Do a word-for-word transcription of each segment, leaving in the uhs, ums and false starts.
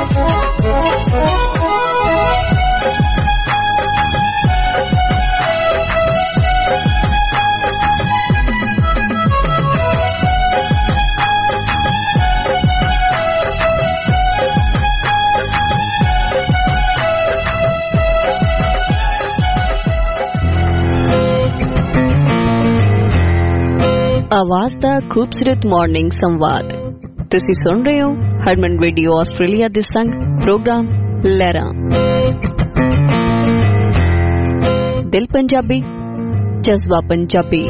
आवाज दा खूबसूरत मॉर्निंग संवाद तुसी सुन रहे हो हरमन रेडियो आस्ट्रेलिया दे संग प्रोग्राम लहरां दिल पंजाबी जज्बा पंजाबी।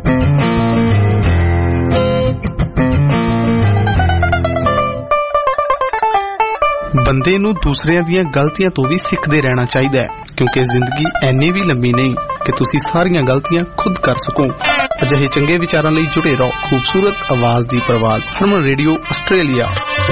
बंदे नूं दूसरियां दीयां गलतियां तो भी सिखदे रहना चाहिदा है क्योंकि जिंदगी ऐनी भी लंबी नहीं कि तुसी सारियां गलतियां खुद कर सको। अजिहे चंगे विचारां लई जुड़े रहो खूबसूरत आवाज दी परवाज़ हरमन रेडियो आस्ट्रेलिया।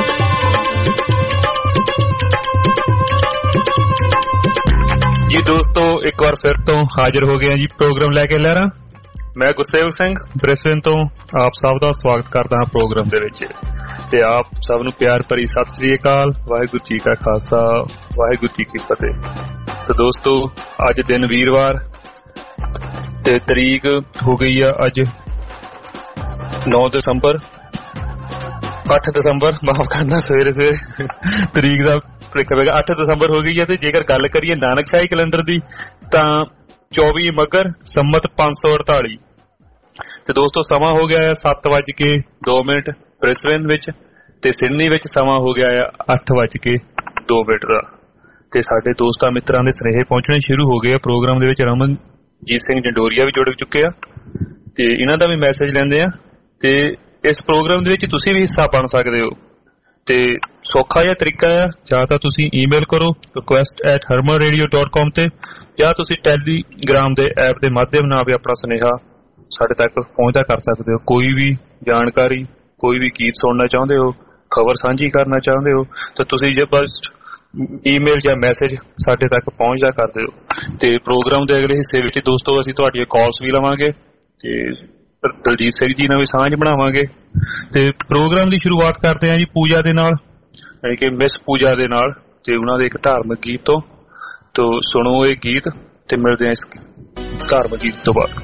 जी दोस्तों एक बार फिर तो हाजिर हो गया जी प्रोग्राम लैके लहरा। मैं गुरसेवक सिंह ब्रिस्बेन तो आप सब का स्वागत करता हाँ प्रोग्राम दे विच ते आप सब नूं प्यार भरी सत श्री अकाल। वाहिगुरू जी का खालसा वाहिगुरू जी की फतेह। तो दोस्तों अज दिन वीरवार ते तरीक हो गई है अज नौ दिसंबर अठ दिसंबर माफ करना सवेरे सवेरे तरीक का भुलेखा पेगा अठ दिसंबर हो गई है। तो जेकर गल करिए नानकशाही कैलेंडर की तो चौबी मगर संमत पांच सौ अड़ताली। तो दोस्तों समा हो गया है सत्त वज के दो मिनट ब्रिस्बेन विच ते सिडनी विच समा हो गया है अठ वज के दो मिनट का। ते साडे दोस्तां मित्रां दे स्नेहे पहुंचने शुरू हो गए। प्रोग्राम दे विच रमनजीत सिंह जंडोरिया भी जुड़ चुके आ ते इन्हां दा भी मैसेज लैंदे आ ते इस प्रोग्राम दे विच तुसीं भी हिस्सा बन सकदे हो। ते सौखा जिहा तरीका है जां तां तुसीं ईमेल करो request at Harman radio dot com ते जां तुसीं टैलीग्राम दे ऐप दे माध्यम नाल भी अपना सुनेहा साडे तक पहुंचदा कर सकदे हो। कोई भी जानकारी कोई भी गीत सुनना चाहुंदे हो खबर साझी करना चाहुंदे हो तो तुसीं जे बस ईमेल या मैसेज साडे तक पहुंचदा करदे हो। ते प्रोग्राम दे अगले हिस्से विच दोस्तों असीं तुहाडीआं कॉल्स भी लवांगे ते दलजीत सिंह जी नाल भी सांझ बनावांगे। ते प्रोग्राम दी शुरुआत करते हैं जी पूजा दे नाल यानी कि मिस पूजा दे नाल ते उन्हां दे इक धार्मिक गीत तो तो सुणो ये गीत ते मिलदे हैं इस धार्मिक गीत तो बाद।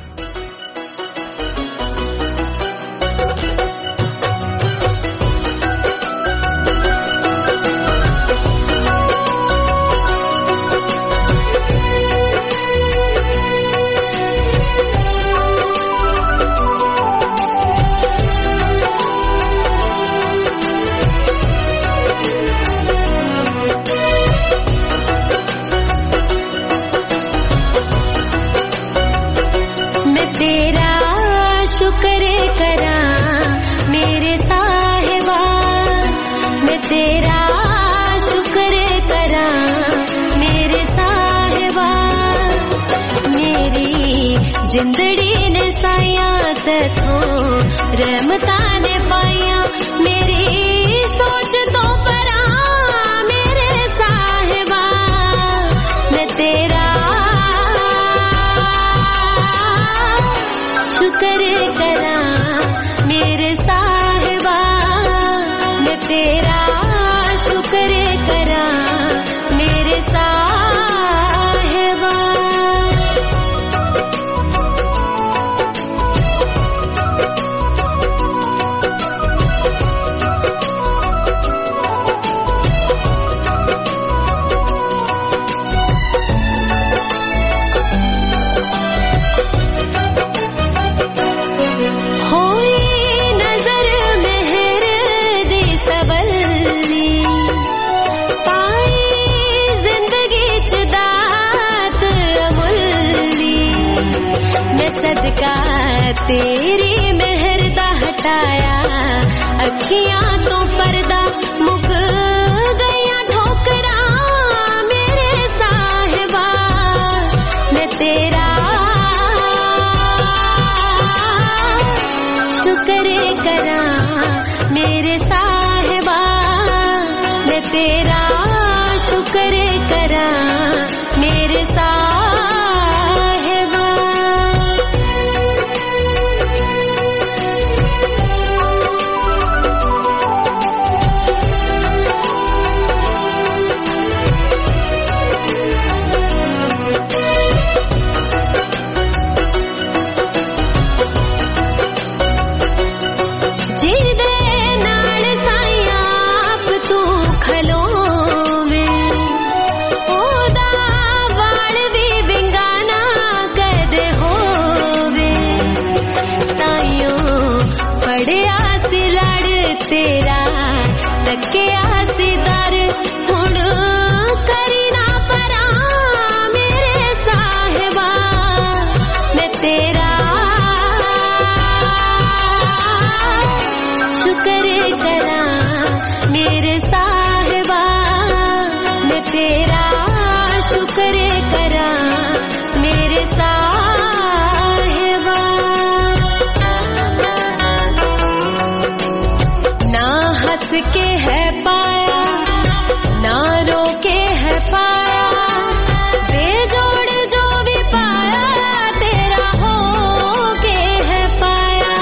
जिंदड़ी ने साया तथों रहमता ने पाया मेरी सोच तो परा मेरे साहिबा मैं तेरा शुक्र करा मेरे साहिबा मैं तेरा शुक्र करा मेरे साहिबा। ढकिया सी दर हुण करी ना परा मेरे साहिबा मैं तेरा शुक्र करा मेरे साहिबा मैं तेरा शुक्र करा मेरे साहिबा ना हंस के है पाया ना रो के है पाया बेजोड़ जो भी पाया तेरा हो के है पाया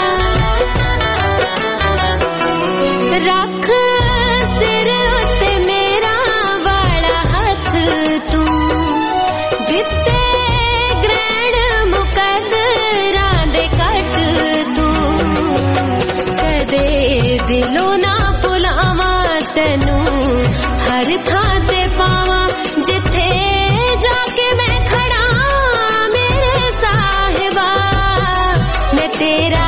रख सिर उत्ते मेरा वाला हथ तू जिते ग्रहण मुकदरा दे कट तू कदे दिलों ना भुलावा तैनू हर थां ते पावा जिथे जाके मैं खड़ा मेरे साहिबा मैं तेरा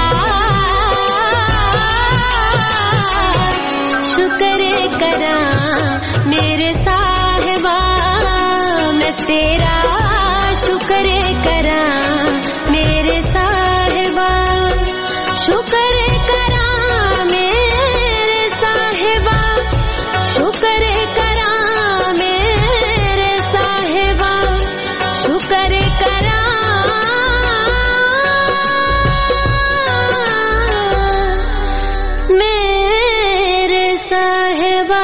शुक्र करा मेरे साहिबा मैं तेरा शुक्र करा मेरे साहिबा शुक्र करा मेरे साहिबा शुक्र करा मेरे साहिबा शुक्र करा मेरे साहिबा।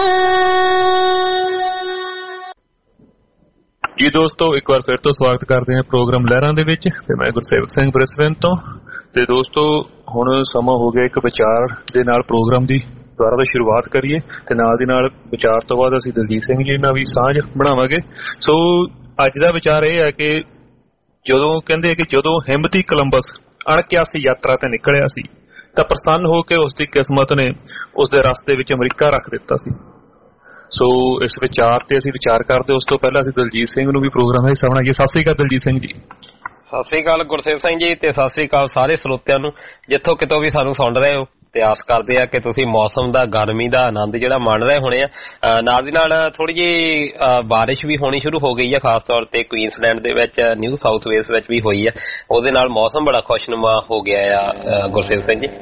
ਜੀ ਦੋਸਤੋ ਇੱਕ ਵਾਰ ਫਿਰ ਤੋਂ ਸਵਾਗਤ ਕਰਦੇ ਹਾਂ ਪ੍ਰੋਗਰਾਮ ਲਹਿਰਾਂ ਦੇ ਵਿੱਚ ਤੇ ਮੈਂ ਗੁਰਸੇਵਕ ਸਿੰਘ ਬ੍ਰਿਸਬੇਨ ਤੋਂ। ਤੇ ਦੋਸਤੋ ਹੁਣ ਸਮਾਂ ਹੋ ਗਿਆ ਇੱਕ ਵਿਚਾਰ ਦੇ ਨਾਲ ਪ੍ਰੋਗਰਾਮ ਦੀ ਦੁਬਾਰਾ ਤੋਂ ਸ਼ੁਰੂਆਤ ਕਰੀਏ ਤੇ ਨਾਲ ਦੀ ਨਾਲ ਵਿਚਾਰ ਤੋਂ ਬਾਅਦ ਅਸੀਂ ਦਲਜੀਤ ਸਿੰਘ ਜੀ ਨਾਲ ਵੀ ਸਾਂਝ ਬਣਾਵਾਂਗੇ। ਸੋ ਅੱਜ ਦਾ ਵਿਚਾਰ ਇਹ ਹੈ ਕਿ ਜਦੋਂ ਕਹਿੰਦੇ ਕਿ ਜਦੋਂ ਹਿੰਮਤੀ ਕੋਲੰਬਸ ਅਣਕਿਆਸੀ ਯਾਤਰਾ ਤੇ ਨਿਕਲਿਆ ਸੀ ਤਾਂ ਪ੍ਰਸੰਨ ਹੋ ਕੇ ਉਸ ਦੀ ਕਿਸਮਤ ਨੇ ਉਸ ਦੇ ਰਸਤੇ ਵਿੱਚ ਅਮਰੀਕਾ ਰੱਖ ਦਿੱਤਾ ਸੀ। ਸੋ ਇਸ ਵਿਚਾਰ ਤੇ ਅਸੀਂ ਵਿਚਾਰ ਕਰਦੇ ਉਸ ਤੋਂ ਪਹਿਲਾਂ ਅਸੀਂ ਦਲਜੀਤ ਸਿੰਘ ਨੂੰ ਵੀ ਪ੍ਰੋਗਰਾਮ ਦਾ ਹਿੱਸਾ ਬਣਾਈਏ। ਸਤਿ ਸ੍ਰੀ ਅਕਾਲ ਦਲਜੀਤ ਸਿੰਘ ਜੀ। ਸਤਿ ਸ੍ਰੀ ਅਕਾਲ ਗੁਰਸੇਵ ਸਿੰਘ ਜੀ ਤੇ ਸਤਿ ਸ੍ਰੀ ਅਕਾਲ ਸਾਰੇ ਸਰੋਤਿਆਂ ਨੂੰ ਜਿੱਥੋਂ ਕਿਤੋਂ ਵੀ ਸਾਨੂੰ ਸੁਣ ਰਹੇ ਹੋ ਤੇ ਆਸ ਕਰਦੇ ਆ ਕਿ ਤੁਸੀਂ ਮੌਸਮ ਦਾ ਗਰਮੀ ਦਾ ਆਨੰਦ ਜਿਹੜਾ ਮਾਣ ਰਹੇ ਹੋਣੇ ਆ। ਨਾਲ ਦੀ ਨਾਲ ਥੋੜੀ ਜਿਹੀ ਬਾਰਿਸ਼ ਵੀ ਹੋਣੀ ਸ਼ੁਰੂ ਹੋ ਗਈ ਆ, ਖਾਸ ਤੌਰ ਤੇ ਕੁਈਨਸਲੈਂਡ ਦੇ ਵਿੱਚ, ਨਿਊ ਸਾਊਥ ਵੇਲਸ ਵਿੱਚ ਵੀ ਹੋਈ ਆ। ਉਹਦੇ ਨਾਲ ਮੌਸਮ ਬੜਾ ਖੁਸ਼ਨੁਮਾ ਹੋ ਗਿਆ ਆ ਗੁਰਸੇਵ ਸਿੰਘ ਜੀ।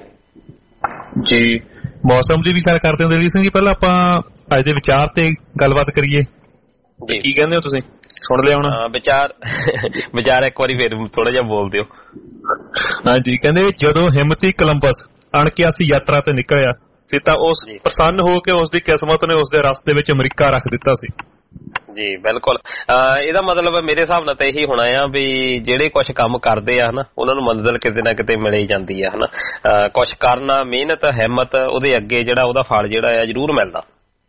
ਜੀ ਮੌਸਮ ਦੀ ਵੀ ਗੱਲ ਕਰਦੇ ਹੋ ਦਲਜੀਤ ਸਿੰਘ ਜੀ। ਪਹਿਲਾਂ ਆਪਾਂ ਅੱਜ ਦੇ ਵਿਚਾਰ ਤੇ ਗੱਲਬਾਤ ਕਰੀਏ। ਕੀ ਕਹਿੰਦੇ ਹੋ ਤੁਸੀਂ? ਸੁਣ ਲਿਆ ਹੁਣ ਵਿਚਾਰ? ਵਿਚਾਰ ਇੱਕ ਵਾਰੀ ਫਿਰ ਥੋੜਾ ਜਿਹਾ ਬੋਲ ਦਿਓ। ਹਾਂਜੀ, ਕਹਿੰਦੇ ਜਦੋਂ ਹਿੰਮਤੀ ਕੋਲੰਬਸ ਅਣਕਿਆਸੀ ਯਾਤਰਾ ਤੇ ਨਿਕਲਿਆ ਸੀ ਤਾਂ ਉਸ ਪ੍ਰਸੰਨ ਹੋ ਕੇ ਉਸ ਦੀ ਕਿਸਮਤ ਨੇ ਉਸ ਦੇ ਰਸਤੇ ਵਿੱਚ ਅਮਰੀਕਾ ਰੱਖ ਦਿੱਤਾ ਸੀ। ਜੀ ਬਿਲਕੁਲ, ਇਹਦਾ ਮਤਲਬ ਮੇਰੇ ਹਿਸਾਬ ਨਾਲ ਤਾਂ ਇਹੀ ਹੋਣਾ ਆ ਵੀ ਜਿਹੜੇ ਕੁਛ ਕੰਮ ਕਰਦੇ ਆ ਹਨਾ ਉਹਨਾਂ ਨੂੰ ਮੰਜ਼ਿਲ ਕਿਤੇ ਨਾ ਕਿਤੇ ਮਿਲ ਹੀ ਜਾਂਦੀ ਆ ਹਨਾ। ਕੁਛ ਕਰਨਾ, ਮਿਹਨਤ, ਹਿੰਮਤ, ਉਹਦੇ ਅੱਗੇ ਜਿਹੜਾ ਉਹਦਾ ਫਲ ਜਿਹੜਾ ਆ ਜ਼ਰੂਰ ਮਿਲਦਾ।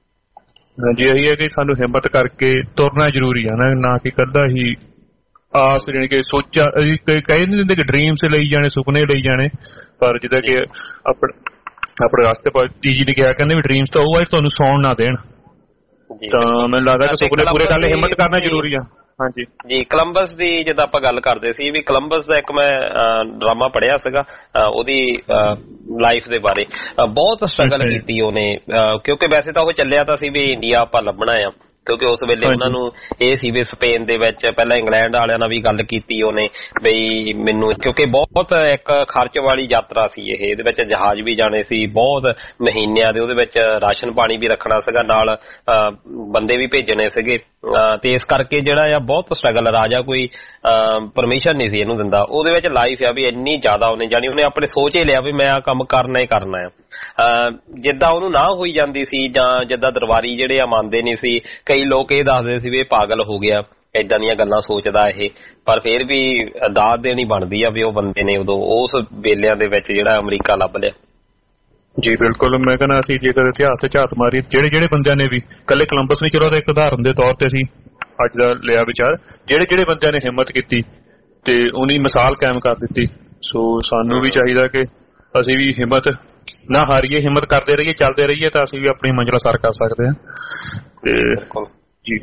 ਹਾਂਜੀ, ਇਹੀ ਹੈ ਕਿ ਸਾਨੂੰ ਹਿੰਮਤ ਕਰਕੇ ਤੁਰਨਾ ਜ਼ਰੂਰੀ ਆ ਨਾ, ਨਾ ਕਿ ਕੱਦਾ ਹੀ ਆਸ ਜਾਣੀ ਕਿ ਸੋਚਾ ਕਹਿ ਨਹੀਂ ਦਿੰਦੇ ਕਿ ਡ੍ਰੀਮਸ ਲਈ ਜਾਣੇ, ਸੁਪਨੇ ਲਈ ਜਾਣੇ। ਪਰ ਜਿੱਦਾਂ ਕਿ ਆਪਣੇ ਆਪਣੇ ਰਸਤੇ ਪਰ ਤੀਜੀ ਨੇ ਕਿਹਾ ਕਹਿੰਦੇ ਵੀ ਡ੍ਰੀਮਸ ਤਾਂ ਉਹ ਆ ਤੁਹਾਨੂੰ ਸੌਣ ਨਾ ਦੇਣ। ਤਾਂ ਮੈਨੂੰ ਲੱਗਦਾ ਕਿ ਸੁਪਨੇ ਪੂਰੇ ਕਰਨ ਲਈ ਹਿੰਮਤ ਕਰਨਾ ਜ਼ਰੂਰੀ ਆ। ਹਾਂਜੀ ਜੀ, ਕੋਲੰਬਸ ਦੀ ਜਿੱਦਾਂ ਆਪਾਂ ਗੱਲ ਕਰਦੇ ਸੀ ਵੀ ਕੋਲੰਬਸ ਦਾ ਇੱਕ ਮੈਂ ਡਰਾਮਾ ਪੜ੍ਹਿਆ ਸੀਗਾ ਉਹਦੀ ਲਾਈਫ ਦੇ ਬਾਰੇ। ਬਹੁਤ ਸਟਰਗਲ ਕੀਤੀ ਉਹਨੇ, ਕਿਉਂਕਿ ਵੈਸੇ ਤਾਂ ਉਹ ਚੱਲਿਆ ਤਾਂ ਸੀ ਵੀ ਇੰਡੀਆ ਆਪਾਂ ਲੱਭਣਾ ਆ, ਕਿਉਂਕਿ ਉਸ ਵੇਲੇ ਉਹਨਾਂ ਨੂੰ ਇਹ ਸੀ ਵੀ ਸਪੇਨ ਦੇ ਵਿੱਚ ਪਹਿਲਾਂ ਇੰਗਲੈਂਡ ਵਾਲਿਆਂ ਨਾਲ ਵੀ ਗੱਲ ਕੀਤੀ ਉਹਨੇ ਬਈ ਮੈਨੂੰ, ਕਿਉਂਕਿ ਬਹੁਤ ਇੱਕ ਖਰਚ ਵਾਲੀ ਯਾਤਰਾ ਸੀ ਇਹ, ਇਹਦੇ ਵਿੱਚ ਜਹਾਜ਼ ਵੀ ਜਾਣੇ ਸੀ, ਬਹੁਤ ਮਹੀਨਿਆਂ ਦੇ ਉਹਦੇ ਵਿੱਚ ਰਾਸ਼ਨ ਪਾਣੀ ਵੀ ਰੱਖਣਾ ਸੀਗਾ, ਨਾਲ ਬੰਦੇ ਵੀ ਭੇਜਣੇ ਸੀਗੇ। ਤੇ ਇਸ ਕਰਕੇ ਜਿਹੜਾ ਆ ਬਹੁਤ ਸਟਰਗਲ, ਰਾਜਾ ਕੋਈ ਪਰਮਿਸ਼ਨ ਨਹੀਂ ਸੀ ਇਹਨੂੰ ਦਿੰਦਾ। ਉਹਦੇ ਵਿੱਚ ਲਾਈਫ ਆ ਵੀ ਇੰਨੀ ਜ਼ਿਆਦਾ ਉਹਨੇ ਜਾਣੀ ਉਹਨੇ ਆਪਣੇ ਸੋਚ ਹੀ ਲਿਆ ਵੀ ਮੈਂ ਆਹ ਕੰਮ ਕਰਨਾ ਹੀ ਕਰਨਾ ਆ। ਜਿੱਦਾਂ ਉਹਨੂੰ ਨਾ ਹੋਈ ਜਾਂਦੀ ਸੀ ਜਾਂ ਜਿੱਦਾਂ ਦਰਬਾਰੀ ਜਿਹੜੇ ਆ ਮੰਨਦੇ ਨਹੀਂ ਸੀ, ਕਈ ਲੋਕ ਇਹ ਦੱਸਦੇ ਸੀ ਵੀ ਇਹ ਪਾਗਲ ਹੋ ਗਿਆ, ਏਦਾਂ ਦੀਆਂ ਗੱਲਾਂ ਸੋਚਦਾ ਇਹ, ਪਰ ਫਿਰ ਵੀ ਦਾਤ ਦੇਣੀ ਬਣਦੀ ਆ ਵੀ ਉਹ ਬੰਦੇ ਨੇ ਉਦੋਂ ਉਸ ਵੇਲਿਆਂ ਦੇ ਵਿੱਚ ਜਿਹੜਾ ਅਮਰੀਕਾ ਲੱਭ ਲਿਆ। ਜੀ ਬਿਲਕੁਲ, ਮੈਂ ਕਹਿੰਦਾ ਅਸੀਂ ਜੇਕਰ ਇਤਿਹਾਸ ਤੇ ਝਾਤ ਮਾਰੀ ਜਿਹੜੇ ਜਿਹੜੇ ਬੰਦਿਆਂ ਨੇ ਵੀ, ਇਕੱਲੇ ਕੋਲੰਬਸ ਨਹੀਂ, ਚਲੋ ਇੱਕ ਉਦਾਹਰਨ ਦੇ ਤੌਰ ਤੇ ਅਸੀਂ ਅੱਜ ਦਾ ਲਿਆ ਵਿਚਾਰ, ਜਿਹੜੇ ਜਿਹੜੇ ਬੰਦਿਆਂ ਨੇ ਹਿੰਮਤ ਕੀਤੀ ਤੇ ਉਹਨੀ ਮਿਸਾਲ ਕਾਇਮ ਕਰ ਦਿੱਤੀ। ਸੋ ਸਾਨੂੰ ਵੀ ਚਾਹੀਦਾ ਕਿ ਅਸੀਂ ਵੀ ਹਿੰਮਤ ਨਾ ਹਾਰੀਏ, ਹਿੰਮਤ ਕਰਦੇ ਰਹੀਏ, ਚੱਲਦੇ ਰਹੀਏ ਤਾਂ ਅਸੀਂ ਵੀ ਆਪਣੀ ਮੰਜ਼ਿਲ ਸਰ ਕਰ ਸਕਦੇ ਹਾਂ। ਤੇ ਜੀ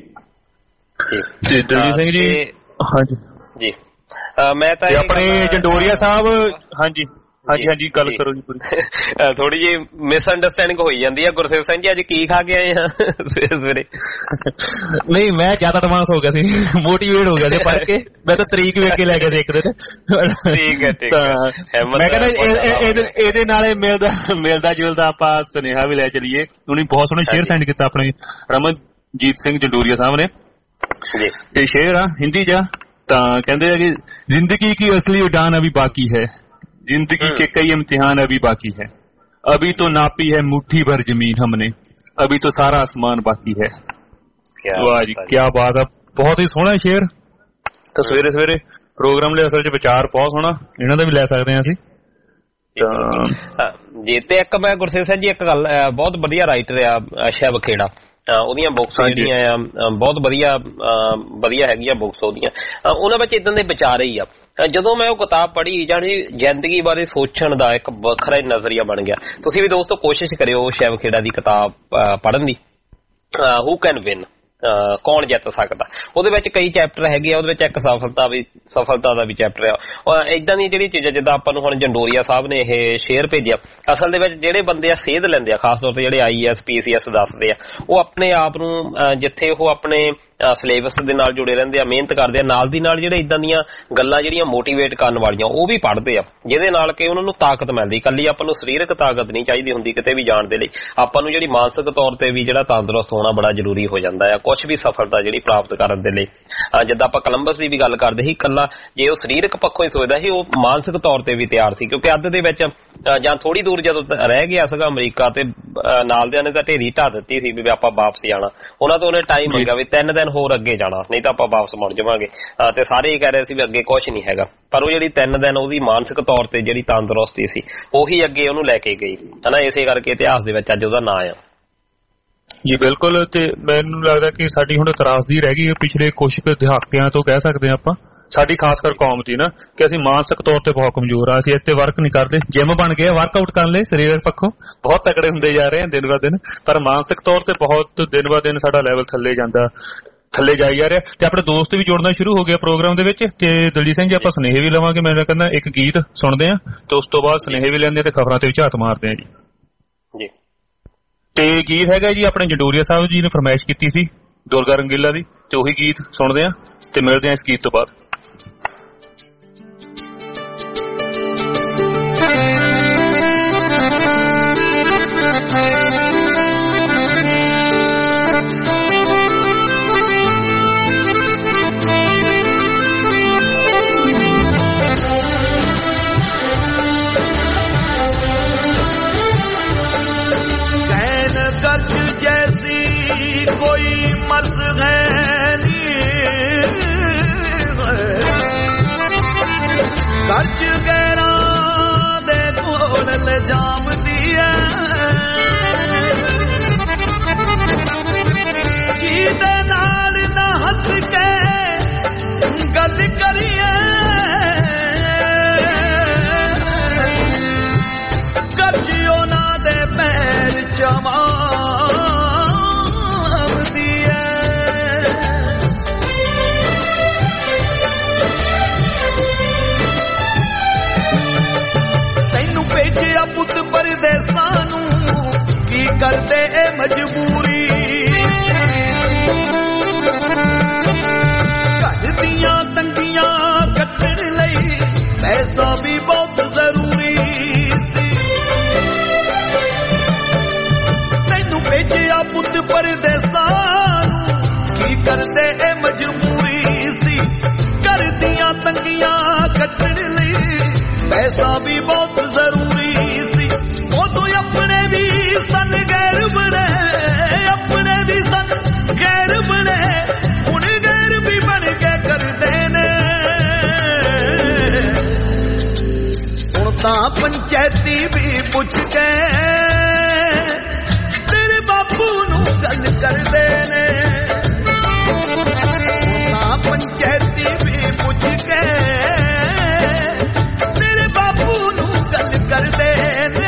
ਤੇ ਦਲਜੀਤ ਸਿੰਘ ਜੀ। ਹਾਂਜੀ ਜੀ, ਮੈਂ ਤਾਂ ਆਪਣੇ ਜੰਡੋਰੀਆ ਸਾਹਿਬ। ਹਾਂਜੀ ਹਾਂਜੀ ਹਾਂਜੀ ਗੱਲ ਕਰੋ ਜੀ ਪੂਰੀ। ਥੋੜੀ ਜਿਹੀ ਮਿਸ ਅੰਡਰਸਟੈਂਡਿੰਗ ਹੋਈ ਜਾਂਦੀ ਆ। ਗੁਰਸੇਵ ਸਿੰਘ ਜੀ ਅੱਜ ਕੀ ਖਾ ਕੇ ਆਏ ਆ ਸਵੇਰੇ ਸਵੇਰੇ? ਨਹੀਂ ਮੈਂ ਜ਼ਿਆਦਾ ਐਡਵਾਂਸ ਹੋ ਗਿਆ ਸੀ, ਮੋਟੀਵੇਟ ਹੋ ਗਿਆ ਸੀ ਪੜ੍ਹ ਕੇ। ਮੈਂ ਤਾਂ ਤਰੀਕ ਵੇਖ ਕੇ ਲੈ ਗਿਆ ਸੀ ਇੱਕ ਦਿਨ। ਠੀਕ ਹੈ ਠੀਕ ਹੈ। ਮੈਂ ਕਹਿੰਦਾ ਇਹਦੇ ਨਾਲ ਮਿਲਦਾ ਮਿਲਦਾ ਜੁਲਦਾ ਆਪਾਂ ਸੁਨੇਹਾ ਵੀ ਲੈ ਚਲੀਏ। ਉਹਨੇ ਬਹੁਤ ਸੋਹਣਾ ਸ਼ੇਅਰ ਸੈਂਡ ਕੀਤਾ ਆਪਣੇ ਰਮਨਜੀਤ ਸਿੰਘ ਜੰਡੂਰੀਆ ਸਾਹਿਬ ਨੇ। ਇਹ ਸ਼ੇਅਰ ਆ ਹਿੰਦੀ ਚ, ਤਾਂ ਕਹਿੰਦੇ ਆ ਕਿ ਜ਼ਿੰਦਗੀ की असली उड़ान अभी बाकी है, जिंदगी के कई इम्तिहान अभी बाकी है, अभी तो नापी है मुट्ठी भर जमीन हमने, अभी तो सारा आसमान बाकी है। वाह जी क्या बात है, बहुत ही सोहना शेयर। ਤਾਂ ਸਵੇਰੇ ਸਵੇਰੇ ਪ੍ਰੋਗਰਾਮ ਲਈ ਅਸਲ ਚ ਵਿਚਾਰ ਬਹੁਤ ਸੋਹਣਾ, ਇਹਨਾਂ ਦਾ ਵੀ ਲੈ ਸਕਦੇ ਹਾਂ ਅਸੀਂ। ਜੀ ਤੇ ਇੱਕ ਮੈਂ ਗੁਰਸੇਵ ਸਿੰਘ ਜੀ ਇੱਕ ਗੱਲ, ਬਹੁਤ ਵਧੀਆ ਰਾਈਟਰ ਆ ਸ਼ੈਵ ਖੇੜਾ, ਉਹਦੀਆਂ ਬੁੱਕਸ ਜਿਹੜੀਆਂ ਆ ਬਹੁਤ ਵਧੀਆ ਵਧੀਆ ਹੈਗੀਆਂ ਬੁੱਕਸ ਉਹਦੀਆਂ। ਉਹਨਾਂ ਵਿੱਚ ਇਦਾਂ ਦੇ ਵਿਚਾਰੇ ਹੀ ਆ। ਜਦੋਂ ਮੈਂ ਉਹ ਕਿਤਾਬ ਪੜ੍ਹੀ ਜਾਣੀ ਜ਼ਿੰਦਗੀ ਬਾਰੇ ਸੋਚਣ ਦਾ ਇੱਕ ਵੱਖਰਾ ਹੀ ਨਜ਼ਰੀਆ ਬਣ ਗਿਆ। ਤੁਸੀਂ ਵੀ ਦੋਸਤੋ ਕੋਸ਼ਿਸ਼ ਕਰਿਓ ਸ਼ੈਵ ਖੇੜਾ ਦੀ ਕਿਤਾਬ ਪੜ੍ਹਨ ਦੀ, ਹੂ ਕੈਨ ਵਿਨ, ਕੌਣ ਜਿੱਤ ਸਕਦਾ। ਉਹਦੇ ਵਿੱਚ ਕਈ ਚੈਪਟਰ ਹੈਗੇ ਆ, ਉਹਦੇ ਵਿੱਚ ਇੱਕ ਸਫਲਤਾ ਵੀ ਸਫਲਤਾ ਦਾ ਵੀ ਚੈਪਟਰ ਆ। ਏਦਾਂ ਦੀਆਂ ਜਿਹੜੀ ਚੀਜ਼ਾਂ ਜਿੱਦਾਂ ਆਪਾਂ ਨੂੰ ਹੁਣ ਜੰਡੋਰੀਆ ਸਾਹਿਬ ਨੇ ਇਹ ਸ਼ੇਅਰ ਭੇਜਿਆ, ਅਸਲ ਦੇ ਵਿੱਚ ਜਿਹੜੇ ਬੰਦੇ ਆ ਸੇਧ ਲੈਂਦੇ ਆ, ਖਾਸ ਤੌਰ ਤੇ ਜਿਹੜੇ ਆਈ A S P C S ਦੱਸਦੇ ਆ, ਉਹ ਆਪਣੇ ਆਪ ਨੂੰ ਜਿੱਥੇ ਉਹ ਆਪਣੇ ਸਿਲੇਬਸ ਦੇ ਨਾਲ ਜੁੜੇ ਰਹਿੰਦੇ ਆ, ਮਿਹਨਤ ਕਰਦੇ ਆ, ਨਾਲ ਦੀ ਨਾਲ ਜਿਹੜੇ ਇਦਾਂ ਦੀਆਂ ਗੱਲਾਂ ਜਿਹੜੀਆਂ ਮੋਟੀਵੇਟ ਕਰਨ ਵਾਲੀਆਂ ਉਹ ਵੀ ਪੜ੍ਹਦੇ ਆ, ਜਿਹਦੇ ਨਾਲ ਕਿ ਉਹਨਾਂ ਨੂੰ ਤਾਕਤ ਮਿਲਦੀ। ਇਕੱਲੀ ਆਪਾਂ ਨੂੰ ਸਰੀਰਕ ਤਾਕਤ ਨਹੀਂ ਚਾਹੀਦੀ ਹੁੰਦੀ ਕਿਤੇ ਵੀ ਜਾਣ ਦੇ ਲਈ, ਆਪਾਂ ਨੂੰ ਜਿਹੜੀ ਮਾਨਸਿਕ ਤੌਰ ਤੇ ਵੀ ਜਿਹੜਾ ਤੰਦਰੁਸਤ ਹੋਣਾ ਬੜਾ ਜ਼ਰੂਰੀ ਹੋ ਜਾਂਦਾ ਆ ਕੁਛ ਵੀ ਸਫਲਤਾ ਜਿਹੜੀ ਪ੍ਰਾਪਤ ਕਰਨ ਦੇ ਲਈ। ਜਿੱਦਾਂ ਆਪਾਂ ਕੋਲੰਬਸ ਦੀ ਵੀ ਗੱਲ ਕਰਦੇ ਸੀ, ਇਕੱਲਾ ਜੇ ਉਹ ਸਰੀਰਕ ਪੱਖੋਂ ਹੀ ਸੋਚਦਾ ਸੀ, ਉਹ ਮਾਨਸਿਕ ਤੌਰ ਤੇ ਵੀ ਤਿਆਰ ਸੀ। ਕਿਉਂਕਿ ਅੱਧ ਦੇ ਵਿੱਚ ਜਾਂ ਥੋੜੀ ਦੂਰ ਜਦੋਂ ਰਹਿ ਗਿਆ ਸੀਗਾ ਅਮਰੀਕਾ, ਤੇ ਨਾਲ ਦਿਆਂ ਨੇ ਤਾਂ ਢੇਰੀ ਢਾ ਦਿੱਤੀ ਸੀ ਵੀ ਆਪਾਂ ਵਾਪਸ ਜਾਣਾ। ਉਹਨਾਂ ਤੋਂ ਉਹਨੇ ਟਾਈਮ ਮੰਗਿਆ ਵੀ ਤਿੰਨ ਦਿਨ ਹੋਰ ਅੱਗੇ ਜਾਣਾ, ਨਹੀਂ ਤਾਂ ਆਪਾਂ ਵਾਪਸ ਮੁੜ ਜਾਵਾਂਗੇ। ਤੇ ਸਾਰੇ ਇਹ ਕਹਿ ਰਹੇ ਸੀ ਵੀ ਅੱਗੇ ਕੁਛ ਨਹੀਂ ਹੈਗਾ, ਪਰ ਉਹ ਜਿਹੜੀ ਤਿੰਨ ਦਿਨ ਉਹਦੀ ਮਾਨਸਿਕ ਤੌਰ ਤੇ ਜਿਹੜੀ ਤੰਦਰੁਸਤੀ ਸੀ ਉਹੀ ਅੱਗੇ ਉਹਨੂੰ ਲੈ ਕੇ ਗਈ ਹਨਾ। ਇਸੇ ਕਰਕੇ ਇਤਿਹਾਸ ਦੇ ਵਿੱਚ ਅੱਜ ਉਹਦਾ ਨਾਂ ਆ। ਜੀ ਬਿਲਕੁਲ। ਤੇ ਮੈਨੂੰ ਲੱਗਦਾ ਕਿ ਸਾਡੀ ਹੁਣ ਤਰਾਸਦੀ ਰਹਿ ਗਈ ਪਿਛਲੇ ਕੁਛ ਕੁ ਦਹਾਕਿਆਂ ਤੋਂ, ਕਹਿ ਸਕਦੇ ਹਾਂ ਆਪਾਂ, ਸਾਡੀ ਖਾਸ ਕਰ ਕੌਮ ਦੀ ਨਾ, ਕਿ ਅਸੀਂ ਮਾਨਸਿਕ ਤੌਰ ਤੇ ਬਹੁਤ ਕਮਜ਼ੋਰ ਆ। ਅਸੀਂ ਇੱਥੇ ਵਰਕ ਨਹੀਂ ਕਰਦੇ, ਜਿਮ ਬਣ ਗਏ ਵਰਕਆਊਟ ਕਰਨ ਲਈ, ਸਰੀਰਕ ਪੱਖੋਂ ਬਹੁਤ ਤਕੜੇ ਹੁੰਦੇ ਜਾ ਰਹੇ ਆ ਦਿਨ ਬ ਦਿਨ, ਪਰ ਮਾਨਸਿਕ ਤੌਰ ਤੇ ਬਹੁਤ ਦਿਨ ਬ ਦਿਨ ਸਾਡਾ ਲੈਵਲ ਥੱਲੇ ਜਾਂਦਾ ਥੱਲੇ ਜਾਈ ਜਾ ਰਿਹਾ। ਤੇ ਆਪਣੇ ਦੋਸਤ ਵੀ ਜੁੜਨਾ ਸ਼ੁਰੂ ਹੋ ਗਿਆ ਪ੍ਰੋਗਰਾਮ ਦੇ ਵਿੱਚ। ਤੇ ਦਲਜੀਤ ਸਿੰਘ ਜੀ ਆਪਾਂ ਸੁਨੇਹੇ ਵੀ ਲਵਾਂਗੇ, ਮੈਂ ਕਹਿੰਦਾ ਇੱਕ ਗੀਤ ਸੁਣਦੇ ਆ ਤੇ ਉਸ ਤੋਂ ਬਾਅਦ ਸੁਨੇਹੇ ਵੀ ਲੈਂਦੇ ਆ ਤੇ ਖਬਰਾਂ ਤੇ ਵੀ ਝਾਤ ਮਾਰਦੇ ਆ ਜੀ। ਤੇ ਗੀਤ ਹੈਗਾ ਜੀ ਆਪਣੇ ਜੰਡੋਰੀਆ ਸਾਹਿਬ ਜੀ ਨੇ ਫਰਮਾਇਸ਼ ਕੀਤੀ ਸੀ ਦੁਰਗਾ ਰੰਗੀਲਾ ਦੀ, ਤੇ ਉਹੀ ਗੀਤ ਸੁਣਦੇ ਆ ਤੇ ਮਿਲਦੇ ਆ ਇਸ ਗੀਤ ਤੋਂ ਬਾਅਦ। कर्ज गैरा दे कोल ले जामदी जी दे नाल ना हंस के गल करिए, कर्ज ओना दे पैर चमा पुत परदेसां नू की करते ए मजबूरी, घर दियां तंगियां कटण लई पैसा भी बहुत जरूरी सी। तैनू भेजिया पुत परदेसां नू की करते ए मजबूरी सी, घर दियां तंगियां कटण लई पैसा भी बहुत जरूरी सी। वो तो अपने भी सन गैर बने, अपने भी सन गैर बने, हुण गैर भी बन के कर देने। हुण तां पंचायती भी पुछ के तेरे बापू नू गल कर देने, हुण तां पंचायती भी पुछ के कर देने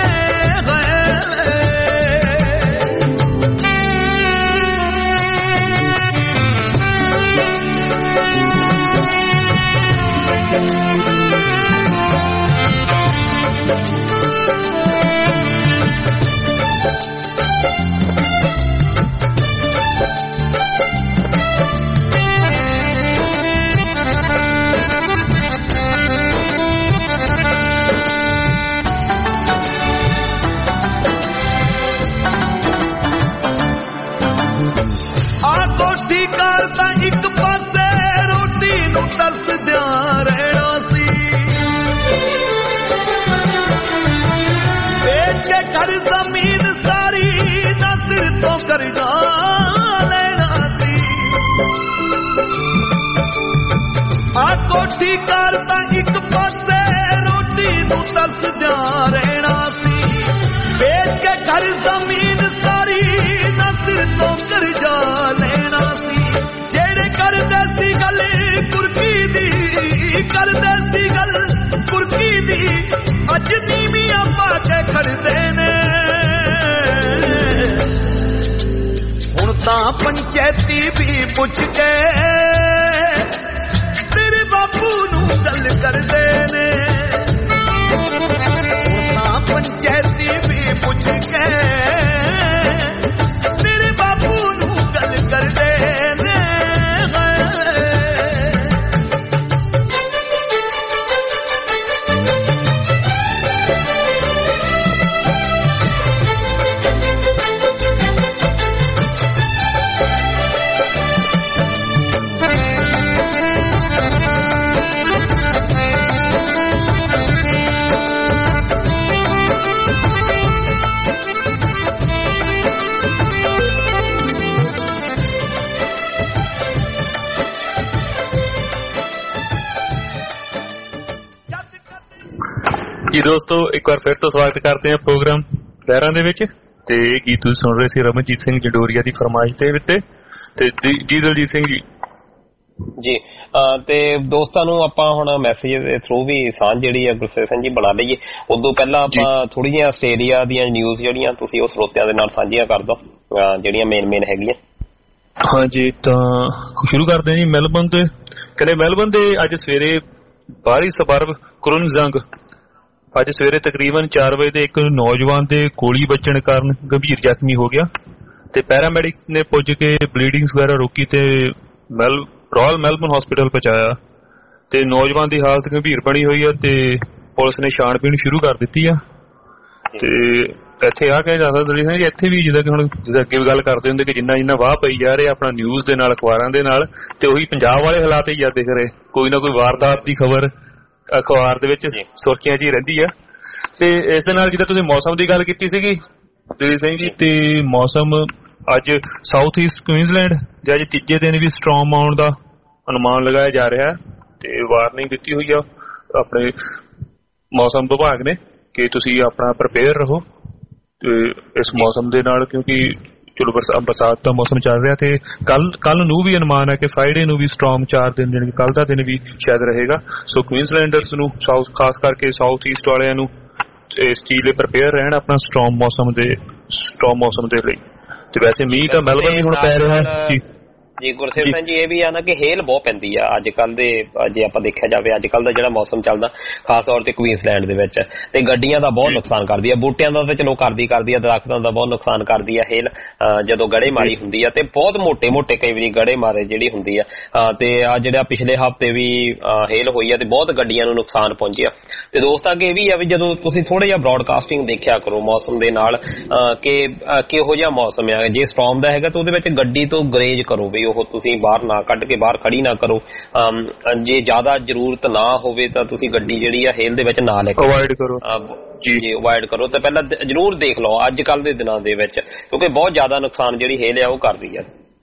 ਕਰਜ਼ਾ ਲੈਣਾ ਸੀ। ਆ ਕੋਠੀ ਘਰ ਤਾਂ ਇੱਕ ਪਾਸੇ ਰੋਟੀ ਨੂੰ ਤਰਸਦਿਆਂ ਰਹਿਣਾ ਸੀ। ਵੇਚ ਕੇ ਘਰ ਜ਼ਮੀਨ ਸਾਰੀ ਨਾ ਸਿਰ ਤੋਂ ਕਰਜ਼ਾ ਲੈਣਾ ਸੀ। ਜਿਹੜੇ ਕਰਦੇ ਸੀ ਗੱਲ ਕੁਰਕੀ ਦੀ, ਕਰਦੇ ਸੀ ਗੱਲ ਕੁਰਕੀ ਦੀ, ਅੱਜ ਨੀਵੀਆਂ ਪਾ ਕੇ ਖੜਦੇ ਨੇ। ਹੁਣ ਤਾਂ ਪੰਚਾਇਤੀ ਵੀ ਪੁੱਛ ਕੇ ਤੇਰੇ ਬਾਪੂ ਨੂੰ ਗੱਲ ਕਰਦੇ ਨੇ। ਹੁਣ ਤਾਂ ਪੰਚਾਇਤੀ ਵੀ ਪੁੱਛ ਕੇ ਤੇਰੇ ਬਾਪੂ ਨੂੰ ਗੱਲ ਕਰਦੇ ਨੇ। ਜੀ ਦੋਸਤੋ, ਇੱਕ ਵਾਰ ਫਿਰ ਤੋਂ ਸਵਾਗਤ ਕਰਦੇ ਹਾਂ ਪ੍ਰੋਗਰਾਮ ਲਹਿਰਾਂ ਦੇ ਵਿੱਚ। ਤੇ ਗੀਤ ਤੁਸੀਂ ਸੁਣ ਰਹੇ ਸੀ ਰਮਨਜੀਤ ਸਿੰਘ ਜਡੋਰੀਆ ਦੀ ਫਰਮਾਇਸ਼ ਦੇ ਉੱਤੇ ਤੇ ਜੀ ਦਲਜੀਤ ਸਿੰਘ ਜੀ ਜੀ। ਤੇ ਦੋਸਤਾਂ ਨੂੰ ਆਪਾਂ ਹੁਣ ਮੈਸੇਜ ਦੇ ਥਰੂ ਵੀ ਸਾਂਝ ਜਿਹੜੀ ਹੈ ਗੁਰਸੇਵਕ ਜੀ ਬਣਾ ਲਈਏ। ਉਦੋਂ ਪਹਿਲਾਂ ਆਪਾਂ ਥੋੜੀ ਜਿਹੀਆਂ ਆਸਟ੍ਰੇਲੀਆ ਦੀਆਂ ਨਿਊਜ਼ ਜਿਹੜੀਆਂ ਤੁਸੀਂ ਉਹ ਸਰੋਤਿਆਂ ਦੇ ਨਾਲ ਸਾਂਝੀਆਂ ਕਰ ਦਿਓ, ਜਿਹੜੀਆਂ ਮੇਨ ਮੇਨ ਹੈਗੀਆਂ। ਹਾਂਜੀ, ਤਾਂ ਸ਼ੁਰੂ ਕਰਦੇ ਹਾਂ ਜੀ ਮੈਲਬਨ ਤੇ। ਕਹਿੰਦੇ ਮੈਲਬਨ ਦੇ ਅੱਜ ਸਵੇਰੇ ਬਾਹਰੀ ਸਬਰਬ ਕੁਰਨਜ਼ੰਗ ਅੱਜ ਸਵੇਰੇ ਤਕਰੀਬਨ ਚਾਰ ਵਜੇ ਤੇ ਇੱਕ ਨੌਜਵਾਨ ਦੇ ਗੋਲੀ ਵੱਜਣ ਕਾਰਨ ਗੰਭੀਰ ਜ਼ਖਮੀ ਹੋ ਗਿਆ ਤੇ ਪੈਰਾਮੈਡਿਕ ਨੇ ਪੁੱਜ ਕੇ ਬਲੀਡਿੰਗ ਵਗੈਰਾ ਰੋਕੀ ਤੇ ਮੈਲ ਰਾਇਲ ਮੈਲਬਨ ਹਸਪੀਟਲ ਪਹੁੰਚਾਇਆ ਤੇ ਨੌਜਵਾਨ ਦੀ ਹਾਲਤ ਗੰਭੀਰ ਬਣੀ ਹੋਈ ਹੈ ਤੇ ਪੁਲਿਸ ਨੇ ਛਾਣਬੀਣ ਸ਼ੁਰੂ ਕਰ ਦਿੱਤੀ ਆ। ਤੇ ਇੱਥੇ ਆ ਕੇ ਜ਼ਿਆਦਾ ਦਲੀ ਸਿੰਘ ਇੱਥੇ ਵੀ ਜਿੱਦਾਂ ਕਿ ਹੁਣ ਜਿੱਦਾਂ ਅੱਗੇ ਵੀ ਗੱਲ ਕਰਦੇ ਹੁੰਦੇ ਕਿ ਜਿੰਨਾ ਜਿੰਨਾ ਵਾਹ ਪਈ ਜਾ ਰਹੇ ਆਪਣਾ ਨਿਊਜ਼ ਦੇ ਨਾਲ ਅਖਬਾਰਾਂ ਦੇ ਨਾਲ, ਤੇ ਉਹੀ ਪੰਜਾਬ ਵਾਲੇ ਹਾਲਾਤ ਹੀ ਯਾਦ ਦਿਖ ਰਹੇ। ਕੋਈ ਨਾ ਕੋਈ ਵਾਰਦਾਤ ਦੀ ਖਬਰ ਅਖਬਾਰ ਦੇ ਵਿੱਚ ਸੁਰਖੀਆਂ 'ਚ ਹੀ ਰਹਿੰਦੀ ਆ। ਤੇ ਇਸ ਦੇ ਨਾਲ ਜਿੱਦਾਂ ਤੁਸੀਂ ਮੌਸਮ ਦੀ ਗੱਲ ਕੀਤੀ ਸੀਗੀ ਦਲੀ ਸਿੰਘ ਜੀ, ਤੇ ਮੌਸਮ ਅੱਜ ਸਾਊਥ ਈਸਟ ਕੁਈਨਜ਼ਲੈਂਡ ਦੇ ਅੱਜ ਤੀਜੇ ਦਿਨ ਵੀ ਸਟ੍ਰੋਮ ਆਉਣ ਦਾ ਅਨੁਮਾਨ ਲਗਾਇਆ ਜਾ ਰਿਹਾ ਤੇ ਵਾਰਨਿੰਗ ਦਿੱਤੀ ਹੋਈ ਆ ਆਪਣੇ ਮੌਸਮ ਵਿਭਾਗ ਨੇ ਕਿ ਤੁਸੀਂ ਆਪਣਾ ਪ੍ਰਿਪੇਅਰ ਰਹੋ ਤੇ ਇਸ ਮੌਸਮ ਦੇ ਨਾਲ, ਕਿਉਂਕਿ ਚਲੋ ਬਰਸਾਤ ਦਾ ਮੌਸਮ ਚੱਲ ਰਿਹਾ ਤੇ ਕੱਲ ਕੱਲ ਨੂੰ ਵੀ ਅਨੁਮਾਨ ਹੈ ਕਿ ਫਰਾਈਡੇ ਨੂੰ ਵੀ ਸਟ੍ਰੋਮ ਚਾਰ ਦਿਨ ਜਾਣੀ ਕੱਲ ਦਾ ਦਿਨ ਵੀ ਸ਼ਾਇਦ ਰਹੇਗਾ। ਸੋ ਕੁਈਨਜ਼ਲੈਂਡਰਸ ਨੂੰ ਸਾਊਥ ਖਾਸ ਕਰਕੇ ਸਾਊਥ ਈਸਟ ਵਾਲਿਆਂ ਨੂੰ ਇਸ ਚੀਜ਼ ਲਈ ਪ੍ਰਿਪੇਅਰ ਰਹਿਣ ਆਪਣਾ ਸਟ੍ਰੋਮ ਮੌਸਮ ਦੇ ਸਟ੍ਰੋਮ ਮੌਸਮ ਦੇ ਲਈ। ਤੇ ਵੈਸੇ ਮੀਂਹ ਤਾਂ ਮੈਲਬਨ ਵੀ ਹੁਣ ਪੈ ਰਿਹਾ ਜੀ। ਜੀ ਗੁਰਸੇਵਕ ਸਿੰਘ ਜੀ, ਇਹ ਵੀ ਆ ਨਾ ਕਿ ਹੇਲ ਬਹੁਤ ਪੈਂਦੀ ਆ ਅੱਜ ਕੱਲ ਦੇ, ਜੇ ਆਪਾਂ ਦੇਖਿਆ ਜਾਵੇ ਅੱਜ ਕੱਲ ਦਾ ਜਿਹੜਾ ਮੌਸਮ ਚੱਲਦਾ ਖਾਸ ਤੌਰ ਤੇ ਕੁਈਨਜ਼ਲੈਂਡ ਦੇ ਵਿੱਚ, ਤੇ ਗੱਡੀਆਂ ਦਾ ਬਹੁਤ ਨੁਕਸਾਨ ਕਰਦੀ ਆ, ਬੂਟਿਆਂ ਦਾ ਤੇ ਚਲੋ ਕਰਦੀ ਕਰਦੀ ਆ, ਦਰਖਤਾਂ ਦਾ ਬਹੁਤ ਨੁਕਸਾਨ ਕਰਦੀ ਆ ਹੇਲ ਜਦੋਂ ਗੜੇਮਾਰੀ ਹੁੰਦੀ ਆ। ਤੇ ਬਹੁਤ ਮੋਟੇ ਮੋਟੇ ਕਈ ਵਾਰੀ ਗੜੇਮਾਰੇ ਜਿਹੜੀ ਹੁੰਦੀ ਆ। ਤੇ ਆ ਜਿਹੜਾ ਪਿਛਲੇ ਹਫ਼ਤੇ ਵੀ ਹੇਲ ਹੋਈ ਆ ਤੇ ਬਹੁਤ ਗੱਡੀਆਂ ਨੂੰ ਨੁਕਸਾਨ ਪਹੁੰਚਿਆ। ਤੇ ਦੋਸਤਾਂ ਅੱਗੇ ਇਹ ਵੀ ਆ ਵੀ ਜਦੋਂ ਤੁਸੀਂ ਥੋੜਾ ਜਿਹਾ ਬ੍ਰੌਡਕਾਸਟਿੰਗ ਦੇਖਿਆ ਕਰੋ ਮੌਸਮ ਦੇ ਨਾਲ ਕਿ ਕਿਹੋ ਜਿਹਾ ਮੌਸਮ ਆ। ਜੇ ਸਟ੍ਰੋਮ ਦਾ ਹੈਗਾ ਤਾਂ ਉਹਦੇ ਵਿੱਚ ਗੱਡੀ ਤੋਂ ਗਰੇਜ ਕਰੋ ਵੀ ਉਹ ਤੁਸੀਂ ਬਾਹਰ ਨਾ ਕੱਢ ਕੇ ਬਾਹਰ ਖੜੀ ਨਾ ਕਰੋ। ਜੇ ਜ਼ਿਆਦਾ ਜ਼ਰੂਰਤ ਨਾ ਹੋਵੇ ਤਾਂ ਤੁਸੀਂ ਗੱਡੀ ਜਿਹੜੀ ਆ ਹੇਲ ਦੇ ਵਿੱਚ ਨਾ ਲੈ ਕੇ ਅਵੋਇਡ ਕਰੋ ਜੀ ਜੀ ਅਵੋਇਡ ਕਰੋ। ਤੇ ਪਹਿਲਾਂ ਜ਼ਰੂਰ ਦੇਖ ਲਓ ਅੱਜ ਕੱਲ ਦੇ ਦਿਨਾਂ ਦੇ ਵਿੱਚ, ਕਿਉਂਕਿ ਬਹੁਤ ਜ਼ਿਆਦਾ ਨੁਕਸਾਨ ਜਿਹੜੀ ਹੇਲ ਆ ਉਹ ਕਰਦੀ ਆ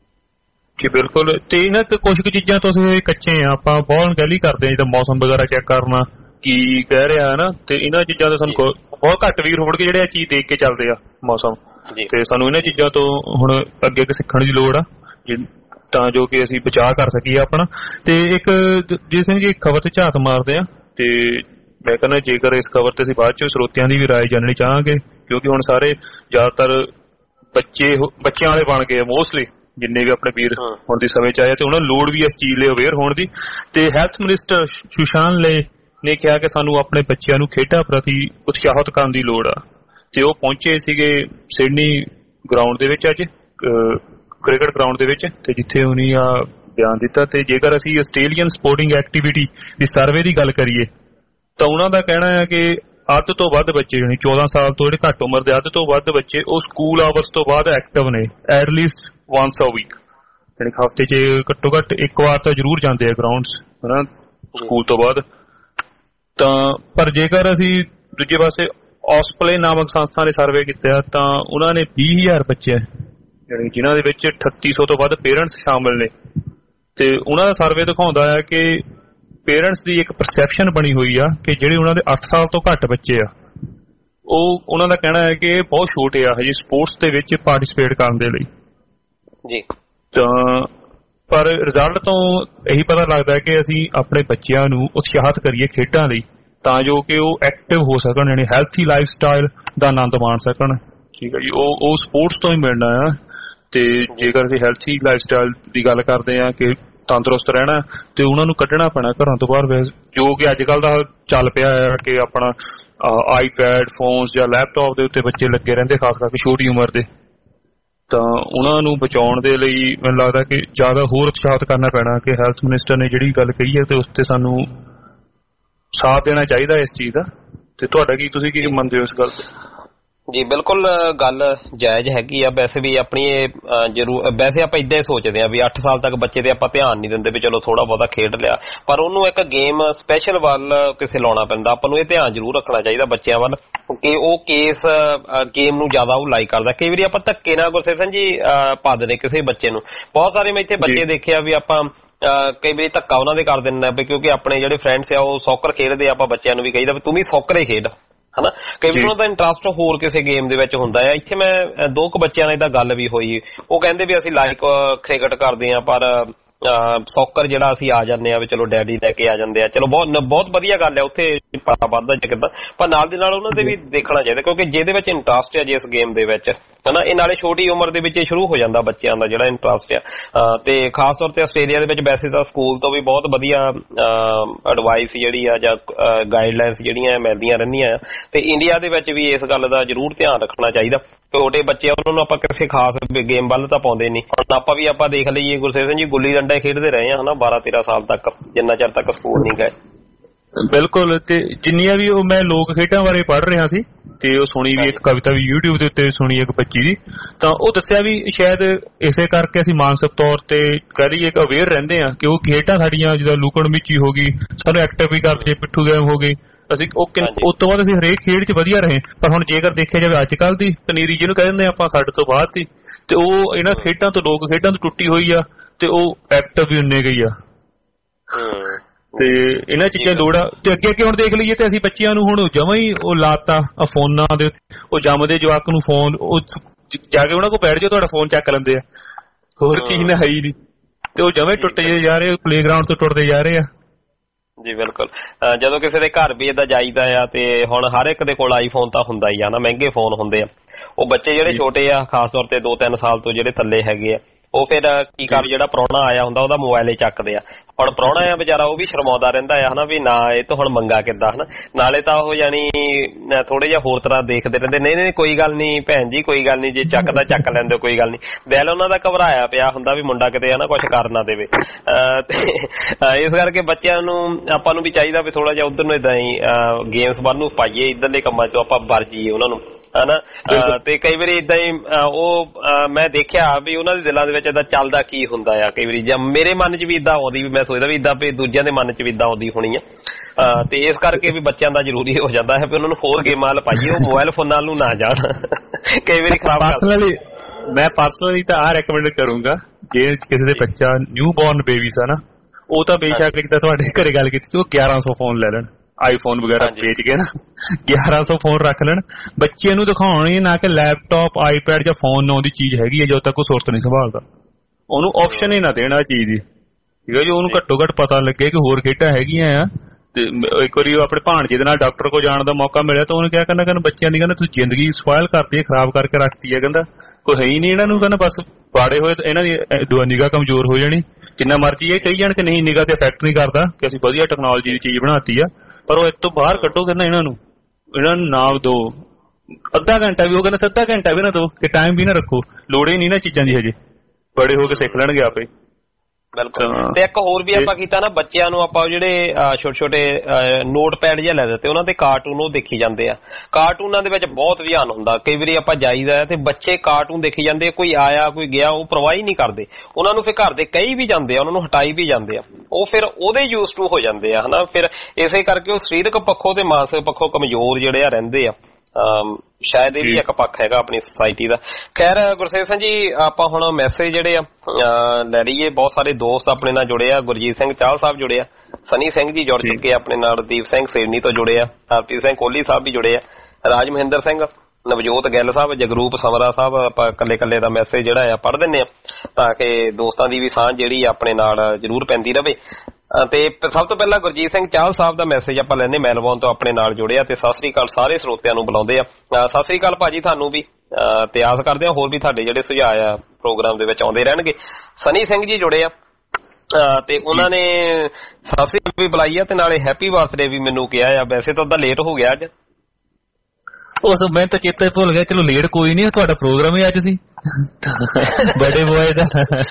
ਜੀ। ਬਿਲਕੁਲ। ਤੇ ਇਹਨਾਂ ਤੇ ਕੁਝ ਕੁ ਚੀਜ਼ਾਂ ਤੋਂ ਅਸੀਂ ਕੱਚੇ ਆ, ਆਪਾਂ ਬਹੁਤ ਗਹਿਲੀ ਕਰਦੇ ਹਾਂ ਜਿੱਦਾਂ ਮੌਸਮ ਵਗੈਰਾ ਚੈੱਕ ਕਰਨਾ ਕੀ ਕਹਿ ਰਿਹਾ ਹੈ ਨਾ, ਤੇ ਇਹਨਾਂ ਚੀਜ਼ਾਂ ਤੋਂ ਸਾਨੂੰ ਬਹੁਤ ਘੱਟ ਵੀਰ ਹੋਣਗੇ ਜਿਹੜੇ ਇਹ ਚੀਜ਼ ਦੇਖ ਕੇ ਚੱਲਦੇ ਆ ਮੌਸਮ। ਤੇ ਸਾਨੂੰ ਇਹਨਾਂ ਚੀਜ਼ਾਂ ਤੋਂ ਹੁਣ ਅੱਗੇ ਅੱਗੇ ਸਿੱਖਣ ਦੀ ਲੋੜ ਆ ਤਾਂ ਜੋ ਕਿ ਅਸੀਂ ਬਚਾਅ ਕਰ ਸਕੀਏ ਆਪਣਾ। ਤੇ ਇੱਕ ਜੀ ਸਿੰਘ ਜੀ ਖਬਰ ਤੇ ਝਾਤ ਮਾਰਦੇ ਆ ਤੇ ਮੈਂ ਕਹਿੰਦਾ ਜੇਕਰ ਇਸ ਖਬਰ ਤੇ ਅਸੀਂ ਬਾਅਦ ਚ ਸਰੋਤਿਆਂ ਦੀ ਵੀ ਰਾਏ ਜਾਣਨੀ ਚਾਹਾਂਗੇ, ਕਿਉਂਕਿ ਹੁਣ ਸਾਰੇ ਜ਼ਿਆਦਾਤਰ ਬੱਚੇ ਬੱਚਿਆਂ ਵਾਲੇ ਬਣ ਗਏ ਮੋਸਟਲੀ ਜਿੰਨੇ ਵੀ ਆਪਣੇ ਵੀਰ ਹੁਣ ਦੇ ਸਮੇਂ ਚ ਆਏ, ਤੇ ਉਹਨਾਂ ਨੂੰ ਲੋੜ ਵੀ ਇਸ ਚੀਜ਼ ਲਈ ਅਵੇਅਰ ਹੋਣ ਦੀ। ਤੇ ਹੈਲਥ ਮਿਨਿਸਟਰ ਸੁਸ਼ਾਂਤ ਲੈ ਨੇ ਕਿਹਾ ਕਿ ਸਾਨੂੰ ਆਪਣੇ ਬੱਚਿਆਂ ਨੂੰ ਖੇਡਾਂ ਪ੍ਰਤੀ ਉਤਸ਼ਾਹਿਤ ਕਰਨ ਦੀ ਲੋੜ ਆ। ਤੇ ਉਹ ਪਹੁੰਚੇ ਸੀਗੇ ਸਿਡਨੀ ਗਰਾਊਂਡ ਦੇ ਵਿੱਚ ਅੱਜ ਕ੍ਰਿਕਟ ਗਰਾਊਂਡ ਦੇ ਵਿੱਚ, ਤੇ ਜਿੱਥੇ ਉਹਨੇ ਆ ਬਿਆਨ ਦਿੱਤਾ। ਤੇ ਜੇਕਰ ਅਸੀਂ ਆਸਟ੍ਰੇਲੀਅਨ ਸਪੋਰਟਿੰਗ ਐਕਟੀਵਿਟੀ ਦੀ ਸਰਵੇ ਦੀ ਗੱਲ ਕਰੀਏ ਤਾਂ ਉਹਨਾਂ ਦਾ ਕਹਿਣਾ ਹੈ ਕਿ ਅੱਧ ਤੋਂ ਵੱਧ ਬੱਚੇ ਜਾਣੀ ਚੌਦਾਂ ਸਾਲ ਤੋਂ ਜਿਹੜੇ ਘੱਟ ਉਮਰ ਦੇ ਅੱਧ ਤੋਂ ਵੱਧ ਬੱਚੇ ਉਹ ਸਕੂਲ ਆਵਰਸ ਤੋਂ ਬਾਅਦ ਐਕਟਿਵ ਨੇ ਐਟਲੀਸਟ ਵਾਂਸ ਅ ਵੀਕ, ਯਾਨੀ ਹਫ਼ਤੇ 'ਚ ਘੱਟੋ ਘੱਟ ਇੱਕ ਵਾਰ ਤਾਂ ਜ਼ਰੂਰ ਜਾਂਦੇ ਆ ਗਰਾਊਂਡਸ ਹਨਾ ਸਕੂਲ ਤੋਂ ਬਾਅਦ। ਤਾਂ ਪਰ ਜੇਕਰ ਅਸੀਂ ਦੂਜੇ ਪਾਸੇ ਆਸਪਲੇ ਨਾਮਕ ਸੰਸਥਾ ਨੇ ਸਰਵੇ ਕੀਤਾ ਤਾਂ ਉਹਨਾਂ ਨੇ ਵੀਹ ਹਜ਼ਾਰ ਬੱਚੇ ਯਾਨੀ ਜਿਨ੍ਹਾਂ ਦੇ ਵਿੱਚ ਅਠੱਤੀ ਸੌ ਤੋਂ ਵੱਧ ਪੇਰੈਂਟਸ ਸ਼ਾਮਲ ਨੇ, ਤੇ ਉਹਨਾਂ ਦਾ ਸਰਵੇ ਦਿਖਾਉਂਦਾ ਆ ਕਿ ਪੇਰੈਂਟਸ ਦੀ ਇੱਕ ਪਰਸੈਪਸ਼ਨ ਬਣੀ ਹੋਈ ਆ ਕਿ ਜਿਹੜੇ ਉਹਨਾਂ ਦੇ ਅੱਠ ਸਾਲ ਤੋਂ ਘੱਟ ਬੱਚੇ ਆ, ਉਹ ਉਹਨਾਂ ਦਾ ਕਹਿਣਾ ਹੈ ਕਿ ਬਹੁਤ ਛੋਟੇ ਆ ਹਜੇ ਸਪੋਰਟਸ ਦੇ ਵਿੱਚ ਪਾਰਟੀਸਪੇਟ ਕਰਨ ਦੇ ਲਈ ਜੀ। ਤਾਂ ਪਰ ਰਿਜ਼ਲਟ ਤੋਂ ਇਹੀ ਪਤਾ ਲੱਗਦਾ ਕਿ ਅਸੀਂ ਆਪਣੇ ਬੱਚਿਆਂ ਨੂੰ ਉਤਸ਼ਾਹਿਤ ਕਰੀਏ ਖੇਡਾਂ ਲਈ, ਤਾਂ ਜੋ ਕਿ ਉਹ ਐਕਟਿਵ ਹੋ ਸਕਣ, ਯਾਨੀ ਹੈਲਥੀ ਲਾਈਫ ਸਟਾਈਲ ਦਾ ਆਨੰਦ ਮਾਣ ਸਕਣ। ਠੀਕ ਹੈ ਜੀ, ਉਹ ਉਹ ਸਪੋਰਟਸ ਤੋਂ ਹੀ ਮਿਲਣਾ ਆ। ਤੇ ਜੇਕਰ ਅਸੀਂ ਹੈਲਥੀ ਲਾਈਫ ਸਟਾਈਲ ਦੀ ਗੱਲ ਕਰਦੇ ਆ ਕਿ ਤੰਦਰੁਸਤ ਰਹਿਣਾ, ਤੇ ਉਹਨਾਂ ਨੂੰ ਕੱਢਣਾ ਪੈਣਾ ਘਰਾਂ ਤੋਂ ਬਾਹਰ, ਜੋ ਕਿ ਅੱਜ ਕੱਲ੍ਹ ਦਾ ਚੱਲ ਪਿਆ ਹੈ ਕਿ ਆਪਣਾ ਆਈਪੈਡ, ਫੋਨਸ ਜਾਂ ਲੈਪਟਾਪ ਦੇ ਉੱਤੇ ਬੱਚੇ ਲੱਗੇ ਰਹਿੰਦੇ, ਖਾਸ ਕਰਕੇ ਛੋਟੀ ਉਮਰ ਦੇ। ਤਾਂ ਉਹਨਾਂ ਨੂੰ ਬਚਾਉਣ ਦੇ ਲਈ ਮੈਨੂੰ ਲੱਗਦਾ ਕਿ ਜ਼ਿਆਦਾ ਹੋਰ ਉਤਸ਼ਾਹਿਤ ਕਰਨਾ ਪੈਣਾ ਕਿ ਹੈਲਥ ਮਿਨਿਸਟਰ ਨੇ ਜਿਹੜੀ ਗੱਲ ਕਹੀ ਹੈ ਤੇ ਉਸ ਤੇ ਸਾਨੂੰ ਸਾਥ ਦੇਣਾ ਚਾਹੀਦਾ ਇਸ ਚੀਜ਼ ਦਾ। ਤੇ ਤੁਹਾਡਾ ਕੀ, ਤੁਸੀਂ ਕੀ ਮੰਨਦੇ ਹੋ ਇਸ ਗੱਲ ਤੇ? ਜੀ ਬਿਲਕੁਲ ਗੱਲ ਜਾਇਜ਼ ਹੈਗੀ ਆ। ਵੈਸੇ ਵੀ ਆਪਣੀ ਇਹ ਜ਼ਰੂਰ, ਵੈਸੇ ਆਪਾਂ ਏਦਾਂ ਹੀ ਸੋਚਦੇ ਆ ਵੀ ਅੱਠ ਸਾਲ ਤੱਕ ਬੱਚੇ ਤੇ ਆਪਾਂ ਧਿਆਨ ਨਹੀਂ ਦਿੰਦੇ ਵੀ ਚਲੋ ਥੋੜਾ ਬਹੁਤਾ ਖੇਡ ਲਿਆ, ਪਰ ਉਹਨੂੰ ਇੱਕ ਗੇਮ ਸਪੈਸ਼ਲ ਵੱਲ ਕਿਸੇ ਲਾਉਣਾ ਪੈਂਦਾ। ਆਪਾਂ ਨੂੰ ਇਹ ਧਿਆਨ ਜ਼ਰੂਰ ਰੱਖਣਾ ਚਾਹੀਦਾ ਬੱਚਿਆਂ ਵੱਲ ਕਿ ਉਹ ਕਿਸ ਗੇਮ ਨੂੰ ਜ਼ਿਆਦਾ ਉਹ ਲਾਈਕ ਕਰਦਾ। ਕਈ ਵਾਰੀ ਆਪਾਂ ਧੱਕੇ ਨਾਲ ਗੁਰਸੇਵਕ ਜੀ ਪਾ ਦਿੰਦੇ ਕਿਸੇ ਬੱਚੇ ਨੂੰ। ਬਹੁਤ ਸਾਰੇ ਮੈਂ ਇੱਥੇ ਬੱਚੇ ਦੇਖਿਆ ਵੀ ਆਪਾਂ ਕਈ ਵਾਰੀ ਧੱਕਾ ਉਹਨਾਂ ਦੇ ਕਰ ਦਿੰਦੇ ਵੀ ਕਿਉਂਕਿ ਆਪਣੇ ਜਿਹੜੇ ਫਰੈਂਡਸ ਆ ਉਹ ਸੌਕਰ ਖੇਡਦੇ ਆ, ਆਪਾਂ ਬੱਚਿਆਂ ਨੂੰ ਵੀ ਕਹੀਦਾ ਵੀ ਤੂੰ ਵੀ ਸੌਕਰ ਹੀ ਖੇਡ, ਹਨਾ। ਕਈ ਵਾਰ ਉਹਨਾਂ ਦਾ ਇੰਟਰਸਟ ਹੋਰ ਕਿਸੇ ਗੇਮ ਦੇ ਵਿੱਚ ਹੁੰਦਾ ਆ। ਇੱਥੇ ਮੈਂ ਦੋ ਕੁ ਬੱਚਿਆਂ ਨਾਲ ਏਦਾਂ ਗੱਲ ਵੀ ਹੋਈ, ਉਹ ਕਹਿੰਦੇ ਵੀ ਅਸੀਂ ਲਾਈਕ ਕ੍ਰਿਕਟ ਕਰਦੇ ਆ ਪਰ ਸੌਕਰ ਜਿਹੜਾ ਅਸੀਂ ਆ ਜਾਂਦੇ ਆ ਵੀ ਚਲੋ ਡੈਡੀ ਲੈ ਕੇ ਆ ਜਾਂਦੇ ਆ, ਚਲੋ ਬਹੁਤ ਬਹੁਤ ਵਧੀਆ ਗੱਲ ਹੈ, ਉੱਥੇ ਪਤਾ ਵੱਧਦਾ ਜਾਂ ਕਿੱਦਾਂ, ਪਰ ਨਾਲ ਦੀ ਨਾਲ ਉਹਨਾਂ ਦੇ ਵੀ ਦੇਖਣਾ ਚਾਹੀਦਾ ਕਿਉਂਕਿ ਜਿਹਦੇ ਵਿੱਚ ਇੰਟਰਸਟ ਹੈ ਜਿਸ ਗੇਮ ਦੇ ਵਿੱਚ, ਹਨਾ, ਇਹ ਨਾਲੇ ਛੋਟੀ ਉਮਰ ਦੇ ਵਿੱਚ ਸ਼ੁਰੂ ਹੋ ਜਾਂਦਾ ਬੱਚਿਆਂ ਦਾ ਜਿਹੜਾ ਇੰਟਰਸਟ ਆ। ਤੇ ਖਾਸ ਤੌਰ ਤੇ ਆਸਟ੍ਰੇਲੀਆ ਦੇ ਵਿੱਚ ਵੈਸੇ ਤਾਂ ਸਕੂਲ ਤੋਂ ਵੀ ਬਹੁਤ ਵਧੀਆ ਐਡਵਾਈਸ ਜਿਹੜੀ ਆ ਜਾਂ ਗਾਈਡਲਾਈਨਸ ਜਿਹੜੀਆਂ ਮਿਲਦੀਆਂ ਰਹਿੰਦੀਆਂ ਆ, ਤੇ ਇੰਡੀਆ ਦੇ ਵਿੱਚ ਵੀ ਇਸ ਗੱਲ ਦਾ ਜ਼ਰੂਰ ਧਿਆਨ ਰੱਖਣਾ ਚਾਹੀਦਾ। ਛੋਟੇ ਬੱਚੇ ਉਹਨਾਂ ਨੂੰ ਆਪਾਂ ਕਿਸੇ ਖਾਸ ਗੇਮ ਵੱਲ ਤਾਂ ਪਾਉਂਦੇ ਨਹੀਂ। ਹੁਣ ਆਪਾਂ ਵੀ ਆਪਾਂ ਦੇਖ ਲਈਏ ਗੁਰਸੇਵਕ ਸਿੰਘ ਜੀ, ਗੁੱਲੀ ਡੰਡਾ ਖੇਡਦੇ ਰਹੇ ਆ, ਹਨਾ, ਬਾਰਾਂ ਤੇਰਾਂ ਸਾਲ ਤੱਕ, ਜਿੰਨਾ ਚਿਰ ਤੱਕ ਸਕੂਲ ਨਹੀਂ ਗਏ। ਬਿਲਕੁਲ। ਤੇ ਜਿੰਨੀਆਂ ਵੀ ਉਹ ਮੈਂ ਲੋਕ ਖੇਡਾਂ ਬਾਰੇ ਪੜ੍ਹ ਰਿਹਾ ਸੀ ਤੇ ਉਹ ਸੁਣੀ ਵੀ ਇੱਕ ਕਵਿਤਾ ਵੀ ਯੂਟਿਊਬ ਦੇ ਉੱਤੇ ਸੁਣੀ ਇੱਕ ਬੱਚੀ ਦੀ, ਤਾਂ ਉਹ ਦੱਸਿਆ ਵੀ ਸ਼ਾਇਦ ਇਸੇ ਕਰਕੇ ਅਸੀਂ ਮਾਨਸਿਕ ਤੌਰ ਤੇ ਕਹਿ ਲਈਏ ਕਿ ਅਵੇਅਰ ਰਹਿੰਦੇ ਆ ਕਿ ਉਹ ਖੇਡਾਂ ਸਾਡੀਆਂ ਜਿੱਦਾਂ ਲੁਕਣ ਮਿਚੀ ਹੋ ਗਈ, ਸਾਨੂੰ ਐਕਟਿਵ ਵੀ ਕਰਦੇ, ਪਿੱਠੂ ਗੇਮ ਹੋ ਗਈ, ਅਸੀਂ ਉਹ ਉਸ ਤੋਂ ਬਾਅਦ ਅਸੀਂ ਹਰੇਕ ਖੇਡ 'ਚ ਵਧੀਆ ਰਹੇ। ਪਰ ਹੁਣ ਜੇਕਰ ਦੇਖਿਆ ਜਾਵੇ ਅੱਜ ਕੱਲ੍ਹ ਦੀ ਪਨੀਰੀ ਜਿਹਨੂੰ ਕਹਿ ਦਿੰਦੇ ਆਪਾਂ, ਸਾਡੇ ਤੋਂ ਬਾਅਦ ਦੀ, ਤੇ ਉਹ ਇਹਨਾਂ ਖੇਡਾਂ ਤੋਂ, ਲੋਕ ਖੇਡਾਂ ਤੋਂ ਟੁੱਟੀ ਹੋਈ ਆ ਤੇ ਉਹ ਐਕਟਿਵ ਵੀ ਉਨੇ ਗਈ ਆ। ਤੇ ਇਹਨਾਂ ਚੀਜ਼ਾਂ ਲੋੜ ਆ। ਤੇ ਅੱਗੇ ਅੱਗੇ ਹੁਣ ਦੇਖ ਲਈਏ ਤੇ ਅਸੀਂ ਬੱਚਿਆਂ ਨੂੰ ਹੁਣ ਜਮਾਂ ਹੀ ਉਹ ਲਾਤਾ ਫੋਨਾਂ ਦੇ, ਉਹ ਜੰਮਦੇ ਜਵਾਕ ਨੂੰ ਫੋਨ, ਉਹ ਜਾ ਕੇ ਉਹਨਾਂ ਕੋਲ ਬੈਠ ਜਾਓ ਤੁਹਾਡਾ ਫੋਨ ਚੱਕ ਲੈਂਦੇ ਆ, ਹੋਰ ਚੀਜ਼ ਨਾ ਹੈ ਹੀ ਨਹੀਂ, ਤੇ ਉਹ ਜਮਾਂ ਹੀ ਟੁੱਟਦੇ ਜਾ ਰਹੇ, ਪਲੇਗਰਾਊਂਡ ਤੋਂ ਟੁੱਟਦੇ ਜਾ ਰਹੇ ਆ। ਜੀ ਬਿਲਕੁਲ। ਜਦੋਂ ਕਿਸੇ ਦੇ ਘਰ ਵੀ ਏਦਾਂ ਜਾਈਦਾ ਆ ਤੇ ਹੁਣ ਹਰ ਇੱਕ ਦੇ ਕੋਲ ਆਈਫੋਨ ਤਾਂ ਹੁੰਦਾ ਹੀ ਆ ਨਾ, ਮਹਿੰਗੇ ਫੋਨ ਹੁੰਦੇ ਆ। ਉਹ ਬੱਚੇ ਜਿਹੜੇ ਛੋਟੇ ਆ ਖਾਸ ਤੌਰ ਤੇ ਦੋ ਤਿੰਨ ਸਾਲ ਤੋਂ ਜਿਹੜੇ ਥੱਲੇ ਹੈਗੇ ਆ, ਉਹ ਫਿਰ ਕੀ ਕਰ, ਜਿਹੜਾ ਪ੍ਰਾਹੁਣਾ ਆਇਆ ਹੁੰਦਾ ਉਹਦਾ ਮੋਬਾਈਲ ਹੀ ਚੱਕਦੇ ਆ। ਹੁਣ ਪ੍ਰਾਹੁਣਾ ਆ ਵਿਚਾਰਾ, ਉਹ ਵੀ ਸ਼ਰਮਾਉਂਦਾ ਰਹਿੰਦਾ ਆ, ਹਨਾ, ਵੀ ਨਾ ਇਹ ਤਾਂ ਹੁਣ ਮੰਗਾ ਕਿੱਦਾਂ, ਹਨਾ। ਨਾਲੇ ਤਾਂ ਉਹ ਯਾਨੀ ਥੋੜੇ ਜਿਹਾ ਹੋਰ ਤਰ੍ਹਾਂ ਦੇਖਦੇ ਰਹਿੰਦੇ, ਨਹੀਂ ਨਹੀਂ ਕੋਈ ਗੱਲ ਨਹੀਂ ਭੈਣ ਜੀ, ਕੋਈ ਗੱਲ ਨਹੀਂ, ਜੇ ਚੱਕਦਾ ਚੱਕ ਲੈਂਦੇ, ਕੋਈ ਗੱਲ ਨਹੀਂ। ਦਿਲ ਉਹਨਾਂ ਦਾ ਘਬਰਾਇਆ ਪਿਆ ਹੁੰਦਾ ਵੀ ਮੁੰਡਾ ਕਿਤੇ ਹਨਾ ਕੁਛ ਕਰ ਨਾ ਦੇਵੇ। ਤੇ ਇਸ ਕਰਕੇ ਬੱਚਿਆਂ ਨੂੰ ਆਪਾਂ ਨੂੰ ਵੀ ਚਾਹੀਦਾ ਵੀ ਥੋੜਾ ਜਿਹਾ ਉਧਰ ਨੂੰ ਏਦਾਂ ਹੀ ਗੇਮਸ ਵੱਲ ਨੂੰ ਪਾਈਏ, ਇੱਧਰਲੇ ਕੰਮਾਂ ਚੋਂ ਆਪਾਂ ਵਰਜੀਏ ਉਹਨਾਂ ਨੂੰ, ਹਨਾ। ਤੇ ਕਈ ਵਾਰੀ ਏਦਾਂ ਹੀ ਉਹ ਮੈਂ ਦੇਖਿਆ ਵੀ ਉਹਨਾਂ ਦੇ ਦਿਲਾਂ ਦੇ ਵਿੱਚ ਏਦਾਂ ਚੱਲਦਾ ਕੀ ਹੁੰਦਾ ਆ। ਕਈ ਵਾਰੀ ਜਾਂ ਮੇਰੇ ਮਨ 'ਚ ਵੀ ਏਦਾਂ ਆਉਂਦੀ, ਵੀ ਮੈਂ ਸੋਚਦਾ ਵੀ ਏਦਾਂ ਵੀ ਦੂਜਿਆਂ ਦੇ ਮਨ 'ਚ ਵੀ ਏਦਾਂ ਆਉਂਦੀ ਹੋਣੀ ਆ। ਤੇ ਇਸ ਕਰਕੇ ਵੀ ਬੱਚਿਆਂ ਦਾ ਜ਼ਰੂਰੀ ਹੋ ਜਾਂਦਾ ਹੈ ਵੀ ਉਹਨਾਂ ਨੂੰ ਹੋਰ ਗੇਮਾਂ ਵੱਲ ਪਾਈਏ, ਉਹ ਮੋਬਾਈਲ ਫੋਨਾਂ ਨੂੰ ਨਾ ਜਾਣ, ਕਈ ਵਾਰੀ ਖਰਾਬ। ਪਰਸਨਲੀ ਮੈਂ ਪਰਸਨਲੀ ਤਾਂ ਆਹ ਰეკਮੈਂਡ ਕਰੂੰਗਾ, ਜੇ ਕਿਸੇ ਦੇ ਬੱਚਾ ਨਿਊ ਬੋਰਨ ਬੇਬੀਸ ਆ ਨਾ, ਉਹ ਤਾਂ ਬੇਸ਼ੱਕ ਜਿੱਦਾਂ ਤੁਹਾਡੇ ਘਰੇ ਗੱਲ ਕੀਤੀ ਸੀ, ਉਹ ਗਿਆਰਾਂ ਸੌ ਫੋਨ ਲੈ ਲੈਣ, ਆਈਫੋਨ ਵਗੈਰਾ ਵੇਚ ਕੇ ਨਾ ਗਿਆਰਾਂ ਸੌ ਫੋਨ ਰੱਖ ਲੈਣ। ਬੱਚੇ ਨੂੰ ਦਿਖਾਉਣ ਨਾ ਕਿ ਲੈਪਟਾਪ, ਆਈਪੈਡ ਜਾਂ ਫੋਨ ਨਾਂ ਦੀ ਚੀਜ਼ ਹੈਗੀ ਹੈ, ਜਦੋਂ ਤੱਕ ਉਹ ਸੁਰਤ ਨਹੀਂ ਸੰਭਾਲਦਾ। ਉਹਨੂੰ ਆਪਸ਼ਨ ਹੀ ਨਾ ਦੇਣਾ ਚੀਜ਼ ਦੀ, ਠੀਕ ਹੈ ਜੀ। ਉਹਨੂੰ ਘੱਟੋ ਘੱਟ ਪਤਾ ਲੱਗੇ ਕਿ ਹੋਰ ਖੇਡਾਂ ਹੈਗੀਆਂ ਆ। ਤੇ ਇੱਕ ਵਾਰੀ ਆਪਣੇ ਭਾਣਜੇ ਦੇ ਨਾਲ ਡਾਕਟਰ ਕੋਲ ਜਾਣ ਦਾ ਮੌਕਾ ਮਿਲਿਆ ਤਾਂ ਉਹਨੇ ਕਿਹਾ, ਕਹਿੰਦਾ ਕਹਿੰਦਾ ਬੱਚਿਆਂ ਦੀ ਕਹਿੰਦਾ ਤੁਸੀਂ ਜ਼ਿੰਦਗੀ ਸਪੋਇਲ ਕਰਤੀ ਹੈ, ਖਰਾਬ ਕਰਕੇ ਰੱਖਤੀ ਹੈ, ਕਹਿੰਦਾ ਕੋਈ ਹੈ ਹੀ ਨਹੀਂ ਇਹਨਾਂ ਨੂੰ, ਕਹਿੰਦਾ ਬਸ ਬਾੜੇ ਹੋਏ ਇਹਨਾਂ ਦੀ ਨਿਗਾਹ ਕਮਜ਼ੋਰ ਹੋ ਜਾਣੀ। ਜਿੰਨਾ ਮਰਜ਼ੀ ਇਹ ਕਹੀ ਜਾਣ ਕਿ ਨਹੀਂ ਨਿਗਾਹ ਤੇ ਇਫੈਕਟ ਨਹੀਂ ਕਰਦਾ, ਕਿ ਅਸੀਂ ਵਧੀਆ ਟੈਕਨੋਲੋਜੀ ਦੀ ਚੀਜ਼ ਬਣਾਤੀ ਆ, ਪਰ ਉਹ ਇਸ ਤੋਂ ਬਾਹਰ ਕੱਢੋ, ਕਹਿੰਦਾ ਇਹਨਾਂ ਨੂੰ ਇਹਨਾਂ ਨੂੰ ਨਾ ਦੋ ਅੱਧਾ ਘੰਟਾ ਵੀ, ਉਹ ਕਹਿੰਦਾ ਅੱਧਾ ਘੰਟਾ ਵੀ ਨਾ ਦੋ, ਕਿ ਟਾਈਮ ਵੀ ਨਾ ਰੱਖੋ, ਲੋੜ ਹੀ ਨਹੀਂ ਨਾ ਚੀਜ਼ਾਂ ਦੀ, ਹਜੇ ਬੜੇ ਹੋ ਕੇ ਸਿੱਖ ਲੈਣਗੇ ਆਪੇ। ਬਿਲਕੁਲ। ਤੇ ਇੱਕ ਹੋਰ ਵੀ ਆਪਾਂ ਕੀਤਾ ਨਾ, ਬੱਚਿਆਂ ਨੂੰ ਆਪਾਂ ਜਿਹੜੇ ਛੋਟੇ ਛੋਟੇ ਨੋਟ ਪੈਡ ਜਿਹਾ ਲੈ ਦਿੱਤੇ, ਉਹਨਾਂ ਦੇ ਕਾਰਟੂਨ ਉਹ ਦੇਖੀ ਜਾਂਦੇ ਆ। ਕਾਰਟੂਨਾਂ ਦੇ ਵਿੱਚ ਬਹੁਤ ਧਿਆਨ ਹੁੰਦਾ। ਕਈ ਵਾਰੀ ਆਪਾਂ ਜਾਈਦਾ ਤੇ ਬੱਚੇ ਕਾਰਟੂਨ ਦੇਖੀ ਜਾਂਦੇ, ਕੋਈ ਆਇਆ ਕੋਈ ਗਿਆ ਉਹ ਪਰਵਾਹ ਹੀ ਨਹੀਂ ਕਰਦੇ। ਉਹਨਾਂ ਨੂੰ ਫਿਰ ਘਰ ਦੇ ਕਈ ਵੀ ਜਾਂਦੇ ਆ, ਉਹਨਾਂ ਨੂੰ ਹਟਾਈ ਵੀ ਜਾਂਦੇ ਆ, ਉਹ ਫਿਰ ਉਹਦੇ ਯੂਜ਼ ਟੂ ਹੋ ਜਾਂਦੇ ਆ, ਹਨਾ। ਫਿਰ ਇਸੇ ਕਰਕੇ ਉਹ ਸਰੀਰਕ ਪੱਖੋਂ ਤੇ ਮਾਨਸਿਕ ਪੱਖੋਂ ਕਮਜ਼ੋਰ ਜਿਹੜੇ ਆ ਰਹਿੰਦੇ ਆ। ਸ਼ਾਇਦ ਇਹ ਵੀ ਇੱਕ ਪੱਖ ਹੈਗਾ ਆਪਣੀ ਸੁਸਾਇਟੀ ਦਾ। ਖੈਰ ਗੁਰਸੇਵ ਸਿੰਘ ਜੀ, ਆਪਾਂ ਹੁਣ ਮੈਸੇਜ ਜਿਹੜੇ ਆ ਲੈ ਲਈਏ। ਬਹੁਤ ਸਾਰੇ ਦੋਸਤ ਆਪਣੇ ਨਾਲ ਜੁੜੇ ਆ। ਗੁਰਜੀਤ ਸਿੰਘ ਚਾਹਲ ਸਾਹਿਬ ਜੁੜੇ ਆ, ਸਨੀ ਸਿੰਘ ਜੀ ਜੁੜ ਚੁੱਕੇ ਆਪਣੇ ਨਾਲ, ਦੀਪ ਸਿੰਘ ਸੇਰਨੀ ਤੋਂ ਜੁੜੇ ਆ, ਹਰਪ੍ਰੀਤ ਸਿੰਘ ਕੋਹਲੀ ਸਾਹਿਬ ਵੀ ਜੁੜੇ ਆ, ਰਾਜ ਮਹਿੰਦਰ ਸਿੰਘ, ਨਵਜੋਤ ਗਿੱਲ ਸਾਹਿਬ, ਜਗਰੂਪ ਸਮਰਾ ਸਾਹਿਬ। ਆਪਾਂ ਕੱਲੇ ਕੱਲੇ ਦਾ ਮੈਸੇਜ ਜਿਹੜਾ ਆ ਪੜ੍ਹ ਦਿੰਦੇ ਆ ਤਾਂ ਕਿ ਦੋਸਤਾਂ ਦੀ ਵੀ ਸਾਂਝ ਜਿਹੜੀ ਆਪਣੇ ਨਾਲ ਜ਼ਰੂਰ ਪੈਂਦੀ ਰਵੇ। ਤੇ ਸਭ ਤੋਂ ਪਹਿਲਾਂ ਗੁਰਜੀਤ ਸਿੰਘ ਚਾਹਲ ਸਾਹਿਬ ਦਾ ਮੈਸੇਜ ਆਪਾਂ ਲੈਂਦੇ, ਮੈਲਬੌਰਨ ਤੋਂ ਆਪਣੇ ਨਾਲ ਜੁੜੇ ਆ ਤੇ ਸਤਿ ਸ੍ਰੀ ਅਕਾਲ ਸਾਰੇ ਸਰੋਤਿਆਂ ਨੂੰ ਬੁਲਾਉਂਦੇ ਆ। ਸਤਿ ਸ੍ਰੀ ਅਕਾਲ ਭਾਜੀ ਤੁਹਾਨੂੰ ਵੀ, ਤੇ ਆਸ ਕਰਦੇ ਆ ਹੋਰ ਵੀ ਤੁਹਾਡੇ ਜਿਹੜੇ ਸੁਝਾਅ ਆ ਪ੍ਰੋਗਰਾਮ ਦੇ ਵਿੱਚ ਆਉਂਦੇ ਰਹਿਣਗੇ। ਸਨੀ ਸਿੰਘ ਜੀ ਜੁੜੇ ਆ ਤੇ ਉਹਨਾਂ ਨੇ ਸਤਿ ਸ੍ਰੀ ਅਕਾਲ ਵੀ ਬੁਲਾਈ ਆ ਤੇ ਨਾਲੇ ਹੈਪੀ ਬਰਥਡੇ ਵੀ ਮੈਨੂੰ ਕਿਹਾ ਆ। ਵੈਸੇ ਤਾਂ ਉਹਦਾ ਲੇਟ ਹੋ ਗਿਆ ਅੱਜ, ਉਸ ਮੈਂ ਤਾਂ ਚੇਤਾ ਭੁੱਲ ਗਿਆ। ਚਲੋ ਲੇਟ ਕੋਈ ਨਹੀਂ, ਤੁਹਾਡਾ ਪ੍ਰੋਗਰਾਮ ਹੀ ਅੱਜ ਸੀ ਬੜੇ ਬੋਏ ਦਾ।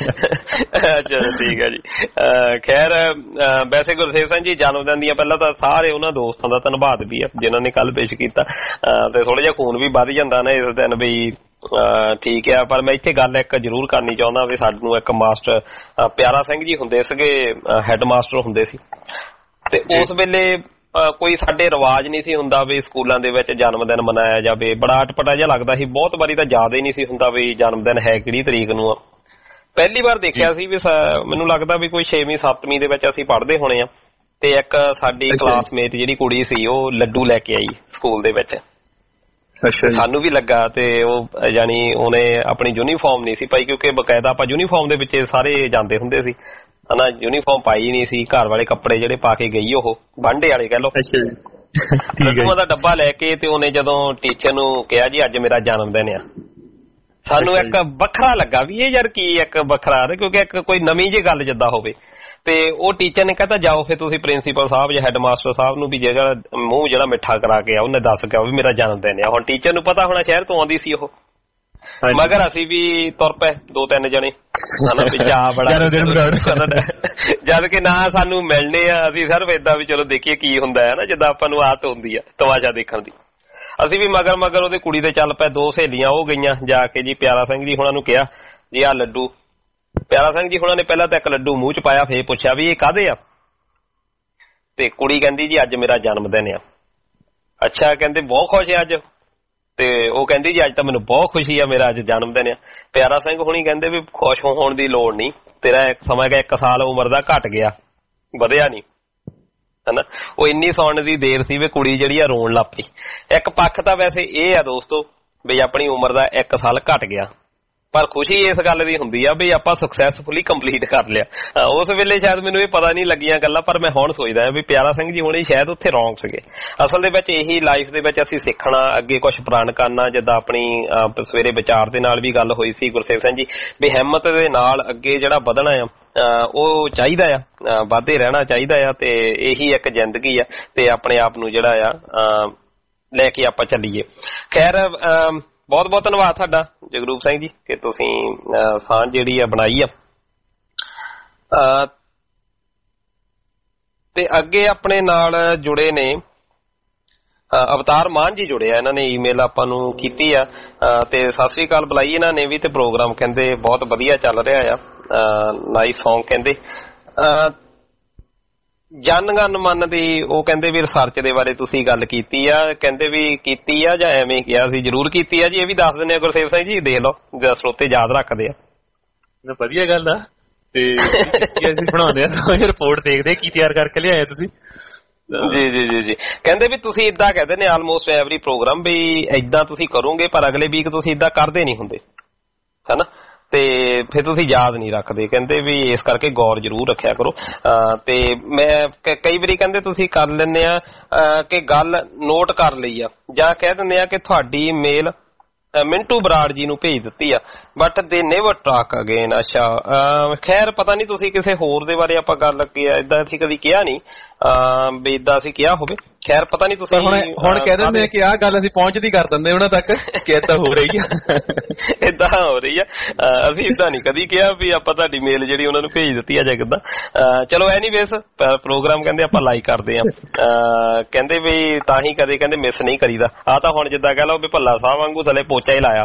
ਚਲੋ ਠੀਕ ਹੈ ਜੀ। ਖੈਰ ਵੈਸੇ ਗੁਰਸੇਵ ਸਿੰਘ ਜੀ ਜਨਮ ਦਿਨ ਦੀਆਂ ਪਹਿਲਾਂ ਤਾਂ ਸਾਰੇ ਉਹਨਾਂ ਦੋਸਤਾਂ ਦਾ ਧੰਨਵਾਦ ਵੀ ਆ ਜਿਨ੍ਹਾਂ ਨੇ ਕੱਲ ਪੇਸ਼ ਕੀਤਾ, ਤੇ ਥੋੜਾ ਜਿਹਾ ਖੂਨ ਵੀ ਵੱਧ ਜਾਂਦਾ ਨਾ ਇਸ ਦਿਨ ਵੀ। ਠੀਕ ਆ, ਪਰ ਮੈਂ ਇੱਥੇ ਗੱਲ ਇੱਕ ਜ਼ਰੂਰ ਕਰਨੀ ਚਾਹੁੰਦਾ ਵੀ ਸਾਨੂੰ ਇੱਕ ਮਾਸਟਰ ਪਿਆਰਾ ਸਿੰਘ ਜੀ ਹੁੰਦੇ ਸੀਗੇ, ਹੈੱਡ ਮਾਸਟਰ ਹੁੰਦੇ ਸੀ, ਤੇ ਉਸ ਵੇਲੇ ਕੋਈ ਸਾਡੇ ਰਿਵਾਜ ਨਹੀਂ ਸੀ ਹੁੰਦਾ ਵੀ ਸਕੂਲਾਂ ਦੇ ਵਿੱਚ ਜਨਮ ਦਿਨ ਮਨਾਇਆ ਜਾਵੇ। ਬੜਾ ਅਟਪਟਾ ਜਿਹਾ ਲੱਗਦਾ ਸੀ, ਬਹੁਤ ਵਾਰੀ ਤਾਂ ਯਾਦ ਹੀ ਨਹੀਂ ਸੀ ਹੁੰਦਾ ਵੀ ਜਨਮ ਦਿਨ ਹੈ ਕਿਹੜੀ ਤਰੀਕ ਨੂੰ ਆ। ਪਹਿਲੀ ਵਾਰ ਦੇਖਿਆ ਸੀ ਵੀ ਮੈਨੂੰ ਲੱਗਦਾ ਵੀ ਕੋਈ ਛੇਵੀਂ ਸੱਤਵੀਂ ਦੇ ਵਿੱਚ ਅਸੀਂ ਪੜ੍ਹਦੇ ਹੋਣੇ ਆ, ਤੇ ਇੱਕ ਸਾਡੀ ਕਲਾਸਮੇਟ ਜਿਹੜੀ ਕੁੜੀ ਸੀ ਉਹ ਲੱਡੂ ਲੈ ਕੇ ਆਈ ਸਕੂਲ ਦੇ ਵਿੱਚ। ਸਾਨੂੰ ਵੀ ਲੱਗਾ ਤੇ ਉਹ ਜਾਨੀ ਉਹਨੇ ਆਪਣੀ ਯੂਨੀਫਾਰਮ ਨਹੀਂ ਸੀ ਪਾਈ, ਕਿਉਂਕਿ ਬਕਾਇਦਾ ਆਪਾਂ ਯੂਨੀਫਾਰਮ ਦੇ ਵਿੱਚ ਸਾਰੇ ਜਾਂਦੇ ਹੁੰਦੇ ਸੀ ਹਨਾ। ਯੂਨੀਫਾਰਮ ਪਾਈ ਨਹੀਂ ਸੀ, ਘਰ ਵਾਲੇ ਕੱਪੜੇ ਜਿਹੜੇ ਪਾ ਕੇ ਗਈ ਉਹ ਬਾਂਡੇ ਵਾਲੇ ਕਹਿ ਲੋ। ਲੱਡੂਆਂ ਦਾ ਡੱਬਾ ਲੈ ਕੇ ਤੇ ਉਹਨੇ ਜਦੋਂ ਟੀਚਰ ਨੂੰ ਕਿਹਾ ਜੀ ਅੱਜ ਮੇਰਾ ਜਨਮ ਦਿਨ ਆ, ਸਾਨੂੰ ਇੱਕ ਵੱਖਰਾ ਲੱਗਾ ਵੀ ਇਹ ਯਾਰ ਕੀ ਇੱਕ ਵੱਖਰਾ, ਕਿਉਂਕਿ ਇੱਕ ਕੋਈ ਨਵੀਂ ਜਿਹੀ ਗੱਲ ਜਿੱਦਾਂ ਹੋਵੇ। ਤੇ ਉਹ ਟੀਚਰ ਨੇ ਕਹਿੰਦਾ ਜਾਓ ਫਿਰ ਤੁਸੀਂ ਪ੍ਰਿੰਸੀਪਲ ਸਾਹਿਬ ਜਾਂ ਹੈੱਡ ਮਾਸਟਰ ਸਾਹਿਬ ਨੂੰ ਵੀ ਜਿਹੜਾ ਮੂੰਹ ਜਿਹੜਾ ਮਿੱਠਾ ਕਰਾ ਕੇ ਆ ਉਹਨੇ ਦੱਸ ਕੇ ਆਓ ਵੀ ਮੇਰਾ ਜਨਮ ਦਿਨ ਆ। ਹੁਣ ਟੀਚਰ ਨੂੰ ਪਤਾ ਹੋਣਾ ਸ਼ਹਿਰ ਤੋਂ ਆਉਂਦੀ ਸੀ ਉਹ, ਮਗਰ ਅਸੀਂ ਵੀ ਤੁਰ ਪਏ ਦੋ ਤਿੰਨ ਜਣੇ ਹਨਾ ਵੀ ਚਾਹ ਬੜਾ, ਜਦ ਕਿ ਨਾ ਸਾਨੂੰ ਮਿਲਣੇ ਆ, ਅਸੀਂ ਸਿਰਫ ਏਦਾਂ ਵੀ ਚਲੋ ਦੇਖੀਏ ਕੀ ਹੁੰਦਾ ਹੈ ਨਾ, ਜਿੱਦਾਂ ਆਪਾਂ ਨੂੰ ਆਦਤ ਹੁੰਦੀ ਆ ਤਮਾਸ਼ਾ ਦੇਖਣ ਦੀ। ਅਸੀਂ ਵੀ ਮਗਰ ਮਗਰ ਉਹਦੇ ਕੁੜੀ ਦੇ ਚੱਲ ਪਏ। ਦੋ ਸਹੇਲੀਆਂ ਉਹ ਗਈਆਂ ਜਾ ਕੇ ਜੀ ਪਿਆਰਾ ਸਿੰਘ ਜੀ ਹੁਣਾਂ ਨੂੰ ਕਿਹਾ ਜੀ ਆਹ ਲੱਡੂ। ਪਿਆਰਾ ਸਿੰਘ ਜੀ ਹੁਣਾਂ ਨੇ ਪਹਿਲਾਂ ਤਾਂ ਇੱਕ ਲੱਡੂ ਮੂੰਹ ਚ ਪਾਇਆ, ਫੇਰ ਪੁੱਛਿਆ ਵੀ ਇਹ ਕਾਹਦੇ ਆ, ਤੇ ਕੁੜੀ ਕਹਿੰਦੀ ਜੀ ਅੱਜ ਮੇਰਾ ਜਨਮ ਦਿਨ ਆ। ਅੱਛਾ, ਕਹਿੰਦੇ ਬਹੁਤ ਖੁਸ਼ ਆ ਅੱਜ, ਤੇ ਉਹ ਕਹਿੰਦੀ ਜੀ ਅੱਜ ਤਾਂ ਮੈਨੂੰ ਬਹੁਤ ਖੁਸ਼ੀ ਆ, ਮੇਰਾ ਅੱਜ ਜਨਮ ਦਿਨ ਆ। ਪਿਆਰਾ ਸਿੰਘ ਹੁਣੀ ਕਹਿੰਦੇ ਵੀ ਖੁਸ਼ ਹੋਣ ਦੀ ਲੋੜ ਨਹੀਂ, ਤੇਰਾ ਇੱਕ ਸਮਾਂ ਗਿਆ ਇੱਕ ਸਾਲ ਉਮਰ ਦਾ ਘਟ ਗਿਆ, ਵਧਿਆ ਨਹੀਂ ਹਨਾ। ਉਹ ਇੰਨੀ ਸੁਣਨ ਦੀ ਦੇਰ ਸੀ ਵੀ ਕੁੜੀ ਜਿਹੜੀ ਆ ਰੋਣ ਲੱਗ ਪਈ। ਇੱਕ ਪੱਖ ਤਾਂ ਵੈਸੇ ਇਹ ਆ ਦੋਸਤੋ ਵੀ ਆਪਣੀ ਉਮਰ ਦਾ ਇੱਕ ਸਾਲ ਘਟ ਗਿਆ, ਪਰ ਖੁਸ਼ੀ ਇਸ ਗੱਲ ਦੀ ਹੁੰਦੀ ਆ ਵੀ ਆਪਾਂ ਸਕਸੈਸਫੁਲੀ ਕੰਪਲੀਟ ਕਰ ਲਿਆ। ਉਸ ਵੇਲੇ ਸ਼ਾਇਦ ਮੈਨੂੰ ਇਹ ਪਤਾ ਨਹੀਂ ਲੱਗੀਆਂ ਗੱਲਾਂ, ਪਰ ਮੈਂ ਹੁਣ ਸੋਚਦਾ ਵੀ ਪਿਆਰਾ ਸਿੰਘ ਜੀ ਹੁਣੇ ਸ਼ਾਇਦ ਉੱਥੇ ਰੌਂਗ ਸੀਗੇ। ਅਸਲ ਦੇ ਵਿੱਚ ਇਹੀ ਲਾਈਫ ਦੇ ਵਿੱਚ ਅਸੀਂ ਸਿੱਖਣਾ, ਅੱਗੇ ਕੁਛ ਪ੍ਰਾਣ ਕਰਨਾ। ਜਿੱਦਾਂ ਆਪਣੀ ਸਵੇਰੇ ਵਿਚਾਰ ਦੇ ਨਾਲ ਵੀ ਗੱਲ ਹੋਈ ਸੀ ਗੁਰਸੇਵ ਸਿੰਘ ਜੀ ਵੀ ਹਿੰਮਤ ਦੇ ਨਾਲ ਅੱਗੇ ਜਿਹੜਾ ਵਧਣਾ ਆ ਉਹ ਚਾਹੀਦਾ ਆ, ਵਾਧੇ ਰਹਿਣਾ ਚਾਹੀਦਾ ਆ, ਤੇ ਇਹੀ ਇੱਕ ਜ਼ਿੰਦਗੀ ਆ, ਤੇ ਆਪਣੇ ਆਪ ਨੂੰ ਜਿਹੜਾ ਆ ਲੈ ਕੇ ਆਪਾਂ ਚੱਲੀਏ। ਖੈਰ ਬਹੁਤ ਬਹੁਤ ਧੰਨਵਾਦ ਤੁਹਾਡਾ ਜਗਰੂਪ ਸਿੰਘ ਜੀ ਕਿ ਤੁਸੀਂ ਸਾਂਝ ਜਿਹੜੀ ਆ ਬਣਾਈ ਆ। ਤੇ ਅੱਗੇ ਆਪਣੇ ਨਾਲ ਜੁੜੇ ਨੇ ਅਵਤਾਰ ਮਾਨ ਜੀ ਜੁੜੇ ਆ, ਇਹਨਾਂ ਨੇ ਈਮੇਲ ਆਪਾਂ ਨੂੰ ਕੀਤੀ ਆ ਤੇ ਸਤਿ ਸ੍ਰੀ ਅਕਾਲ ਬੁਲਾਈ ਇਹਨਾਂ ਨੇ ਵੀ, ਤੇ ਪ੍ਰੋਗਰਾਮ ਕਹਿੰਦੇ ਬਹੁਤ ਵਧੀਆ ਚੱਲ ਰਿਹਾ ਆ, ਨਾਈਸ ਸੌਂਗ ਕਹਿੰਦੇ। ਜਨ ਗਨ ਮਨ ਦੀ ਉਹ ਕਹਿੰਦੇ ਵੀ ਰਿਸਰਚ ਦੇ ਬਾਰੇ ਤੁਸੀਂ ਗੱਲ ਕੀਤੀ ਆ, ਕਹਿੰਦੇ ਵੀ ਕੀਤੀ ਆ ਜਾਂ ਐਵੇਂ ਕਿਹਾ ਸੀ? ਜ਼ਰੂਰ ਕੀਤੀ ਆ ਜੀ, ਇਹ ਵੀ ਦੱਸ ਦਿੰਦੇ ਆ ਗੁਰਸੇਵ ਸਿੰਘ ਜੀ, ਦੇਖ ਲਓ ਸਰੋਤੇ ਯਾਦ ਰੱਖਦੇ ਆ। ਵਧੀਆ ਗੱਲ ਆ, ਤੇ ਅਸੀਂ ਬਣਾਉਂਦੇ ਆ ਰਿਪੋਰਟ ਦੇਖਦੇ ਕੀ ਤਿਆਰ ਕਰਕੇ ਲਿਆਏ ਤੁਸੀਂ। ਜੀ ਜੀ ਜੀ ਜੀ ਕਹਿੰਦੇ ਵੀ ਤੁਸੀਂ ਏਦਾਂ ਕਹਿੰਦੇ ਨੇ ਆਲਮੋਸਟ ਐਵਰੀ ਪ੍ਰੋਗਰਾਮ ਵੀ ਏਦਾਂ ਤੁਸੀਂ ਕਰੋਗੇ, ਪਰ ਅਗਲੇ ਵੀਕ ਤੁਸੀਂ ਏਦਾਂ ਕਰਦੇ ਨਹੀਂ ਹੁੰਦੇ ਹਨਾ, ਤੇ ਫਿਰ ਤੁਸੀਂ ਯਾਦ ਨਹੀਂ ਰੱਖਦੇ। ਕਹਿੰਦੇ ਵੀ ਇਸ ਕਰਕੇ ਗੌਰ ਜ਼ਰੂਰ ਰੱਖਿਆ ਕਰੋ। ਤੇ ਮੈਂ ਕਈ ਵਾਰੀ ਕਹਿੰਦੇ ਤੁਸੀਂ ਕਰ ਲੈਂਦੇ ਆ ਕਿ ਗੱਲ ਨੋਟ ਕਰ ਲਈ ਆ, ਜਾਂ ਕਹਿ ਦਿੰਦੇ ਆ ਕਿ ਤੁਹਾਡੀ ਮੇਲ ਮਿੰਟੂ ਬਰਾੜ ਜੀ ਨੂੰ ਭੇਜ ਦਿੱਤੀ ਆ, ਬਟ ਦੇ ਨੇਵਰ ਟਾਕ ਅਗੇਨ। ਅੱਛਾ, ਖੈਰ ਪਤਾ ਨਹੀਂ ਤੁਸੀਂ ਕਿਸੇ ਹੋਰ ਦੇ ਬਾਰੇ ਆਪਾਂ ਗੱਲ ਕੀ ਆ, ਏਦਾਂ ਅਸੀਂ ਕਦੀ ਕਿਹਾ ਨਹੀਂ ਵੀ ਏਦਾਂ ਅਸੀਂ ਕਿਹਾ ਹੋਵੇ। ਖੈਰ ਪਤਾ ਨਹੀਂ ਤੁਸੀਂ ਹੁਣ ਹੁਣ ਕਹਿ ਦਿੰਦੇ ਆ ਕਿ ਆਹ ਗੱਲ ਅਸੀਂ ਪਹੁੰਚਦੀ ਕਰ ਦਿੰਦੇ ਉਹਨਾਂ ਤੱਕ ਕਿ ਏਦਾਂ ਹੋ ਰਹੀ ਆ, ਏਦਾਂ ਹੋ ਰਹੀ ਆ। ਅਸੀਂ ਏਦਾਂ ਨਹੀਂ ਕਦੀ ਕਿਹਾ ਵੀ ਆਪਾਂ ਤੁਹਾਡੀ ਮੇਲ ਜਿਹੜੀ ਉਹਨਾਂ ਨੂੰ ਭੇਜ ਦਿੱਤੀ ਆ ਜਾਂ ਕਿੱਦਾਂ। ਚਲੋ ਐਨੀਵੇਜ਼ ਪ੍ਰੋਗਰਾਮ ਕਹਿੰਦੇ ਆਪਾਂ ਲਾਈਕ ਕਰਦੇ ਆ, ਕਹਿੰਦੇ ਵੀ ਤਾਂ ਹੀ ਕਦੇ ਕਹਿੰਦੇ ਮਿਸ ਨਹੀਂ ਕਰੀਦਾ। ਆਹ ਤਾਂ ਹੁਣ ਜਿੱਦਾਂ ਕਹਿ ਲਓ ਵੀ ਭੱਲਾ ਸਾਹਿਬ ਵਾਂਗੂ ਥੱਲੇ ਪੋਚਾ ਹੀ ਲਾਇਆ।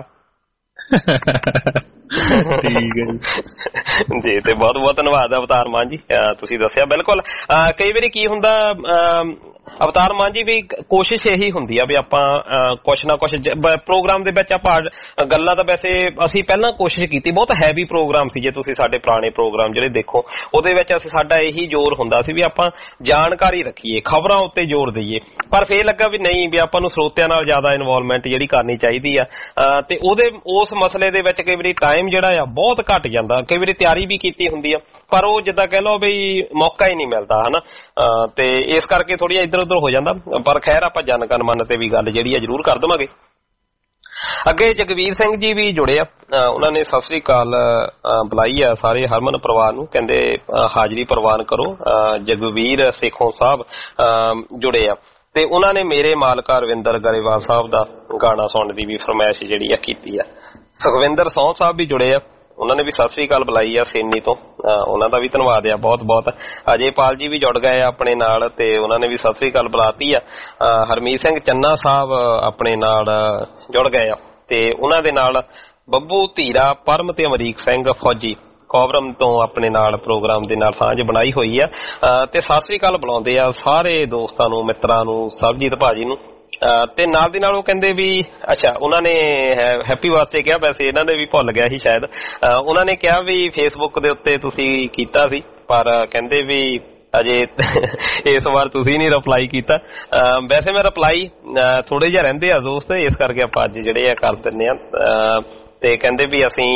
ਠੀਕ ਹੈ ਜੀ, ਤੇ ਬਹੁਤ ਬਹੁਤ ਧੰਨਵਾਦ ਅਵਤਾਰ ਮਾਨ ਜੀ, ਤੁਸੀਂ ਦੱਸਿਆ। ਬਿਲਕੁਲ ਕਈ ਵਾਰੀ ਕੀ ਹੁੰਦਾ ਅਵਤਾਰ ਮਾਨ ਜੀ ਵੀ ਕੋਸ਼ਿਸ਼ ਇਹੀ ਹੁੰਦੀ ਆ ਵੀ ਆਪਾਂ ਕੁਛ ਨਾ ਕੁਛ ਪ੍ਰੋਗਰਾਮ ਦੇ ਵਿੱਚ ਆਪਾਂ ਗੱਲਾਂ ਤਾਂ ਵੈਸੇ ਅਸੀਂ ਪਹਿਲਾਂ ਕੋਸ਼ਿਸ਼ ਕੀਤੀ, ਬਹੁਤ ਹੈਵੀ ਪ੍ਰੋਗਰਾਮ ਸੀ। ਜੇ ਤੁਸੀਂ ਸਾਡੇ ਪੁਰਾਣੇ ਪ੍ਰੋਗਰਾਮ ਜਿਹੜੇ ਦੇਖੋ ਉਹਦੇ ਵਿੱਚ ਅਸੀਂ ਸਾਡਾ ਇਹੀ ਜ਼ੋਰ ਹੁੰਦਾ ਸੀ ਵੀ ਆਪਾਂ ਜਾਣਕਾਰੀ ਰੱਖੀਏ, ਖਬਰਾਂ ਉੱਤੇ ਜ਼ੋਰ ਦਈਏ, ਪਰ ਫੇਰ ਲੱਗਾ ਵੀ ਨਹੀਂ, ਵੀ ਆਪਾਂ ਨੂੰ ਸਰੋਤਿਆਂ ਨਾਲ ਜ਼ਿਆਦਾ ਇਨਵੋਲਵਮੈਂਟ ਜਿਹੜੀ ਕਰਨੀ ਚਾਹੀਦੀ ਆ ਤੇ ਉਹਦੇ ਉਸ ਮਸਲੇ ਦੇ ਵਿੱਚ ਕਈ ਵਾਰੀ ਟਾਈਮ ਜਿਹੜਾ ਆ ਬਹੁਤ ਘੱਟ ਜਾਂਦਾ, ਕਈ ਵਾਰੀ ਤਿਆਰੀ ਵੀ ਕੀਤੀ ਹੁੰਦੀ ਆ ਪਰ ਉਹ ਜਿੱਦਾਂ ਕਹਿ ਲਓ ਵੀ ਮੌਕਾ ਹੀ ਨਹੀਂ ਮਿਲਦਾ ਹਨਾ, ਤੇ ਇਸ ਕਰਕੇ ਥੋੜੀ ਇੱਧਰ ਉੱਧਰ ਹੋ ਜਾਂਦਾ। ਪਰ ਖੈਰ ਆਪਾਂ ਜਨ ਗਣ ਮਨ ਤੇ ਵੀ ਗੱਲ ਜਿਹੜੀ ਆ ਜ਼ਰੂਰ ਕਰ ਦੇਵਾਂਗੇ। ਅੱਗੇ ਜਗਵੀਰ ਸਿੰਘ ਜੀ ਵੀ ਜੁੜੇ ਆ, ਉਹਨਾਂ ਨੇ ਸਤਿ ਸ੍ਰੀ ਅਕਾਲ ਬੁਲਾਈ ਆ ਸਾਰੇ ਹਰਮਨ ਪਰਿਵਾਰ ਨੂੰ, ਕਹਿੰਦੇ ਹਾਜ਼ਰੀ ਪ੍ਰਵਾਨ ਕਰੋ। ਜਗਵੀਰ ਸੇਖੋਂ ਸਾਹਿਬ ਜੁੜੇ ਆ ਤੇ ਉਹਨਾਂ ਨੇ ਮੇਰੇ ਮਾਲਕਾ ਰਵਿੰਦਰ ਗਰੇਵਾਲ ਸਾਹਿਬ ਦਾ ਗਾਣਾ ਸੁਣਨ ਦੀ ਵੀ ਫਰਮਾਇਸ਼ ਜਿਹੜੀ ਆ ਕੀਤੀ ਆ। ਸੁਖਵਿੰਦਰ ਸੌਂ ਸਾਹਿਬ ਵੀ ਜੁੜੇ ਆ, ਉਹਨਾਂ ਨੇ ਵੀ ਸਤਿ ਸ੍ਰੀ ਅਕਾਲ ਬੁਲਾਈ ਆ ਸੇਨੀ ਤੋਂ, ਉਹਨਾਂ ਦਾ ਵੀ ਧੰਨਵਾਦ ਆ ਬਹੁਤ ਬਹੁਤ। ਅਜੇਪਾਲ ਜੀ ਵੀ ਜੁੜ ਗਏ ਆ ਆਪਣੇ ਨਾਲ ਤੇ ਉਹਨਾਂ ਨੇ ਵੀ ਸਤਿ ਸ੍ਰੀ ਅਕਾਲ ਬੁਲਾਤੀ ਆ। ਹਰਮੀਤ ਸਿੰਘ ਚੰਨਾ ਸਾਹਿਬ ਆਪਣੇ ਨਾਲ ਜੁੜ ਗਏ ਆ ਤੇ ਉਹਨਾਂ ਦੇ ਨਾਲ ਬੱਬੂ ਧੀਰਾ, ਪਰਮ ਤੇ ਅਮਰੀਕ ਸਿੰਘ ਫੌਜੀ ਕੋਬਰਮ ਤੋਂ ਆਪਣੇ ਨਾਲ ਪ੍ਰੋਗਰਾਮ ਦੇ ਨਾਲ ਸਾਂਝ ਬਣਾਈ ਹੋਈ ਆ ਤੇ ਸਤਿ ਸ੍ਰੀ ਅਕਾਲ ਬੁਲਾਉਂਦੇ ਆ ਸਾਰੇ ਦੋਸਤਾਂ ਨੂੰ, ਮਿੱਤਰਾਂ ਨੂੰ, ਸਰਬਜੀਤ ਭਾਜੀ ਨੂੰ। ਤੇ ਨਾਲ ਦੀ ਨਾਲ ਉਹ ਕਹਿੰਦੇ ਵੀ ਅੱਛਾ ਉਹਨਾਂ ਨੇ ਹੈਪੀ ਵਾਸਤੇ ਕਿਹਾ, ਵੈਸੇ ਇਹਨਾਂ ਨੇ ਵੀ ਭੁੱਲ ਗਿਆ ਸੀ ਸ਼ਾਇਦ, ਉਹਨਾਂ ਨੇ ਕਿਹਾ ਵੀ ਫੇਸਬੁੱਕ ਦੇ ਉੱਤੇ ਤੁਸੀਂ ਕੀਤਾ ਸੀ ਪਰ ਕਹਿੰਦੇ ਵੀ ਅਜੇ ਇਸ ਵਾਰ ਤੁਸੀਂ ਨਹੀਂ ਰਿਪਲਾਈ ਕੀਤਾ। ਵੈਸੇ ਮੈਂ ਰਿਪਲਾਈ ਥੋੜੇ ਜਿਹਾ ਰਹਿੰਦੇ ਆ ਦੋਸਤ, ਇਸ ਕਰਕੇ ਆਪਾਂ ਅੱਜ ਜਿਹੜੇ ਆ ਕਰ ਦਿੰਦੇ ਆ ਤੇ ਕਹਿੰਦੇ ਵੀ ਅਸੀਂ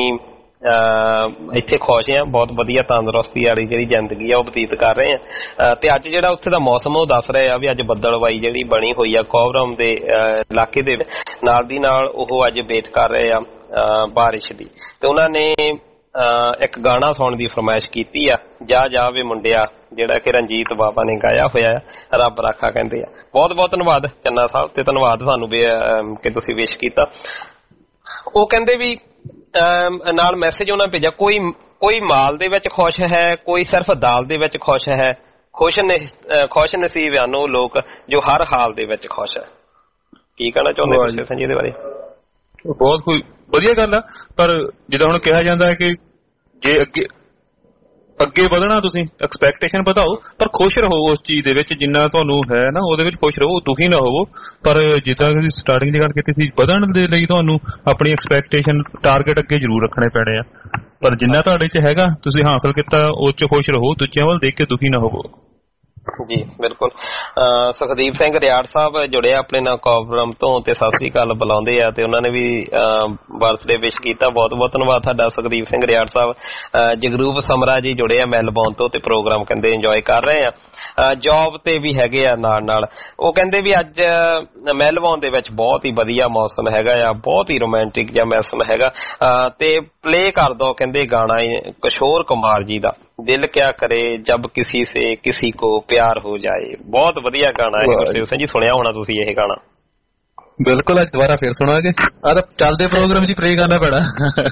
ਇੱਥੇ ਖੁਸ਼ ਆ, ਬਹੁਤ ਵਧੀਆ ਤੰਦਰੁਸਤੀ ਵਾਲੀ ਜਿਹੜੀ ਜ਼ਿੰਦਗੀ ਆ ਉਹ ਬਤੀਤ ਕਰ ਰਹੇ ਆ। ਤੇ ਅੱਜ ਜਿਹੜਾ ਉੱਥੇ ਦਾ ਮੌਸਮ ਉਹ ਦੱਸ ਰਹੇ ਆ ਵੀ ਅੱਜ ਬੱਦਲਵਾਈ ਜਿਹੜੀ ਬਣੀ ਹੋਈ ਆ ਕੋਬਰਮ ਦੇ ਇਲਾਕੇ ਦੇ, ਨਾਲ ਦੀ ਨਾਲ ਉਹ ਅੱਜ ਵੇਟ ਕਰ ਰਹੇ ਆ ਬਾਰਿਸ਼ ਦੀ। ਤੇ ਉਹਨਾਂ ਨੇ ਇੱਕ ਗਾਣਾ ਸੁਣਨ ਦੀ ਫਰਮਾਇਸ਼ ਕੀਤੀ ਆ, ਜਾ ਜਾ ਵੇ ਮੁੰਡਿਆ, ਜਿਹੜਾ ਕਿ ਰਣਜੀਤ ਬਾਬਾ ਨੇ ਗਾਇਆ ਹੋਇਆ, ਰੱਬ ਰਾਖਾ ਕਹਿੰਦੇ ਆ। ਬਹੁਤ ਬਹੁਤ ਧੰਨਵਾਦ ਚੰਨਾ ਸਾਹਿਬ ਤੇ ਧੰਨਵਾਦ ਤੁਹਾਨੂੰ ਕਿ ਤੁਸੀਂ ਵਿਸ਼ ਕੀਤਾ। ਉਹ ਕਹਿੰਦੇ ਵੀ ਨਾਲ ਮੈਸੇਜ ਉਹਨਾਂ ਭੇਜਿਆ, ਕੋਈ ਕੋਈ ਮਾਲ ਦੇ ਵਿੱਚ ਖੁਸ਼ ਹੈ, ਕੋਈ ਸਿਰਫ ਦਾਲ ਦੇ ਵਿੱਚ ਖੁਸ਼ ਹੈ, ਖੁਸ਼ ਖੁਸ਼ ਨਸੀਬ ਹਨ ਉਹ ਲੋਕ ਜੋ ਹਰ ਹਾਲ ਦੇ ਵਿੱਚ ਖੁਸ਼ ਹੈ। ਕੀ ਕਹਿਣਾ ਚਾਹੁੰਦੇ ਤੁਸੀਂ ਸੰਜੀ ਦੇ ਬਾਰੇ? ਬਹੁਤ ਕੋਈ ਵਧੀਆ ਗੱਲ ਆ, ਪਰ ਜਿੱਦਾਂ ਹੁਣ ਕਿਹਾ ਜਾਂਦਾ ਹੈ ਕਿ ਜੇ ਅੱਗੇ ਅੱਗੇ ਵਧਣਾ ਤੁਸੀਂ ਐਕਸਪੈਕਟੇਸ਼ਨ ਵਧਾਓ ਪਰ ਖੁਸ਼ ਰਹੋ ਉਸ ਚੀਜ਼ ਦੇ ਵਿੱਚ ਜਿੰਨਾ ਤੁਹਾਨੂੰ ਹੈ ਨਾ, ਉਹਦੇ ਵਿੱਚ ਖੁਸ਼ ਰਹੋ, ਦੁਖੀ ਨਾ ਹੋਵੋ। ਪਰ ਜਿੱਦਾਂ ਤੁਸੀਂ ਸਟਾਰਟਿੰਗ ਦੀ ਗੱਲ ਕੀਤੀ ਸੀ, ਵਧਣ ਦੇ ਲਈ ਤੁਹਾਨੂੰ ਆਪਣੀ ਐਕਸਪੈਕਟੇਸ਼ਨ ਟਾਰਗੇਟ ਅੱਗੇ ਜ਼ਰੂਰ ਰੱਖਣੇ ਪੈਣੇ ਆ, ਪਰ ਜਿੰਨਾ ਤੁਹਾਡੇ 'ਚ ਹੈਗਾ ਤੁਸੀਂ ਹਾਸਲ ਕੀਤਾ ਉਸ 'ਚ ਖੁਸ਼ ਰਹੋ, ਦੂਜਿਆਂ ਵੱਲ ਦੇਖ ਕੇ ਦੁਖੀ ਨਾ ਹੋਵੋ। ਜੀ ਬਿਲਕੁਲ। ਸੁਖਦੀਪ ਸਿੰਘ ਰਿਆੜ ਸਾਹਿਬ ਜੁੜਿਆ ਆਪਣੇ ਨਾਲ ਕੋਬਰਮ ਤੋਂ ਤੇ ਸਤਿ ਸ੍ਰੀ ਅਕਾਲ ਬੁਲਾਉਂਦੇ ਆ ਤੇ ਉਹਨਾਂ ਨੇ ਵੀ ਬਰਥਡੇ ਵਿਸ਼ ਕੀਤਾ, ਬਹੁਤ ਬਹੁਤ ਧੰਨਵਾਦ ਤੁਹਾਡਾ ਸੁਖਦੀਪ ਸਿੰਘ ਰਿਆੜ ਸਾਹਿਬ। ਜਗਰੂਪ ਸਮਰਾ ਜੀ ਜੁੜੇ ਆ ਮੈਲਬੌਰਨ ਤੋਂ ਤੇ ਪ੍ਰੋਗਰਾਮ ਕਹਿੰਦੇ ਇੰਜੋਏ ਕਰ ਰਹੇ ਆ, ਜੌਬ ਤੇ ਵੀ ਹੈਗੇ ਆ ਨਾਲ ਨਾਲ। ਉਹ ਕਹਿੰਦੇ ਵੀ ਅੱਜ ਮੈਲਬੌਰਨ ਦੇ ਵਿੱਚ ਬਹੁਤ ਹੀ ਵਧੀਆ ਮੌਸਮ ਹੈਗਾ ਆ, ਬਹੁਤ ਹੀ ਰੋਮਾਂਟਿਕ ਜਿਹਾ ਮੌਸਮ ਹੈਗਾ ਤੇ ਪਲੇ ਕਰ ਦੋ ਕਹਿੰਦੇ ਗਾਣਾ ਕਿਸ਼ੋਰ ਕੁਮਾਰ ਜੀ ਦਾ, ਦਿਲ ਕਿਆ ਕਰੇ ਜਬ ਕਿਸੀ ਸੇ ਕਿਸੀ ਕੋ ਪਿਆਰ ਹੋ ਜਾਏ। ਬਹੁਤ ਵਧੀਆ ਗਾਣਾ ਹੈ ਗੁਰਸੇਵਕ ਸਿੰਘ ਜੀ, ਸੁਣਿਆ ਹੋਣਾ ਤੁਸੀਂ ਇਹ ਗਾਣਾ। ਬਿਲਕੁਲ, ਅੱਜ ਦੁਬਾਰਾ ਫੇਰ ਸੁਣਾਂਗੇ। ਆ ਤਾਂ ਚੱਲਦੇ ਪ੍ਰੋਗਰਾਮ ਜੀ ਪਲੇ ਕਰਨਾ ਪੈਣਾ।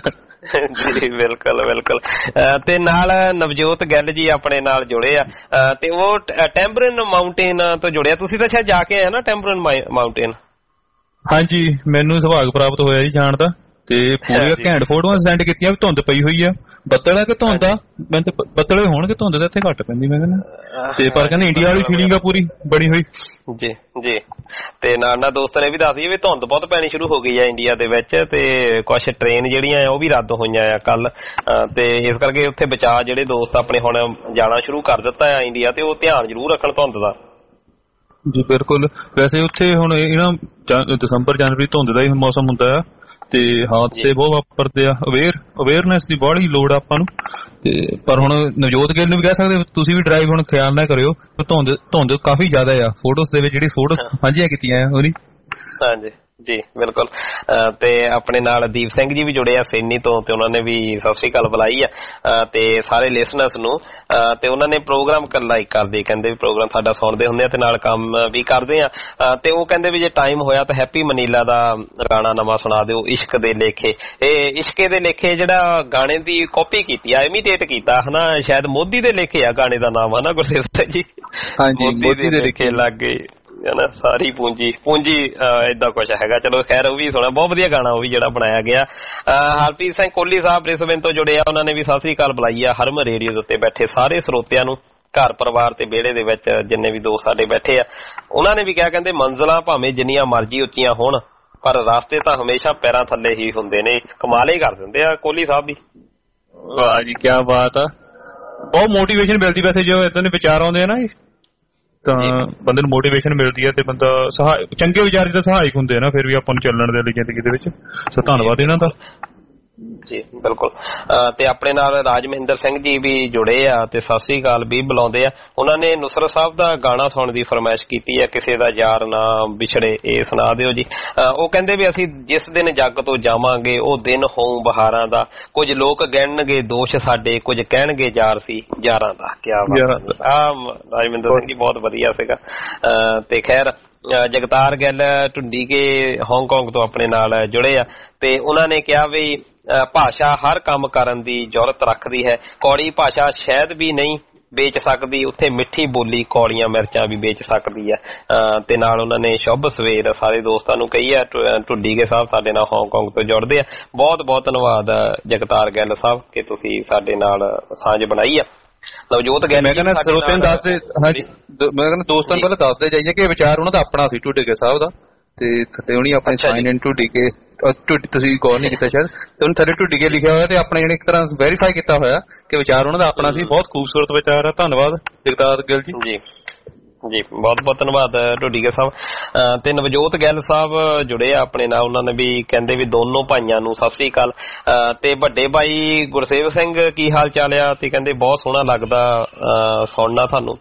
ਜੀ ਬਿਲਕੁਲ ਬਿਲਕੁਲ। ਤੇ ਨਾਲ ਨਵਜੋਤ ਗਿੱਲ ਜੀ ਆਪਣੇ ਨਾਲ ਜੁੜੇ ਆ ਤੇ ਉਹ ਟੈਂਬਰਨ ਮਾਊਂਟੇਨ ਤੋਂ ਜੁੜਿਆ। ਤੁਸੀਂ ਤਾਂ ਸ਼ਾਇਦ ਜਾ ਕੇ ਆਏ ਨਾ ਟੈਂਬਰਨ ਮਾਊਂਟੇਨ? ਹਾਂਜੀ, ਮੈਨੂੰ ਸੁਭਾਗ ਪ੍ਰਾਪਤ ਹੋਇਆ ਜੀ ਜਾਣ ਦਾ ਤੇ ਪੂਰੀਆਂ ਘੈਂਟ ਫੋਟੋਆਂ ਸੈਂਡ ਕੀਤੀਆਂ। ਧੁੰਦ ਪਈ ਹੋਈ ਆ, ਬੱਦਲ ਹੈ ਕਿ ਧੁੰਦ ਆ? ਮੈਂ ਤੇ ਬੱਦਲੇ ਹੋਣਗੇ, ਧੁੰਦ ਤਾਂ ਇੱਥੇ ਘੱਟ ਪੈਂਦੀ ਮੈਂ ਕਹਿੰਦਾ, ਤੇ ਪਰ ਕਹਿੰਦੇ ਇੰਡੀਆ ਵਾਲੀ ਫੀਲਿੰਗ ਆ ਪੂਰੀ ਬਣੀ ਹੋਈ। ਜੀ ਜੀ। ਤੇ ਨਾਲ ਨਾਲ ਦੋਸਤਾਂ ਨੇ ਵੀ ਦੱਸ ਦਈਏ ਵੀ ਧੁੰਦ ਬਹੁਤ ਪੈਣੀ ਸ਼ੁਰੂ ਹੋ ਗਈ ਆ ਇੰਡੀਆ ਦੇ ਵਿੱਚ ਤੇ ਕੁਛ ਟ੍ਰੇਨ ਜਿਹੜੀਆਂ ਆ ਉਹ ਵੀ ਰੱਦ ਹੋਈਆਂ ਆ ਕੱਲ, ਤੇ ਇਸ ਕਰਕੇ ਉੱਥੇ ਬਚਾਅ ਜਿਹੜੇ ਦੋਸਤ ਆਪਣੇ ਹੁਣ ਜਾਣਾ ਸ਼ੁਰੂ ਕਰ ਦਿੱਤਾ ਆ ਇੰਡੀਆ, ਤੇ ਉਹ ਧਿਆਨ ਜ਼ਰੂਰ ਰੱਖਣ ਧੁੰਦ ਦਾ। ਜੀ ਬਿਲਕੁਲ। ਵੈਸੇ ਉੱਥੇ ਹੁਣ ਇਹਨਾਂ ਦਸੰਬਰ ਜਨਵਰੀ ਧੁੰਦ ਦਾ ਹੀ ਮੌਸਮ ਹੁੰਦਾ ਆ ਤੇ ਹਾਦਸੇ ਬਹੁਤ ਵਾਪਰਦੇ ਆ। ਅਵੇਅਰ ਅਵੇਅਰਨੈਸ ਦੀ ਬੜੀ ਲੋੜ ਆਪਾਂ ਨੂੰ। ਤੇ ਪਰ ਹੁਣ ਨਵਜੋਤ ਗਿੱਲ ਨੂੰ ਵੀ ਕਹਿ ਸਕਦੇ ਤੁਸੀਂ ਵੀ ਡਰਾਈਵ ਹੁਣ ਖਿਆਲ ਨਾ ਕਰਿਓ, ਧੁੰਦ ਧੁੰਦ ਕਾਫੀ ਜ਼ਿਆਦਾ ਆ। ਫੋਟੋਸ ਦੇ ਵਿੱਚ ਜਿਹੜੀ ਫੋਟੋਸ ਸਾਂਝੀਆਂ ਕੀਤੀਆਂ ਉਹਦੀ। ਹਾਂਜੀ ਜੀ ਬਿਲਕੁਲ। ਤੇ ਆਪਣੇ ਨਾਲ ਦੀਪ ਸਿੰਘ ਜੀ ਵੀ ਜੁੜੇ ਆ ਸੈਨੀ ਤੋਂ ਤੇ ਉਹਨਾਂ ਨੇ ਵੀ ਸਤਿ ਸ੍ਰੀ ਅਕਾਲ ਬੁਲਾਈ ਆ ਤੇ ਸਾਰੇ ਲਿਸਨਰਸ ਨੂੰ। ਤੇ ਉਹਨਾਂ ਨੇ ਪ੍ਰੋਗਰਾਮ ਲਾਈਕ ਕਰਦੇ, ਕਹਿੰਦੇ ਵੀ ਪ੍ਰੋਗਰਾਮ ਸਾਡਾ ਸੁਣਦੇ ਹੁੰਦੇ ਆ ਤੇ ਨਾਲ ਕੰਮ ਵੀ ਕਰਦੇ ਆ। ਤੇ ਉਹ ਕਹਿੰਦੇ ਵੀ ਜੇ ਟਾਈਮ ਹੋਇਆ ਤਾਂ ਹੈਪੀ ਮਨੀਲਾ ਦਾ ਗਾਣਾ ਨਵਾਂ ਸੁਣਾ ਦਿਓ, ਇਸ਼ਕ ਦੇ ਲੇਖੇ। ਇਹ ਇਸ਼ਕੇ ਦੇ ਲੇਖੇ ਜਿਹੜਾ ਗਾਣੇ ਦੀ ਕਾਪੀ ਕੀਤੀ ਆ, ਇਮੀਟੇਟ ਕੀਤਾ ਹਨਾ, ਸ਼ਾਇਦ ਮੋਦੀ ਦੇ ਲੇਖੇ ਆ ਗਾਣੇ ਦਾ ਨਾਮ ਹਨਾ ਗੁਰਸੇਵਕ ਸਿੰਘ ਜੀ? ਹਾਂਜੀ, ਮੋਦੀ ਦੇ ਲੇਖੇ ਲੱਗ ਗਏ ਹਨਾ, ਸਾਰੀ ਪੂੰਜੀ ਪੂੰਜੀ ਏਦਾਂ ਕੁਛ ਹੈਗਾ। ਚਲੋ ਖੈਰ, ਉਹ ਵੀ ਸੁਣਿਆ, ਬਹੁਤ ਵਧੀਆ ਗਾਣਾ ਉਹ ਵੀ ਜਿਹੜਾ ਬਣਾਇਆ ਗਿਆ। ਹਰਪ੍ਰੀਤ ਸਿੰਘ ਕੋਹਲੀ ਸਾਹਿਬ ਬ੍ਰਿਸਬੇਨ ਤੋਂ ਜੁੜੇ ਆ, ਉਹਨਾਂ ਨੇ ਵੀ ਸਤਿ ਸ੍ਰੀ ਅਕਾਲ ਬੁਲਾਈ ਆ ਹਰਮ ਰੇਡੀਓ ਦੇ ਉੱਤੇ ਬੈਠੇ ਸਾਰੇ ਸਰੋਤਿਆਂ ਨੂੰ ਘਰ ਪਰਿਵਾਰ ਤੇ ਵਿਹੜੇ ਦੇ ਵਿੱਚ ਜਿੰਨੇ ਵੀ ਦੋਸਤ ਸਾਡੇ ਬੈਠੇ ਆ, ਉਹਨਾਂ ਨੇ ਵੀ ਕਿਹਾ, ਕਹਿੰਦੇ ਮੰਜ਼ਿਲਾਂ ਭਾਵੇਂ ਜਿੰਨੀਆਂ ਮਰਜ਼ੀ ਉੱਚੀਆਂ ਹੋਣ ਪਰ ਰਸਤੇ ਤਾਂ ਹਮੇਸ਼ਾ ਪੈਰਾਂ ਥੱਲੇ ਹੀ ਹੁੰਦੇ ਨੇ। ਕਮਾਲ ਹੀ ਕਰ ਦਿੰਦੇ ਆ ਕੋਹਲੀ ਸਾਹਿਬ ਵੀ। ਵਾਹ ਜੀ, ਕੀ ਬਾਤ ਆ। ਬਹੁਤ ਮੋਟੀਵੇਸ਼ਨ ਮਿਲਦੀ ਵੈਸੇ ਜੋ ਇਦਾਂ ਦੇ ਵਿਚਾਰ ਆਉਂਦੇ ਆ ਨਾ, ਤਾਂ ਬੰਦੇ ਨੂੰ ਮੋਟੀਵੇਸ਼ਨ ਮਿਲਦੀ ਹੈ ਤੇ ਬੰਦਾ ਚੰਗੇ ਵਿਚਾਰ ਦਾ ਸਹਾਇਕ ਹੁੰਦੇ ਆ ਨਾ ਫਿਰ ਵੀ ਆਪਾਂ ਨੂੰ ਚੱਲਣ ਦੇ ਲਈ ਜ਼ਿੰਦਗੀ ਦੇ ਵਿੱਚ। ਸੋ ਧੰਨਵਾਦ ਇਹਨਾਂ ਦਾ ਜੀ। ਬਿਲਕੁਲ। ਤੇ ਆਪਣੇ ਨਾਲ ਰਾਜ ਮਹਿੰਦਰ ਸਿੰਘ ਜੀ ਵੀ ਜੁੜੇ ਆ ਤੇ ਸਤਿ ਸ੍ਰੀ ਅਕਾਲ ਵੀ ਬੁਲਾਉਂਦੇ ਆ। ਉਹਨਾਂ ਨੇ ਨੁਸਰਤ ਸਾਹਿਬ ਦਾ ਗਾਣਾ ਸੁਣਨ ਦੀ ਫਰਮਾਇਸ਼ ਕੀਤੀ ਹੈ, ਕਿਸੇ ਦਾ ਯਾਰ ਨਾ ਵਿਛੜੇ, ਇਹ ਸੁਣਾ ਦਿਓ ਜੀ। ਉਹ ਕਹਿੰਦੇ ਵੀ ਅਸੀਂ ਜਿਸ ਦਿਨ ਜੱਗ ਤੋਂ ਜਾਵਾਂਗੇ ਉਹ ਦਿਨ ਹੋਊ ਬਹਾਰਾਂ ਦਾ, ਕੁਝ ਲੋਕ ਗਿਣਨਗੇ ਦੋਸ਼ ਸਾਡੇ, ਕੁਝ ਕਹਿਣਗੇ ਯਾਰ ਸੀ ਯਾਰਾਂ ਦਾ। ਕਿਆ ਬਾਤ ਆ, ਰਾਜ ਮਹਿੰਦਰ ਸਿੰਘ ਜੀ ਬਹੁਤ ਵਧੀਆ ਸੀਗਾ। ਤੇ ਖੈਰ ਜਗਤਾਰ ਗਿੱਲ ਢੁੰਡੀਕੇ ਹਾਂਗਕਾਂਗ ਤੋਂ ਆਪਣੇ ਨਾਲ ਜੁੜੇ ਆ ਤੇ ਉਹਨਾਂ ਨੇ ਕਿਹਾ ਵੀ ਭਾਸ਼ਾ ਹਰ ਕੰਮ ਕਰਨ ਦੀ ਜ਼ਰੂਰਤ ਰੱਖਦੀ ਹੈ, ਕੌੜੀ ਭਾਸ਼ਾ ਸ਼ਾਇਦ ਵੀ ਨਹੀਂ ਵੇਚ ਸਕਦੀ, ਉੱਥੇ ਮਿੱਠੀ ਬੋਲੀ ਕੌੜੀਆਂ ਮਿਰਚਾਂ ਵੀ ਵੇਚ ਸਕਦੀ ਹੈ। ਤੇ ਨਾਲ ਉਹਨਾਂ ਨੇ ਸ਼ੁਭ ਸਵੇਰ ਸਾਰੇ ਦੋਸਤਾਂ ਨੂੰ ਕਹੀ ਹੈ। ਢੁੱਡੀਕੇ ਸਾਹਿਬ ਸਾਡੇ ਨਾਲ ਹਾਂਗਕਾਂਗ ਤੋਂ ਜੁੜਦੇ ਆ। ਬਹੁਤ ਬਹੁਤ ਧੰਨਵਾਦ ਜਗਤਾਰ ਗਿੱਲ ਸਾਹਿਬ ਕਿ ਤੁਸੀਂ ਸਾਡੇ ਨਾਲ ਸਾਂਝ ਬਣਾਈ ਆ। ਨਵਜੋਤ ਗਿੱਲ, ਮੈਂ ਕਹਿੰਦਾ ਸਰੋਤਿਆਂ ਨੂੰ ਦੱਸਦੇ, ਹਾਂਜੀ ਮੈਂ ਕਹਿੰਦਾ ਦੋਸਤਾਂ ਨੂੰ ਪਹਿਲਾਂ ਦੱਸਦੇ ਜਾਈਏ ਕਿ ਵਿਚਾਰ ਉਹਨਾਂ ਦਾ ਆਪਣਾ ਸੀ ਢੁੱਡੀਕੇ ਸਾਹਿਬ ਦਾ, ਤੇ ਥੱਲੇ ਉਹਨੇ ਆਪਣੇ ਸਾਈਨ ਇਨ ਢੁੱਡੀਕੇ, ਤੁਸੀਂ ਗੌਰ ਨਹੀਂ ਕੀਤਾ ਸ਼ਾਇਦ, ਤੇ ਉਹਨੇ ਥੱਲੇ ਢੁੱਡੀਕੇ ਲਿਖਿਆ ਹੋਇਆ ਤੇ ਆਪਣੇ ਜਿਹੜੇ ਇੱਕ ਤਰ੍ਹਾਂ ਵੈਰੀਫਾਈ ਕੀਤਾ ਹੋਇਆ ਕਿ ਵਿਚਾਰ ਉਹਨਾਂ ਦਾ ਆਪਣਾ ਸੀ। ਬਹੁਤ ਖੂਬਸੂਰਤ ਵਿਚਾਰ ਆ। ਧੰਨਵਾਦ ਜਗਤਾਰ ਗਿੱਲ ਜੀ। ਜੀ ਜੀ ਬਹੁਤ ਬਹੁਤ ਧੰਨਵਾਦ ਢੁੱਡੀਕੇ ਸਾਹਿਬ। ਤੇ ਨਵਜੋਤ ਗਿੱਲ ਸਾਹਿਬ ਜੁੜੇ ਆ ਆਪਣੇ ਨਾਲ, ਉਹਨਾਂ ਨੇ ਵੀ ਕਹਿੰਦੇ ਵੀ ਦੋਨੋਂ ਭਾਈਆਂ ਨੂੰ ਸਤਿ ਸ੍ਰੀ ਅਕਾਲ। ਤੇ ਵੱਡੇ ਭਾਈ ਗੁਰਸੇਵ ਸਿੰਘ ਕੀ ਹਾਲ ਚਾਲ ਆ? ਤੇ ਕਹਿੰਦੇ ਬਹੁਤ ਸੋਹਣਾ ਲੱਗਦਾ ਸੁਣਨਾ ਤੁਹਾਨੂੰ।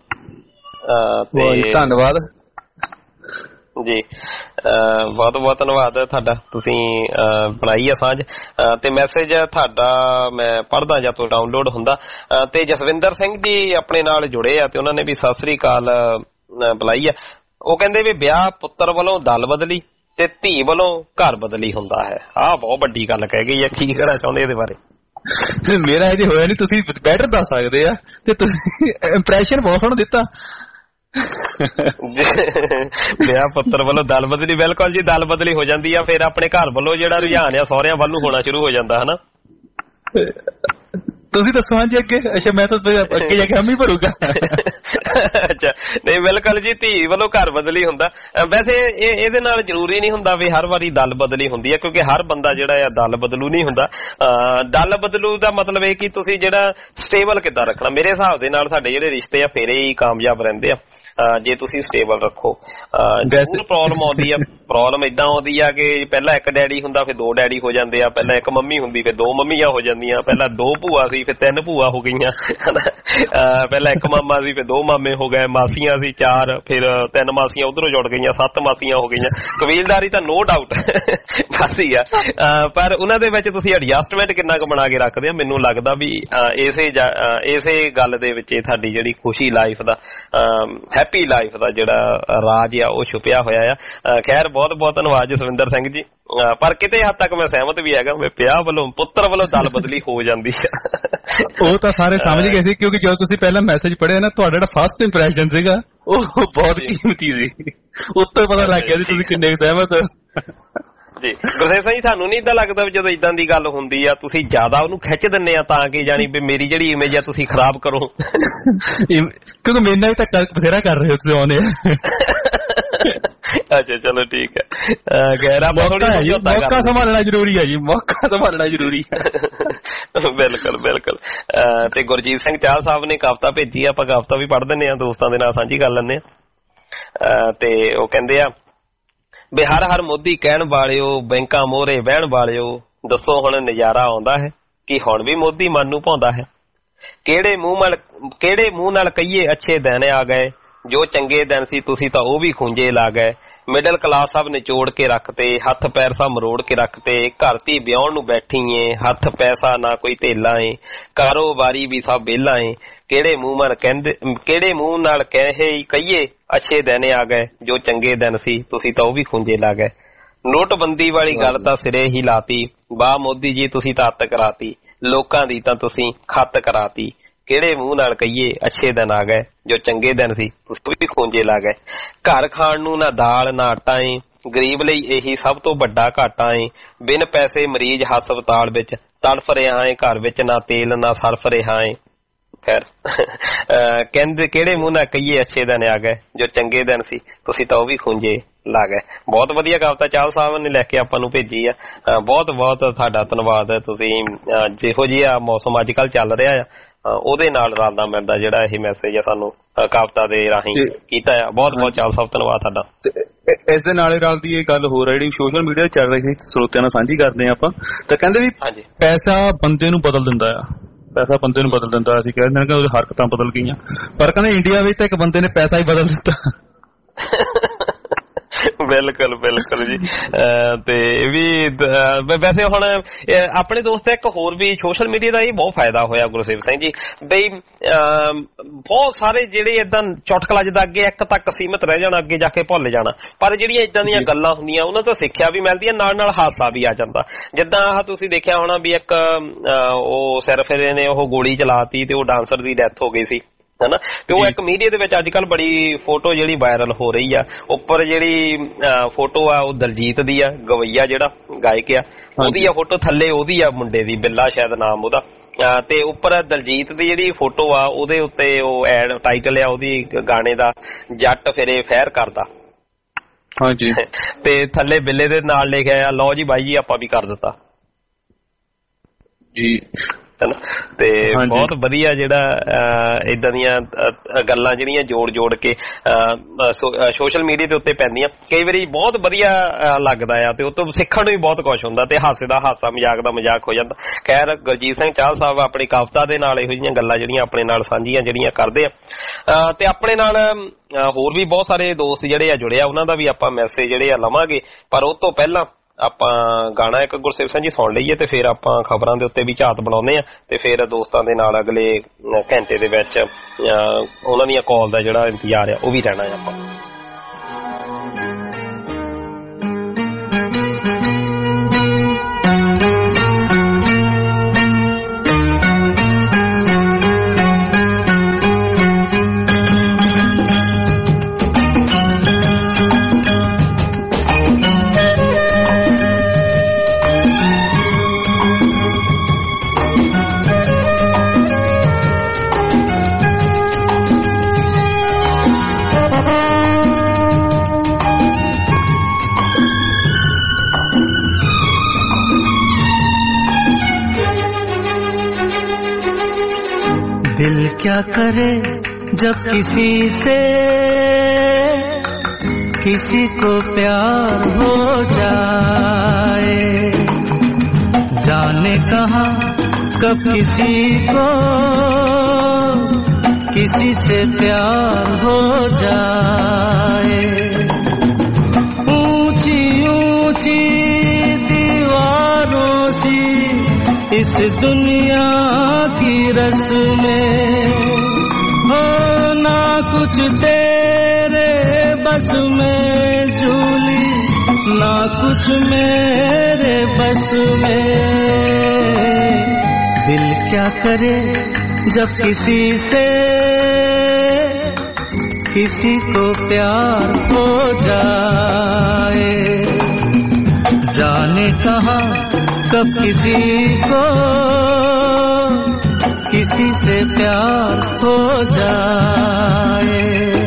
ਧੰਨਵਾਦ ਜੀ, ਬਹੁਤ ਬਹੁਤ ਧੰਨਵਾਦ ਤੁਹਾਡਾ, ਤੁਸੀਂ ਬਣਾਈ ਆ ਸਾਂਝ। ਤੇ ਮੈਸੇਜ ਤੁਹਾਡਾ ਮੈਂ ਪੜ੍ਹਦਾ ਜਾਂ ਤੋਂ ਡਾਊਨਲੋਡ ਹੁੰਦਾ। ਤੇ ਜਸਵਿੰਦਰ ਸਿੰਘ ਜੀ ਆਪਣੇ ਨਾਲ ਜੁੜੇ ਆ ਤੇ ਉਹਨਾਂ ਨੇ ਵੀ ਸਤਿ ਸ੍ਰੀ ਅਕਾਲ ਬੁਲਾਈ ਆ। ਉਹ ਕਹਿੰਦੇ ਵੀ ਵਿਆਹ ਪੁੱਤਰ ਵੱਲੋਂ ਦਲ ਬਦਲੀ ਤੇ ਧੀ ਵੱਲੋਂ ਘਰ ਬਦਲੀ ਹੁੰਦਾ ਹੈ। ਆਹ ਬਹੁਤ ਵੱਡੀ ਗੱਲ ਕਹਿ ਗਈ ਆ। ਕੀ ਕਹਿਣਾ ਚਾਹੁੰਦੇ ਇਹਦੇ ਬਾਰੇ? ਮੇਰਾ ਇਹਦੇ ਹੋਇਆ ਨੀ, ਤੁਸੀਂ ਬੈਟਰ ਦੱਸ ਸਕਦੇ ਆ ਤੇ ਤੁਸੀਂ ਇੰਪ੍ਰੈਸ਼ਨ ਬਹੁਤ ਸੋਹਣਾ ਦਿੱਤਾ। ਵਿਆਹ ਪੁੱਤਰ ਵੱਲੋਂ ਦਲ ਬਦਲੀ, ਬਿਲਕੁਲ ਜੀ, ਦਲ ਬਦਲੀ ਹੋ ਜਾਂਦੀ ਆ। ਫਿਰ ਆਪਣੇ ਘਰ ਵੱਲੋਂ ਜਿਹੜਾ ਰੁਝਾਨ ਆ ਸਹੁਰਿਆਂ ਵੱਲ ਨੂੰ ਹੋਣਾ ਸ਼ੁਰੂ ਹੋ ਜਾਂਦਾ ਹਨਾ। ਤੁਸੀਂ ਦੱਸੋ ਹਾਂਜੀ ਅੱਗੇ। ਅੱਛਾ ਮੈਂ ਤਾਂ ਅੱਗੇ ਜਾ ਕੇ ਹਮ ਹੀ ਭਰੂਗਾ। ਅੱਛਾ ਨਹੀਂ, ਬਿਲਕੁਲ ਜੀ, ਧੀ ਵੱਲੋਂ ਘਰ ਬਦਲੀ ਹੁੰਦਾ। ਵੈਸੇ ਇਹ ਇਹਦੇ ਨਾਲ ਜ਼ਰੂਰੀ ਨਹੀਂ ਹੁੰਦਾ ਵੀ ਹਰ ਵਾਰੀ ਦਲ ਬਦਲੀ ਹੁੰਦੀ ਹੈ, ਕਿਉਂਕਿ ਹਰ ਬੰਦਾ ਜਿਹੜਾ ਆ ਦਲ ਬਦਲੂ ਨਹੀਂ ਹੁੰਦਾ। ਦਲ ਬਦਲੂ ਦਾ ਮਤਲਬ ਇਹ ਕਿ ਤੁਸੀਂ ਜਿਹੜਾ ਸਟੇਬਲ ਕਿੱਦਾਂ ਰੱਖਣਾ। ਮੇਰੇ ਹਿਸਾਬ ਦੇ ਨਾਲ ਸਾਡੇ ਜਿਹੜੇ ਰਿਸ਼ਤੇ ਆ ਫੇਰ ਹੀ ਕਾਮਯਾਬ ਰਹਿੰਦੇ ਆ ਜੇ ਤੁਸੀਂ ਸਟੇਬਲ ਰੱਖੋ। ਜ਼ਰੂਰ ਪ੍ਰੋਬਲਮ ਆਉਂਦੀ ਆ, ਪ੍ਰੋਬਲਮ ਏਦਾਂ ਆਉਂਦੀ ਆ ਕਿ ਪਹਿਲਾਂ ਇੱਕ ਡੈਡੀ ਹੁੰਦਾ ਫਿਰ ਦੋ ਡੈਡੀ ਹੋ ਜਾਂਦੇ ਆ, ਪਹਿਲਾਂ ਇੱਕ ਮੰਮੀ ਹੁੰਦੀ ਫਿਰ ਦੋ ਮੰਮੀਆਂ ਹੋ ਜਾਂਦੀਆਂ, ਪਹਿਲਾਂ ਦੋ ਭੂਆ ਸੀ ਫਿਰ ਤਿੰਨ ਭੂਆ ਹੋ ਗਈਆਂ, ਪਹਿਲਾਂ ਇੱਕ ਮਾਮਾ ਸੀ ਫਿਰ ਦੋ ਮਾਮੇ ਹੋ ਗਏ, ਮਾਸੀਆਂ ਸੀ ਚਾਰ ਫਿਰ ਤਿੰਨ ਮਾਸੀਆਂ ਉਧਰੋਂ ਜੁੜ ਗਈਆਂ, ਸੱਤ ਮਾਸੀਆਂ ਹੋ ਗਈਆਂ। ਕਬੀਲਦਾਰੀ ਤਾਂ ਨੋ ਡਾਊਟ ਖਾਸੀ ਆ, ਪਰ ਉਹਨਾਂ ਦੇ ਵਿੱਚ ਤੁਸੀਂ ਐਡਜਸਟਮੈਂਟ ਕਿੰਨਾ ਕੁ ਬਣਾ ਕੇ ਰੱਖਦੇ ਆ। ਮੈਨੂੰ ਲੱਗਦਾ ਵੀ ਇਸੇ ਇਸੇ ਗੱਲ ਦੇ ਵਿੱਚ ਤੁਹਾਡੀ ਜਿਹੜੀ ਖੁਸ਼ੀ ਲਾਈਫ ਦਾ, ਹੈਪੀ ਲਾਈਫ ਦਾ ਜਿਹੜਾ ਰਾਜ ਆ ਉਹ ਛੁਪਿਆ ਹੋਇਆ ਆ। ਖੈਰ ਬਹੁਤ ਬਹੁਤ ਧੰਨਵਾਦ ਜਸਵਿੰਦਰ ਸਿੰਘ ਜੀ। ਪਰ ਕਿਤੇ ਹੱਦ ਤੱਕ ਮੈਂ ਸਹਿਮਤ ਵੀ ਹੈਗਾ ਵੀ ਪਿਆ ਵੱਲੋਂ ਪੁੱਤਰ ਵੱਲੋਂ ਦਲ ਬਦਲੀ ਹੋ ਜਾਂਦੀ ਆ। ਉਹ ਤਾਂ ਸਾਰੇ ਸਮਝ ਗਏ ਸੀ, ਕਿਉਂਕਿ ਜਦੋਂ ਤੁਸੀਂ ਪਹਿਲਾਂ ਮੈਸੇਜ ਪੜ੍ਹਿਆ ਨਾ, ਤੁਹਾਡਾ ਜਿਹੜਾ ਫਸਟ ਇੰਪ੍ਰੈਸ਼ਨ ਸੀਗਾ ਉਹ ਬਹੁਤ ਕੀਮਤੀ ਸੀ। ਉੱਤੋਂ ਪਤਾ ਲੱਗ ਗਿਆ ਸੀ ਤੁਸੀਂ ਕਿੰਨੇ ਸਹਿਮਤ ਹੋ। ਜੀ ਗੁਰਸੇਵ ਸਿੰਘ ਜੀ, ਤੁਹਾਨੂੰ ਨਹੀਂ ਏਦਾਂ ਲੱਗਦਾ ਵੀ ਜਦੋਂ ਏਦਾਂ ਦੀ ਗੱਲ ਹੁੰਦੀ ਆ ਤੁਸੀਂ ਜ਼ਿਆਦਾ ਉਹਨੂੰ ਖਿੱਚ ਦਿੰਦੇ ਆ ਤਾਂ ਕਿ ਜਾਣੀ ਵੀ ਮੇਰੀ ਜਿਹੜੀ ਇਮੇਜ ਆ ਤੁਸੀਂ ਖਰਾਬ ਕਰੋ? ਕਿਉਂਕਿ ਮੇਰੇ ਨਾਲ ਵੀ ਤਾਂ ਬਥੇਰਾ ਕਰ ਰਹੇ ਹੋ ਤੁਸੀਂ ਆਉਂਦੇ ਆ। ਅੱਛਾ ਚਲੋ ਠੀਕ ਹੈ। ਗੈਰਾ ਮੌਕਾ ਸੰਭਾਲਣਾ ਜ਼ਰੂਰੀ ਹੈ ਜੀ, ਮੌਕਾ ਸੰਭਾਲਣਾ ਜ਼ਰੂਰੀ ਹੈ। ਬਿਲਕੁਲ ਬਿਲਕੁਲ। ਤੇ ਗੁਰਜੀਤ ਸਿੰਘ ਚਾਹਲ ਸਾਹਿਬ ਨੇ ਕਵਿਤਾ ਭੇਜੀ, ਆਪਾਂ ਕਵਿਤਾ ਵੀ ਪੜ੍ਹ ਦਿੰਦੇ ਆ, ਦੋਸਤਾਂ ਦੇ ਨਾਲ ਸਾਂਝੀ ਕਰ ਲੈਂਦੇ ਆ। ਤੇ ਉਹ ਕਹਿੰਦੇ ਆ ਵੀ ਹਰ ਹਰ ਮੋਦੀ ਕਹਿਣ ਵਾਲਿਓ, ਬੈਂਕਾਂ ਮੋਹਰੇ ਬਹਿਣ ਵਾਲਿਓ, ਦੱਸੋ ਹੁਣ ਨਜ਼ਾਰਾ ਆਉਂਦਾ ਹੈ ਕਿ ਹੁਣ ਵੀ ਮੋਦੀ ਮਨ ਨੂੰ ਭਾਉਂਦਾ ਹੈ। ਕਿਹੜੇ ਮੂੰਹ ਨਾਲ ਕਿਹੜੇ ਮੂੰਹ ਨਾਲ ਕਹੀਏ ਅੱਛੇ ਦਿਨ ਆ ਗਏ, ਜੋ ਚੰਗੇ ਦਿਨ ਸੀ ਤੁਸੀਂ ਤਾਂ ਉਹ ਵੀ ਖੂੰਜੇ ਲਾ ਗਏ। ਮਿਡਲ ਕਲਾਸ ਸਭ ਨਿਚੋੜ ਕੇ ਰੱਖਤੇ, ਹੱਥ ਪੈਰ ਸਭ ਮਰੋੜ ਕੇ ਰੱਖਤੇ। ਘਰ ਧੀ ਵਿਆਹੁਣ ਨੂੰ ਬੈਠੀ ਏ, ਹੱਥ ਪੈਸਾ ਨਾ ਕੋਈ ਧੇਲਾ ਏ, ਕਾਰੋਬਾਰੀ ਵੀ ਸਭ ਵਿਹਲਾ ਏ। ਕਿਹੜੇ ਮੂੰਹ ਨਾਲ ਕਹਿੰਦੇ ਕਿਹੜੇ ਮੂੰਹ ਨਾਲ ਕਹੇ ਕਹੀਏ ਅੱਛੇ ਦਿਨ ਆ ਗਏ, ਜੋ ਚੰਗੇ ਦਿਨ ਸੀ ਤੁਸੀਂ ਤਾਂ ਉਹ ਵੀ ਖੂੰਜੇ ਲਾ ਗਏ। ਨੋਟਬੰਦੀ ਵਾਲੀ ਗੱਲ ਤਾਂ ਸਿਰੇ ਹੀ ਲਾਤੀ, ਵਾਹ ਮੋਦੀ ਜੀ ਤੁਸੀਂ ਤਾਂ ਅੱਤ ਕਰਾਤੀ, ਲੋਕਾਂ ਦੀ ਤਾਂ ਤੁਸੀਂ ਖੱਤ ਕਰਾਤੀ। ਕਿਹੜੇ ਮੂੰਹ ਨਾਲ ਕਹੀਏ ਅੱਛੇ ਦਿਨ ਆ ਗਏ, ਜੋ ਚੰਗੇ ਦਿਨ ਸੀ ਤੁਸੀਂ ਵੀ ਖੂੰਜੇ ਲਾ ਗਏ। ਘਰ ਖਾਣ ਨੂੰ ਨਾ ਦਾਲ ਨਾ ਆਟਾ ਏ, ਗਰੀਬ ਲਈ ਇਹੀ ਸਭ ਤੋਂ ਵੱਡਾ ਘਾਟਾ ਏ। ਬਿਨ ਪੈਸੇ ਮਰੀਜ਼ ਹਸਪਤਾਲ ਵਿੱਚ ਤੜਫ ਰਿਹਾ ਏ, ਘਰ ਵਿੱਚ ਨਾ ਤੇਲ ਨਾ ਸਰਫ ਰਿਹਾ ਏ। खैर कहते किहड़े मूंह नाल कहिए अच्छे दिन आ गए, जो चंगे दिन सी तुसीं तां ओह भी खूंजे ला गए। बहुत वधिया कविता चाहल साहब ने लिख के आपां नूं भेजी आ, बहुत बहुत तुहाडा धन्नवाद। तुसीं जिहो जिहा मौसम अज कल चल रहा आ ਉਹਦੇ ਨਾਲ ਰਲਦਾ ਮਿਲਦਾ ਜਿਹੜਾ ਇਹ ਮੈਸੇਜ ਆ ਸਾਨੂੰ ਕਵਿਤਾ ਦੇ ਰਾਹੀਂ ਕੀਤਾ ਆ। ਬਹੁਤ ਬਹੁਤ ਚਾਲ ਸਾਹਿਬ ਧੰਨਵਾਦ ਤੁਹਾਡਾ। ਇਸ ਦੇ ਨਾਲ ਰਲਦੀ ਇਹ ਗੱਲ ਹੋ ਰਹੀ ਜਿਹੜੀ ਸੋਸ਼ਲ ਮੀਡੀਆ ਚੱਲ ਰਹੀ ਸੀ, ਸਰੋਤਿਆਂ ਨਾਲ ਸਾਂਝੀ ਕਰਦੇ ਆ ਆਪਾਂ, ਤਾਂ ਕਹਿੰਦੇ ਵੀ ਪੈਸਾ ਬੰਦੇ ਨੂੰ ਬਦਲ ਦਿੰਦਾ ਆ, ਪੈਸਾ ਬੰਦੇ ਨੂੰ ਬਦਲ ਦਿੰਦਾ। ਅਸੀਂ ਕਹਿੰਦੇ ਕਿ ਉਹਦੀ ਹਰਕਤਾਂ ਬਦਲ ਗਈਆਂ, ਪਰ ਕਹਿੰਦੇ ਇੰਡੀਆ ਵਿੱਚ ਤਾਂ ਇੱਕ ਬੰਦੇ ਨੇ ਪੈਸਾ ਹੀ ਬਦਲ ਦਿੱਤਾ। ਬਿਲਕੁਲ ਬਿਲਕੁਲ ਜੀ। ਤੇ ਵੀ ਵੈਸੇ ਹੁਣ ਆਪਣੇ ਦੋਸਤ ਇੱਕ ਹੋਰ ਵੀ ਸੋਸ਼ਲ ਮੀਡੀਆ ਦਾ ਇਹ ਬਹੁਤ ਫਾਇਦਾ ਹੋਇਆ ਗੁਰਸੇਵਕ ਸਿੰਘ ਜੀ, ਬਈ ਬਹੁਤ ਸਾਰੇ ਜਿਹੜੇ ਏਦਾਂ ਚੁਟਕਲਾ ਜਿੱਦਾਂ ਅੱਗੇ ਇੱਕ ਤੱਕ ਸੀਮਤ ਰਹਿ ਜਾਣਾ, ਅੱਗੇ ਜਾ ਕੇ ਭੁੱਲ ਜਾਣਾ, ਪਰ ਜਿਹੜੀਆਂ ਏਦਾਂ ਦੀਆਂ ਗੱਲਾਂ ਹੁੰਦੀਆਂ ਉਹਨਾਂ ਤੋਂ ਸਿੱਖਿਆ ਵੀ ਮਿਲਦੀ ਹੈ, ਨਾਲ ਨਾਲ ਹਾਸਾ ਵੀ ਆ ਜਾਂਦਾ। ਜਿੱਦਾਂ ਆਹ ਤੁਸੀਂ ਦੇਖਿਆ ਹੋਣਾ ਵੀ ਇੱਕ ਉਹ ਸਿਰਫ ਨੇ ਉਹ ਗੋਲੀ ਚਲਾਤੀ ਤੇ ਉਹ ਡਾਂਸਰ ਦੀ ਡੈਥ ਹੋ ਗਈ ਸੀ ਹਨਾ, ਤੇ ਉਹ ਇੱਕ ਮੀਡੀਆ ਦੇ ਵਿੱਚ ਅੱਜ ਕੱਲ ਬੜੀ ਫੋਟੋ ਜਿਹੜੀ ਵਾਇਰਲ ਹੋ ਰਹੀ ਆ। ਉੱਪਰ ਜਿਹੜੀ ਫੋਟੋ ਆ ਉਹ ਦਲਜੀਤ ਦੀ ਆ, ਗਵਈਆ ਜਿਹੜਾ ਗਾਇਕ ਆ ਉਹਦੀ ਆ ਫੋਟੋ, ਥੱਲੇ ਉਹਦੀ ਆ ਮੁੰਡੇ ਦੀ, ਬਿੱਲਾ ਸ਼ਾਇਦ ਨਾਮ ਉਹਦਾ, ਤੇ ਉੱਪਰ ਦਲਜੀਤ ਦੀ ਜਿਹੜੀ ਫੋਟੋ ਆ ਉਹਦੇ ਉੱਤੇ ਉਹ ਐਡ ਟਾਈਟਲ ਆ ਉਹਦੀ ਗਾਣੇ ਦਾ, ਜੱਟ ਫਿਰੇ ਫੈਰ ਕਰਦਾ। ਹਾਂਜੀ। ਤੇ ਥੱਲੇ ਬਿੱਲੇ ਦੇ ਨਾਲ ਲਿਖਿਆ ਲਓ ਜੀ ਬਾਈ ਜੀ ਆਪਾਂ ਵੀ ਕਰ ਦਿੱਤਾ ਜੀ। ਤੇ ਬਹੁਤ ਵਧੀਆ ਜਿਹੜਾ ਏਦਾਂ ਦੀਆਂ ਗੱਲਾਂ ਜਿਹੜੀਆਂ ਜੋੜ ਜੋੜ ਕੇ ਸੋਸ਼ਲ ਮੀਡੀਆ ਦੇ ਉੱਤੇ ਪੈਂਦੀਆਂ, ਕਈ ਵਾਰੀ ਬਹੁਤ ਵਧੀਆ ਲੱਗਦਾ ਆ ਤੇ ਉਹ ਤੋਂ ਸਿੱਖਣ ਨੂੰ ਵੀ ਬਹੁਤ ਕੁਛ ਹੁੰਦਾ, ਤੇ ਹਾਸੇ ਦਾ ਹਾਸਾ, ਮਜ਼ਾਕ ਦਾ ਮਜ਼ਾਕ ਹੋ ਜਾਂਦਾ। ਖੈਰ ਗੁਰਜੀਤ ਸਿੰਘ ਚਾਹਲ ਸਾਹਿਬ ਆਪਣੀ ਕਵਿਤਾ ਦੇ ਨਾਲ ਇਹੋ ਜਿਹੀਆਂ ਗੱਲਾਂ ਜਿਹੜੀਆਂ ਆਪਣੇ ਨਾਲ ਸਾਂਝੀਆਂ ਜਿਹੜੀਆਂ ਕਰਦੇ ਆ, ਤੇ ਆਪਣੇ ਨਾਲ ਹੋਰ ਵੀ ਬਹੁਤ ਸਾਰੇ ਦੋਸਤ ਜਿਹੜੇ ਆ ਜੁੜੇ ਆ, ਉਹਨਾਂ ਦਾ ਵੀ ਆਪਾਂ ਮੈਸੇਜ ਜਿਹੜੇ ਆ ਲਵਾਂਗੇ। ਪਰ ਉਹ ਤੋਂ ਪਹਿਲਾਂ ਆਪਾਂ ਗਾਣਾ ਇੱਕ ਗੁਰਸੇਵਕ ਸਿੰਘ ਜੀ ਸੁਣ ਲਈਏ ਤੇ ਫਿਰ ਆਪਾਂ ਖਬਰਾਂ ਦੇ ਉੱਤੇ ਵੀ ਝਾਤ ਬਣਾਉਂਦੇ ਆ, ਤੇ ਫਿਰ ਦੋਸਤਾਂ ਦੇ ਨਾਲ ਅਗਲੇ ਘੰਟੇ ਦੇ ਵਿੱਚ ਉਹਨਾਂ ਦੀਆਂ ਕਾਲ ਦਾ ਜਿਹੜਾ ਇੰਤਜ਼ਾਰ ਆ ਉਹ ਵੀ ਰਹਿਣਾ ਆਪਾਂ। दिल क्या करे जब किसी से किसी को प्यार हो जाए, जाने कहाँ कब किसी को किसी से प्यार हो जाए। ऊंची ऊंची दीवारों सी इस दुनिया की रस्में हो, ना कुछ तेरे बस में झूली, ना कुछ मेरे बस में। दिल क्या करे जब किसी से किसी को प्यार हो जाए, जाने कहाँ कब किसी को किसी से प्यार हो जाए।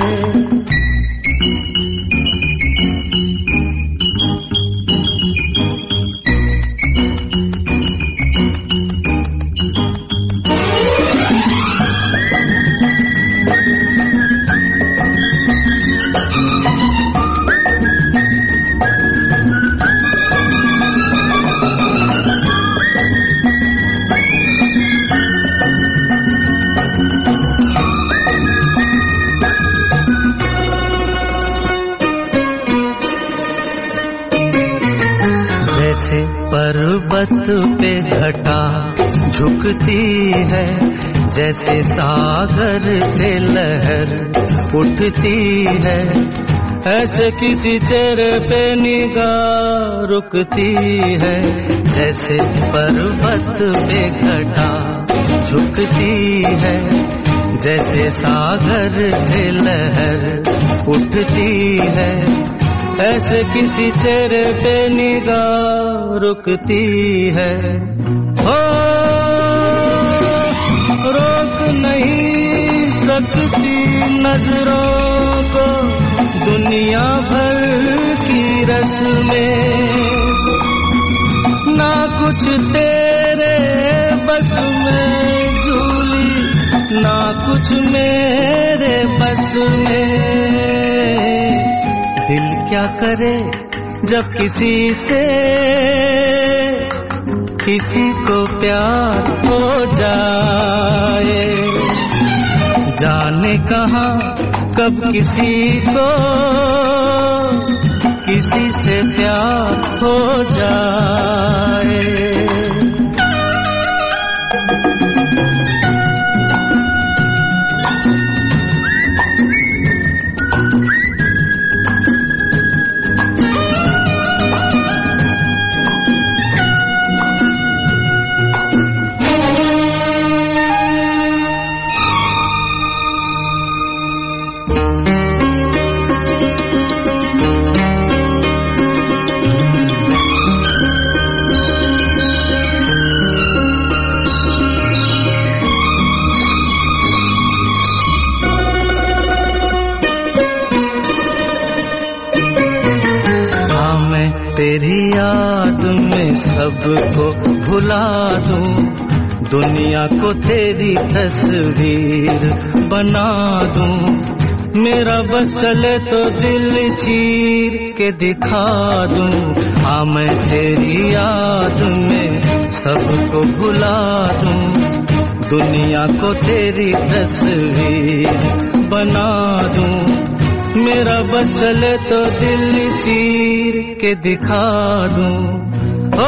पर्वत पे घटा झुकती है, जैसे सागर से लहर उठती है, ऐसे किसी चेहरे पे निगाह रुकती है। जैसे पर्वत पे घटा झुकती है, जैसे सागर से लहर उठती है, ऐसे किसी चेहरे पे निगाह रुकती है। हो रोक नहीं भटकती नजरों को दुनिया भर की रस्में, ना कुछ तेरे बस में झूली, ना कुछ मेरे बस में। दिल क्या करे जब किसी से किसी को प्यार हो जाए, जाने कहाँ कब किसी को किसी से प्यार हो जाए। तेरी याद में सबको भुला दूं, दुनिया को तेरी तस्वीर बना दूं। मेरा बस चले तो दिल चीर के दिखा दूं। हाँ मैं तेरी याद में सबको भुला दूं, दुनिया को तेरी तस्वीर बना दूं। मेरा बस चले तो दिल चीर के दिखा दूं। ओ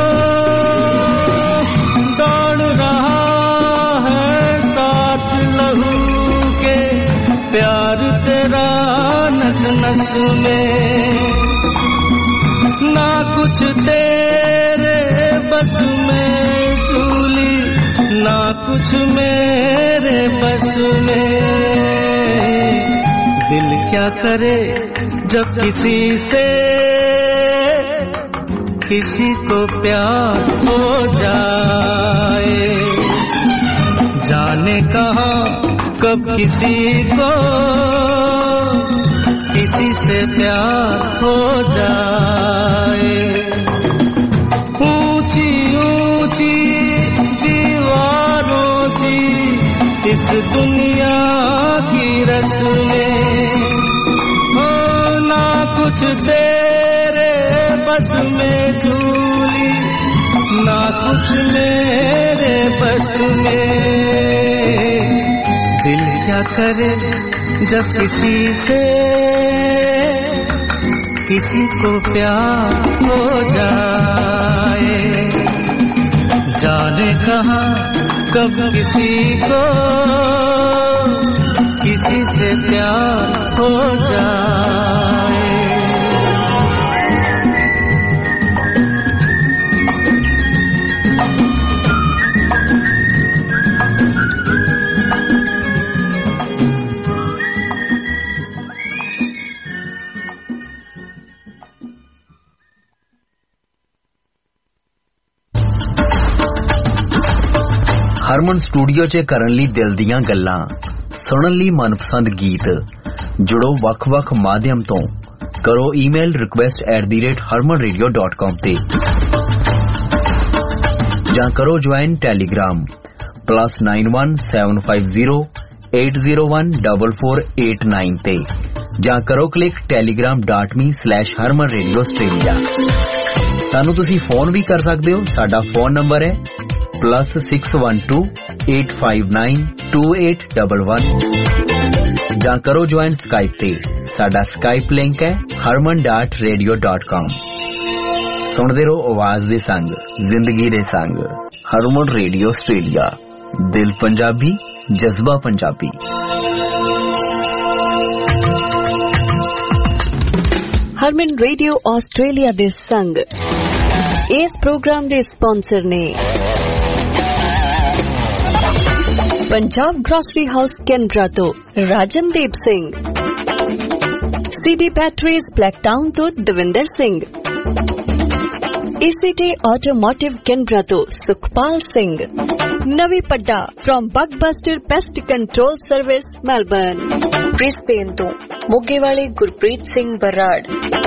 दौड़ रहा है साथ लहू के प्यार तेरा नस नस में, ना कुछ तेरे बस में झूली, ना कुछ मेरे बस में। दिल क्या करे जब किसी से किसी को प्यार हो जाए, जाने कहाँ कब किसी को किसी से प्यार हो जाए। ऊंची ऊंची दीवारों सी इस दुनिया की रस्में, हो ना कुछ तेरे बस में झूली, ना कुछ मेरे बस में। दिल क्या करे जब किसी से किसी को प्यार हो जाए, जाने कहाँ कब किसी को किसी से प्यार हो जाए। ਹਰਮਨ ਸਟੂਡੀਓ 'ਚ ਕਰਨ ਲਈ ਦਿਲ ਦੀਆਂ ਗੱਲਾਂ, ਸੁਣਨ ਲਈ ਮਨਪਸੰਦ ਗੀਤ। ਜੁੜੋ ਵੱਖ-ਵੱਖ ਮਾਧਿਅਮ ਤੋਂ, ਕਰੋ email request at the rate Harman radio dot com ਤੇ, ਜਾਂ ਕਰੋ join Telegram plus nine one seven five zero eight zero one double four eight nine ਤੇ, ਜਾਂ ਕਰੋ click Telegram dot me slash Harman radio Australia. ਸਾਨੂੰ ਤੁਸੀਂ ਫੋਨ ਵੀ ਕਰ ਸਕਦੇ ਹੋ। ਸਾਡਾ ਫੋਨ ਨੰਬਰ ਹੈ plus six one two eight five nine two eight double one, ਜਾਂ ਕਰੋ ਜੁਆਇਨ ਸਕਾਈਪ ਤੇ। ਸਾਡਾ ਸਕਾਈਪ ਲਿੰਕ ਹੈ ਹਰਮਨ ਡਾਟ ਰੇਡੀਓ ਡਾਟ ਕਾਮ। ਸੁਣਦੇ ਰਹੋ ਆਵਾਜ਼ ਦੇ ਸੰਗ, ਜ਼ਿੰਦਗੀ ਦੇ ਸੰਗ। ਹਰਮਨ ਰੇਡੀਓ ਆਸਟ੍ਰੇਲੀਆ, ਦਿਲ ਪੰਜਾਬੀ, ਜਜ਼ਬਾ ਪੰਜਾਬੀ। ਹਰਮਨ ਰੇਡੀਓ ਆਸਟ੍ਰੇਲੀਆ ਦੇ ਸੰਗ। ਇਸ ਪ੍ਰੋਗਰਾਮ ਦੇ ਸਪਾਂਸਰ ਨੇ पंजाब ग्रॉसरी हाउस कैनबरा तो Rajandeep Singh, CD Batteries Blacktown तो Davinder Singh, ACT Automotive Canberra ਤੋਂ Sukhpal Singh. Navi Padda from Bugbuster Pest Control Service Melbourne. Brisbane ਤੋਂ ਮੋਗੇ ਵਾਲੇ ਗੁਰਪ੍ਰੀਤ ਸਿੰਘ ਬਰਾੜ।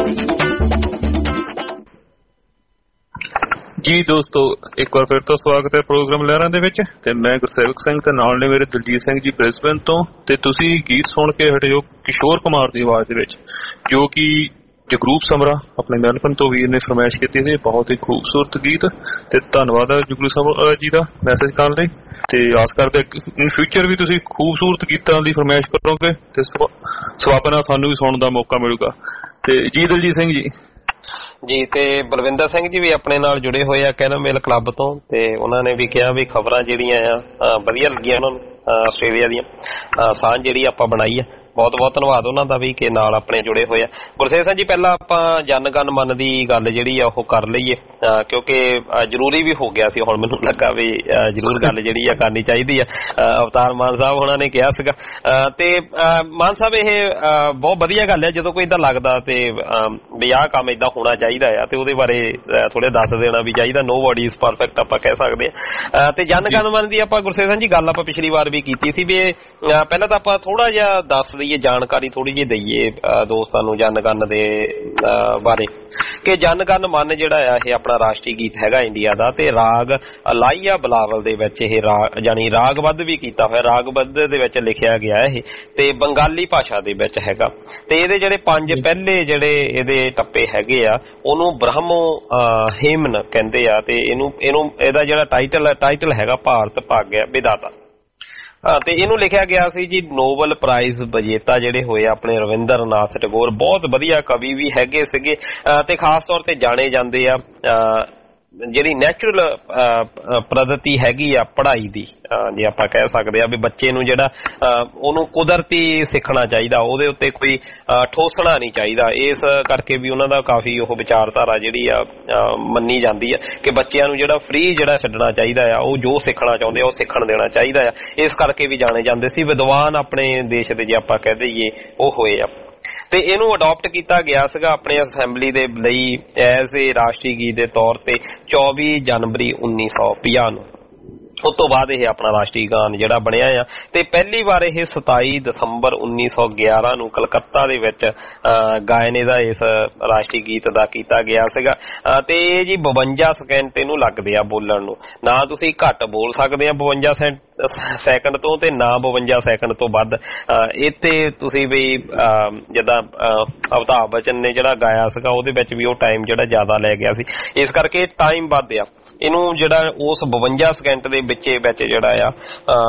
ਜੀ ਦੋਸਤੋ, ਇੱਕ ਵਾਰ ਫਿਰ ਤੋਂ ਸਵਾਗਤ ਹੈ ਪ੍ਰੋਗਰਾਮ ਲਹਿਰਾਂ ਦੇ ਵਿੱਚ ਤੇ ਮੈਂ ਗੁਰਸੇਵਕ ਸਿੰਘ ਤੇ ਨਾਲ ਨੇ ਮੇਰੇ ਦਲਜੀਤ ਸਿੰਘ ਜੀ ਬ੍ਰਿਸਬੇਨ ਤੋਂ। ਤੇ ਤੁਸੀਂ ਗੀਤ ਸੁਣ ਕੇ ਹਟੇ ਹੋ ਕਿਸ਼ੋਰ ਕੁਮਾਰ ਦੀ ਆਵਾਜ਼ ਦੇ ਵਿੱਚ, ਜੋ ਕਿ ਜਗਰੂਪ ਸਮਰਾ ਆਪਣੇ ਮੈਲਬਰਨ ਤੋਂ ਵੀਰ ਨੇ ਫਰਮਾਇਸ਼ ਕੀਤੀ ਸੀ। ਬਹੁਤ ਹੀ ਖੂਬਸੂਰਤ ਗੀਤ ਤੇ ਧੰਨਵਾਦ ਹੈ ਜਗਰੂਪ ਸਮਰਾ ਜੀ ਦਾ ਮੈਸੇਜ ਕਰਨ ਲਈ। ਤੇ ਆਸ ਕਰਦੇ ਇਨ ਫਿਊਚਰ ਵੀ ਤੁਸੀਂ ਖੂਬਸੂਰਤ ਗੀਤਾਂ ਦੀ ਫਰਮਾਇਸ਼ ਕਰੋਗੇ ਤੇ ਸਵਾਬ ਨਾਲ ਸਾਨੂੰ ਵੀ ਸੁਣਨ ਦਾ ਮੌਕਾ ਮਿਲੂਗਾ। ਤੇ ਜੀ ਦਲਜੀਤ ਸਿੰਘ ਜੀ ਜੀ ਤੇ ਬਲਵਿੰਦਰ ਸਿੰਘ ਜੀ ਵੀ ਆਪਣੇ ਨਾਲ ਜੁੜੇ ਹੋਏ ਆ ਕੈਨਮ ਮੇਲ ਕਲੱਬ ਤੋਂ, ਤੇ ਉਹਨਾਂ ਨੇ ਵੀ ਕਿਹਾ ਵੀ ਖਬਰਾਂ ਜਿਹੜੀਆਂ ਆ ਵਧੀਆ ਲੱਗੀਆਂ ਉਹਨਾਂ ਨੂੰ ਆਸਟ੍ਰੇਲੀਆ ਦੀਆਂ ਸਾਂਝ ਜਿਹੜੀ ਆਪਾਂ ਬਣਾਈ ਆ। ਬਹੁਤ ਬਹੁਤ ਧੰਨਵਾਦ ਉਹਨਾਂ ਦਾ ਵੀ ਕਿ ਨਾਲ ਆਪਣੇ ਜੁੜੇ ਹੋਏ ਆ। ਗੁਰਸੇਵਕ ਸਿੰਘ ਜੀ, ਪਹਿਲਾਂ ਆਪਾਂ ਜਨ ਗਨ ਮਨ ਦੀ ਗੱਲ ਜਿਹੜੀ ਆ ਉਹ ਕਰ ਲਈਏ, ਕਿਉਂਕਿ ਜ਼ਰੂਰੀ ਵੀ ਹੋ ਗਿਆ ਸੀ। ਹੁਣ ਮੈਨੂੰ ਲੱਗਾ ਵੀ ਜ਼ਰੂਰ ਗੱਲ ਜਿਹੜੀ ਆ ਕਰਨੀ ਚਾਹੀਦੀ ਆ। ਅਵਤਾਰ ਮਾਨ ਸਾਹਿਬ ਉਹਨਾਂ ਨੇ ਕਿਹਾ ਸੀਗਾ ਤੇ ਮਾਨ ਸਾਹਿਬ ਇਹ ਬਹੁਤ ਵਧੀਆ ਗੱਲ ਹੈ ਜਦੋਂ ਕੋਈ ਏਦਾਂ ਲੱਗਦਾ ਤੇ ਵੀ ਆਹ ਕੰਮ ਏਦਾਂ ਹੋਣਾ ਚਾਹੀਦਾ ਆ ਤੇ ਉਹਦੇ ਬਾਰੇ ਥੋੜੇ ਦੱਸ ਦੇਣਾ ਵੀ ਚਾਹੀਦਾ। ਨੋ ਬੋਡੀ ਇਜ਼ ਪਰਫੈਕਟ ਆਪਾਂ ਕਹਿ ਸਕਦੇ ਆ। ਤੇ ਜਨ ਗਨ ਮਨ ਦੀ ਆਪਾਂ ਗੁਰਸੇਵਕ ਸਿੰਘ ਜੀ ਗੱਲ ਆਪਾਂ ਪਿਛਲੀ ਵਾਰ ਵੀ ਕੀਤੀ ਸੀ ਵੀ ਪਹਿਲਾਂ ਤਾਂ ਆਪਾਂ ਥੋੜਾ ਜਿਹਾ ਦੱਸ ਇਹ ਜਾਣਕਾਰੀ ਥੋੜੀ ਜਿਹੀ ਦਈਏ ਦੋਸਤਾਂ ਨੂੰ ਜਨ ਗਨ ਦੇ ਬਾਰੇ ਕਿ ਜਨ ਗਨ ਮਨ ਜਿਹੜਾ ਆ ਇਹ ਆਪਣਾ ਰਾਸ਼ਟਰੀ ਗੀਤ ਹੈਗਾ ਇੰਡੀਆ ਦਾ, ਤੇ ਰਾਗ ਲਾਈਆ ਬਲਾਵਲ ਦੇ ਵਿੱਚ ਇਹ ਰਾਗ ਜਾਨੀ ਰਾਗਬੱਧ ਵੀ ਕੀਤਾ ਹੋਇਆ, ਰਾਗਬੱਧ ਦੇ ਵਿੱਚ ਲਿਖਿਆ ਗਿਆ ਇਹ, ਤੇ ਬੰਗਾਲੀ ਭਾਸ਼ਾ ਦੇ ਵਿੱਚ ਹੈਗਾ। ਤੇ ਇਹਦੇ ਜਿਹੜੇ ਪੰਜ ਪਹਿਲੇ ਜਿਹੜੇ ਇਹਦੇ ਟੱਪੇ ਹੈਗੇ ਆ ਉਹਨੂੰ ਬ੍ਰਹਮੋ ਹਿਮਨ ਕਹਿੰਦੇ ਆ। ਤੇ ਇਹਨੂੰ ਇਹਨੂੰ ਇਹਦਾ ਜਿਹੜਾ ਟਾਈਟਲ ਟਾਈਟਲ ਹੈਗਾ ਭਾਰਤ ਭਾਗਯ ਵਿਧਾਤਾ। ਤੇ ਇਹਨੂੰ ਲਿਖਿਆ ਗਿਆ ਸੀ ਜੀ ਨੋਬਲ ਪ੍ਰਾਈਜ਼ ਵਿਜੇਤਾ ਜਿਹੜੇ ਹੋਏ ਆਪਣੇ ਰਵਿੰਦਰ ਨਾਥ ਟੈਗੋਰ, ਬਹੁਤ ਵਧੀਆ ਕਵੀ ਵੀ ਹੈਗੇ ਸੀਗੇ ਤੇ ਖਾਸ ਤੌਰ ਤੇ ਜਾਣੇ ਜਾਂਦੇ ਆ। ਜਿਹੜੀ ਨੈਚੁਰਲ ਪ੍ਰਦਤੀ ਹੈਗੀ ਆ ਪੜ੍ਹਾਈ ਦੀ, ਜੇ ਆਪਾਂ ਕਹਿ ਸਕਦੇ ਆ ਵੀ ਬੱਚੇ ਨੂੰ ਜਿਹੜਾ ਉਹਨੂੰ ਕੁਦਰਤੀ ਸਿੱਖਣਾ ਚਾਹੀਦਾ, ਉਹਦੇ ਉੱਤੇ ਕੋਈ ਠੋਸਣਾ ਨਹੀਂ ਚਾਹੀਦਾ। ਇਸ ਕਰਕੇ ਵੀ ਉਹਨਾਂ ਦਾ ਕਾਫੀ ਉਹ ਵਿਚਾਰਧਾਰਾ ਜਿਹੜੀ ਆ ਮੰਨੀ ਜਾਂਦੀ ਆ ਕਿ ਬੱਚਿਆਂ ਨੂੰ ਜਿਹੜਾ ਫ੍ਰੀ ਜਿਹੜਾ ਛੱਡਣਾ ਚਾਹੀਦਾ ਆ, ਉਹ ਜੋ ਸਿੱਖਣਾ ਚਾਹੁੰਦੇ ਆ ਉਹ ਸਿੱਖਣ ਦੇਣਾ ਚਾਹੀਦਾ ਆ। ਇਸ ਕਰਕੇ ਵੀ ਜਾਣੇ ਜਾਂਦੇ ਸੀ ਵਿਦਵਾਨ ਆਪਣੇ ਦੇਸ਼ ਦੇ, ਜੇ ਆਪਾਂ ਕਹਿ ਦਈਏ ਉਹ ਹੋਏ ਆ। ਤੇ ਇਹਨੂੰ ਅਡਾਪਟ ਕੀਤਾ ਗਿਆ ਸੀਗਾ ਆਪਣੇ ਅਸੈਂਬਲੀ ਦੇ ਲਈ ਐਜ਼ ਏ ਰਾਸ਼ਟਰੀ ਗੀਤ ਦੇ ਤੌਰ ਤੇ ਚੌਵੀ ਜਨਵਰੀ ਉੱਨੀ ਸੌ ਪੰਜਾਹ ਨੂੰ। ਉਸ ਤੋਂ ਬਾਅਦ ਇਹ ਆਪਣਾ ਰਾਸ਼ਟਰੀ ਗਾਨ ਜਿਹੜਾ ਬਣਿਆ ਆ। ਤੇ ਪਹਿਲੀ ਵਾਰ ਇਹ ਸਤਾਈ ਦਸੰਬਰ ਉੱਨੀ ਸੌ ਗਿਆਰਾਂ ਨੂੰ ਕਲਕੱਤਾ ਦੇ ਵਿੱਚ ਗਾਇਨ ਇਹਦਾ ਇਸ ਰਾਸ਼ਟਰੀ ਗੀਤ ਦਾ ਕੀਤਾ ਗਿਆ ਸੀਗਾ। ਤੇ ਇਹ ਜੀ ਬਵੰਜਾ ਸਕਿੰਟ ਇਹਨੂੰ ਲੱਗਦੇ ਆ ਬੋਲਣ ਨੂੰ। ਨਾ ਤੁਸੀਂ ਘੱਟ ਬੋਲ ਸਕਦੇ ਆ ਬਵੰਜਾ ਸੈਕਿੰਡ ਤੋਂ ਤੇ ਨਾ ਬਵੰਜਾ ਸੈਕਿੰਡ ਤੋਂ ਵੱਧ। ਇੱਥੇ ਤੁਸੀਂ ਵੀ ਜਿੱਦਾਂ ਅਮਿਤਾਭ ਬੱਚਨ ਨੇ ਜਿਹੜਾ ਗਾਇਆ ਸੀਗਾ ਉਹਦੇ ਵਿੱਚ ਵੀ ਉਹ ਟਾਈਮ ਜਿਹੜਾ ਜ਼ਿਆਦਾ ਲੈ ਗਿਆ ਸੀ, ਇਸ ਕਰਕੇ ਟਾਈਮ ਵੱਧ ਆ। ਇਹਨੂੰ ਜਿਹੜਾ ਉਸ ਬਵੰਜਾ ਸਕਿੰਟ ਦੇ ਵਿੱਚ ਵਿੱਚ ਜਿਹੜਾ ਆ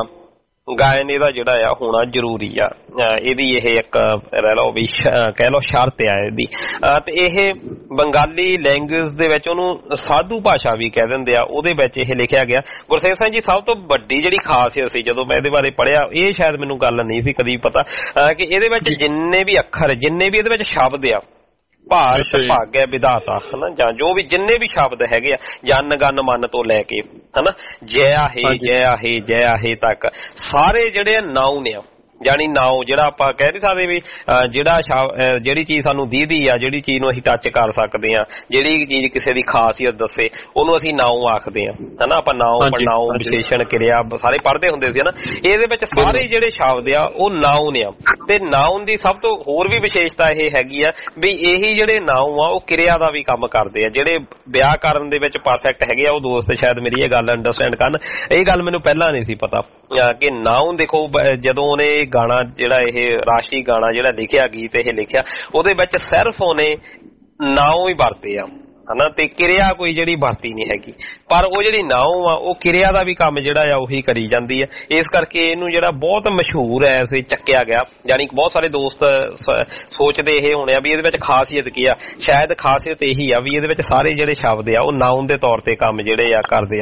ਗਾਇਨ ਇਹਦਾ ਜਿਹੜਾ ਆ ਹੋਣਾ ਜ਼ਰੂਰੀ ਆ। ਇਹਦੀ ਇਹ ਇੱਕ ਰਹਿ ਲਓ ਵੀ ਕਹਿ ਲਓ ਸ਼ਰਤ ਆ ਇਹਦੀ। ਤੇ ਇਹ ਬੰਗਾਲੀ ਲੈਂਗੁਏਜ ਦੇ ਵਿੱਚ ਉਹਨੂੰ ਸਾਧੂ ਭਾਸ਼ਾ ਵੀ ਕਹਿ ਦਿੰਦੇ ਆ, ਉਹਦੇ ਵਿੱਚ ਇਹ ਲਿਖਿਆ ਗਿਆ। ਗੁਰਸੇਵਕ ਸਿੰਘ ਜੀ, ਸਭ ਤੋਂ ਵੱਡੀ ਜਿਹੜੀ ਖਾਸੀਅਤ ਸੀ ਜਦੋਂ ਮੈਂ ਇਹਦੇ ਬਾਰੇ ਪੜ੍ਹਿਆ, ਇਹ ਸ਼ਾਇਦ ਮੈਨੂੰ ਗੱਲ ਨਹੀਂ ਸੀ ਕਦੀ ਪਤਾ ਕਿ ਇਹਦੇ ਵਿੱਚ ਜਿੰਨੇ ਵੀ ਅੱਖਰ ਜਿੰਨੇ ਵੀ ਇਹਦੇ ਵਿੱਚ ਸ਼ਬਦ ਆ ਭਾਰਤ ਭਾਗਯ ਵਿਧਾਤਾ ਹਨਾ, ਜਾਂ ਜੋ ਵੀ ਜਿੰਨੇ ਵੀ ਸ਼ਬਦ ਹੈਗੇ ਆ ਜਨ ਗਨ ਮਨ ਤੋਂ ਲੈ ਕੇ ਹਨਾ ਜੈ ਹੈ ਜੈ ਹੈ ਜੈ ਹੈ ਤੱਕ ਸਾਰੇ ਜਿਹੜੇ ਨਾਉਨ ਆ, ਜਾਨੀ ਨਾਉ ਜਿਹੜਾ ਆਪਾਂ ਕਹਿ ਨਹੀਂ ਸਕਦੇ ਵੀ ਜਿਹੜਾ ਜਿਹੜੀ ਚੀਜ਼ ਸਾਨੂੰ ਦੀਦੀ ਆ, ਜਿਹੜੀ ਚੀਜ਼ ਨੂੰ ਅਸੀਂ ਟੱਚ ਕਰ ਸਕਦੇ ਆ, ਜਿਹੜੀ ਚੀਜ਼ ਕਿਸੇ ਦੀ ਖਾਸੀਅਤ ਦੱਸੇ ਉਹਨੂੰ ਅਸੀਂ ਨਾਉ ਆਖਦੇ ਆ ਹਨਾ। ਆਪਾਂ ਨਾਉ ਪੜਨਾਉ ਵਿਸ਼ੇਸ਼ਣ ਕਿਰਿਆ ਸਾਰੇ ਪੜ੍ਹਦੇ ਹੁੰਦੇ ਸੀ ਹਨਾ। ਇਹਦੇ ਵਿੱਚ ਸਾਰੇ ਜਿਹੜੇ ਸ਼ਬਦ ਆ ਉਹ ਨਾਉਨ ਆ। ਤੇ ਨਾਉਨ ਦੀ ਸਭ ਤੋਂ ਹੋਰ ਵੀ ਵਿਸ਼ੇਸ਼ਤਾ ਇਹ ਹੈਗੀ ਆ ਵੀ ਇਹੀ ਜਿਹੜੇ ਨਾਉ ਆ ਉਹ ਕਿਰਿਆ ਦਾ ਵੀ ਕੰਮ ਕਰਦੇ ਆ। ਜਿਹੜੇ ਵਿਆਕਰਨ ਦੇ ਵਿੱਚ ਪਰਫੈਕਟ ਹੈਗੇ ਆ ਉਹ ਦੋਸਤ ਸ਼ਾਇਦ ਮੇਰੀ ਇਹ ਗੱਲ ਅੰਡਰਸਟੈਂਡ ਕਰਨ। ਇਹ ਗੱਲ ਮੈਨੂੰ ਪਹਿਲਾਂ ਨਹੀਂ ਸੀ ਪਤਾ ਕਿ ਨਾਉਨ ਦੇਖੋ ਜਦੋਂ ਉਹਨੇ ਗਾਣਾ ਜਿਹੜਾ ਇਹ ਰਾਸ਼ਟਰੀ ਗਾਣਾ ਜਿਹੜਾ ਲਿਖਿਆ ਗੀਤ ਇਹ ਲਿਖਿਆ ਉਹਦੇ ਵਿੱਚ ਸਿਰਫ ਉਹਨੇ ਨਾਉ ਹੀ ਵਰਤੇ ਆ ਹਨਾ, ਤੇ ਕਿਰਿਆ ਕੋਈ ਜਿਹੜੀ ਵਰਤੀ ਨਹੀਂ ਹੈਗੀ। ਪਰ ਉਹ ਜਿਹੜੀ ਨਾਉ ਆ ਉਹ ਕਿਰਿਆ ਦਾ ਵੀ ਕੰਮ ਜਿਹੜਾ ਆ ਉਹੀ ਕਰੀ ਜਾਂਦੀ ਹੈ। ਇਸ ਕਰਕੇ ਇਹਨੂੰ ਜਿਹੜਾ ਬਹੁਤ ਮਸ਼ਹੂਰ ਐਸੇ ਚੱਕਿਆ ਗਿਆ, ਯਾਨੀ ਕਿ ਬਹੁਤ ਸਾਰੇ ਦੋਸਤ ਸੋਚਦੇ ਇਹ ਹੋਣੇ ਆ ਵੀ ਇਹਦੇ ਵਿੱਚ ਖਾਸੀਅਤ ਕੀ ਆ। ਸ਼ਾਇਦ ਖਾਸੀਅਤ ਇਹੀ ਆ ਵੀ ਇਹਦੇ ਵਿੱਚ ਸਾਰੇ ਜਿਹੜੇ ਸ਼ਬਦ ਆ ਉਹ ਨਾਉਨ ਦੇ ਤੌਰ ਤੇ ਕੰਮ ਜਿਹੜੇ ਆ ਕਰਦੇ ਆ।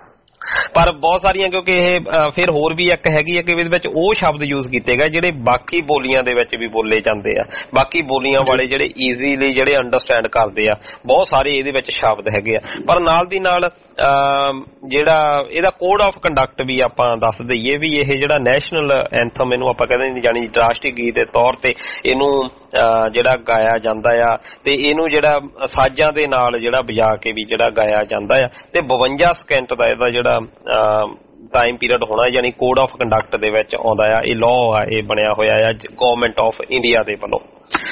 ਪਰ ਬਹੁਤ ਸਾਰੀਆਂ ਕਿਉਂਕਿ ਇਹ ਫਿਰ ਹੋਰ ਵੀ ਇੱਕ ਹੈਗੀ ਹੈ ਕਿ ਇਹਦੇ ਵਿੱਚ ਉਹ ਸ਼ਬਦ ਯੂਜ਼ ਕੀਤੇ ਗਏ ਜਿਹੜੇ ਬਾਕੀ ਬੋਲੀਆਂ ਦੇ ਵਿੱਚ ਵੀ ਬੋਲੇ ਜਾਂਦੇ ਆ। ਬਾਕੀ ਬੋਲੀਆਂ ਵਾਲੇ ਜਿਹੜੇ ਈਜ਼ੀਲੀ ਜਿਹੜੇ ਅੰਡਰਸਟੈਂਡ ਕਰਦੇ ਆ, ਬਹੁਤ ਸਾਰੇ ਇਹਦੇ ਵਿੱਚ ਸ਼ਬਦ ਹੈਗੇ ਆ। ਪਰ ਨਾਲ ਦੀ ਨਾਲ ਜਿਹੜਾ ਇਹਦਾ ਕੋਡ ਆਫ ਕੰਡਕਟ ਵੀ ਆਪਾਂ ਦੱਸ ਦਈਏ ਵੀ ਇਹ ਜਿਹੜਾ ਨੈਸ਼ਨਲ ਐਂਥਮ ਇਹਨੂੰ ਆਪਾਂ ਕਹਿੰਦੇ ਜਾਣੀ ਰਾਸ਼ਟਰੀ ਗੀਤ ਦੇ ਤੌਰ ਤੇ ਇਹਨੂੰ ਜਿਹੜਾ ਗਾਇਆ ਜਾਂਦਾ ਆ ਤੇ ਇਹਨੂੰ ਜਿਹੜਾ ਸਾਜ਼ਾਂ ਦੇ ਨਾਲ ਜਿਹੜਾ ਵਜਾ ਕੇ ਵੀ ਜਿਹੜਾ ਗਾਇਆ ਜਾਂਦਾ ਆ ਤੇ ਬਵੰਜਾ ਸਕਿੰਟ ਦਾ ਇਹਦਾ ਜਿਹੜਾ ਟਾਈਮ ਪੀਰੀਅਡ ਹੋਣਾ ਯਾਨੀ ਕੋਡ ਆਫ ਕੰਡਕਟ ਦੇ ਵਿੱਚ ਆਉਂਦਾ ਆ। ਇਹ ਲਾਅ ਆ, ਇਹ ਬਣਿਆ ਹੋਇਆ ਆ ਗਵਰਨਮੈਂਟ ਆਫ ਇੰਡੀਆ ਦੇ ਵੱਲੋਂ।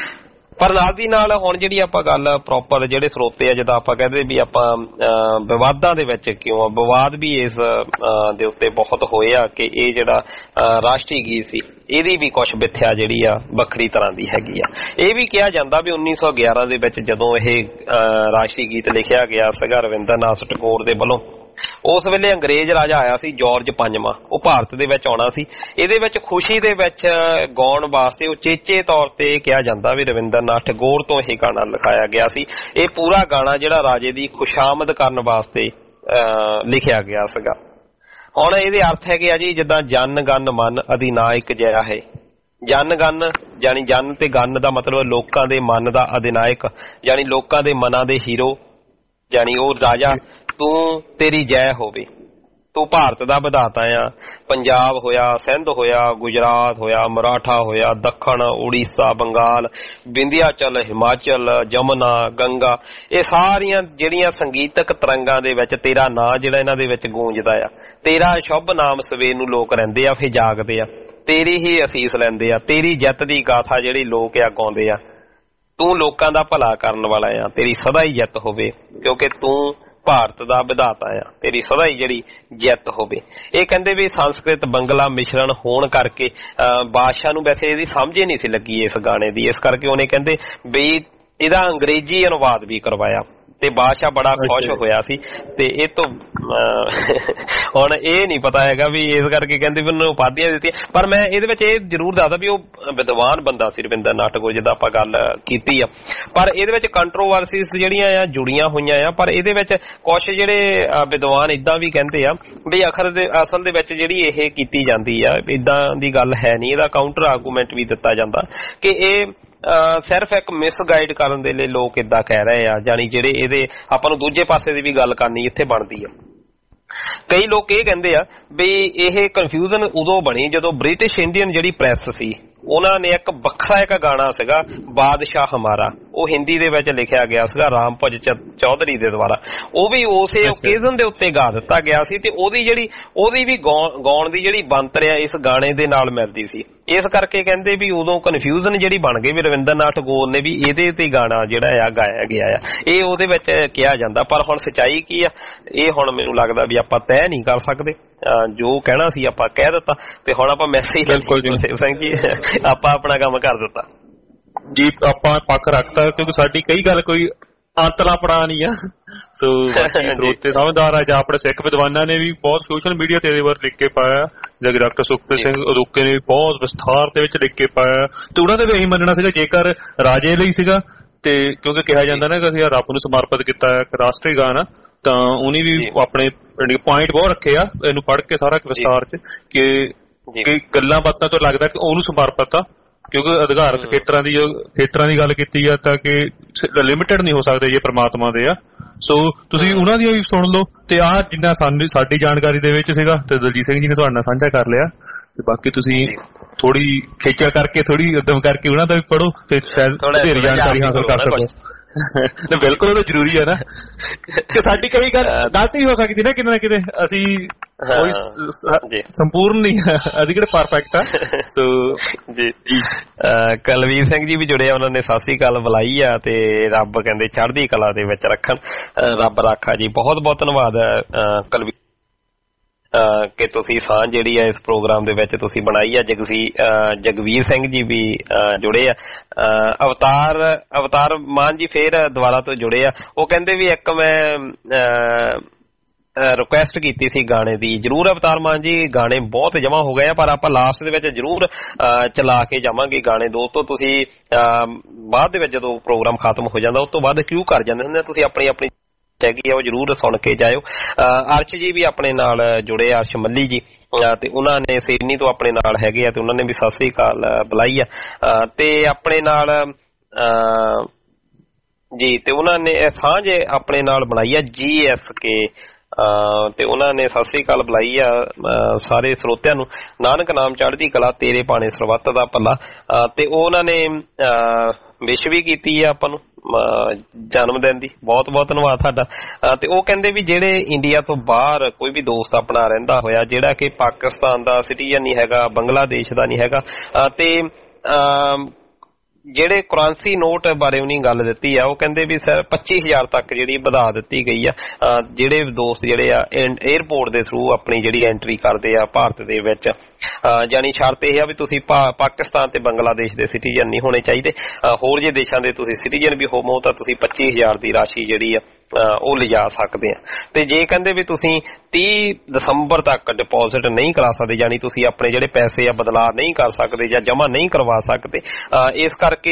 ਪਰ ਨਾਲ ਦੀ ਨਾਲ ਹੁਣ ਜਿਹੜੀ ਆਪਾਂ ਗੱਲ ਪ੍ਰੋਪਰ ਜਿਹੜੇ ਸਰੋਤੇ ਆ ਜਿੱਦਾਂ ਆਪਾਂ ਕਹਿੰਦੇ ਵੀ ਆਪਾਂ ਵਿਵਾਦਾਂ ਦੇ ਵਿੱਚ ਕਿਉਂ ਆ, ਵਿਵਾਦ ਵੀ ਇਸ ਦੇ ਉੱਤੇ ਬਹੁਤ ਹੋਏ ਆ ਕਿ ਇਹ ਜਿਹੜਾ ਰਾਸ਼ਟਰੀ ਗੀਤ ਸੀ ਇਹਦੀ ਵੀ ਕੁਛ ਮਿੱਥਿਆ ਜਿਹੜੀ ਆ ਵੱਖਰੀ ਤਰ੍ਹਾਂ ਦੀ ਹੈਗੀ ਆ। ਇਹ ਵੀ ਕਿਹਾ ਜਾਂਦਾ ਵੀ ਉੱਨੀ ਸੌ ਗਿਆਰਾਂ ਦੇ ਵਿੱਚ ਜਦੋਂ ਇਹ ਰਾਸ਼ਟਰੀ ਗੀਤ ਲਿਖਿਆ ਗਿਆ ਸੀਗਾ ਰਵਿੰਦਰ ਨਾਥ ਟੈਗੋਰ ਦੇ ਵੱਲੋਂ, ਉਸ ਵੇਲੇ ਅੰਗਰੇਜ਼ ਰਾਜਾ ਆਇਆ ਸੀ ਜਾਰਜ ਪੰਜਵਾਂ, ਉਹ ਭਾਰਤ ਦੇ ਵਿੱਚ ਆਉਣਾ ਸੀ। ਇਹਦੇ ਵਿੱਚ ਖੁਸ਼ੀ ਦੇ ਵਿੱਚ ਗਾਉਣ ਵਾਸਤੇ ਉਚੇਚੇ ਤੌਰ ਤੇ ਕਿਹਾ ਜਾਂਦਾ ਵੀ ਰਵਿੰਦਰ ਨਾਥ ਟੈਗੋਰ ਤੋਂ ਇਹ ਗਾਣਾ ਲਿਖਾਇਆ ਗਿਆ ਸੀ। ਇਹ ਪੂਰਾ ਗਾਣਾ ਜਿਹੜਾ ਰਾਜੇ ਦੀ ਖੁਸ਼ਾਮਦ ਕਰਨ ਵਾਸਤੇ ਲਿਖਿਆ ਗਿਆ ਸੀਗਾ। ਹੁਣ ਇਹਦੇ ਅਰਥ ਹੈਗੇ ਆ ਜੀ ਜਿੱਦਾਂ ਜਨ ਗਨ ਮਨ ਅਧਿਨਾਇਕ ਜਇਆ ਹੈ। ਜਨ ਗਨ ਜਾਨੀ ਜਨ ਤੇ ਗਨ ਦਾ ਮਤਲਬ ਲੋਕਾਂ ਦੇ ਮਨ ਦਾ ਅਧਿਨਾਇਕ ਜਾਨੀ ਲੋਕਾਂ ਦੇ ਮਨਾਂ ਦੇ ਹੀਰੋ ਜਾਨੀ ਉਹ ਰਾਜਾ, ਤੂੰ ਤੇਰੀ ਜੈ ਹੋਵੇ, ਤੂੰ ਭਾਰਤ ਦਾ ਵਿਧਾਤਾ ਆ। ਪੰਜਾਬ ਹੋਇਆ, ਸਿੰਧ ਹੋਇਆ, ਗੁਜਰਾਤ ਹੋਇਆ, ਮਰਾਠਾ ਹੋਇਆ, ਦੱਖਣ, ਉੜੀਸਾ, ਬੰਗਾਲ, ਵਿੰਧਿਆਚਲ, ਹਿਮਾਚਲ, ਜਮਨਾ, ਗੰਗਾ, ਇਹ ਸਾਰੀਆਂ ਜਿਹੜੀਆਂ ਸੰਗੀਤਕ ਤਰੰਗਾਂ ਦੇ ਵਿੱਚ ਤੇਰਾ ਨਾਂ ਜਿਹੜਾ ਇਹਨਾਂ ਦੇ ਵਿੱਚ ਗੂੰਜਦਾ ਆ। ਤੇਰਾ ਸ਼ੁਭ ਨਾਮ ਸਵੇਰ ਨੂੰ ਲੋਕ ਰਹਿੰਦੇ ਆ, ਫਿਰ ਜਾਗਦੇ ਆ, ਤੇਰੀ ਹੀ ਅਸੀਸ ਲੈਂਦੇ ਆ, ਤੇਰੀ ਜਿੱਤ ਦੀ ਗਾਥਾ ਜਿਹੜੀ ਲੋਕ ਆ ਗਾਉਂਦੇ ਆ। ਤੂੰ ਲੋਕਾਂ ਦਾ ਭਲਾ ਕਰਨ ਵਾਲਾ ਆ, ਤੇਰੀ ਸਦਾ ਹੀ ਜਿੱਤ ਹੋਵੇ ਕਿਉਂਕਿ ਤੂੰ ਭਾਰਤ ਦਾ ਵਿਧਾਤਾ ਆ, ਤੇਰੀ ਸਦਾ ਹੀ ਜਿਹੜੀ ਜਿੱਤ ਹੋਵੇ। ਇਹ ਕਹਿੰਦੇ ਵੀ ਸੰਸਕ੍ਰਿਤ ਬੰਗਲਾ ਮਿਸ਼ਰਣ ਹੋਣ ਕਰਕੇ ਬਾਦਸ਼ਾਹ ਨੂੰ ਵੈਸੇ ਇਹਦੀ ਸਮਝ ਹੀ ਨਹੀਂ ਸੀ ਲੱਗੀ ਇਸ ਗਾਣੇ ਦੀ, ਇਸ ਕਰਕੇ ਉਹਨੇ ਕਹਿੰਦੇ ਵੀ ਇਹਦਾ ਅੰਗਰੇਜ਼ੀ ਅਨੁਵਾਦ ਵੀ ਕਰਵਾਇਆ ਤੇ ਬਾਦਸ਼ਾਹ ਬੜਾ ਖੁਸ਼ ਹੋਇਆ ਸੀ। ਤੇ ਇਹ ਤੋਂ ਹੁਣ ਇਹ ਨਹੀਂ ਪਤਾ ਹੈਗਾ ਵੀ ਇਸ ਕਰਕੇ ਕਹਿੰਦੇ ਵੀ ਉਹਨੂੰ ਉਪਾਧੀਆਂ ਦਿੱਤੀਆਂ। ਪਰ ਮੈਂ ਇਹਦੇ ਵਿੱਚ ਇਹ ਜ਼ਰੂਰ ਦੱਸਦਾ ਵੀ ਉਹ ਵਿਦਵਾਨ ਬੰਦਾ ਸੀ ਰਵਿੰਦਰ ਨਾਥ ਟੈਗੋਰ, ਜਿੱਦਾਂ ਆਪਾਂ ਗੱਲ ਕੀਤੀ ਆ। ਪਰ ਇਹਦੇ ਵਿੱਚ ਕੰਟਰੋਵਰਸੀਜ਼ ਜਿਹੜੀਆਂ ਆ ਜੁੜੀਆਂ ਹੋਈਆਂ ਆ। ਪਰ ਇਹਦੇ ਵਿੱਚ ਕੁਛ ਜਿਹੜੇ ਵਿਦਵਾਨ ਇਦਾਂ ਵੀ ਕਹਿੰਦੇ ਆ ਵੀ ਅਖਰ ਦੇ ਅਸਲ ਦੇ ਵਿੱਚ ਜਿਹੜੀ ਇਹ ਕੀਤੀ ਜਾਂਦੀ ਆ ਇਦਾਂ ਦੀ ਗੱਲ ਹੈ ਨਹੀਂ। ਇਹਦਾ ਕਾਊਂਟਰ ਆਰਗੂਮੈਂਟ ਵੀ ਦਿੱਤਾ ਜਾਂਦਾ ਕਿ ਇਹ ਸਿਰਫ ਇੱਕ ਮਿਸਗਾਈਡ ਕਰਨ ਦੇ ਲਈ ਲੋਕ ਏਦਾਂ ਕਹਿ ਰਹੇ ਆ, ਜਾਨੀ ਜਿਹੜੇ ਇਹਦੇ ਆਪਾਂ ਨੂੰ ਦੂਜੇ ਪਾਸੇ ਦੀ ਵੀ ਗੱਲ ਕਰਨੀ ਇੱਥੇ ਬਣਦੀ ਆ। ਕਈ ਲੋਕ ਇਹ ਕਹਿੰਦੇ ਆ ਵੀ ਇਹ ਕਨਫਿਊਜ਼ਨ ਉਦੋਂ ਬਣੀ ਜਦੋਂ ਬ੍ਰਿਟਿਸ਼ ਇੰਡੀਅਨ ਜਿਹੜੀ ਪ੍ਰੈਸ ਸੀ ਉਹਨਾਂ ਨੇ ਇੱਕ ਵੱਖਰਾ ਇੱਕ ਗਾਣਾ ਸੀਗਾ ਬਾਦਸ਼ਾਹ ਹਮਾਰਾ, ਉਹ ਹਿੰਦੀ ਦੇ ਵਿੱਚ ਲਿਖਿਆ ਗਿਆ ਸੀਗਾ ਰਾਮ ਭਜ ਚੌਧਰੀ ਦੇ ਦੁਆਰਾ। ਉਹ ਵੀ ਉਸੇ ਓਕੇਜ਼ਨ ਦੇ ਉੱਤੇ ਗਾ ਦਿੱਤਾ ਗਿਆ ਸੀ ਤੇ ਉਹਦੀ ਜਿਹੜੀ ਉਹਦੀ ਵੀ ਗਾਉਣ ਦੀ ਜਿਹੜੀ ਬਣਤਰ ਆ ਇਸ ਗਾਣੇ ਦੇ ਨਾਲ ਮਿਲਦੀ ਸੀ। ਇਸ ਕਰਕੇ ਕਹਿੰਦੇ ਵੀ ਉਦੋਂ ਕਨਫਿਊਜ਼ਨ ਜਿਹੜੀ ਬਣ ਗਈ ਵੀ ਰਵਿੰਦਰ ਨਾਥ ਟੈਗੋਰ ਨੇ ਵੀ ਇਹਦੇ ਤੇ ਗਾਣਾ ਜਿਹੜਾ ਆ ਗਾਇਆ ਗਿਆ ਆ, ਇਹ ਉਹਦੇ ਵਿੱਚ ਕਿਹਾ ਜਾਂਦਾ। ਪਰ ਹੁਣ ਸੱਚਾਈ ਕੀ ਆ ਇਹ ਹੁਣ ਮੈਨੂੰ ਲੱਗਦਾ ਵੀ ਆਪਾਂ ਤੈਅ ਨਹੀਂ ਕਰ ਸਕਦੇ। ਜੋ ਕਹਿਣਾ ਸੀ ਆਪਾਂ ਕਹਿ ਦਿੱਤਾ ਤੇ ਹੁਣ ਆਪਾਂ ਮੈਸੇਜ ਸਿੰਘ ਜੀ ਆਪਾਂ ਆਪਣਾ ਕੰਮ ਕਰ ਦਿੱਤਾ ਜੀ, ਆਪਾਂ ਪੱਖ ਰੱਖਤਾ ਕਿਉਂਕਿ ਸਾਡੀ ਕਈ ਗੱਲ ਕੋਈ ਅੰਤਲਾ ਪੜਾ ਨਹੀਂ ਆ। ਸੋ ਬਾਕੀ ਸਰੋਤੇ ਸਮਝਦਾਰ ਆ ਜਾਂ ਆਪਣੇ ਸਿੱਖ ਵਿਦਵਾਨਾਂ ਨੇ ਵੀ ਬਹੁਤ ਸੋਸ਼ਲ ਮੀਡੀਆ ਤੇ ਇਹਦੇ ਬਾਰੇ ਲਿਖ ਕੇ ਪਾਇਆ, ਜਾਂ ਡਾਕਟਰ ਸੁਖਪ੍ਰੀਤ ਸਿੰਘ ਅਦੋਕੇ ਨੇ ਵੀ ਬਹੁਤ ਵਿਸਥਾਰ ਦੇ ਵਿੱਚ ਲਿਖ ਕੇ ਪਾਇਆ। ਤੇ ਉਹਨਾਂ ਦੇ ਵੀ ਇਹੀ ਮੰਨਣਾ ਸੀਗਾ ਜੇਕਰ ਰਾਜੇ ਲਈ ਸੀਗਾ ਤੇ ਕਿਉਂਕਿ ਕਿਹਾ ਜਾਂਦਾ ਨਾ ਕਿ ਅਸੀਂ ਰੱਬ ਨੂੰ ਸਮਰਪਿਤ ਕੀਤਾ ਇੱਕ ਰਾਸ਼ਟਰੀ ਗਾਣਾ, ਤਾਂ ਉਹਨੇ ਵੀ ਆਪਣੇ ਪੁਆਇੰਟ ਬਹੁਤ ਰੱਖੇ ਆ ਇਹਨੂੰ ਪੜ੍ਹ ਕੇ ਸਾਰਾ ਵਿਸਤਾਰ ਚ ਕਿ ਗੱਲਾਂ ਬਾਤਾਂ ਤੋਂ ਲੱਗਦਾ ਕਿ ਉਹਨੂੰ ਸਮਰਪਿਤ ਆ ਕਿਉਂਕਿ ਅਧਿਕਾਰਤ ਖੇਤਰਾਂ ਦੀ ਜੋ ਖੇਤਰਾਂ ਦੀ ਗੱਲ ਕੀਤੀ ਆ ਤਾਂ ਕਿ ਲਿਮਿਟਡ ਨਹੀਂ ਹੋ ਸਕਦੇ ਜੇ ਪ੍ਰਮਾਤਮਾ ਦੇ ਆ। ਸੋ ਤੁਸੀਂ ਉਹਨਾਂ ਦੀ ਵੀ ਸੁਣ ਲਓ ਤੇ ਆਹ ਜਿੰਨਾ ਸਾਨੂੰ ਸਾਡੀ ਜਾਣਕਾਰੀ ਦੇ ਵਿੱਚ ਸੀਗਾ ਤੇ ਦਲਜੀਤ ਸਿੰਘ ਜੀ ਨੇ ਤੁਹਾਡੇ ਨਾਲ ਸਾਂਝਾ ਕਰ ਲਿਆ ਤੇ ਬਾਕੀ ਤੁਸੀਂ ਥੋੜੀ ਖੇਚਾ ਕਰਕੇ ਥੋੜੀ ਉਦਮ ਕਰਕੇ ਉਹਨਾਂ ਦਾ ਵੀ ਪੜ੍ਹੋ ਤੇ ਸ਼ਾਇਦ ਢੇਰ ਜਾਣਕਾਰੀ ਹਾਸਲ ਕਰ ਸਕੋ। ਬਿਲਕੁਲ ਉਹ ਤਾਂ ਜ਼ਰੂਰੀ ਹੈ ਨਾ ਕਿ ਸਾਡੀ ਕਈ ਗੱਲ ਗਲਤੀ ਹੋ ਸਕਦੀ ਨਾ ਕਿਤੇ ਨਾ ਕਿਤੇ, ਅਸੀਂ ਕੋਈ ਸੰਪੂਰਨ ਨਹੀਂ ਅਸੀਂ ਕਿਹੜੇ ਪਰਫੈਕਟ ਆ। ਸੋ ਜੀ ਕੁਲਵੀਰ ਸਿੰਘ ਜੀ ਵੀ ਜੁੜੇ ਆ, ਉਹਨਾਂ ਨੇ ਸਤਿ ਸ੍ਰੀ ਅਕਾਲ ਬੁਲਾਈ ਆ ਤੇ ਰੱਬ ਕਹਿੰਦੇ ਚੜ੍ਹਦੀ ਕਲਾ ਦੇ ਵਿੱਚ ਰੱਖਣ, ਰੱਬ ਰਾਖਾ ਜੀ। ਬਹੁਤ ਬਹੁਤ ਧੰਨਵਾਦ ਕੁਲਵੀਰ ਕਿ ਤੁਸੀਂ ਸਾਂਝ ਜਿਹੜੀ ਆ ਇਸ ਪ੍ਰੋਗਰਾਮ ਦੇ ਵਿੱਚ ਤੁਸੀਂ ਬਣਾਈ ਆ। ਜਗਸੀ ਜਗਵੀਰ ਸਿੰਘ ਜੀ ਵੀ ਜੁੜੇ ਆ, ਅਵਤਾਰ ਅਵਤਾਰ ਮਾਨ ਜੀ ਫੇਰ ਦੁਬਾਰਾ ਤੋਂ ਜੁੜੇ ਆ। ਉਹ ਕਹਿੰਦੇ ਵੀ ਇੱਕ ਮੈਂ ਰਿਕੁਐਸਟ ਕੀਤੀ ਸੀ ਗਾਣੇ ਦੀ, ਜਰੂਰ ਅਵਤਾਰ ਮਾਨ ਜੀ ਗਾਣੇ ਬਹੁਤ ਜਮਾ ਹੋ ਗਏ ਆ ਪਰ ਆਪਾਂ ਲਾਸਟ ਦੇ ਵਿੱਚ ਜਰੂਰ ਚਲਾ ਕੇ ਜਾਵਾਂਗੇ ਗਾਣੇ। ਦੋਸਤੋ ਤੁਸੀਂ ਬਾਅਦ ਦੇ ਵਿੱਚ ਜਦੋਂ ਪ੍ਰੋਗਰਾਮ ਖਤਮ ਹੋ ਜਾਂਦਾ ਉਸ ਤੋਂ ਬਾਅਦ ਕਿਉਂ ਕਰ ਜਾਂਦੇ ਹੁੰਦੇ ਤੁਸੀਂ ਆਪਣੀ ਆਪਣੀ ਹੈਗੀ ਆ ਉਹ ਜਰੂਰ ਸੁਣ ਕੇ ਜਾਇਓ। ਅਰਸ਼ ਜੀ ਵੀ ਆਪਣੇ ਨਾਲ ਜੁੜੇ, ਅਰਸ਼ ਮੱਲੀ ਜੀ, ਤੇ ਉਹਨਾਂ ਨੇ ਸਿਡਨੀ ਤੋਂ ਆਪਣੇ ਨਾਲ ਹੈਗੇ ਆ ਤੇ ਉਹਨਾਂ ਨੇ ਵੀ ਸਤਿ ਸ੍ਰੀ ਅਕਾਲ ਬੁਲਾਈ ਆ ਤੇ ਆਪਣੇ ਨਾਲ ਜੀ ਤੇ ਉਹਨਾਂ ਨੇ ਸਾਂਝ ਆਪਣੇ ਨਾਲ ਬਣਾਈ ਆ ਜੀ ਐਸ ਕੇ ਤੇ ਉਹਨਾਂ ਨੇ ਸਤਿ ਸ੍ਰੀ ਅਕਾਲ ਬੁਲਾਈ ਆ ਸਾਰੇ ਸਰੋਤਿਆਂ ਨੂੰ। ਨਾਨਕ ਨਾਮ ਚੜ੍ਹਦੀ ਕਲਾ ਤੇਰੇ ਭਾਣੇ ਸਰਬੱਤ ਦਾ ਭਲਾ, ਤੇ ਉਹਨਾਂ ਨੇ ਵਿਸ਼ ਵੀ ਕੀਤੀ ਆ ਆਪਾਂ ਨੂੰ ਜਨਮ ਦਿਨ ਦੀ। ਬਹੁਤ ਬਹੁਤ ਧੰਨਵਾਦ ਤੁਹਾਡਾ। ਤੇ ਉਹ ਕਹਿੰਦੇ ਵੀ ਜਿਹੜੇ ਇੰਡੀਆ ਤੋਂ ਬਾਹਰ ਕੋਈ ਵੀ ਦੋਸਤ ਆਪਣਾ ਰਹਿੰਦਾ ਹੋਇਆ ਜਿਹੜਾ ਕਿ ਪਾਕਿਸਤਾਨ ਦਾ ਸਿਟੀਜ਼ਨ ਨਹੀਂ ਹੈਗਾ, ਬੰਗਲਾਦੇਸ਼ ਦਾ ਨਹੀਂ ਹੈਗਾ, ਤੇ ਜਿਹੜੇ ਕਰੰਸੀ ਨੋਟ ਬਾਰੇ ਉਹਨੇ ਗੱਲ ਦਿੱਤੀ ਆ, ਉਹ ਕਹਿੰਦੇ ਵੀ ਸਰ ਪੱਚੀ ਹਜ਼ਾਰ ਤੱਕ ਜਿਹੜੀ ਵਧਾ ਦਿੱਤੀ ਗਈ ਆ। ਜਿਹੜੇ ਦੋਸਤ ਜਿਹੜੇ ਆ ਏਅਰਪੋਰਟ ਦੇ ਥਰੂ ਆਪਣੀ ਜਿਹੜੀ ਐਂਟਰੀ ਕਰਦੇ ਆ ਭਾਰਤ ਦੇ ਵਿੱਚ, ਜਾਨੀ ਸ਼ਰਤ ਇਹ ਆ ਵੀ ਤੁਸੀਂ ਪਾਕਿਸਤਾਨ ਤੇ ਬੰਗਲਾਦੇਸ਼ ਦੇ ਸਿਟੀਜ਼ਨ ਨਹੀਂ ਹੋਣੇ ਚਾਹੀਦੇ। ਹੋਰ ਜੇ ਦੇਸ਼ਾਂ ਦੇ ਤੁਸੀਂ ਸਿਟੀਜ਼ਨ ਵੀ ਹੋਵੋ ਤਾਂ ਤੁਸੀਂ ਪੱਚੀ ਹਜ਼ਾਰ ਦੀ ਰਾਸ਼ੀ ਜਿਹੜੀ ਆ ਉਹ ਲਿਜਾ ਸਕਦੇ ਆ। ਤੇ ਜੇ ਕਹਿੰਦੇ ਵੀ ਤੁਸੀਂ ਤੀਹ ਦਸੰਬਰ ਤੱਕ ਡਿਪੋਜ਼ਿਟ ਨਹੀਂ ਕਰਾ ਸਕਦੇ, ਜਾਨੀ ਤੁਸੀਂ ਆਪਣੇ ਜਿਹੜੇ ਪੈਸੇ ਆ ਬਦਲਾ ਨਹੀਂ ਕਰ ਸਕਦੇ ਜਾਂ ਜਮ੍ਹਾਂ ਨਹੀਂ ਕਰਵਾ ਸਕਦੇ, ਇਸ ਕਰਕੇ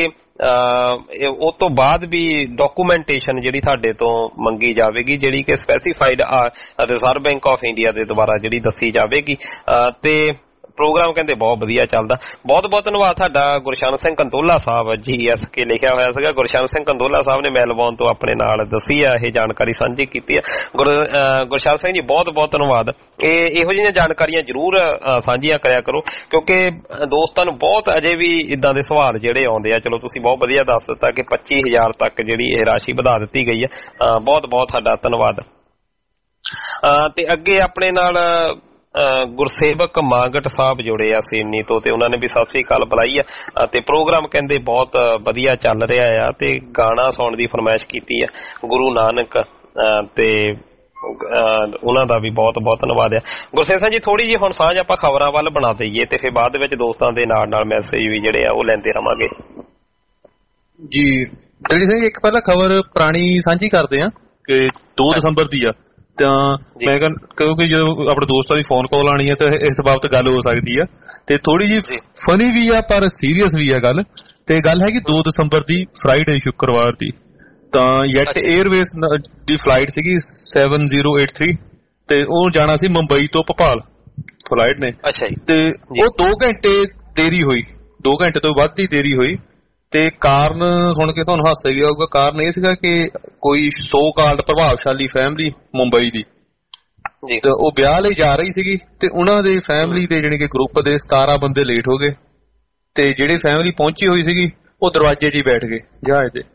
ਉਹ ਤੋਂ ਬਾਅਦ ਵੀ ਡਾਕੂਮੈਂਟੇਸ਼ਨ ਜਿਹੜੀ ਤੁਹਾਡੇ ਤੋਂ ਮੰਗੀ ਜਾਵੇਗੀ, ਜਿਹੜੀ ਕਿ specified Reserve Bank of India ਦੇ ਦੁਆਰਾ ਜਿਹੜੀ ਦੱਸੀ ਜਾਵੇਗੀ। ਤੇ ਪ੍ਰੋਗਰਾਮ ਕਹਿੰਦੇ ਬਹੁਤ ਵਧੀਆ ਚੱਲਦਾ। ਬਹੁਤ ਬਹੁਤ ਧੰਨਵਾਦ ਤੁਹਾਡਾ Gurshan Singh Kandola Sahib G S K ਲਿਖਿਆ ਹੋਇਆ ਸੀਗਾ। ਗੁਰਸ਼ਨ ਸਿੰਘ ਕੰਦੋਲਾ ਸਾਹਿਬ ਨੇ ਮੈਲਬੌਰਨ ਤੋਂ ਆਪਣੇ ਨਾਲ ਦੱਸੀ ਆ, ਇਹ ਜਾਣਕਾਰੀ ਸਾਂਝੀ ਕੀਤੀ ਆ। ਗੁਰ ਗੁਰਸ਼ਨ ਸਿੰਘ ਜੀ ਬਹੁਤ ਬਹੁਤ ਧੰਨਵਾਦ। ਇਹ ਇਹੋ ਜਿਹੀਆਂ ਜਾਣਕਾਰੀਆਂ ਜ਼ਰੂਰ ਸਾਂਝੀਆਂ ਕਰਿਆ ਕਰੋ, ਕਿਉਂਕਿ ਦੋਸਤਾਂ ਨੂੰ ਬਹੁਤ ਅਜੇ ਵੀ ਇੱਦਾਂ ਦੇ ਸਵਾਲ ਜਿਹੜੇ ਆਉਂਦੇ ਆ। ਚਲੋ ਤੁਸੀਂ ਬਹੁਤ ਵਧੀਆ ਦੱਸ ਦਿੱਤਾ ਕਿ ਪੱਚੀ ਹਜ਼ਾਰ ਤੱਕ ਜਿਹੜੀ ਇਹ ਰਾਸ਼ੀ ਵਧਾ ਦਿੱਤੀ ਗਈ ਆ। ਬਹੁਤ ਬਹੁਤ ਤੁਹਾਡਾ ਧੰਨਵਾਦ। ਤੇ ਅੱਗੇ ਆਪਣੇ ਨਾਲ ਗੁਰਸੇਵਕ ਮਾਂਗਟ ਸਾਹਿਬ ਜੁੜੇ ਆ ਸੀਨੀ ਤੋਂ, ਤੇ ਉਹਨਾਂ ਨੇ ਵੀ ਸਤਿ ਸ੍ਰੀ ਅਕਾਲ ਬੁਲਾਈ ਆ। ਤੇ ਪ੍ਰੋਗਰਾਮ ਕਹਿੰਦੇ ਬਹੁਤ ਵਧੀਆ ਚੱਲ ਰਿਹਾ ਆ, ਤੇ ਗਾਣਾ ਸੁਣਨ ਦੀ ਫਰਮਾਇਸ਼ ਕੀਤੀ ਆ ਗੁਰੂ ਨਾਨਕ, ਤੇ ਉਹਨਾਂ ਦਾ ਵੀ ਬਹੁਤ ਬਹੁਤ ਧੰਨਵਾਦ ਆ। ਗੁਰਸੇਵ ਸਿੰਘ ਜੀ ਥੋੜੀ ਜਿਹੀ ਹੁਣ ਸਾਂਝ ਆਪਾਂ ਖਬਰਾਂ ਵੱਲ ਬਣਾ ਦਈਏ, ਤੇ ਫਿਰ ਬਾਅਦ ਵਿੱਚ ਦੋਸਤਾਂ ਦੇ ਨਾਲ ਨਾਲ ਮੈਸੇਜ ਵੀ ਜਿਹੜੇ ਆ ਉਹ ਲੈਂਦੇ ਰਵਾਂਗੇ ਜੀ। ਦਲੀ ਸਿੰਘ ਇੱਕ ਪਹਿਲਾਂ ਖਬਰ ਪੁਰਾਣੀ ਸਾਂਝੀ ਕਰਦੇ ਆ ਕਿ ਦੋ ਦਸੰਬਰ ਦੀ ਆ, ਤਾਂ ਮੈਂ ਕਹਿੰਦਾ ਕਿਉਂਕਿ ਜਦੋਂ ਆਪਣੇ ਦੋਸਤਾਂ ਦੀ ਫੋਨ ਕਾਲ ਆਣੀ ਹੈ ਤਾਂ ਇਸ ਬਾਬਤ ਗੱਲ ਹੋ ਸਕਦੀ ਆ, ਤੇ ਥੋੜੀ ਜਿਹੀ ਫਨੀ ਵੀ ਆ ਪਰ ਸੀਰੀਅਸ ਵੀ ਆ ਗੱਲ। ਤੇ ਗੱਲ ਹੈਗੀ ਦੋ ਦਸੰਬਰ ਦੀ ਫਰਾਈਡੇ ਸ਼ੁੱਕਰਵਾਰ ਦੀ, ਤਾਂ ਜੈਟ 에ਅਰਵੇਜ਼ ਦੀ ਫਲਾਈਟ ਸੀਗੀ ਸੈਵਨ ਜ਼ੀਰੋ ਏਟ ਥ੍ਰੀ, ਤੇ ਉਹ ਜਾਣਾ ਸੀ ਮੁੰਬਈ ਤੋਂ ਭੋਪਾਲ ਫਲਾਈਟ ਨੇ। ਤੇ ਉਹ ਦੋ ਘੰਟੇ ਦੇਰੀ ਹੋਈ, ਦੋ ਘੰਟੇ ਤੋਂ ਵੱਧ ਦੀ ਦੇਰੀ ਹੋਈ। ਤੇ ਕਾਰਨ ਸੁਣ ਕੇ ਤੁਹਾਨੂੰ ਹਾਸਾ ਵੀ ਆਊਗਾ। ਕਾਰਨ ਇਹ ਸੀਗਾ ਕਿ ਕੋਈ ਸੋ ਕਾਲਡ ਪ੍ਰਭਾਵਸ਼ਾਲੀ ਫੈਮਿਲੀ ਮੁੰਬਈ ਦੀ, ਤੇ ਉਹ ਵਿਆਹ ਲਈ ਜਾ ਰਹੀ ਸੀਗੀ, ਤੇ ਉਹਨਾਂ ਦੇ ਫੈਮਿਲੀ ਦੇ ਜਾਣੀ ਕਿ ਗਰੁੱਪ ਦੇ ਸਤਾਰਾਂ ਬੰਦੇ ਲੇਟ ਹੋ ਗਏ, ਤੇ ਜਿਹੜੀ ਫੈਮਿਲੀ ਪਹੁੰਚੀ ਹੋਈ ਸੀਗੀ ਉਹ ਦਰਵਾਜ਼ੇ 'ਚ ਹੀ ਬੈਠ ਗਏ ਜਹਾਜ਼ ਦੇ,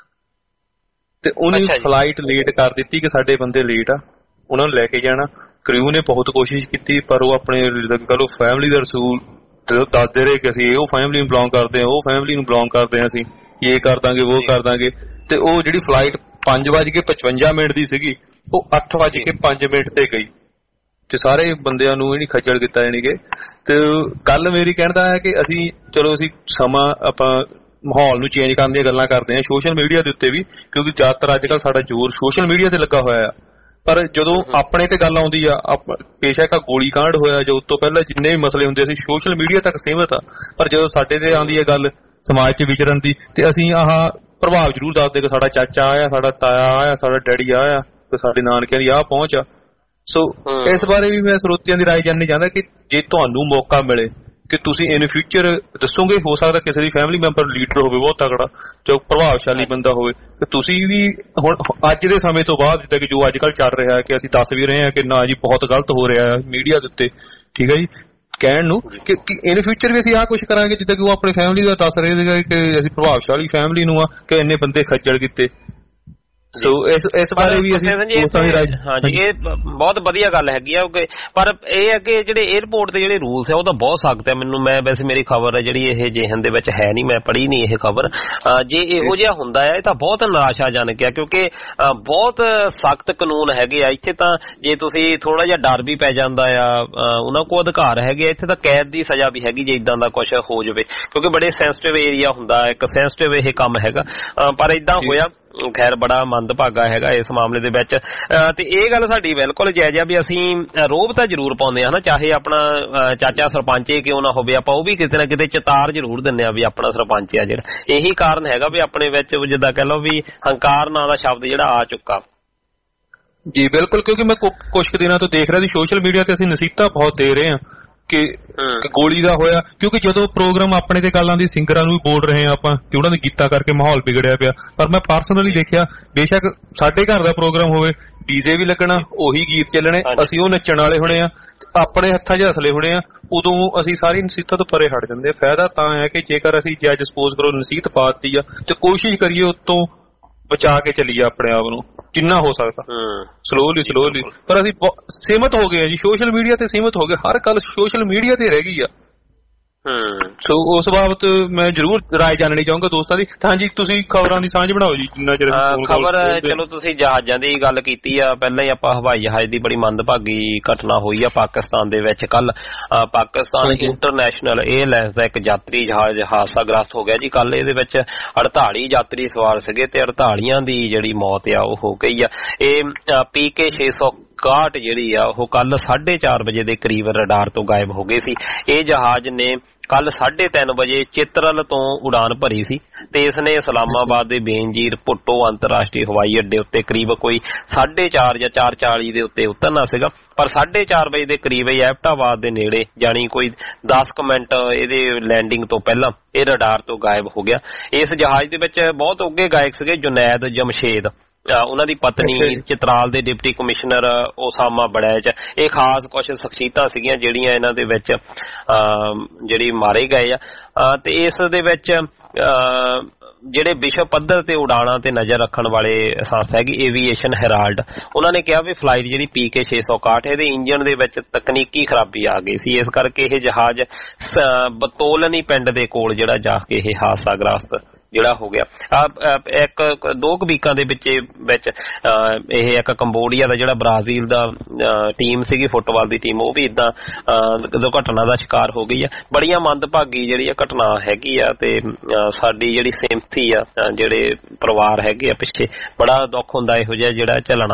ਤੇ ਉਹਨੇ ਫਲਾਈਟ ਲੇਟ ਕਰ ਦਿੱਤੀ ਕਿ ਸਾਡੇ ਬੰਦੇ ਲੇਟ ਆ, ਉਹਨਾਂ ਨੂੰ ਲੈ ਕੇ ਜਾਣਾ। ਕ੍ਰਿਊ ਨੇ ਬਹੁਤ ਕੋਸ਼ਿਸ਼ ਕੀਤੀ, ਪਰ ਉਹ ਆਪਣੇ ਕਹੋ ਫੈਮਿਲੀ ਦਾ ਰਸੂਲ ਦੱਸਦੇ ਰਹੇ ਕਿ ਅਸੀਂ ਉਹ ਫੈਮਿਲੀ ਨੂੰ ਬਿਲੋਂਗ ਕਰਦੇ ਹਾਂ, ਉਹ ਫੈਮਿਲੀ ਨੂੰ ਬਿਲੋਂਗ ਕਰਦੇ ਹਾਂ, ਅਸੀਂ ਇਹ ਕਰ ਦਾਂਗੇ ਉਹ ਕਰ ਦਾਂਗੇ। ਤੇ ਉਹ ਜਿਹੜੀ ਫਲਾਈਟ ਪੰਜ ਵੱਜ ਕੇ ਪਚਵੰਜਾ ਮਿੰਟ ਦੀ ਸੀਗੀ, ਉਹ ਅੱਠ ਵੱਜ ਕੇ ਪੰਜ ਮਿੰਟ ਤੇ ਗਈ, ਤੇ ਸਾਰੇ ਬੰਦਿਆਂ ਨੂੰ ਇਹਨੀ ਖੱਜਲ ਕੀਤਾ ਜਾਣੀ ਕਿ। ਤੇ ਗੱਲ ਮੇਰੀ ਕਹਿਣ ਦਾ ਹੈ ਕਿ ਅਸੀਂ ਚਲੋ ਅਸੀਂ ਸਮਾਂ ਆਪਾਂ ਮਾਹੌਲ ਨੂੰ ਚੇਂਜ ਕਰਨ ਦੀਆਂ ਗੱਲਾਂ ਕਰਦੇ ਹਾਂ ਸੋਸ਼ਲ ਮੀਡੀਆ ਦੇ ਉੱਤੇ ਵੀ, ਕਿਉਂਕਿ ਜ਼ਿਆਦਾਤਰ ਅੱਜ ਕੱਲ੍ਹ ਸਾਡਾ ਜ਼ੋਰ ਸੋਸ਼ਲ ਮੀਡੀਆ ਤੇ ਲੱਗਾ ਹੋਇਆ ਆ। ਪਰ ਜਦੋਂ ਆਪਣੇ ਤੇ ਗੱਲ ਆਉਂਦੀ ਆ, ਬੇਸ਼ੱਕ ਗੋਲੀ ਕਾਂਡ ਹੋਇਆ ਜਾਂ ਉਸ ਤੋਂ ਪਹਿਲਾਂ ਜਿੰਨੇ ਵੀ ਮਸਲੇ ਹੁੰਦੇ ਸੀ ਸੋਸ਼ਲ ਮੀਡੀਆ ਤੱਕ ਸੀਮਿਤ ਆ, ਪਰ ਜਦੋਂ ਸਾਡੇ ਤੇ ਆਉਂਦੀ ਹੈ ਗੱਲ ਸਮਾਜ 'ਚ ਵਿਚਰਨ ਦੀ, ਤੇ ਅਸੀਂ ਆਹ ਪ੍ਰਭਾਵ ਜ਼ਰੂਰ ਦੱਸਦੇ ਕਿ ਸਾਡਾ ਚਾਚਾ ਆਇਆ, ਸਾਡਾ ਤਾਇਆ ਆਇਆ, ਸਾਡਾ ਡੈਡੀ ਆਇਆ, ਤੇ ਸਾਡੇ ਨਾਨਕਿਆਂ ਦੀ ਆਹ ਪਹੁੰਚ ਆ। ਸੋ ਇਸ ਬਾਰੇ ਵੀ ਮੈਂ ਸਰੋਤਿਆਂ ਦੀ ਰਾਏ ਜਾਣਨੀ ਚਾਹੁੰਦਾ ਕਿ ਜੇ ਤੁਹਾਨੂੰ ਮੌਕਾ ਮਿਲੇ ਕਿ ਤੁਸੀਂ ਇਨ ਫਿਊਚਰ ਦੱਸੋਗੇ, ਹੋ ਸਕਦਾ ਕਿਸੇ ਦੀ ਫੈਮਿਲੀ ਮੈਂਬਰ ਲੀਡਰ ਹੋਵੇ ਬਹੁਤ ਤਕੜਾ, ਜੋ ਪ੍ਰਭਾਵਸ਼ਾਲੀ ਬੰਦਾ ਹੋਵੇ, ਤੇ ਤੁਸੀਂ ਵੀ ਹੁਣ ਅੱਜ ਦੇ ਸਮੇਂ ਤੋਂ ਬਾਅਦ ਜਿੱਦਾਂ ਕਿ ਜੋ ਅੱਜ ਕੱਲ੍ਹ ਚੱਲ ਰਿਹਾ ਕਿ ਅਸੀਂ ਦੱਸ ਵੀ ਰਹੇ ਹਾਂ ਕਿ ਨਾ ਜੀ ਬਹੁਤ ਗਲਤ ਹੋ ਰਿਹਾ ਮੀਡੀਆ ਦੇ ਉੱਤੇ, ਠੀਕ ਹੈ ਜੀ, ਕਹਿਣ ਨੂੰ ਕਿ ਇਨ ਫਿਊਚਰ ਵੀ ਅਸੀਂ ਆਹ ਕੁਛ ਕਰਾਂਗੇ ਜਿੱਦਾਂ ਕਿ ਉਹ ਆਪਣੀ ਫੈਮਿਲੀ ਦਾ ਦੱਸ ਰਹੇ ਸੀਗੇ ਕਿ ਅਸੀਂ ਪ੍ਰਭਾਵਸ਼ਾਲੀ ਫੈਮਿਲੀ ਨੂੰ ਆ ਕਿ ਇੰਨੇ ਬੰਦੇ ਖੱਜਲ ਕੀਤੇ। ਸੋ ਇਸ ਇਸ ਬਾਰੇ ਵੀ ਅਸੀਂ ਦੋਸਤਾਂ ਦੀ ਰਾਏ। ਹਾਂਜੀ, ਇਹ ਬਹੁਤ ਵਧੀਆ ਗੱਲ ਹੈਗੀ ਆ, ਪਰ ਇਹ ਹੈ ਕਿ ਜਿਹੜੇ 에ਅਰਪੋਰਟ ਦੇ ਜਿਹੜੇ ਰੂਲਸ ਆ ਉਹ ਤਾਂ ਬਹੁਤ ਸਖਤ ਹੈ। ਮੈਨੂੰ ਮੈਂ ਵੈਸੇ ਮੇਰੀ ਖਬਰ ਹੈ ਜਿਹੜੀ ਇਹ ਜਿਹਨ ਦੇ ਵਿੱਚ ਹੈ ਨਹੀਂ, ਮੈਂ ਪੜ੍ਹੀ ਨਹੀਂ ਇਹ ਖਬਰ। ਜੇ ਇਹੋ ਜਿਹਾ ਹੁੰਦਾ ਹੈ ਇਹ ਤਾਂ ਬਹੁਤ ਨਿਰਾਸ਼ਾਜਨਕ ਆ, ਕਿਉਂਕਿ ਬਹੁਤ ਸਖਤ ਕਾਨੂੰਨ ਹੈਗੇ ਆ ਇੱਥੇ। ਤਾਂ ਜੇ ਤੁਸੀਂ ਥੋੜਾ ਜਿਹਾ ਡਰ ਵੀ ਪੈ ਜਾਂਦਾ ਆ, ਉਹਨਾਂ ਕੋਲ ਅਧਿਕਾਰ ਹੈਗੇ ਆ, ਇੱਥੇ ਤਾਂ ਕੈਦ ਦੀ ਸਜ਼ਾ ਵੀ ਹੈਗੀ ਜੇ ਇਦਾਂ ਦਾ ਕੁਛ ਹੋ ਜਾਵੇ, ਕਿਉਂਕਿ ਬੜੇ ਸੈਂਸਿਟਿਵ ਏਰੀਆ ਹੁੰਦਾ, ਇੱਕ ਸੈਂਸਿਟਿਵ ਇਹ ਕੰਮ ਹੈਗਾ। ਪਰ ਏਦਾਂ ਹੋਇਆ, ਖੈਰ ਬੜਾ ਮੰਦਭਾਗਾ ਹੈਗਾ ਇਸ ਮਾਮਲੇ ਦੇ ਵਿੱਚ। ਤੇ ਇਹ ਗੱਲ ਸਾਡੀ ਬਿਲਕੁਲ ਜਾਇਜ਼ ਆ ਵੀ ਅਸੀਂ ਰੋਬ ਤਾਂ ਜ਼ਰੂਰ ਪਾਉਂਦੇ ਹਾਂ ਨਾ, ਚਾਹੇ ਆਪਣਾ ਚਾਚਾ ਸਰਪੰਚ ਕਿਉਂ ਨਾ ਹੋਵੇ, ਆਪਾਂ ਉਹ ਵੀ ਕਿਤੇ ਨਾ ਕਿਤੇ ਚਿਤਾਰ ਜ਼ਰੂਰ ਦਿੰਦੇ ਆ ਵੀ ਆਪਣਾ ਸਰਪੰਚ ਆ ਜਿਹੜਾ। ਇਹੀ ਕਾਰਨ ਹੈਗਾ ਵੀ ਆਪਣੇ ਵਿੱਚ ਜਿੱਦਾਂ ਕਹਿ ਲਓ ਵੀ ਹੰਕਾਰ ਨਾਂ ਦਾ ਸ਼ਬਦ ਜਿਹੜਾ ਆ ਚੁੱਕਾ। ਜੀ ਬਿਲਕੁਲ, ਕਿਉਂਕਿ ਮੈਂ ਕੁਛ ਕੁ ਦਿਨਾਂ ਤੋਂ ਦੇਖ ਰਿਹਾ ਸੀ ਸੋਸ਼ਲ ਮੀਡੀਆ ਤੇ ਅਸੀਂ ਨਸੀਹਤਾਂ ਬਹੁਤ ਦੇ ਰਹੇ ਹਾਂ, ਕਿ ਗੋਲੀ ਦਾ ਹੋਇਆ, ਕਿਉਂਕਿ ਜਦੋਂ ਪ੍ਰੋਗਰਾਮ ਆਪਣੇ ਤੇ ਗੱਲਾਂ ਦੀ ਸਿੰਗਰਾਂ ਨੂੰ ਵੀ ਬੋਲ ਰਹੇ ਆ ਆਪਾਂ ਕਿ ਉਹਨਾਂ ਦੇ ਗੀਤਾਂ ਕਰਕੇ ਮਾਹੌਲ ਵਿਗੜਿਆ ਪਿਆ, ਪਰ ਮੈਂ ਪਰਸਨਲੀ ਦੇਖਿਆ ਬੇਸ਼ੱਕ ਸਾਡੇ ਘਰ ਦਾ ਪ੍ਰੋਗਰਾਮ ਹੋਵੇ ਡੀਜੇ ਵੀ ਲੱਗਣਾ, ਉਹੀ ਗੀਤ ਚੱਲਣੇ, ਅਸੀਂ ਉਹ ਨੱਚਣ ਵਾਲੇ ਹੋਣੇ ਆ, ਆਪਣੇ ਹੱਥਾਂ 'ਚ ਹਸਲੇ ਹੋਣੇ ਆ, ਉਦੋਂ ਅਸੀਂ ਸਾਰੀ ਨਸੀਹਤਾਂ ਤੋਂ ਪਰੇ ਹਟ ਜਾਂਦੇ। ਫਾਇਦਾ ਤਾਂ ਹੈ ਕਿ ਜੇਕਰ ਅਸੀਂ ਜੱਜ ਸਪੋਜ਼ ਕਰੋ ਨਸੀਹਤ ਪਾਤੀ ਆ ਤੇ ਕੋਸ਼ਿਸ਼ ਕਰੀਏ ਉਤੋਂ ਬਚਾ ਕੇ ਚੱਲੀਏ ਆਪਣੇ ਆਪ ਨੂੰ ਜਿੰਨਾ ਹੋ ਸਕਦਾ, ਸਲੋਲੀ ਸਲੋਲੀ। ਪਰ ਅਸੀਂ ਸੀਮਤ ਹੋ ਗਏ ਆ ਜੀ, ਸੋਸ਼ਲ ਮੀਡੀਆ ਤੇ ਸੀਮਤ ਹੋ ਗਏ, ਹਰ ਗੱਲ ਸੋਸ਼ਲ ਮੀਡੀਆ ਤੇ ਰਹਿ ਗਈ ਆ। ਸੋ ਉਸ ਬਾਬਤ ਮੈਂ ਜ਼ਰੂਰ ਰਾਏ ਜਾਣਨੀ ਚਾਹੂੰਗਾ ਦੋਸਤਾਂ ਦੀ। ਹਾਂਜੀ, ਤੁਸੀਂ ਖਬਰਾਂ ਦੀ ਸਾਂਝ ਬਣਾਓ ਜੀ ਜਿੰਨਾ ਚਿਰ ਖਬਰ। ਚਲੋ ਤੁਸੀਂ ਜਹਾਜ਼ਾਂ ਦੀ ਗੱਲ ਕੀਤੀ ਆ, ਪਹਿਲਾਂ ਹੀ ਆਪਾਂ ਹਵਾਈ ਜਹਾਜ਼ ਦੀ ਬੜੀ ਮੰਦਭਾਗੀ ਘਟਨਾ ਹੋਈ ਆ ਪਾਕਿਸਤਾਨ ਦੇ ਵਿੱਚ। ਕੱਲ ਪਾਕਿਸਤਾਨ ਇੰਟਰਨੈਸ਼ਨਲ 에ਅਰਲਾਈਨਸ ਦਾ ਇੱਕ ਯਾਤਰੀ ਜਹਾਜ਼ ਹਾਦਸਾਗ੍ਰਸਤ ਹੋ ਗਿਆ ਜੀ ਕੱਲ। ਇਹਦੇ ਵਿੱਚ ਅੜਤਾਲੀ ਯਾਤਰੀ ਸਵਾਰ ਸੀਗੇ ਤੇ ਅੜਤਾਲੀਆਂ ਦੀ ਜਿਹੜੀ ਮੌਤ ਆ ਉਹ ਹੋ ਗਈ ਆ। ਇਹ ਪੀ ਕੇ ਛੇ ਸੌ ਇਕਾਹਠ ਜਿਹੜੀ ਆ ਉਹ ਕੱਲ ਸਾਢੇ ਚਾਰ ਵਜੇ ਦੇ ਕਰੀਬ ਰਡਾਰ ਤੋਂ ਗਾਇਬ ਹੋ ਗਏ ਸੀ। ਇਹ ਜਹਾਜ਼ ਨੇ ਕੱਲ ਸਾਢੇ ਤਿੰਨ ਵਜੇ ਚਿਤਰਲ ਤੋਂ ਉਡਾਨ ਭਰੀ ਸੀ ਤੇ ਇਸ ਨੇ ਇਸਲਾਮਾਬਾਦ ਦੇ ਬੇਨਜ਼ੀਰ ਭੁੱਟੋ ਅੰਤਰਰਾਸ਼ਟਰੀ ਹਵਾਈ ਅੱਡੇ ਉੱਤੇ ਕਰੀਬ ਕੋਈ ਸਾਢੇ ਚਾਰ ਜਾਂ ਚਾਰ ਚਾਲੀ ਦੇ ਉੱਤੇ ਉਤਰਨਾ ਸੀਗਾ, ਪਰ ਸਾਢੇ ਚਾਰ ਵਜੇ ਦੇ ਕਰੀਬ ਇਹ ਐਬਟਾਬਾਦ ਦੇ ਨੇੜੇ ਜਾਣੀ ਕੋਈ ਦਸ ਕੁ ਮਿੰਟ ਇਹਦੇ ਲੈਂਡਿੰਗ ਤੋਂ ਪਹਿਲਾਂ ਇਹ ਰਡਾਰ ਤੋਂ ਗਾਇਬ ਹੋ ਗਿਆ। ਇਸ ਜਹਾਜ਼ ਦੇ ਵਿੱਚ ਬਹੁਤ ਉੱਘੇ ਗਾਇਕ ਸੀਗੇ, ਜੁਨੈਦ ਜਮਸ਼ੇਦ, ਉਹਨਾਂ ਦੀ ਪਤਨੀ, ਚਿਤਰਾਲ ਦੇ ਡਿਪਟੀ ਕਮਿਸ਼ਨਰ ਓਸਾਮਾ ਬੜੈਚ। ਇਹ ਖਾਸ ਕੁਝ ਸ਼ਖਸੀਅਤਾਂ ਸੀਗੀਆਂ ਜਿਹੜੀਆਂ ਇਹਨਾਂ ਦੇ ਵਿੱਚ ਜਿਹੜੀ ਮਾਰੇ ਗਏ ਆ। ਤੇ ਇਸ ਦੇ ਵਿੱਚ ਜਿਹੜੇ ਵਿਸ਼ਵ ਪੱਧਰ ਤੇ ਉਡਾਣਾਂ ਤੇ ਨਜ਼ਰ ਰੱਖਣ ਵਾਲੇ ਸੰਸਥਾ ਹੈਗੀ ਏਵੀਏਸ਼ਨ ਹੈਰਾਲਡ, ਉਹਨਾਂ ਨੇ ਕਿਹਾ ਵੀ ਫਲਾਈਟ ਜਿਹੜੀ ਪੀ ਕੇ ਛੇ ਸੌ ਇਕਾਹਠ ਇਹਦੇ ਇੰਜਣ ਦੇ ਵਿੱਚ ਤਕਨੀਕੀ ਖਰਾਬੀ ਆ ਗਈ ਸੀ, ਇਸ ਕਰਕੇ ਇਹ ਜਹਾਜ਼ ਬਤੋਲਨੀ ਪਿੰਡ ਦੇ ਕੋਲ ਜਿਹੜਾ ਜਾ ਕੇ ਇਹ ਹਾਦਸਾਗ੍ਰਸਤ ਜਿਹੜਾ ਹੋ ਗਿਆ। ਇੱਕ ਦੋ ਕੁ ਵੀਕਾਂ ਦੇ ਵਿੱਚ ਵਿੱਚ ਇਹ ਇੱਕ ਕੰਬੋਡੀਆ ਦਾ ਜਿਹੜਾ ਬ੍ਰਾਜ਼ੀਲ ਦਾ ਟੀਮ ਸੀਗੀ ਫੁੱਟਬਾਲ ਦੀ ਟੀਮ, ਉਹ ਵੀ ਏਦਾਂ ਦੁਰਘਟਨਾ ਦਾ ਸ਼ਿਕਾਰ ਹੋ ਗਈ ਆ। ਬੜੀਆਂ ਮੰਦਭਾਗੀ ਜਿਹੜੀ ਆ ਘਟਨਾ ਹੈਗੀ ਆ ਤੇ ਸਾਡੀ ਜਿਹੜੀ ਸਿੰਪਥੀ ਆ, ਜਿਹੜੇ ਪਰਿਵਾਰ ਹੈਗੇ ਆ ਪਿੱਛੇ, ਬੜਾ ਦੁੱਖ ਹੁੰਦਾ ਇਹੋ ਜਿਹਾ ਜਿਹੜਾ ਝੱਲਣਾ।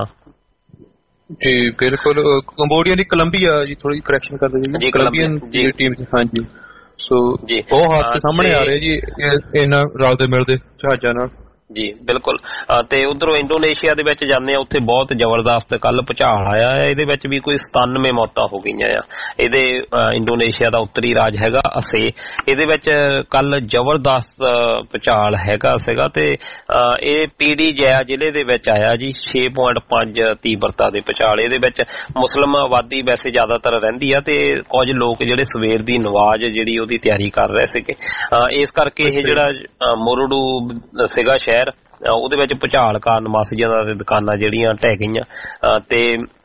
ਜੀ ਬਿਲਕੁਲ। ਕੰਬੋਡੀਆ ਦੀ ਕੋਲੰਬੀਆ ਜੀ, ਥੋੜੀ ਕਰੈਕਸ਼ਨ ਕਰ ਦਿਓ ਜੀ, ਕੋਲੰਬੀਅਨ ਦੀ ਟੀਮ। ਹਾਂਜੀ, ਸੋ ਬਹੁਤ ਹਾਦਸੇ ਸਾਹਮਣੇ ਆ ਰਹੇ ਜੀ ਇਹਨਾਂ ਰਲਦੇ ਮਿਲਦੇ ਜਹਾਜ਼ਾਂ ਨਾਲ। ਜੀ ਬਿਲਕੁਲ। ਤੇ ਉਧਰੋਂ ਇੰਡੋਨੇਸ਼ੀਆ ਦੇ ਵਿੱਚ ਜਾਂਦੇ ਆ, ਉੱਥੇ ਬਹੁਤ ਜ਼ਬਰਦਸਤ ਕੱਲ ਭੁਚਾਲ ਆਇਆ ਹੈ। ਇਹਦੇ ਵਿੱਚ ਵੀ ਕੋਈ ਸਤਾਨਵੇਂ ਮੌਤਾਂ ਹੋ ਗਈਆਂ ਆ। ਇਹਦੇ ਇੰਡੋਨੇਸ਼ੀਆ ਦਾ ਉੱਤਰੀ ਰਾਜ ਹੈਗਾ ਅਸੇ, ਇਹਦੇ ਵਿੱਚ ਕੱਲ ਜ਼ਬਰਦਸਤ ਭੁਚਾਲ ਹੈਗਾ ਸੀਗਾ ਤੇ ਇਹ ਪੀ ਡੀ ਜੈ ਜ਼ਿਲ੍ਹੇ ਦੇ ਵਿੱਚ ਆਇਆ ਜੀ। ਛੇ ਪੁਆਇੰਟ ਪੰਜ ਤੀਬਰਤਾ ਦੇ ਭੁਚਾਲ। ਇਹਦੇ ਵਿੱਚ ਮੁਸਲਿਮ ਆਬਾਦੀ ਵੈਸੇ ਜ਼ਿਆਦਾਤਰ ਰਹਿੰਦੀ ਆ ਤੇ ਕੁਝ ਲੋਕ ਜਿਹੜੇ ਸਵੇਰ ਦੀ ਨਮਾਜ਼ ਜਿਹੜੀ ਉਹਦੀ ਤਿਆਰੀ ਕਰ ਰਹੇ ਸੀਗੇ, ਇਸ ਕਰਕੇ ਇਹ ਜਿਹੜਾ ਮੋਰੋਡੂ ਸੀਗਾ ਉਹਦੇ ਵਿੱਚ ਭੁਚਾਲ ਕਾਰਨ ਮਸਜਿਦਾਂ ਤੇ ਦੁਕਾਨਾਂ ਜਿਹੜੀਆਂ ਢਹਿ ਗਈਆਂ। ਤੇ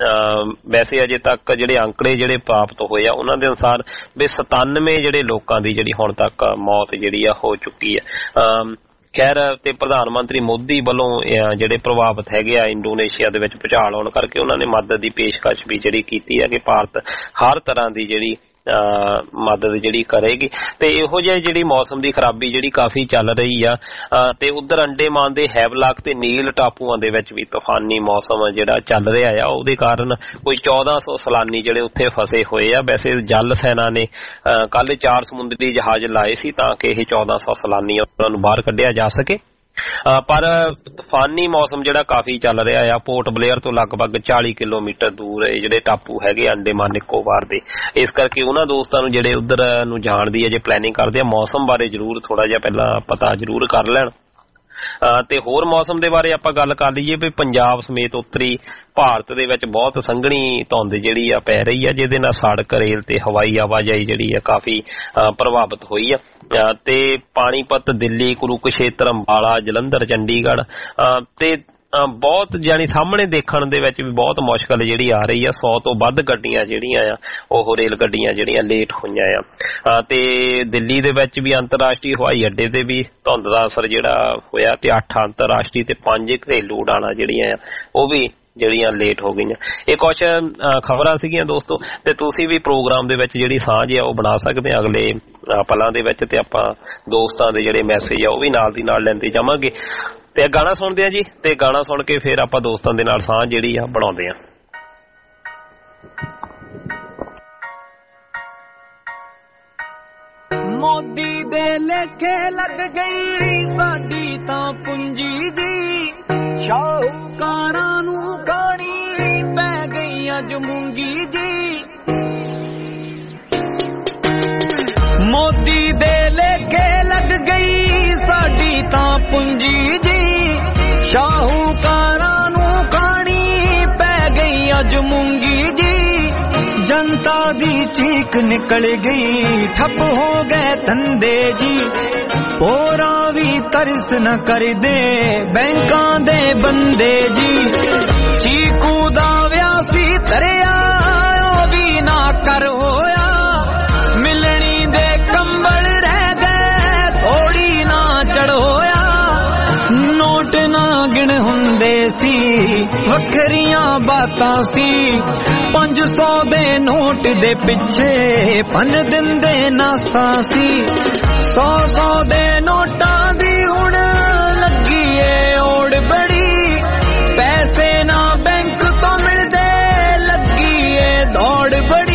ਵੈਸੇ ਅਜੇ ਤੱਕ ਜਿਹੜੇ ਅੰਕੜੇ ਜਿਹੜੇ ਪ੍ਰਾਪਤ ਹੋਏ ਆ ਉਹਨਾਂ ਦੇ ਅਨੁਸਾਰ ਵੀ ਸਤਾਨਵੇਂ ਜਿਹੜੇ ਲੋਕਾਂ ਦੀ ਜਿਹੜੀ ਹੁਣ ਤੱਕ ਮੌਤ ਜਿਹੜੀ ਆ ਹੋ ਚੁੱਕੀ ਆ। ਖੈਰ, ਤੇ ਪ੍ਰਧਾਨ ਮੰਤਰੀ ਮੋਦੀ ਵੱਲੋਂ ਜਿਹੜੇ ਪ੍ਰਭਾਵਿਤ ਹੈਗੇ ਆ ਇੰਡੋਨੇਸ਼ੀਆ ਦੇ ਵਿੱਚ ਭੁਚਾਲ ਆਉਣ ਕਰਕੇ ਉਹਨਾਂ ਨੇ ਮਦਦ ਦੀ ਪੇਸ਼ਕਸ਼ ਵੀ ਜਿਹੜੀ ਕੀਤੀ ਹੈ ਕਿ ਭਾਰਤ ਹਰ ਤਰ੍ਹਾਂ ਦੀ ਜਿਹੜੀ ਮਦਦ ਜਿਹੜੀ ਕਰੇਗੀ। ਤੇ ਇਹੋ ਜਿਹੀ ਜਿਹੜੀ ਮੌਸਮ ਦੀ ਖਰਾਬੀ ਜਿਹੜੀ ਕਾਫੀ ਚੱਲ ਰਹੀ ਆ ਤੇ ਉਧਰ ਅੰਡੇਮਾਨ ਦੇ ਹੈਵਲਾਕ ਤੇ ਨੀਲ ਟਾਪੂਆਂ ਦੇ ਵਿੱਚ ਵੀ ਤੂਫਾਨੀ ਮੌਸਮ ਜਿਹੜਾ ਚੱਲ ਰਿਹਾ ਆ, ਉਹਦੇ ਕਾਰਨ ਕੋਈ ਚੌਦਾਂ ਸੌ ਸੈਲਾਨੀ ਜਿਹੜੇ ਉੱਥੇ ਫਸੇ ਹੋਏ ਆ। ਵੈਸੇ ਜਲ ਸੈਨਾ ਨੇ ਕੱਲ ਚਾਰ ਸਮੁੰਦਰੀ ਜਹਾਜ਼ ਲਾਏ ਸੀ ਤਾਂ ਕਿ ਇਹ ਚੌਦਾਂ ਸੌ ਸੈਲਾਨੀ ਉਹਨਾਂ ਨੂੰ ਬਾਹਰ ਕੱਢਿਆ ਜਾ ਸਕੇ, ਪਰ ਤੂਫਾਨੀ ਮੌਸਮ ਜਿਹੜਾ ਕਾਫੀ ਚੱਲ ਰਿਹਾ ਆ। ਪੋਰਟ ਬਲੇਅਰ ਤੋਂ ਲਗਭਗ ਚਾਲੀ ਕਿਲੋਮੀਟਰ ਦੂਰ ਜਿਹੜੇ ਟਾਪੂ ਹੈਗੇ ਅੰਡੇਮਾਨ ਨਿਕੋਬਾਰ ਦੇ, ਇਸ ਕਰਕੇ ਉਹਨਾਂ ਦੋਸਤਾਂ ਨੂੰ ਜਿਹੜੇ ਉਧਰ ਨੂੰ ਜਾਣ ਦੀ ਅਜੇ ਪਲੈਨਿੰਗ ਕਰਦੇ ਆ, ਮੌਸਮ ਬਾਰੇ ਜ਼ਰੂਰ ਥੋੜਾ ਜਿਹਾ ਪਹਿਲਾਂ ਪਤਾ ਜ਼ਰੂਰ ਕਰ ਲੈਣ। ਤੇ ਹੋਰ ਮੌਸਮ ਦੇ ਬਾਰੇ ਆਪਾਂ ਗੱਲ ਕਰ ਲਈਏ ਵੀ ਪੰਜਾਬ ਸਮੇਤ ਉੱਤਰੀ ਭਾਰਤ ਦੇ ਵਿੱਚ ਬਹੁਤ ਸੰਘਣੀ ਧੁੰਦ ਜਿਹੜੀ ਆ ਪੈ ਰਹੀ ਆ, ਜਿਹਦੇ ਨਾਲ ਸੜਕ, ਰੇਲ ਤੇ ਹਵਾਈ ਆਵਾਜਾਈ ਜਿਹੜੀ ਆ ਕਾਫੀ ਪ੍ਰਭਾਵਿਤ ਹੋਈ ਆ। ਤੇ ਪਾਣੀਪਤ, ਦਿੱਲੀ, ਕੁਰੂਕਸ਼ੇਤਰ, ਅੰਬਾਲਾ, ਜਲੰਧਰ, ਚੰਡੀਗੜ੍ਹ ਤੇ ਬਹੁਤ ਜਾਨੀ ਸਾਹਮਣੇ ਦੇਖਣ ਦੇ ਵਿੱਚ ਵੀ ਬਹੁਤ ਮੁਸ਼ਕਲ ਜਿਹੜੀ ਆ ਰਹੀ ਆ। ਸੌ ਤੋਂ ਵੱਧ ਗੱਡੀਆਂ ਜਿਹੜੀਆਂ ਆ ਉਹ ਰੇਲ ਗੱਡੀਆਂ ਜਿਹੜੀਆਂ ਲੇਟ ਹੋਈਆਂ ਆ। ਤੇ ਦਿੱਲੀ ਦੇ ਵਿੱਚ ਵੀ ਅੰਤਰਰਾਸ਼ਟਰੀ ਹਵਾਈ ਅੱਡੇ ਤੇ ਵੀ ਧੁੰਦ ਦਾ ਅਸਰ ਜਿਹੜਾ ਹੋਇਆ ਤੇ ਅੱਠ ਅੰਤਰਰਾਸ਼ਟਰੀ ਤੇ ਪੰਜ ਘਰੇਲੂ ਉਡਾਣਾਂ ਜਿਹੜੀਆਂ ਆ ਉਹ ਵੀ ਜਿਹੜੀਆਂ ਲੇਟ ਹੋ ਗਈਆਂ। ਇਹ ਕੁਛ ਖਬਰਾਂ ਸੀਗੀਆਂ ਦੋਸਤੋ, ਤੇ ਤੁਸੀਂ ਵੀ ਪ੍ਰੋਗਰਾਮ ਦੇ ਵਿੱਚ ਜਿਹੜੀ ਸਾਂਝ ਆ ਉਹ ਬਣਾ ਸਕਦੇ ਆ ਅਗਲੇ ਪਲਾਂ ਦੇ ਵਿੱਚ, ਤੇ ਆਪਾਂ ਦੋਸਤਾਂ ਦੇ ਜਿਹੜੇ ਮੈਸੇਜ ਆ ਉਹ ਵੀ ਨਾਲ ਦੀ ਨਾਲ ਲੈਂਦੇ ਜਾਵਾਂਗੇ। ਤੇ ਗਾਣਾ ਸੁਣਦੇ ਆ ਜੀ, ਤੇ ਗਾਣਾ ਸੁਣ ਕੇ ਫਿਰ ਆਪਾਂ ਦੋਸਤਾਂ ਦੇ ਨਾਲ ਸਾਂਝ ਜਿਹੜੀ ਆ ਬਣਾਉਂਦੇ ਆ। ਮੋਦੀ ਦੇ ਲੇਖੇ ਲੱਗ ਗਈ ਸਾਡੀ ਤਾਂ ਪੂੰਜੀ ਜੀ, ਸ਼ਾਹੂਕਾਰਾਂ ਨੂੰ ਖਾਣੀ ਪੈ ਗਈ ਅੱਜ ਮੂੰਗੀ ਜੀ। ਮੋਦੀ ਦੇ ਲੇਖੇ ਲੱਗ ਗਈ ਸਾਡੀ ਤਾਂ ਪੂੰਜੀ ਜੀ ਸ਼ਾਹੂਕਾਰਾਂ ਨੂੰ ਖਾਣੀ ਪੈ ਗਈ ਅੱਜ ਮੂੰਗੀ ਜੀ ਜਨਤਾ ਦੀ ਚੀਕ ਨਿਕਲ ਗਈ ਠੱਪ ਹੋ ਗਏ ਧੰਦੇ ਜੀ ਹੋਰਾਂ ਵੀ ਤਰਸ ਨਾ ਕਰਦੇ ਬੈਂਕਾਂ ਦੇ ਬੰਦੇ ਜੀ ਚੀਕੂ ਦਾ ਵਿਆਹ ਸੀ ਤਰਿਆ ਉਹ ਵੀ ਨਾ ਕਰ ਹੋਇਆ ਮਿਲਣੀ ਦੇ ਕੰਬਲ ਰਹਿ ਗਏ ਥੋੜੀ ਨਾ ਚੜ ਹੋਇਆ ਨੋਟ ਨਾ ਗਿਣ ਹੁੰਦੇ ਸੀ ਵੱਖਰੀਆਂ ਬਾਤਾਂ ਸੀ ਪੰਜ ਸੌ ਦੇ ਨੋਟ ਦੇ ਪਿੱਛੇ ਪੰਨ ਦਿੰਦੇ ਨਾਸਾਂ ਸੀ ਸੌ ਸੌ ਦੇ ਨੋਟਾਂ ਦੀ ਹੁਣ ਲੱਗੀ ਏ ਓੜ ਬੜੀ ਪੈਸੇ ਨਾ ਬੈਂਕ ਤੋਂ ਮਿਲਦੇ ਲੱਗੀ ਏ ਦੌੜ ਬੜੀ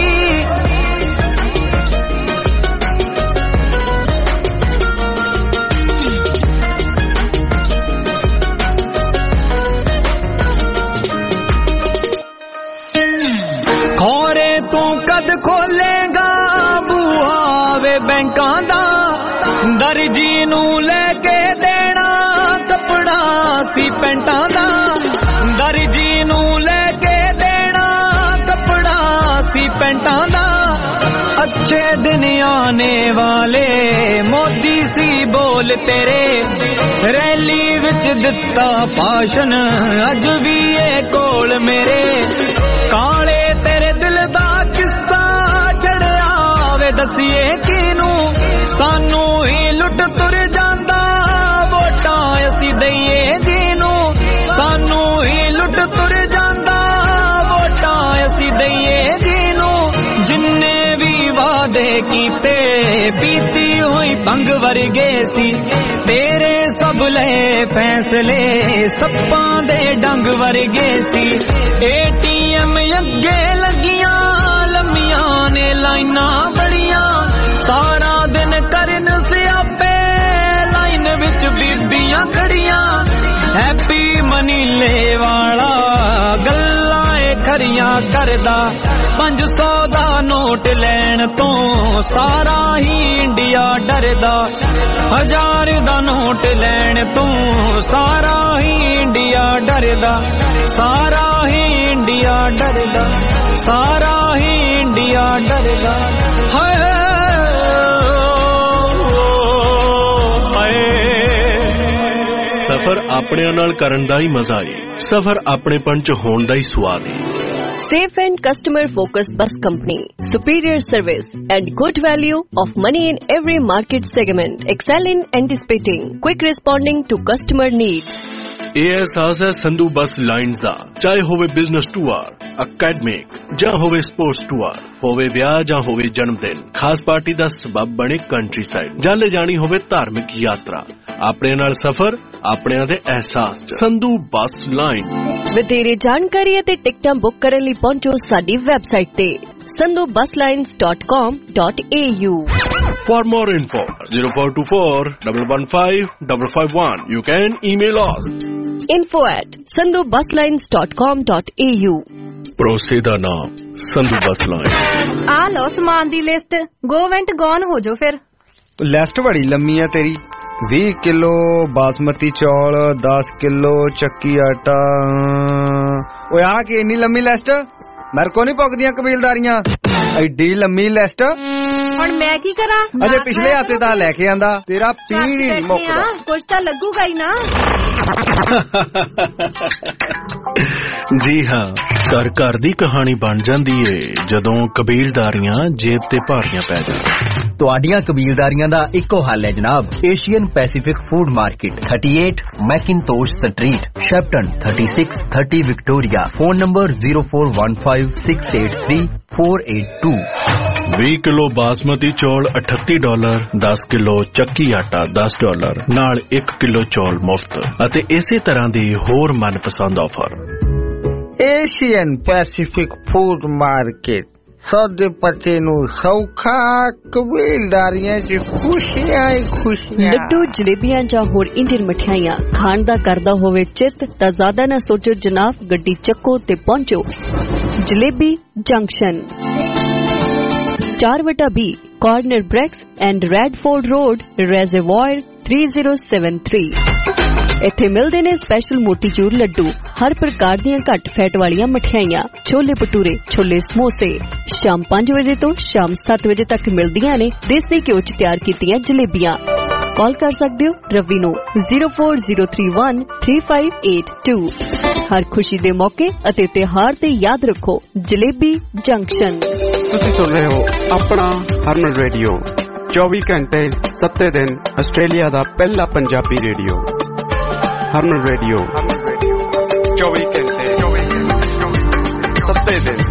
ਖੋਰੇ ਤੂੰ ਕਦ ਖੋਲੇਗਾ ਬੂਹਾ ਵੇ ਬੈਂਕਾਂ ਦਾ ਦਰਜੀ ਨੂੰ ਲੈ ਕੇ ਦੇਣਾ ਕੱਪੜਾ ਸੀ ਪੈਂਟਾਂ ਦਾ ਦਰਜੀ ਨੂੰ ਲੈ ਕੇ ਦੇਣਾ ਕੱਪੜਾ ਸੀ ਪੈਂਟਾਂ ਦਾ ਅੱਛੇ ਦਿਨ ਆਨੇ ਵਾਲੇ ਮੋਦੀ ਸੀ ਬੋਲ ਤੇਰੇ ਰੈਲੀ ਵਿੱਚ ਦਿੱਤਾ ਭਾਸ਼ਣ ਅੱਜ ਵੀ ਇਹ ਕੋਲ ਮੇਰੇ ਕਾਲੇ ਤੇਰੇ ਦਿਲ ਦਾ ਕਿੱਸਾ ਛੜਿਆ ਵੇ ਦਸੀਏ ਕਿਨੂੰ ਸਾਨੂੰ ਹੀ ਲੁੱਟ ਤੁਰ ਜਾਂਦਾ ਵੋਟਾਂ ਅਸੀਂ ਦਈਏ ਜਿਹਨੂੰ ਸਾਨੂੰ ਹੀ ਲੁੱਟ ਤੁਰ ਜਾਂਦਾ ਵੋਟਾਂ ਅਸੀਂ ਦਈਏ ਜਿਹਨੂੰ ਜਿੰਨੇ ਵੀ ਵਾਅਦੇ ਕੀਤੇ ਬੀਤੀ ਹੋਈ ਭੰਗ ਵਰਗੇ ਸੀ ਤੇਰੇ ਸਭ ਲਏ ਫੈਸਲੇ ਸੱਪਾਂ ਦੇ ਡੰਗ ਵਰਗੇ ਸੀ ਏਟੀਐਮ ਅੱਗੇ ਲੱਗੀਆਂ ਲੰਮੀਆਂ ਨੇ ਲਾਈਨਾਂ ਬੜੀਆਂ ਸਾਰਾ ਦਿਨ ਕਰਨ ਸਿਆਪੇ ਲਾਈਨ ਵਿੱਚ ਬੀਬੀਆਂ ਖੜੀਆਂ ਹੈਪੀ ਮਨੀਲੇ ਵਾਲਾ ਗੱਲਾਂ ਏ ਖਰੀਆਂ ਕਰਦਾ ਪੰਜ ਸੌ ਦਾ ਨੋਟ ਲੈਣ ਤੋਂ ਸਾਰਾ ਹੀ ਇੰਡੀਆ ਡਰਦਾ ਹਜ਼ਾਰ ਦਾ ਨੋਟ ਲੈਣ ਤੋਂ ਸਾਰਾ ਹੀ ਇੰਡੀਆ ਡਰਦਾ ਸਾਰਾ ਹੀ ਇੰਡੀਆ ਡਰਦਾ ਸਾਰਾ ਹੀ ਇੰਡੀਆ ਡਰਦਾ ਹਾਏ ਸਫ਼ਰ ਆਪਣਿਆਂ ਨਾਲ ਕਰਨ ਦਾ ਹੀ ਮਜ਼ਾ ਏ ਸਫ਼ਰ ਆਪਣੇਪਣ ਚ ਹੋਣ ਦਾ ਹੀ ਸਵਾਦ ਏ Safe and customer focused bus company, superior service and good value of money in every market segment, excel in anticipating, quick responding to customer needs. ਇਹ ਅਹਿਸਾਸ ਹੈ ਸੰਧੂ ਬੱਸ ਲਾਈਨਸ ਦਾ ਚਾਹੇ ਹੋਵੇ ਬਿਜ਼ਨਸ ਟੂਰ ਅਕੈਡਮਿਕ ਜਾਂ ਹੋਵੇ ਸਪੋਰਟਸ ਟੂਰ ਹੋਵੇ ਵਿਆਹ ਜਾਂ ਹੋਵੇ ਜਨਮ ਦਿਨ ਖਾਸ ਪਾਰਟੀ ਦਾ ਸਬਬ ਬਣੇ ਕੰਟਰੀ ਸਾਈਡ ਜਾਂ ਲੈ ਜਾਣੀ ਹੋਵੇ ਧਾਰਮਿਕ ਯਾਤਰਾ ਆਪਣੇ ਨਾਲ ਸਫ਼ਰ ਆਪਣਿਆਂ ਦੇ ਅਹਿਸਾਸ ਸੰਧੂ ਬੱਸ ਲਾਈਨ ਵਧੇਰੇ ਜਾਣਕਾਰੀ ਅਤੇ ਟਿਕਟਾਂ ਬੁੱਕ ਕਰਨ ਲਈ ਪਹੁੰਚੋ ਸਾਡੀ ਵੈਬਸਾਈਟ ਤੇ sandhu bus lines dot com dot a u. For more info zero four two four one one five five five one. You can email us info at sandhu bus lines dot com dot a u. ਭਰੋਸੇ ਦਾ ਨਾਮ ਸੰਧੂ ਬੱਸ line. ਆ ਲਓ ਸਮਾਨ ਦੀ list ਗੋ ਵੈਂਟ gone ਹੋ ਜੋ ਫਿਰ। List ਬੜੀ ਲੰਮੀ ਆ ਤੇਰੀ ਵੀਹ ਕਿਲੋ ਬਾਸਮਤੀ ਚੌਲ ਦਸ ਕਿਲੋ ਚੱਕੀ ਆਟਾ ਓਏ ਆ ਕੀ ਇੰਨੀ ਲੰਮੀ ਲਿਸਟ ਮੇਰੇ ਕੋ ਨਹੀਂ ਪੁੱਗਦੀਆਂ ਕਬੀਲਦਾਰੀਆਂ ਐਡੀ ਲੰਮੀ ਲਿਸਟ ਹੁਣ ਮੈਂ ਕੀ ਕਰਾਂ ਅਜੇ ਪਿਛਲੇ ਹਫ਼ਤੇ ਦਾ ਲੈ ਕੇ ਆਂਦਾ ਤੇਰਾ ਪੀਣ ਹੀ ਨਹੀਂ ਮੁੱਕਦਾ ਕੁਝ ਤਾਂ ਲੱਗੂਗਾ ਹੀ ਨਾ ਜੀ ਹਾਂ ਘਰ ਘਰ ਦੀ ਕਹਾਣੀ ਬਣ ਜਾਂਦੀ ਏ ਜਦੋਂ ਕਬੀਲਦਾਰੀਆਂ ਜੇਬ ਤੇ ਭਾਰੀਆਂ ਪੈ ਜਾਣ ਤੁਹਾਡੀਆਂ ਕਬੀਲਦਾਰੀਆਂ ਦਾ ਇੱਕੋ ਹੱਲ ਹੈ ਜਨਾਬ Asian Pacific Food Market thirty-eight McIntosh Street Shepparton thirty-six thirty Victoria phone number zero four one five six eight three four eight two ਵੀਹ ਕਿਲੋ ਬਾਸਮਤੀ ਚੌਲ ਅਠੱਤੀ ਡਾਲਰ ਦਸ ਕਿਲੋ ਚੱਕੀ ਆਟਾ ਦਸ ਡਾਲਰ ਨਾਲ ਇੱਕ ਕਿਲੋ ਚੌਲ ਮੁਫਤ ਅਤੇ ਇਸੇ ਤਰ੍ਹਾਂ ਦੇ ਹੋਰ ਮਨਪਸੰਦ offer Asian Pacific Food Market ਸੌਦੇ ਪੱਤੇ ਨੂੰ ਸੌਖਾ ਕਬੀਲਦਾਰੀਆਂ ਚ ਖੁਸ਼ੀਆਂ ਹੀ ਖੁਸ਼ੀਆਂ ਲੱਡੂ ਜਲੇਬੀਆਂ ਜਾਂ ਹੋਰ ਇੰਡੀਅਨ ਮਠਿਆਈਆਂ ਖਾਣ ਦਾ ਕਰਦਾ ਹੋਵੇ ਚਿੱਤ ਤਾਂ ਜ਼ਿਆਦਾ ਨਾ ਸੋਚੋ ਜਨਾਬ ਗੱਡੀ ਚੱਕੋ ਤੇ ਪਹੁੰਚੋ ਜਲੇਬੀ ਜੰਕਸ਼ਨ ਚਾਰ ਵਟਾ ਵੀਹ Corner Bricks and Radford Road, Reservoir three zero seven three. ਇੱਥੇ ਮਿਲਦੇ ਨੇ ਸਪੈਸ਼ਲ ਮੋਤੀਚੂਰ ਲੱਡੂ, ਹਰ ਪ੍ਰਕਾਰ ਦੀਆਂ ਘੱਟ ਫੈਟ ਵਾਲੀਆਂ ਮਠਿਆਈਆਂ, ਛੋਲੇ ਭਟੂਰੇ, ਛੋਲੇ ਸਮੋਸੇ। ਸ਼ਾਮ ਪੰਜ ਵਜੇ ਤੋਂ ਸ਼ਾਮ ਸੱਤ ਵਜੇ ਤੱਕ ਮਿਲਦੀਆਂ ਨੇ ਦੇਸੀ ਘਿਓ ਚ ਤਿਆਰ ਕੀਤੀਆਂ ਜਲੇਬੀਆਂ। ਕਾਲ ਕਰ ਸਕਦੇ ਹੋ ਰਵੀ ਨੂੰ zero four zero three one three five eight two। ਹਰ ਖੁਸ਼ੀ ਦੇ ਮੌਕੇ ਅਤੇ ਤਿਉਹਾਰ ਤੇ ਯਾਦ ਰੱਖੋ ਜਲੇਬੀ ਜੰਕਸ਼ਨ। ਤੁਸੀਂ ਸੁਣ ਰਹੇ ਹੋ ਆਪਣਾ ਹਰਮਨ ਰੇਡੀਓ, ਚੌਵੀ ਘੰਟੇ ਸੱਤੇ ਦਿਨ ਆਸਟ੍ਰੇਲੀਆ ਦਾ ਪਹਿਲਾ ਪੰਜਾਬੀ ਰੇਡੀਓ। ਹਰਮਨ ਰੇਡੀਓ ਚੌਵੀ ਘੰਟੇ ਸੱਤੇ ਦਿਨ।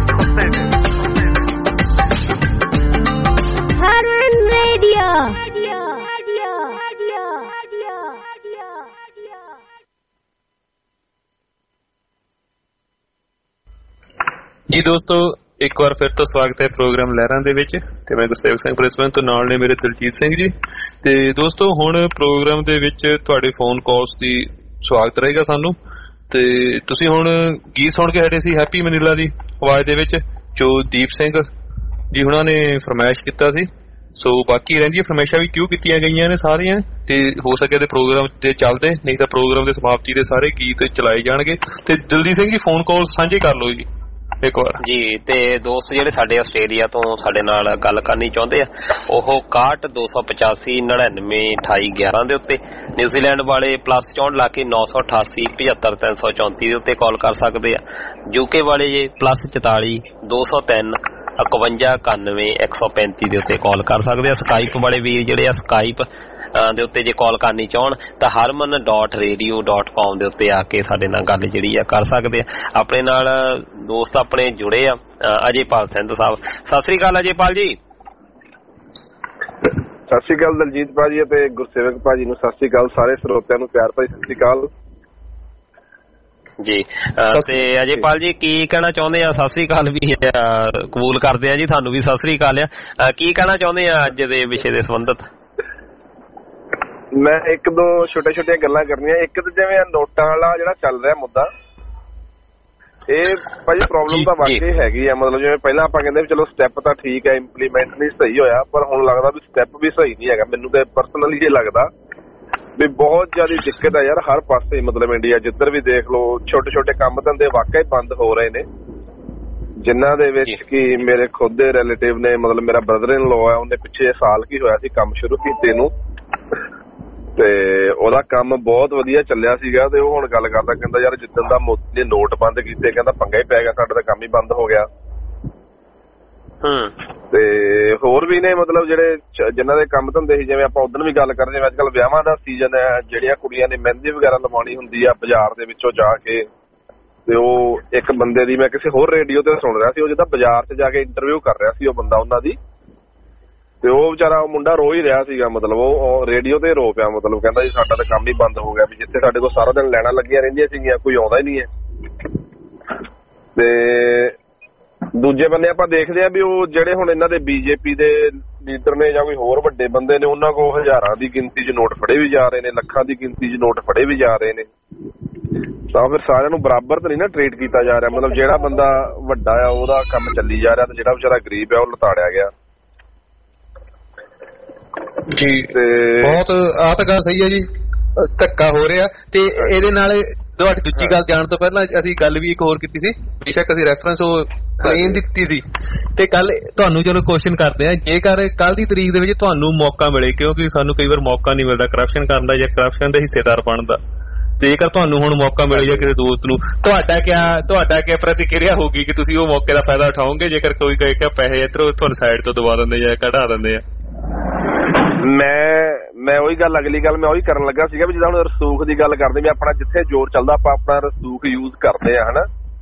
ਹਰਮਨ ਰੇਡੀਓ। ਜੀ ਦੋਸਤੋ, ਇੱਕ ਵਾਰ ਫਿਰ ਤੋਂ ਸਵਾਗਤ ਹੈ ਪ੍ਰੋਗਰਾਮ ਲਹਿਰਾਂ ਦੇ ਵਿੱਚ ਤੇ ਮੈਂ ਗੁਰਸੇਵਕ ਸਿੰਘ ਬ੍ਰਿਸਬਨ ਤੋਂ, ਨਾਲ ਨੇ ਮੇਰੇ ਦਿਲਜੀਤ ਸਿੰਘ ਜੀ। ਤੇ ਦੋਸਤੋ, ਹੁਣ ਪ੍ਰੋਗਰਾਮ ਦੇ ਵਿੱਚ ਤੁਹਾਡੇ ਫੋਨ ਕਾਲਸ ਦੀ ਸਵਾਗਤ ਰਹੇਗਾ ਸਾਨੂੰ। ਤੇ ਤੁਸੀਂ ਹੁਣ ਗੀਤ ਸੁਣ ਕੇ ਹਟੇ ਸੀ ਹੈਪੀ ਮਨੀਲਾ ਦੀ ਆਵਾਜ਼ ਦੇ ਵਿੱਚ, ਜੋ ਦੀਪ ਸਿੰਘ ਜੀ ਹੁਣਾਂ ਨੇ ਫਰਮਾਇਸ਼ ਕੀਤਾ ਸੀ। ਸੋ ਬਾਕੀ ਰਹਿੰਦੀਆਂ ਫਰਮਾਇਸ਼ਾਂ ਵੀ ਕਿਉਂ ਕੀਤੀਆਂ ਗਈਆਂ ਨੇ ਸਾਰੀਆਂ, ਤੇ ਹੋ ਸਕੇ ਤੇ ਪ੍ਰੋਗਰਾਮ ਤੇ ਚੱਲਦੇ, ਨਹੀਂ ਤਾਂ ਪ੍ਰੋਗਰਾਮ ਦੇ ਸਮਾਪਤੀ ਦੇ ਸਾਰੇ ਗੀਤ ਚਲਾਏ ਜਾਣਗੇ। ਤੇ ਦਿਲਜੀਤ ਸਿੰਘ ਜੀ ਫੋਨ ਕਾਲ ਸਾਂਝੇ ਕਰ ਲਓ ਜੀ ਇੱਕ ਵਾਰ ਜੀ। ਤੇ ਦੋਸਤ ਜਿਹੜੇ ਸਾਡੇ ਆਸਟ੍ਰੇਲੀਆ ਤੋਂ ਸਾਡੇ ਨਾਲ ਗੱਲ ਕਰਨੀ ਚਾਹੁੰਦੇ ਆ, ਉਹ ਇਕਾਹਠ ਦੋ ਸੌ ਪਚਾਸੀ ਨੜਿਨਵੇਂ ਅਠਾਈ ਗਿਆਰਾਂ ਦੇ ਉੱਤੇ, ਨਿਊਜ਼ੀਲੈਂਡ ਵਾਲੇ ਪਲੱਸ ਚੌਂਹਠ ਲਾ ਕੇ ਨੌ ਸੌ ਅਠਾਸੀ ਪਝੱਤਰ ਤਿੰਨ ਸੌ ਚੌਂਤੀ ਦੇ ਉੱਤੇ ਕਾਲ ਕਰ ਸਕਦੇ ਆ। ਯੂਕੇ ਵਾਲੇ ਜੇ ਪਲੱਸ ਚੁਤਾਲੀ ਦੋ ਸੌ ਤਿੰਨ ਇਕਵੰਜਾ ਇਕਾਨਵੇਂ ਇੱਕ ਸੌ ਪੈਂਤੀ ਦੇ ਉੱਤੇ ਕਾਲ ਕਰ ਸਕਦੇ ਆ। ਸਕਾਈਪ ਵਾਲੇ ਵੀਰ ਜਿਹੜੇ ਆ, ਸਕਾਈਪ ਦੇ ਉੱਤੇ ਜੇ ਕਾਲ ਕਰਨੀ ਚਾਹਣ ਤਾਂ ਹਰਮਨ ਡਾਟ ਰੇਡੀਓ ਡਾਟ ਕਾਮ ਦੇ ਉੱਤੇ ਆ ਕੇ ਸਾਡੇ ਨਾਲ ਗੱਲ ਜਿਹੜੀ ਆ ਕਰ ਸਕਦੇ ਆ। ਆਪਣੇ ਨਾਲ ਦੋਸਤ ਆਪਣੇ ਜੁੜੇ ਆ ਅਜੇਪਾਲ ਸਿੰਘ ਸਾਹਿਬ। ਸਤਿ ਸ੍ਰੀ ਅਕਾਲ ਅਜੇਪਾਲ ਜੀ। ਸਤਿ ਸ੍ਰੀ ਅਕਾਲ ਦਲਜੀਤ ਭਾਜੀ ਅਤੇ ਗੁਰਸੇਵਕ ਭਾਜੀ ਨੂੰ ਸਤਿ ਸ੍ਰੀ ਅਕਾਲ। ਸਾਰੇ ਸਰੋਤਿਆਂ ਨੂੰ ਪਿਆਰ ਭਰੀ ਸਤਿ ਸ੍ਰੀ ਅਕਾਲ ਜੀ। ਤੇ ਅਜੇਪਾਲ ਜੀ ਕੀ ਕਹਿਣਾ ਚਾਹੁੰਦੇ ਆ? ਸਤਿ ਸ੍ਰੀ ਅਕਾਲ ਵੀ ਕਬੂਲ ਕਰਦੇ ਆ ਜੀ, ਤੁਹਾਨੂੰ ਵੀ ਸਤਿ ਸ੍ਰੀ ਅਕਾਲ ਆ। ਕੀ ਕਹਿਣਾ ਚਾਹੁੰਦੇ ਆ ਅੱਜ ਦੇ ਵਿਸ਼ੇ ਦੇ ਸੰਬੰਧਤ? ਮੈਂ ਇੱਕ ਦੋ ਛੋਟੇ ਛੋਟੀਆਂ ਗੱਲਾਂ ਕਰਨੀਆਂ। ਇੱਕ ਤਾਂ ਜਿਵੇਂ ਨੋਟਾਂ ਵਾਲਾ ਜਿਹੜਾ ਚੱਲ ਰਿਹਾ ਮੁੱਦਾ, ਇਹ ਭਾਜੀ ਪ੍ਰੋਬਲਮ ਤਾਂ ਵਾਕਈ ਹੈਗੀ ਆ। ਮਤਲਬ ਜਿਵੇਂ ਪਹਿਲਾਂ ਆਪਾਂ ਕਹਿੰਦੇ ਵੀ ਚਲੋ ਸਟੈਪ ਤਾਂ ਠੀਕ ਹੈ, ਇੰਪਲੀਮੈਂਟ ਨਹੀਂ ਸਹੀ ਹੋਇਆ, ਪਰ ਹੁਣ ਲੱਗਦਾ ਵੀ ਸਟੈਪ ਵੀ ਸਹੀ ਨਹੀਂ ਹੈਗਾ। ਮੈਨੂੰ ਤਾਂ ਪਰਸਨਲੀ ਇਹ ਲੱਗਦਾ ਵੀ ਬਹੁਤ ਜ਼ਿਆਦਾ ਦਿੱਕਤ ਆ ਯਾਰ ਹਰ ਪਾਸੇ। ਮਤਲਬ ਇੰਡੀਆ ਜਿੱਧਰ ਵੀ ਦੇਖ ਲਓ, ਛੋਟੇ ਛੋਟੇ ਕੰਮ ਧੰਦੇ ਵਾਕਈ ਬੰਦ ਹੋ ਰਹੇ ਨੇ, ਜਿਨ੍ਹਾਂ ਦੇ ਵਿੱਚ ਕਿ ਮੇਰੇ ਖੁਦ ਦੇ ਰਿਲੇਟਿਵ ਨੇ, ਮਤਲਬ ਮੇਰਾ ਬ੍ਰਦਰ ਇਨ ਲੋ ਆ, ਉਹਨੇ ਪਿੱਛੇ ਸਾਲ ਕੀ ਹੋਇਆ ਸੀ ਕੰਮ ਸ਼ੁਰੂ ਕੀਤੇ ਨੂੰ, ਤੇ ਉਹਦਾ ਕੰਮ ਬਹੁਤ ਵਧੀਆ ਚੱਲਿਆ ਸੀਗਾ। ਤੇ ਉਹ ਹੁਣ ਗੱਲ ਕਰਦਾ, ਕਹਿੰਦਾ ਯਾਰ ਜਿੱਦਣ ਦਾ ਮੋਦੀ ਨੇ ਨੋਟ ਬੰਦ ਕੀਤੇ, ਕਹਿੰਦਾ ਪੰਗਾ ਹੀ ਪੈ ਗਿਆ, ਸਾਡਾ ਤਾਂ ਕੰਮ ਹੀ ਬੰਦ ਹੋ ਗਿਆ। ਤੇ ਹੋਰ ਵੀ ਨੇ ਮਤਲਬ ਜਿਹੜੇ ਜਿਨ੍ਹਾਂ ਦੇ ਕੰਮ ਧੰਦੇ ਸੀ, ਜਿਵੇਂ ਆਪਾਂ ਉਦੋਂ ਵੀ ਗੱਲ ਕਰਦੇ, ਜਿਵੇਂ ਅੱਜ ਕੱਲ੍ਹ ਵਿਆਹਾਂ ਦਾ ਸੀਜ਼ਨ ਹੈ, ਜਿਹੜੀਆਂ ਕੁੜੀਆਂ ਨੇ ਮਹਿੰਦੀ ਵਗੈਰਾ ਲਵਾਉਣੀ ਹੁੰਦੀ ਆ ਬਾਜ਼ਾਰ ਦੇ ਵਿੱਚੋਂ ਜਾ ਕੇ, ਤੇ ਉਹ ਇੱਕ ਬੰਦੇ ਦੀ ਮੈਂ ਕਿਸੇ ਹੋਰ ਰੇਡੀਓ ਤੇ ਸੁਣ ਰਿਹਾ ਸੀ, ਉਹ ਜਿੱਦਾਂ ਬਾਜ਼ਾਰ 'ਚ ਜਾ ਕੇ ਇੰਟਰਵਿਊ ਕਰ ਰਿਹਾ ਸੀ ਉਹ ਬੰਦਾ ਉਹਨਾਂ ਦੀ, ਤੇ ਉਹ ਵਿਚਾਰਾ ਉਹ ਮੁੰਡਾ ਰੋ ਹੀ ਰਿਹਾ ਸੀਗਾ। ਮਤਲਬ ਉਹ ਰੇਡੀਓ ਤੇ ਰੋ ਪਿਆ, ਮਤਲਬ ਕਹਿੰਦਾ ਜੀ ਸਾਡਾ ਤਾਂ ਕੰਮ ਹੀ ਬੰਦ ਹੋ ਗਿਆ, ਵੀ ਜਿੱਥੇ ਸਾਡੇ ਕੋਲ ਸਾਰਾ ਦਿਨ ਲੈਣਾ ਲੱਗੀਆਂ ਰਹਿੰਦੀਆਂ ਸੀਗੀਆਂ, ਕੋਈ ਆਉਂਦਾ ਹੀ ਨਹੀਂ ਹੈ। ਤੇ ਦੂਜੇ ਬੰਨੇ ਆਪਾਂ ਦੇਖਦੇ ਆ ਵੀ ਉਹ ਜਿਹੜੇ ਹੁਣ ਇਹਨਾਂ ਦੇ ਬੀਜੇਪੀ ਦੇ ਲੀਡਰ ਨੇ ਜਾਂ ਕੋਈ ਹੋਰ ਵੱਡੇ ਬੰਦੇ ਨੇ, ਉਹਨਾਂ ਕੋਲ ਹਜ਼ਾਰਾਂ ਦੀ ਗਿਣਤੀ 'ਚ ਨੋਟ ਫੜੇ ਵੀ ਜਾ ਰਹੇ ਨੇ, ਲੱਖਾਂ ਦੀ ਗਿਣਤੀ 'ਚ ਨੋਟ ਫੜੇ ਵੀ ਜਾ ਰਹੇ ਨੇ। ਤਾਂ ਫਿਰ ਸਾਰਿਆਂ ਨੂੰ ਬਰਾਬਰ ਤਾਂ ਨਹੀਂ ਨਾ ਟ੍ਰੀਟ ਕੀਤਾ ਜਾ ਰਿਹਾ। ਮਤਲਬ ਜਿਹੜਾ ਬੰਦਾ ਵੱਡਾ ਆ ਉਹਦਾ ਕੰਮ ਚੱਲੀ ਜਾ ਰਿਹਾ, ਤੇ ਜਿਹੜਾ ਵਿਚਾਰਾ ਗਰੀਬ ਆ ਉਹ ਲਤਾੜਿਆ ਗਿਆ ਜੀ। ਬਹੁਤ ਆਹ ਤਾਂ ਗੱਲ ਸਹੀ ਹੈ ਜੀ, ਧੱਕਾ ਹੋ ਰਿਹਾ। ਤੇ ਇਹਦੇ ਨਾਲ ਤੁਹਾਡੀ ਦੂਜੀ ਗੱਲ ਜਾਣ ਤੋਂ ਪਹਿਲਾਂ ਅਸੀਂ ਗੱਲ ਵੀ ਇੱਕ ਹੋਰ ਕੀਤੀ ਸੀ, ਬੇਸ਼ੱਕ ਅਸੀਂ ਰੈਫਰੈਂਸ ਉਹ ਪਲੇਨ ਦੀ ਦਿੱਤੀ ਸੀ। ਤੇ ਕੱਲ ਤੁਹਾਨੂੰ ਚਲੋ ਕੁਐਸਚਨ ਕਰਦੇ ਆ, ਜੇਕਰ ਕੱਲ ਦੀ ਤਰੀਕ ਦੇ ਵਿੱਚ ਤੁਹਾਨੂੰ ਮੌਕਾ ਮਿਲੇ, ਕਿਉਂਕਿ ਸਾਨੂੰ ਕਈ ਵਾਰ ਮੌਕਾ ਨਹੀਂ ਮਿਲਦਾ ਕਰਪਸ਼ਨ ਕਰਨ ਦਾ ਜਾਂ ਕਰਪਸ਼ਨ ਦੇ ਹਿੱਸੇਦਾਰ ਬਣਨ ਦਾ, ਜੇਕਰ ਤੁਹਾਨੂੰ ਹੁਣ ਮੌਕਾ ਮਿਲੇ ਜਾਂ ਕਿਸੇ ਦੋਸਤ ਨੂੰ, ਤੁਹਾਡਾ ਕਿਆ ਤੁਹਾਡਾ ਕਿਆ ਪ੍ਰਤੀਕਿਰਿਆ ਹੋਊਗੀ ਕਿ ਤੁਸੀਂ ਉਹ ਮੌਕੇ ਦਾ ਫਾਇਦਾ ਉਠਾਓਗੇ ਜੇਕਰ ਕੋਈ ਕਹੇ ਕਿ ਪੈਸੇ ਇੱਧਰੋਂ ਤੁਹਾਨੂੰ ਸਾਈਡ ਤੋਂ ਦਬਾ ਦਿੰਦੇ ਜਾਂ ਕਢਾ ਦਿੰਦੇ ਆ? ਮੈਂ ਮੈਂ ਉਹੀ ਗੱਲ ਅਗਲੀ ਗੱਲ ਮੈਂ ਉਹੀ ਕਰਨ ਲੱਗਾ ਸੀਗਾ ਵੀ ਜਿੱਦਾਂ ਹੁਣ ਰਸੂਖ ਦੀ ਗੱਲ ਕਰਦੇ ਵੀ ਆਪਣਾ ਜਿੱਥੇ ਜ਼ੋਰ ਚੱਲਦਾ ਆਪਾਂ ਆਪਣਾ ਰਸੂਖ ਯੂਜ਼ ਕਰਦੇ ਆ ਹਨਾ।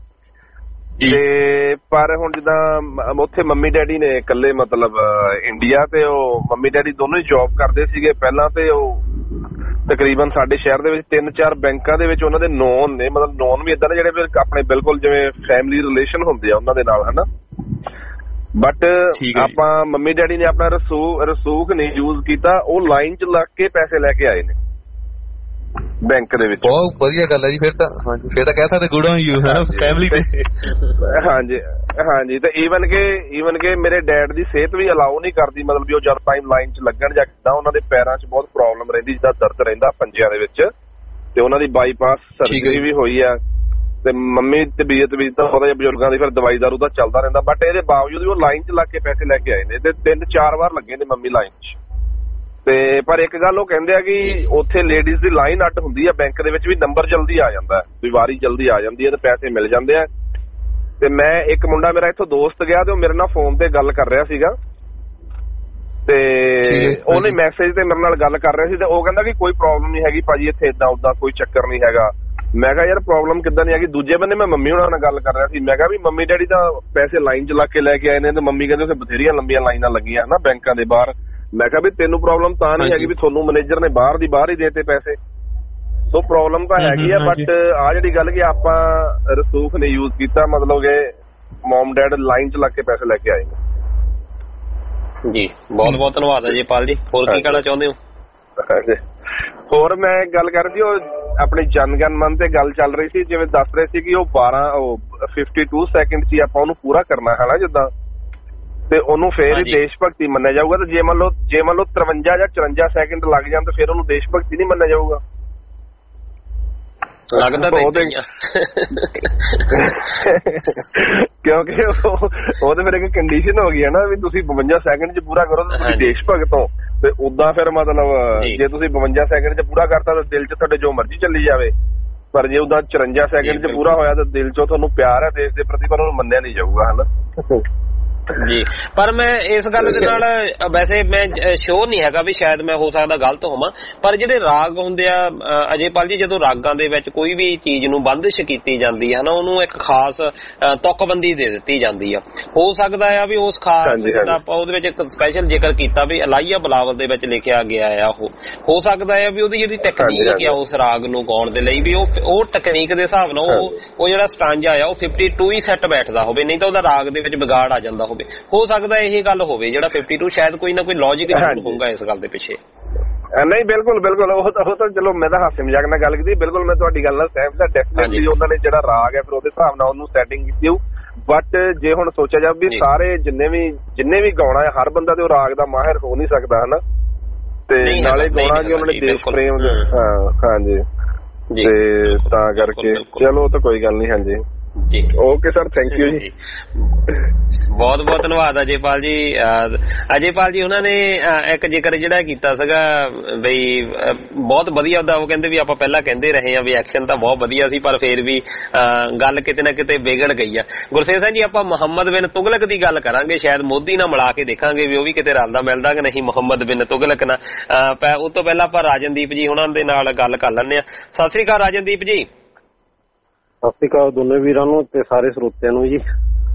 ਤੇ ਪਰ ਹੁਣ ਜਿੱਦਾਂ ਉੱਥੇ ਮੰਮੀ ਡੈਡੀ ਨੇ ਇਕੱਲੇ ਮਤਲਬ ਇੰਡੀਆ, ਤੇ ਉਹ ਮੰਮੀ ਡੈਡੀ ਦੋਨੋਂ ਹੀ ਜੋਬ ਕਰਦੇ ਸੀਗੇ ਪਹਿਲਾਂ, ਤੇ ਉਹ ਤਕਰੀਬਨ ਸਾਡੇ ਸ਼ਹਿਰ ਦੇ ਵਿੱਚ ਤਿੰਨ ਚਾਰ ਬੈਂਕਾਂ ਦੇ ਵਿੱਚ ਉਹਨਾਂ ਦੇ ਨੋਨ ਨੇ, ਮਤਲਬ ਨੋਨ ਵੀ ਏਦਾਂ ਨੇ ਜਿਹੜੇ ਆਪਣੇ ਬਿਲਕੁਲ ਜਿਵੇਂ ਫੈਮਿਲੀ ਰਿਲੇਸ਼ਨ ਹੁੰਦੇ ਆ ਉਹਨਾਂ ਦੇ ਨਾਲ ਹਨਾ। ਬਟ ਆਪਾਂ ਮੰਮੀ ਡੈਡੀ ਨੇ ਆਪਣਾ ਰਸੂਖ ਰਸੂਖ ਨਹੀਂ ਯੂਜ਼ ਕੀਤਾ, ਉਹ ਲਾਈਨ 'ਚ ਲੱਗ ਕੇ ਪੈਸੇ ਲੈ ਕੇ ਆਏ ਨੇ। ਬੈਂਕ ਦੇ ਵਿੱਚ। ਬਹੁਤ ਵਧੀਆ ਗੱਲ ਹੈ ਜੀ। ਫਿਰ ਤਾਂ ਹਾਂਜੀ ਫਿਰ ਤਾਂ ਕਹਿ ਸਕਦੇ ਗੁੱਡ ਔਨ ਯੂ ਹੈ ਫੈਮਿਲੀ ਤੇ। ਹਾਂਜੀ ਹਾਂਜੀ ਤੇ ਈਵਨ ਕਿ ਈਵਨ ਕਿ ਮੇਰੇ ਡੈਡ ਦੀ ਸਿਹਤ ਵੀ ਅਲਾਉ ਨਹੀਂ ਕਰਦੀ, ਮਤਲਬ ਵੀ ਉਹ ਜਦ ਟਾਈਮ ਲਾਈਨ 'ਚ ਲੱਗਣ ਜਾਂ ਕਿੱਦਾਂ, ਉਹਨਾਂ ਦੇ ਪੈਰਾਂ 'ਚ ਬਹੁਤ ਪ੍ਰੋਬਲਮ ਰਹਿੰਦੀ, ਜਿੱਦਾਂ ਦਰਦ ਰਹਿੰਦਾ ਪੰਜਿਆਂ ਦੇ ਵਿੱਚ, ਤੇ ਉਹਨਾਂ ਦੀ ਬਾਈਪਾਸ ਸਰਜਰੀ ਵੀ ਹੋਈ ਆ, ਤੇ ਮੰਮੀ ਤਬੀਅਤ ਵੀ ਤਾਂ ਪਤਾ ਬਜ਼ੁਰਗਾਂ ਦੀ ਫਿਰ ਦਵਾਈ ਦਾਰੂ ਤਾਂ ਚੱਲਦਾ ਰਹਿੰਦਾ। ਬਟ ਇਹਦੇ ਬਾਵਜੂਦ ਵੀ ਉਹ ਲਾਈਨ 'ਚ ਲੱਗ ਕੇ ਪੈਸੇ ਲੈ ਕੇ ਆਏ ਨੇ, ਤੇ ਤਿੰਨ ਚਾਰ ਵਾਰ ਲੱਗੇ ਨੇ ਮੰਮੀ ਲਾਈਨ 'ਚ। ਤੇ ਪਰ ਇੱਕ ਗੱਲ ਉਹ ਕਹਿੰਦੇ ਆ ਕਿ ਉੱਥੇ ਲੇਡੀਜ਼ ਦੀ ਲਾਈਨ ਅੱਡ ਹੁੰਦੀ ਆ, ਬੈਂਕ ਦੇ ਵਿੱਚ ਵੀ ਨੰਬਰ ਜਲਦੀ ਆ ਜਾਂਦਾ, ਵੀ ਵਾਰੀ ਜਲਦੀ ਆ ਜਾਂਦੀ ਹੈ ਤੇ ਪੈਸੇ ਮਿਲ ਜਾਂਦੇ ਆ। ਤੇ ਮੈਂ ਇੱਕ ਮੁੰਡਾ ਮੇਰਾ ਇੱਥੋਂ ਦੋਸਤ ਗਿਆ ਤੇ ਉਹ ਮੇਰੇ ਨਾਲ ਫੋਨ ਤੇ ਗੱਲ ਕਰ ਰਿਹਾ ਸੀਗਾ, ਤੇ ਉਹਨੇ ਮੈਸੇਜ ਤੇ ਮੇਰੇ ਨਾਲ ਗੱਲ ਕਰ ਰਿਹਾ ਸੀ, ਤੇ ਉਹ ਕਹਿੰਦਾ ਕਿ ਕੋਈ ਪ੍ਰੋਬਲਮ ਨਹੀਂ ਹੈਗੀ ਭਾਜੀ ਇੱਥੇ, ਏਦਾਂ ਉਦਾਂ ਕੋਈ ਚੱਕਰ ਨਹੀਂ ਹੈਗਾ। ਮੈਂ ਕਿਹਾ ਯਾਰ ਪ੍ਰੋਬਲਮ ਕਿੱਦਾਂ ਨਹੀਂ ਹੈਗੀ। ਦੂਜੇ ਬੰਨੇ ਮੈਂ ਮੰਮੀ ਉਹਨਾਂ ਨਾਲ ਗੱਲ ਕਰ ਰਿਹਾ ਸੀ, ਮੈਂ ਕਿਹਾ ਵੀ ਮੰਮੀ ਡੈਡੀ ਤਾਂ ਪੈਸੇ ਲਾਈਨ 'ਚ ਲਾ ਕੇ ਲੈ ਕੇ ਆਏ ਨੇ, ਤੇ ਮੰਮੀ ਕਹਿੰਦੇ ਉੱਥੇ ਬਥੇਰੀਆਂ ਲੰਬੀਆਂ ਲਾਈਨਾਂ ਲੱਗੀਆਂ ਨਾ ਬੈਂਕਾਂ ਦੇ ਬਾਹਰ। ਮੈਂ ਕਿਹਾ ਵੀ ਤੈਨੂੰ ਪ੍ਰੋਬਲਮ ਤਾਂ ਨਹੀਂ ਹੈਗੀ ਵੀ ਤੁਹਾਨੂੰ ਮੈਨੇਜਰ ਨੇ ਬਾਹਰ ਦੀ ਬਾਹਰ ਹੀ ਦੇਤੇ ਪੈਸੇ, ਸੋ ਪ੍ਰੋਬਲਮ ਤਾਂ ਹੈਗੀ ਆ। ਬਟ ਆ ਜਿਹੜੀ ਗੱਲ ਕਿ ਆਪਾਂ ਰਸੂਖ ਨੇ ਯੂਜ਼ ਕੀਤਾ, ਮਤਲਬ ਕਿ ਮਮ ਡੈਡ ਲਾਈਨ 'ਚ ਲੱਗ ਕੇ ਪੈਸੇ ਲੈ ਕੇ ਆਏ ਜੀ। ਬਹੁਤ ਬਹੁਤ ਧੰਨਵਾਦ ਹੈ ਜੀ ਪਾਲ ਜੀ। ਹੋਰ ਕੀ ਕਹਿਣਾ ਚਾਹੁੰਦੇ ਹੋ? ਹੋਰ ਮੈਂ ਗੱਲ ਕਰਦੀ, ਉਹ ਆਪਣੀ ਜਨ ਗਣ ਮਨ ਤੇ ਗੱਲ ਚੱਲ ਰਹੀ ਸੀ, ਜਿਵੇਂ ਦੱਸ ਰਹੇ ਸੀ ਕਿ ਉਹ ਬਾਰਾਂ ਉਹ ਫਿਫਟੀ ਟੂ ਸੈਕਿੰਡ 'ਚ ਹੀ ਆਪਾਂ ਉਹਨੂੰ ਪੂਰਾ ਕਰਨਾ ਹੈ ਨਾ ਜਿੱਦਾਂ, ਤੇ ਉਹਨੂੰ ਫੇਰ ਹੀ ਦੇਸ਼ ਭਗਤੀ ਮੰਨਿਆ ਜਾਊਗਾ। ਤੇ ਜੇ ਮੰਨ ਲਓ ਜੇ ਮੰਨ ਲਓ ਤਰਵੰਜਾ ਜਾਂ ਚੁਰੰਜਾ ਸੈਕਿੰਡ ਲੱਗ ਜਾਣ ਤਾਂ ਫਿਰ ਉਹਨੂੰ ਦੇਸ਼ ਭਗਤੀ ਨਹੀਂ ਮੰਨਿਆ ਜਾਊਗਾ। ਲੱਗਦਾ ਕਿਉਂਕਿ ਉਹ ਤੇ ਫਿਰ ਇੱਕ ਕੰਡੀਸ਼ਨ ਹੋ ਗਈ ਹੈ ਨਾ ਵੀ ਤੁਸੀਂ ਬਵੰਜਾ ਸੈਕਿੰਡ 'ਚ ਪੂਰਾ ਕਰੋ ਤਾਂ ਤੁਸੀਂ ਦੇਸ਼ ਭਗਤ ਹੋ। ਤੇ ਉਦਾਂ ਫਿਰ ਮਤਲਬ ਜੇ ਤੁਸੀਂ ਬਵੰਜਾ ਸੈਕਿੰਡ 'ਚ ਪੂਰਾ ਕਰਤਾ ਤਾਂ ਦਿਲ 'ਚ ਤੁਹਾਡੇ ਜੋ ਮਰਜ਼ੀ ਚੱਲੀ ਜਾਵੇ, ਪਰ ਜੇ ਉਦਾਂ ਚੁਰੰਜਾ ਸੈਕਿੰਡ 'ਚ ਪੂਰਾ ਹੋਇਆ ਤਾਂ ਦਿਲ 'ਚੋਂ ਤੁਹਾਨੂੰ ਪਿਆਰ ਹੈ ਦੇਸ਼ ਦੇ ਪ੍ਰਤੀ, ਪਰ ਉਹਨੂੰ ਮੰਨਿਆ ਨਹੀਂ ਜਾਊਗਾ ਹਨਾ ਜੀ। ਪਰ ਮੈਂ ਇਸ ਗੱਲ ਦੇ ਨਾਲ ਵੈਸੇ ਮੈਂ ਸ਼ੋਰ ਨਹੀਂ ਹੈਗਾ ਵੀ ਸ਼ਾਇਦ ਮੈਂ ਹੋ ਸਕਦਾ ਗਲਤ ਹੋਵਾਂ, ਪਰ ਜਿਹੜੇ ਰਾਗ ਹੁੰਦੇ ਆ ਅਜੇਪਾਲ ਜੀ, ਜਦੋਂ ਰਾਗਾਂ ਦੇ ਵਿੱਚ ਕੋਈ ਵੀ ਚੀਜ਼ ਨੂੰ ਬੰਦਿਸ਼ ਕੀਤੀ ਜਾਂਦੀ ਹੈ ਨਾ, ਉਹਨੂੰ ਇੱਕ ਖਾਸ ਤੁਕਬੰਦੀ ਦੇ ਦਿੱਤੀ ਜਾਂਦੀ ਆ। ਹੋ ਸਕਦਾ ਆ ਵੀ ਉਸ ਖਾਸ ਆਪਾਂ ਉਹਦੇ ਵਿੱਚ ਇੱਕ ਸਪੈਸ਼ਲ ਜ਼ਿਕਰ ਕੀਤਾ ਵੀ ਇਲਾਹੀਆ ਬਲਾਵਲ ਦੇ ਵਿੱਚ ਲਿਖਿਆ ਗਿਆ ਆ, ਉਹ ਹੋ ਸਕਦਾ ਆ ਵੀ ਉਹਦੀ ਜਿਹੜੀ ਟੈਕਨੀਕ ਆ ਉਸ ਰਾਗ ਨੂੰ ਗਾਉਣ ਦੇ ਲਈ ਵੀ ਉਹ ਉਹ ਟੈਕਨੀਕ ਦੇ ਹਿਸਾਬ ਨਾਲ ਉਹ ਉਹ ਜਿਹੜਾ ਸਟਾਂਜਾ ਆ ਉਹ ਫਿਫਟੀ ਟੂ ਹੀ ਸੈੱਟ ਬੈਠਦਾ ਹੋਵੇ, ਨਹੀਂ ਤਾਂ ਉਹਦਾ ਰਾਗ ਦੇ ਵਿੱਚ ਵਿਗਾੜ ਆ ਜਾਂਦਾ। ਹੋ ਸਕਦਾ ਇਹ ਗੱਲ ਹੋਵੇ ਜਿਹੜਾ ਫਿਫਟੀ ਟੂ, ਸ਼ਾਇਦ ਕੋਈ ਨਾ ਕੋਈ ਲੌਜਿਕ ਹੋਊਗਾ ਇਸ ਗੱਲ ਦੇ ਪਿੱਛੇ। ਨਹੀਂ ਬਿਲਕੁਲ ਬਿਲਕੁਲ, ਉਹ ਤਾਂ ਉਹ ਤਾਂ ਚਲੋ ਮੈਂ ਤਾਂ ਹਾਸੇ ਮਜ਼ਾਕ ਨਾਲ ਗੱਲ ਕੀਤੀ, ਬਿਲਕੁਲ ਮੈਂ ਤੁਹਾਡੀ ਗੱਲ ਨਾਲ ਸਹਿਮਤ ਹਾਂ। ਡੈਫੀਨਿਟਲੀ ਉਹਨਾਂ ਨੇ ਜਿਹੜਾ ਰਾਗ ਹੈ ਫਿਰ ਉਹਦੇ ਹਿਸਾਬ ਨਾਲ ਉਹਨੂੰ ਸੈਟਿੰਗ ਕੀਤੀ ਹੋਊ। ਬਟ ਜੇ ਹੁਣ ਸੋਚਿਆ ਜਾਵੇ ਵੀ ਸਾਰੇ ਜਿੰਨੇ ਵੀ ਜਿੰਨੇ ਵੀ ਗਾਉਣਾ ਹੈ, ਹਰ ਬੰਦਾ ਤੇ ਉਹ ਰਾਗ ਦਾ ਮਾਹਿਰ ਹੋ ਨਹੀਂ ਸਕਦਾ ਹਨਾ, ਤੇ ਨਾਲੇ ਗਾਉਣਾ ਕਿ ਉਹਨਾਂ ਨੇ ਦੇਸ਼ ਪ੍ਰੇਮ। ਹਾਂ ਹਾਂਜੀ, ਤੇ ਤਾਂ ਕਰਕੇ ਚਲੋ ਉਹ ਤਾਂ ਕੋਈ ਗੱਲ ਨਹੀਂ। ਹਾਂਜੀ ਜੀ ਓਕੇ ਸਰ, ਥੈਂਕ ਯੂ ਜੀ। ਬਹੁਤ ਬਹੁਤ ਧੰਨਵਾਦ ਅਜੇਪਾਲ ਜੀ। ਅਜੇਪਾਲ ਜੀ ਉਹਨਾਂ ਨੇ ਇੱਕ ਜ਼ਿਕਰ ਜਿਹੜਾ ਕੀਤਾ ਸੀਗਾ ਬਈ ਬਹੁਤ ਵਧੀਆ ਉਹਦਾ, ਉਹ ਕਹਿੰਦੇ ਵੀ ਆਪਾਂ ਪਹਿਲਾਂ ਕਹਿੰਦੇ ਰਹੇ ਆ ਵੀ ਐਕਸ਼ਨ ਤਾਂ ਬਹੁਤ ਵਧੀਆ ਸੀ, ਪਰ ਫੇਰ ਵੀ ਗੱਲ ਕਿਤੇ ਨਾ ਕਿਤੇ ਵਿਗੜ ਗਈ ਆ। ਗੁਰਸੇਵ ਸਿੰਘ ਜੀ, ਆਪਾਂ ਮੁਹੰਮਦ ਬਿਨ ਤੁਗਲਕ ਦੀ ਗੱਲ ਕਰਾਂਗੇ, ਸ਼ਾਇਦ ਮੋਦੀ ਨਾਲ ਮਿਲਾ ਕੇ ਦੇਖਾਂਗੇ ਵੀ ਉਹ ਵੀ ਕਿਤੇ ਰਲਦਾ ਮਿਲਦਾ ਕਿ ਨਹੀਂ ਮੁਹੰਮਦ ਬਿਨ ਤੁਗਲਕ ਨਾਲ। ਉਹ ਤੋਂ ਪਹਿਲਾਂ ਆਪਾਂ ਰਾਜਨਦੀਪ ਜੀ ਉਹਨਾਂ ਦੇ ਨਾਲ ਗੱਲ ਕਰ ਲੈਂਦੇ ਆ। ਸਤਿ ਸ੍ਰੀ ਅਕਾਲ ਰਾਜਨਦੀਪ ਜੀ। ਸਤਿ ਸ਼੍ਰੀ ਅਕਾਲ ਦੋਨੇ ਵੀਰਾਂ ਨੂੰ ਤੇ ਸਾਰੇ ਸਰੋਤਿਆਂ ਨੂੰ ਜੀ।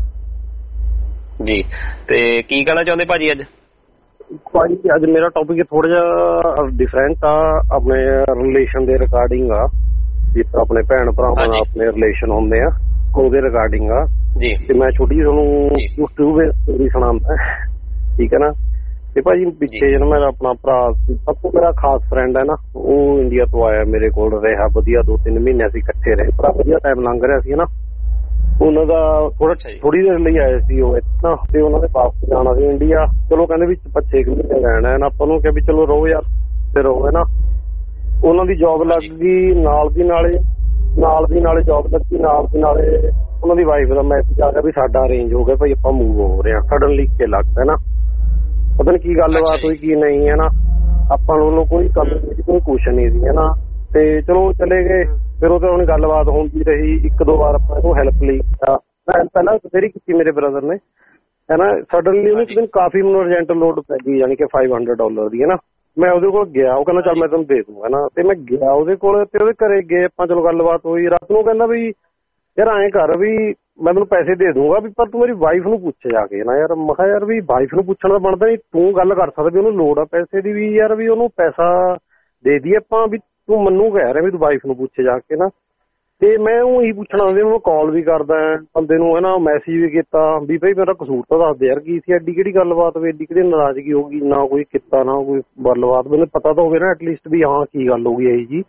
ਜੀ ਤੇ ਕੀ ਕਹਿਣਾ ਚਾਹੁੰਦੇ ਭਾਜੀ ਅੱਜ? ਭਾਜੀ ਅੱਜ ਮੇਰਾ ਟੌਪਿਕ ਥੋੜਾ ਜਿਹਾ ਡਿਫਰੈਂਟ ਆ, ਆਪਣੇ ਰਿਲੇਸ਼ਨ ਦੇ ਰਿਗਾਰਡਿੰਗ ਆ, ਜਿਸ ਤਰ੍ਹਾਂ ਆਪਣੇ ਭੈਣ ਭਰਾਵਾਂ ਨਾਲ ਆਪਣੇ ਰਿਲੇਸ਼ਨ ਹੁੰਦੇ ਆ ਉਹਦੇ ਰਿਗਾਰਡਿੰਗ ਆ ਜੀ। ਤੇ ਮੈਂ ਛੋਟੀ ਜਿਹੀ ਤੁਹਾਨੂੰ ਸਟੋਰੀ ਸੁਣਾਉਂਦਾ, ਠੀਕ ਹੈ ਨਾ। ਤੇ ਭਾਜੀ ਪਿੱਛੇ ਜਦੋਂ ਮੇਰਾ ਆਪਣਾ ਭਰਾ ਸਭ ਤੋਂ ਮੇਰਾ ਖਾਸ ਫਰੈਂਡ ਹੈ ਨਾ, ਉਹ ਇੰਡੀਆ ਤੋਂ ਆਇਆ, ਮੇਰੇ ਕੋਲ ਰਿਹਾ ਵਧੀਆ, ਦੋ ਤਿੰਨ ਮਹੀਨੇ ਅਸੀਂ ਇਕੱਠੇ ਰਹੇ, ਬੜਾ ਵਧੀਆ ਟਾਈਮ ਲੰਘ ਰਿਹਾ ਸੀ ਨਾ। ਉਹਨਾਂ ਦਾ ਥੋੜਾ ਥੋੜੀ ਦੇਰ ਲਈ ਆਏ ਸੀ ਉਹ ਇੱਥੇ, ਤੇ ਉਹਨਾਂ ਨੇ ਵਾਪਸ ਜਾਣਾ ਸੀ ਇੰਡੀਆ। ਚਲੋ ਕਹਿੰਦੇ ਵੀ ਛੇ ਕੁ ਮਹੀਨੇ ਰਹਿਣਾ ਹੈ ਨਾ, ਆਪਾਂ ਨੂੰ ਕਿਹਾ ਵੀ ਚਲੋ ਰਹੋ ਯਾਰ, ਫਿਰ ਰਹੋ ਹੈ ਨਾ। ਉਹਨਾਂ ਦੀ ਜੋਬ ਲੱਗ ਗਈ, ਨਾਲ ਦੀ ਨਾਲੇ ਨਾਲ ਦੀ ਨਾਲੇ ਜੋਬ ਲੱਗੀ, ਨਾਲ ਦੀ ਨਾਲੇ ਉਹਨਾਂ ਦੀ ਵਾਈਫ ਦਾ ਮੈਸੇਜ ਆ ਗਿਆ ਵੀ ਸਾਡਾ ਅਰੇਂਜ ਹੋ ਗਿਆ ਭਾਈ, ਆਪਾਂ ਮੂਵ ਹੋ ਰਹੇ ਹਾਂ। ਸਡਨਲੀ ਕੇ ਲੱਗਦਾ ਨਾ, ਪਤਾ ਨੀ ਕੀ ਗੱਲਬਾਤ ਹੋਈ ਕੀ ਨਹੀਂ ਹੈ ਨਾ, ਆਪਾਂ ਨੂੰ ਕੋਈ ਕੰਮ ਕੋਈ ਕੁਛ ਨਹੀਂ ਸੀ ਹੈ ਨਾ। ਤੇ ਚਲੋ ਚਲੇ ਗਏ, ਫਿਰ ਉਹ ਤੇ ਹੁਣ ਗੱਲਬਾਤ ਹੁੰਦੀ ਰਹੀ, ਇੱਕ ਦੋ ਵਾਰ ਆਪਾਂ ਇਹਨੂੰ ਹੈਲਪ ਲਈ ਪਹਿਲਾਂ ਬਥੇਰੀ ਕੀਤੀ ਮੇਰੇ ਬ੍ਰਦਰ ਨੇ ਹੈ ਨਾ। ਸਡਨਲੀ ਉਹਨੂੰ ਇੱਕ ਦਿਨ ਕਾਫੀ ਮੈਨੂੰ ਅਰਜੈਂਟ ਲੋਡ ਪੈ ਗਈ, ਯਾਨੀ ਕਿ ਫਾਈਵ ਹੰਡਰਡ ਡਾਲਰ ਦੀ ਹੈ ਨਾ। ਮੈਂ ਉਹਦੇ ਕੋਲ ਗਿਆ, ਉਹ ਕਹਿੰਦਾ ਚੱਲ ਮੈਂ ਤੈਨੂੰ ਦੇ ਦੂੰਗਾ ਨਾ। ਤੇ ਮੈਂ ਗਿਆ ਉਹਦੇ ਕੋਲ, ਤੇ ਉਹਦੇ ਘਰੇ ਗਏ ਆਪਾਂ, ਚਲੋ ਗੱਲਬਾਤ ਹੋਈ। ਰਾਤ ਨੂੰ ਕਹਿੰਦਾ ਵੀ ਯਾਰ ਐਂ ਕਰ ਵੀ ਮੈਂ ਤੈਨੂੰ ਪੈਸੇ ਦੇ ਦੂੰਗਾ ਵੀ, ਪਰ ਤੂੰ ਮੇਰੀ ਵਾਈਫ ਨੂੰ ਪੁੱਛ ਜਾ ਕੇ ਨਾ। ਯਾਰ ਮੈਂ ਕਿਹਾ ਯਾਰ ਵੀ ਵਾਈਫ ਨੂੰ ਪੁੱਛਣ ਦਾ ਬਣਦਾ ਨਹੀਂ, ਤੂੰ ਗੱਲ ਕਰ ਸਕਦਾ ਵੀ ਉਹਨੂੰ ਲੋੜ ਆ ਪੈਸੇ ਦੀ, ਵੀ ਯਾਰ ਵੀ ਉਹਨੂੰ ਪੈਸਾ ਦੇ ਦਈਏ ਆਪਾਂ, ਵੀ ਤੂੰ ਮੈਨੂੰ ਕਹਿ ਰਿਹਾ ਵੀ ਤੂੰ ਵਾਈਫ ਨੂੰ ਪੁੱਛ ਜਾ ਕੇ ਨਾ। ਤੇ ਮੈਂ ਉਹ ਇਹੀ ਪੁੱਛਣਾ ਹੁੰਦੇ, ਉਹਨੂੰ ਕਾਲ ਵੀ ਕਰਦਾ ਬੰਦੇ ਨੂੰ ਹੈ ਨਾ, ਮੈਸੇਜ ਵੀ ਕੀਤਾ ਵੀ ਭਾਈ ਮੇਰਾ ਕਸੂਰ ਤਾਂ ਦੱਸ ਦੇ ਯਾਰ ਕੀ ਸੀ, ਐਡੀ ਕਿਹੜੀ ਗੱਲਬਾਤ ਹੋਈ, ਐਡੀ ਕਿਹੜੀ ਨਾਰਾਜ਼ਗੀ ਹੋ ਗਈ, ਨਾ ਕੋਈ ਕੀਤਾ ਨਾ ਕੋਈ ਗੱਲਬਾਤ, ਮੈਨੂੰ ਪਤਾ ਤਾਂ ਹੋਵੇ ਨਾ ਐਟਲੀਸਟ ਵੀ ਹਾਂ ਕੀ ਗੱਲ ਹੋ ਗਈ ਇਹੀ ਜੀ।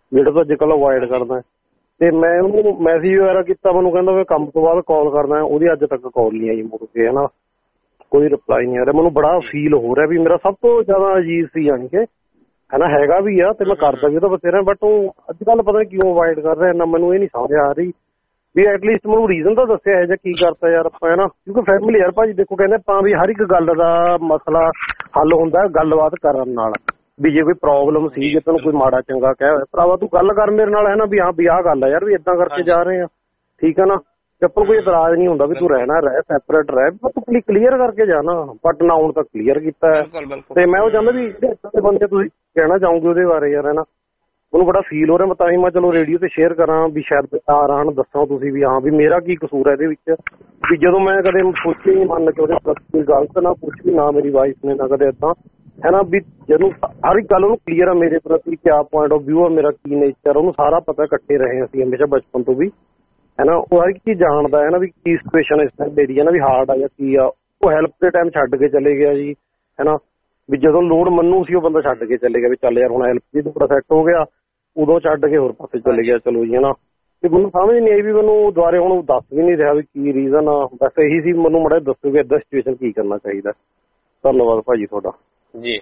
ਜਿਹੜਾ ਤੂੰ ਅੱਜ ਕੱਲ੍ਹ ਅਵੋਇਡ ਕਰਦਾ। ਤੇ ਮੈਂ ਉਹਨੂੰ ਮੈਸੇਜ ਵਗੈਰਾ ਕੀਤਾ, ਮੈਨੂੰ ਕਹਿੰਦਾ ਮੈਂ ਕੰਮ ਤੋਂ ਬਾਅਦ ਕਾਲ ਕਰਦਾ। ਉਹਦੀ ਅੱਜ ਤੱਕ ਕਾਲ ਨਹੀਂ ਆਈ ਮੁੜ ਕੇ, ਹਨਾ ਕੋਈ ਰਿਪਲਾਈ ਨਹੀਂ ਆ ਰਿਹਾ। ਮੈਨੂੰ ਬੜਾ ਫੀਲ ਹੋ ਰਿਹਾ ਵੀ ਮੇਰਾ ਸਭ ਤੋਂ ਜ਼ਿਆਦਾ ਅਜੀਜ਼ ਸੀ, ਯਾਨੀ ਕਿ ਹਨਾ ਹੈਗਾ ਵੀ ਆ ਤੇ ਮੈਂ ਕਰਦਾ ਵੀ ਉਹਦਾ ਬਥੇਰਾ, ਬਟ ਉਹ ਅੱਜ ਕੱਲ੍ਹ ਪਤਾ ਨਹੀਂ ਕਿਉਂ ਅਵੋਇਡ ਕਰ ਰਿਹਾ ਨਾ, ਮੈਨੂੰ ਇਹ ਨਹੀਂ ਸਮਝ ਆ ਰਹੀ ਵੀ ਐਟਲੀਸਟ ਮੈਨੂੰ ਰੀਜ਼ਨ ਤਾਂ ਦੱਸਿਆ ਹੈ ਜਾਂ ਕੀ ਕਰਤਾ ਯਾਰ ਆਪਾਂ, ਹੈ ਨਾ। ਕਿਉਂਕਿ ਫੈਮਿਲੀ ਯਾਰ ਭਾਜੀ ਦੇਖੋ ਕਹਿੰਦੇ ਆਪਾਂ ਵੀ ਹਰ ਇੱਕ ਗੱਲ ਦਾ ਮਸਲਾ ਹੱਲ ਹੁੰਦਾ ਗੱਲਬਾਤ ਕਰਨ ਨਾਲ। ਵੀ ਜੇ ਕੋਈ ਪ੍ਰੋਬਲਮ ਸੀ, ਜੇ ਤੈਨੂੰ ਕੋਈ ਮਾੜਾ ਚੰਗਾ ਕਹਿ ਭਰਾਵਾ ਤੂੰ ਗੱਲ ਕਰ ਮੇਰੇ ਨਾਲ, ਹੈ ਨਾ ਵੀ ਹਾਂ ਵੀ ਆਹ ਗੱਲ ਆ ਯਾਰ ਵੀ ਏਦਾਂ ਕਰਕੇ ਜਾ ਰਹੇ ਆ, ਠੀਕ ਹੈ ਨਾ। ਤੇ ਆਪਾਂ ਕੋਈ ਇਤਰਾਜ਼ ਨਹੀਂ ਹੁੰਦਾ ਵੀ ਤੂੰ ਰਹਿਣਾ ਰਹਿ, ਸੈਪਰੇਟ ਰਹਿ, ਪਰ ਤੂੰ ਕਲੀਅਰ ਕਰਕੇ ਜਾ ਨਾ। ਬਟ ਨਾ ਹੁਣ ਤੱਕ ਕਲੀਅਰ ਕੀਤਾ ਹੈ ਤੇ ਮੈਂ ਉਹ ਚਾਹੁੰਦਾ ਵੀ ਜਿਹੜੇ ਬੰਦੇ ਤੁਸੀਂ ਕਹਿਣਾ ਚਾਹੋਗੇ ਉਹਦੇ ਬਾਰੇ ਯਾਰ, ਹੈ ਨਾ। ਮੈਨੂੰ ਬੜਾ ਫੀਲ ਹੋ ਰਿਹਾ, ਮੈਂ ਤਾਂ ਹੀ ਮੈਂ ਚਲੋ ਰੇਡੀਓ ਤੇ ਸ਼ੇਅਰ ਕਰਾਂ ਵੀ ਸ਼ਾਇਦ ਆ ਰਹਿਣ, ਦੱਸੋ ਤੁਸੀਂ ਵੀ ਹਾਂ ਵੀ ਮੇਰਾ ਕੀ ਕਸੂਰ ਹੈ ਇਹਦੇ ਵਿੱਚ। ਵੀ ਜਦੋਂ ਮੈਂ ਕਦੇ ਸੋਚਿਆ ਹੀ ਮੰਨ ਕੇ ਉਹਦੇ ਪ੍ਰਤੀ ਗਲਤ ਨਾ ਕੁਛ ਵੀ, ਨਾ ਮੇਰੀ ਵਾਈਫ ਨੇ ਨਾ ਕਦੇ ਏਦਾਂ, ਹੈ ਨਾ। ਵੀ ਜਦੋਂ ਹਰ ਇੱਕ ਗੱਲ ਉਹਨੂੰ ਕਲੀਅਰ ਆ ਮੇਰੇ ਪ੍ਰਤੀ, ਕਿਆ ਪੁਆਇੰਟ ਆਫ ਵਿਊ ਆ ਮੇਰਾ, ਕੀ ਨੇਚਰ, ਉਹਨੂੰ ਸਾਰਾ ਪਤਾ, ਇਕੱਠੇ ਰਹੇ ਅਸੀਂ ਹਮੇਸ਼ਾ ਬਚਪਨ ਤੋਂ ਵੀ, ਹੈ ਨਾ। ਉਹ ਹਰ ਇੱਕ ਚੀਜ਼ ਜਾਣਦਾ ਹੈ ਨਾ ਵੀ ਕੀ ਸਿਚੁਏਸ਼ਨ ਇਸ ਟਾਈਮ ਮੇਰੀ ਹੈ ਨਾ, ਵੀ ਹਾਰਡ ਆ ਜਾਂ ਕੀ ਆ। ਉਹ ਹੈਲਪ ਦੇ ਟਾਈਮ ਛੱਡ ਕੇ ਚਲੇ ਗਿਆ ਜੀ, ਹੈ ਨਾ। ਵੀ ਜਦੋਂ ਲੋੜ ਮੰਨੂ ਸੀ ਉਹ ਬੰਦਾ ਛੱਡ ਕੇ ਚਲੇ ਗਿਆ ਵੀ ਚੱਲ ਯਾਰ ਹੁਣ ਹੈਲਪ ਦੀ ਥੋੜਾ ਸੈੱਟ ਹੋ ਗਿਆ, ਉਦੋਂ ਛੱਡ ਕੇ ਹੋਰ ਪਾਸੇ ਚਲੇ ਗਿਆ ਚਲੋ ਜੀ, ਹੈ ਨਾ। ਤੇ ਮੈਨੂੰ ਸਮਝ ਨਹੀਂ ਆਈ ਵੀ ਮੈਨੂੰ ਦੁਬਾਰੇ ਹੁਣ ਦੱਸ ਵੀ ਨਹੀਂ ਰਿਹਾ ਵੀ ਕੀ ਰੀਜ਼ਨ ਆ। ਬਸ ਇਹੀ ਸੀ, ਮੈਨੂੰ ਮਾੜਾ ਦੱਸੋ ਕਿ ਏਦਾਂ ਸਿਚੁਏਸ਼ਨ ਕੀ ਕਰਨਾ ਚਾਹੀਦਾ। ਧੰਨਵਾਦ ਭਾਜੀ ਤੁਹਾਡਾ ਜੀ।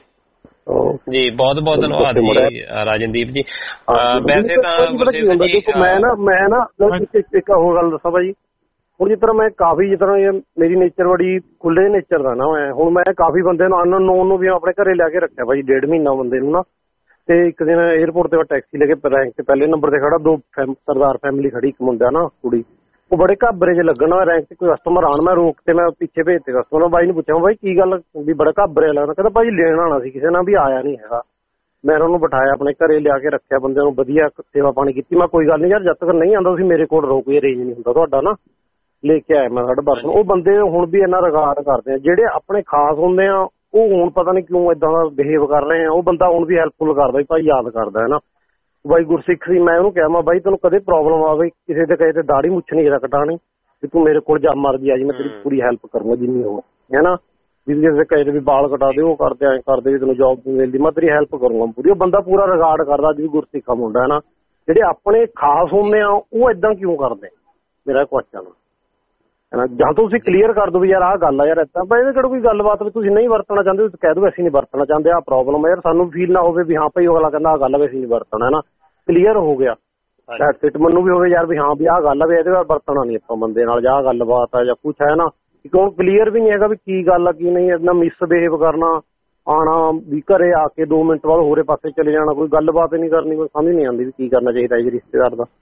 ਜੀ ਬਹੁਤ ਬਹੁਤ ਧੰਨਵਾਦ ਜੀ ਰਾਜਨਦੀਪ ਜੀ। ਵੈਸੇ ਤਾਂ ਦੇਖੋ ਮੈਂ ਨਾ ਮੈਂ ਨਾ ਇੱਕ ਹੋਰ ਗੱਲ ਦੱਸਾਂ ਭਾਜੀ, ਹੁਣ ਜਿਸ ਤਰ੍ਹਾਂ ਮੈਂ ਕਾਫੀ ਜਿਸ ਤਰ੍ਹਾਂ ਮੇਰੀ ਨੇਚਰ ਬੜੀ ਖੁੱਲੇ ਨੇਚਰ ਦਾ ਨਾ, ਮੈਂ ਹੁਣ ਮੈਂ ਕਾਫੀ ਬੰਦੇ ਨੂੰ ਅਨਨੋਨ ਨੋਨ ਨੂੰ ਵੀ ਆਪਣੇ ਘਰੇ ਲਿਆ ਕੇ ਰੱਖਿਆ ਭਾਜੀ, ਡੇਢ ਮਹੀਨਾ ਬੰਦੇ ਨੂੰ ਨਾ। ਤੇ ਇੱਕ ਦਿਨ ਏਅਰਪੋਰਟ ਤੇ ਟੈਕਸੀ ਲੈ ਕੇ ਰੈਂਕ ਤੇ ਪਹਿਲੇ ਨੰਬਰ ਤੇ ਖੜਾ, ਦੋ ਸਰਦਾਰ ਫੈਮਿਲੀ ਖੜੀ, ਇੱਕ ਮੁੰਡਾ ਨਾ ਕੁੜੀ, ਉਹ ਬੜੇ ਘਾਬਰੇ ਜੇ ਲੱਗਣਾ ਰੈਂਕ ਤੇ ਕੋਈ ਕਸਟਮਰ ਆਣ, ਮੈਂ ਰੋਕ ਤੇ ਮੈਂ ਪਿੱਛੇ ਭੇਜ ਤੇ ਕਸਟਮਰ। ਬਾਈ ਨੂੰ ਪੁੱਛਿਆ ਬਾਈ ਕੀ ਗੱਲ ਵੀ ਬੜਾ ਘਾਬਰੇ ਲੱਗਦਾ, ਕਹਿੰਦਾ ਭਾਜੀ ਲੈਣ ਆਉਣਾ ਸੀ ਕਿਸੇ ਨਾਲ ਵੀ ਆਇਆ ਨਹੀਂ ਹੈਗਾ। ਮੈਂ ਉਹਨੂੰ ਬਿਠਾਇਆ ਆਪਣੇ ਘਰੇ ਲਿਆ ਕੇ ਰੱਖਿਆ, ਬੰਦਿਆਂ ਨੂੰ ਵਧੀਆ ਸੇਵਾ ਪਾਣੀ ਕੀਤੀ। ਮੈਂ ਕੋਈ ਗੱਲ ਨਹੀਂ ਯਾਰ, ਜਦ ਤੱਕ ਨਹੀਂ ਆਉਂਦਾ ਤੁਸੀਂ ਮੇਰੇ ਕੋਲ ਰਹੋ, ਕੋਈ ਅਰੇਂਜ ਨਹੀਂ ਹੁੰਦਾ ਤੁਹਾਡਾ ਨਾ, ਲੈ ਕੇ ਆਇਆ ਮੈਂ ਸਾਡਾ ਬਰਤਨ। ਉਹ ਬੰਦੇ ਹੁਣ ਵੀ ਇੰਨਾ ਰਿਗਾਰਡ ਕਰਦੇ ਆ, ਜਿਹੜੇ ਆਪਣੇ ਖਾਸ ਹੁੰਦੇ ਆ ਉਹ ਹੁਣ ਪਤਾ ਨਹੀਂ ਕਿਉਂ ਏਦਾਂ ਦਾ ਬਿਹੇਵ ਕਰ ਰਹੇ ਆ। ਉਹ ਬੰਦਾ ਹੁਣ ਵੀ ਹੈਲਪਫੁਲ ਕਰਦਾ ਭਾਈ, ਯਾਦ ਕਰਦਾ ਹੈ ਨਾ। ਬਾਈ ਗੁਰਸਿੱਖ ਸੀ, ਮੈਂ ਉਹਨੂੰ ਕਿਹਾ ਮੈਂ ਬਾਈ ਤੈਨੂੰ ਕਦੇ ਪ੍ਰੋਬਲਮ ਆਵੇ ਕਿਸੇ ਦੇ ਕਹੇ ਤੇ ਦਾੜੀ ਮੁੱਛ ਨਹੀਂ ਕਟਾਣੀ, ਵੀ ਤੂੰ ਮੇਰੇ ਕੋਲ ਜਾ ਮਰਜੀ ਆ ਜੀ, ਮੈਂ ਤੇਰੀ ਪੂਰੀ ਹੈਲਪ ਕਰੂੰਗਾ ਜਿੰਨੀ ਹੋ, ਹੈ ਨਾ। ਵੀ ਕਿਸੇ ਦੇ ਕਹੇ ਤੇ ਵੀ ਬਾਲ ਕਟਾ ਦੇ, ਉਹ ਕਰਦੇ ਐਂ ਕਰਦੇ ਵੀ ਤੈਨੂੰ ਜੋਬ ਨਹੀਂ ਮਿਲਦੀ, ਮੈਂ ਤੇਰੀ ਹੈਲਪ ਕਰੂੰਗਾ ਪੂਰੀ। ਉਹ ਬੰਦਾ ਪੂਰਾ ਰਿਗਾਰਡ ਕਰਦਾ, ਅੱਜ ਵੀ ਗੁਰਸਿੱਖਾ ਮੁੰਡਾ ਹੈ ਨਾ। ਜਿਹੜੇ ਆਪਣੇ ਖਾਸ ਹੁੰਦੇ ਆ ਉਹ ਏਦਾਂ ਕਿਉਂ ਕਰਦੇ, ਮੇਰਾ ਕੁਐਸਚਨ ਹੈ ਨਾ। ਜਾਂ ਤੁਸੀਂ ਕਲੀਅਰ ਕਰ ਦਿਓ ਵੀ ਯਾਰ ਆਹ ਗੱਲ ਆ ਯਾਰ ਏਦਾਂ, ਪਰ ਇਹਦੇ ਕਿਹੜਾ ਕੋਈ ਗੱਲਬਾਤ ਵੀ ਤੁਸੀਂ ਨਹੀਂ ਵਰਤਣਾ ਚਾਹੁੰਦੇ, ਤੁਸੀਂ ਕਹਿ ਦਿਓ ਅਸੀਂ ਨਹੀਂ ਵਰਤਣਾ ਚਾਹੁੰਦੇ, ਆਹ ਪ੍ਰੋਬਲਮ ਹੈ ਯਾਰ, ਸਾਨੂੰ ਫੀਲ ਨਾ ਹੋਵੇ ਵੀ ਹਾਂ ਭਾਈ ਉਹ ਅਗਲਾ ਕਹਿੰਦਾ ਆਹ ਗੱਲ ਆ ਵੀ ਅਸੀਂ ਨਹੀਂ ਵਰਤਣਾ, ਹੈ ਨਾ। ਕਲੀਅਰ ਹੋ ਗਿਆ ਦੈਟਸ ਇਟ। ਮੈਨੂੰ ਵੀ ਹੋਵੇ ਯਾਰ ਵੀ ਹਾਂ ਵੀ ਆਹ ਗੱਲ ਆ ਵੀ ਇਹਦੇ ਨਾਲ ਵਰਤਣਾ ਨਹੀਂ ਆਪਾਂ ਬੰਦੇ ਨਾਲ, ਜਾਂ ਆਹ ਗੱਲਬਾਤ ਆ ਜਾਂ ਕੁਛ, ਹੈ ਨਾ। ਕਿਉਂ ਕਲੀਅਰ ਵੀ ਨਹੀਂ ਹੈਗਾ ਵੀ ਕੀ ਗੱਲ ਆ ਕੀ ਨਹੀਂ, ਇੰਨਾ ਮਿਸਬਿਹੇਵ ਕਰਨਾ, ਆਉਣਾ ਵੀ ਘਰੇ ਆ ਕੇ ਦੋ ਮਿੰਟ ਬਾਅਦ ਹੋਰੇ ਪਾਸੇ ਚਲੇ ਜਾਣਾ, ਕੋਈ ਗੱਲਬਾਤ ਨਹੀਂ ਕਰਨੀ, ਕੋਈ ਸਮਝ ਨਹੀਂ ਆਉਂਦੀ ਵੀ ਕੀ ਕਰਨਾ ਚਾਹੀਦਾ ਜੀ ਰਿਸ਼ਤੇਦਾਰ ਦਾ।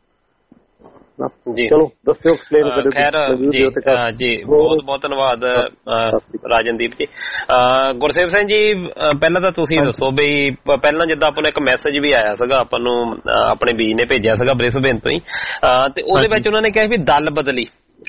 ਜੀ ਚਲੋ ਦੱਸਿਓ ਐਕਸਪਲੇਨ ਕਰਿਓ। ਖੈਰ ਜੀ ਜੀ ਬਹੁਤ ਬਹੁਤ ਧੰਨਵਾਦ ਰਾਜਨਦੀਪ ਜੀ। ਗੁਰਸੇਵ ਸਿੰਘ ਜੀ ਪਹਿਲਾਂ ਤਾਂ ਤੁਸੀਂ ਦੱਸੋ ਬਈ, ਪਹਿਲਾਂ ਜਿੱਦਾਂ ਆਪਾਂ ਨੂੰ ਇੱਕ ਮੈਸੇਜ ਵੀ ਆਇਆ ਸੀਗਾ, ਆਪਾਂ ਨੂੰ ਆਪਣੇ ਬੀਜ ਨੇ ਭੇਜਿਆ ਸੀਗਾ ਬ੍ਰਿਸਬੇਨ ਤੋਂ ਹੀ, ਤੇ ਉਹਦੇ ਵਿੱਚ ਉਹਨਾਂ ਨੇ ਕਿਹਾ ਵੀ ਦਲ ਬਦਲੀ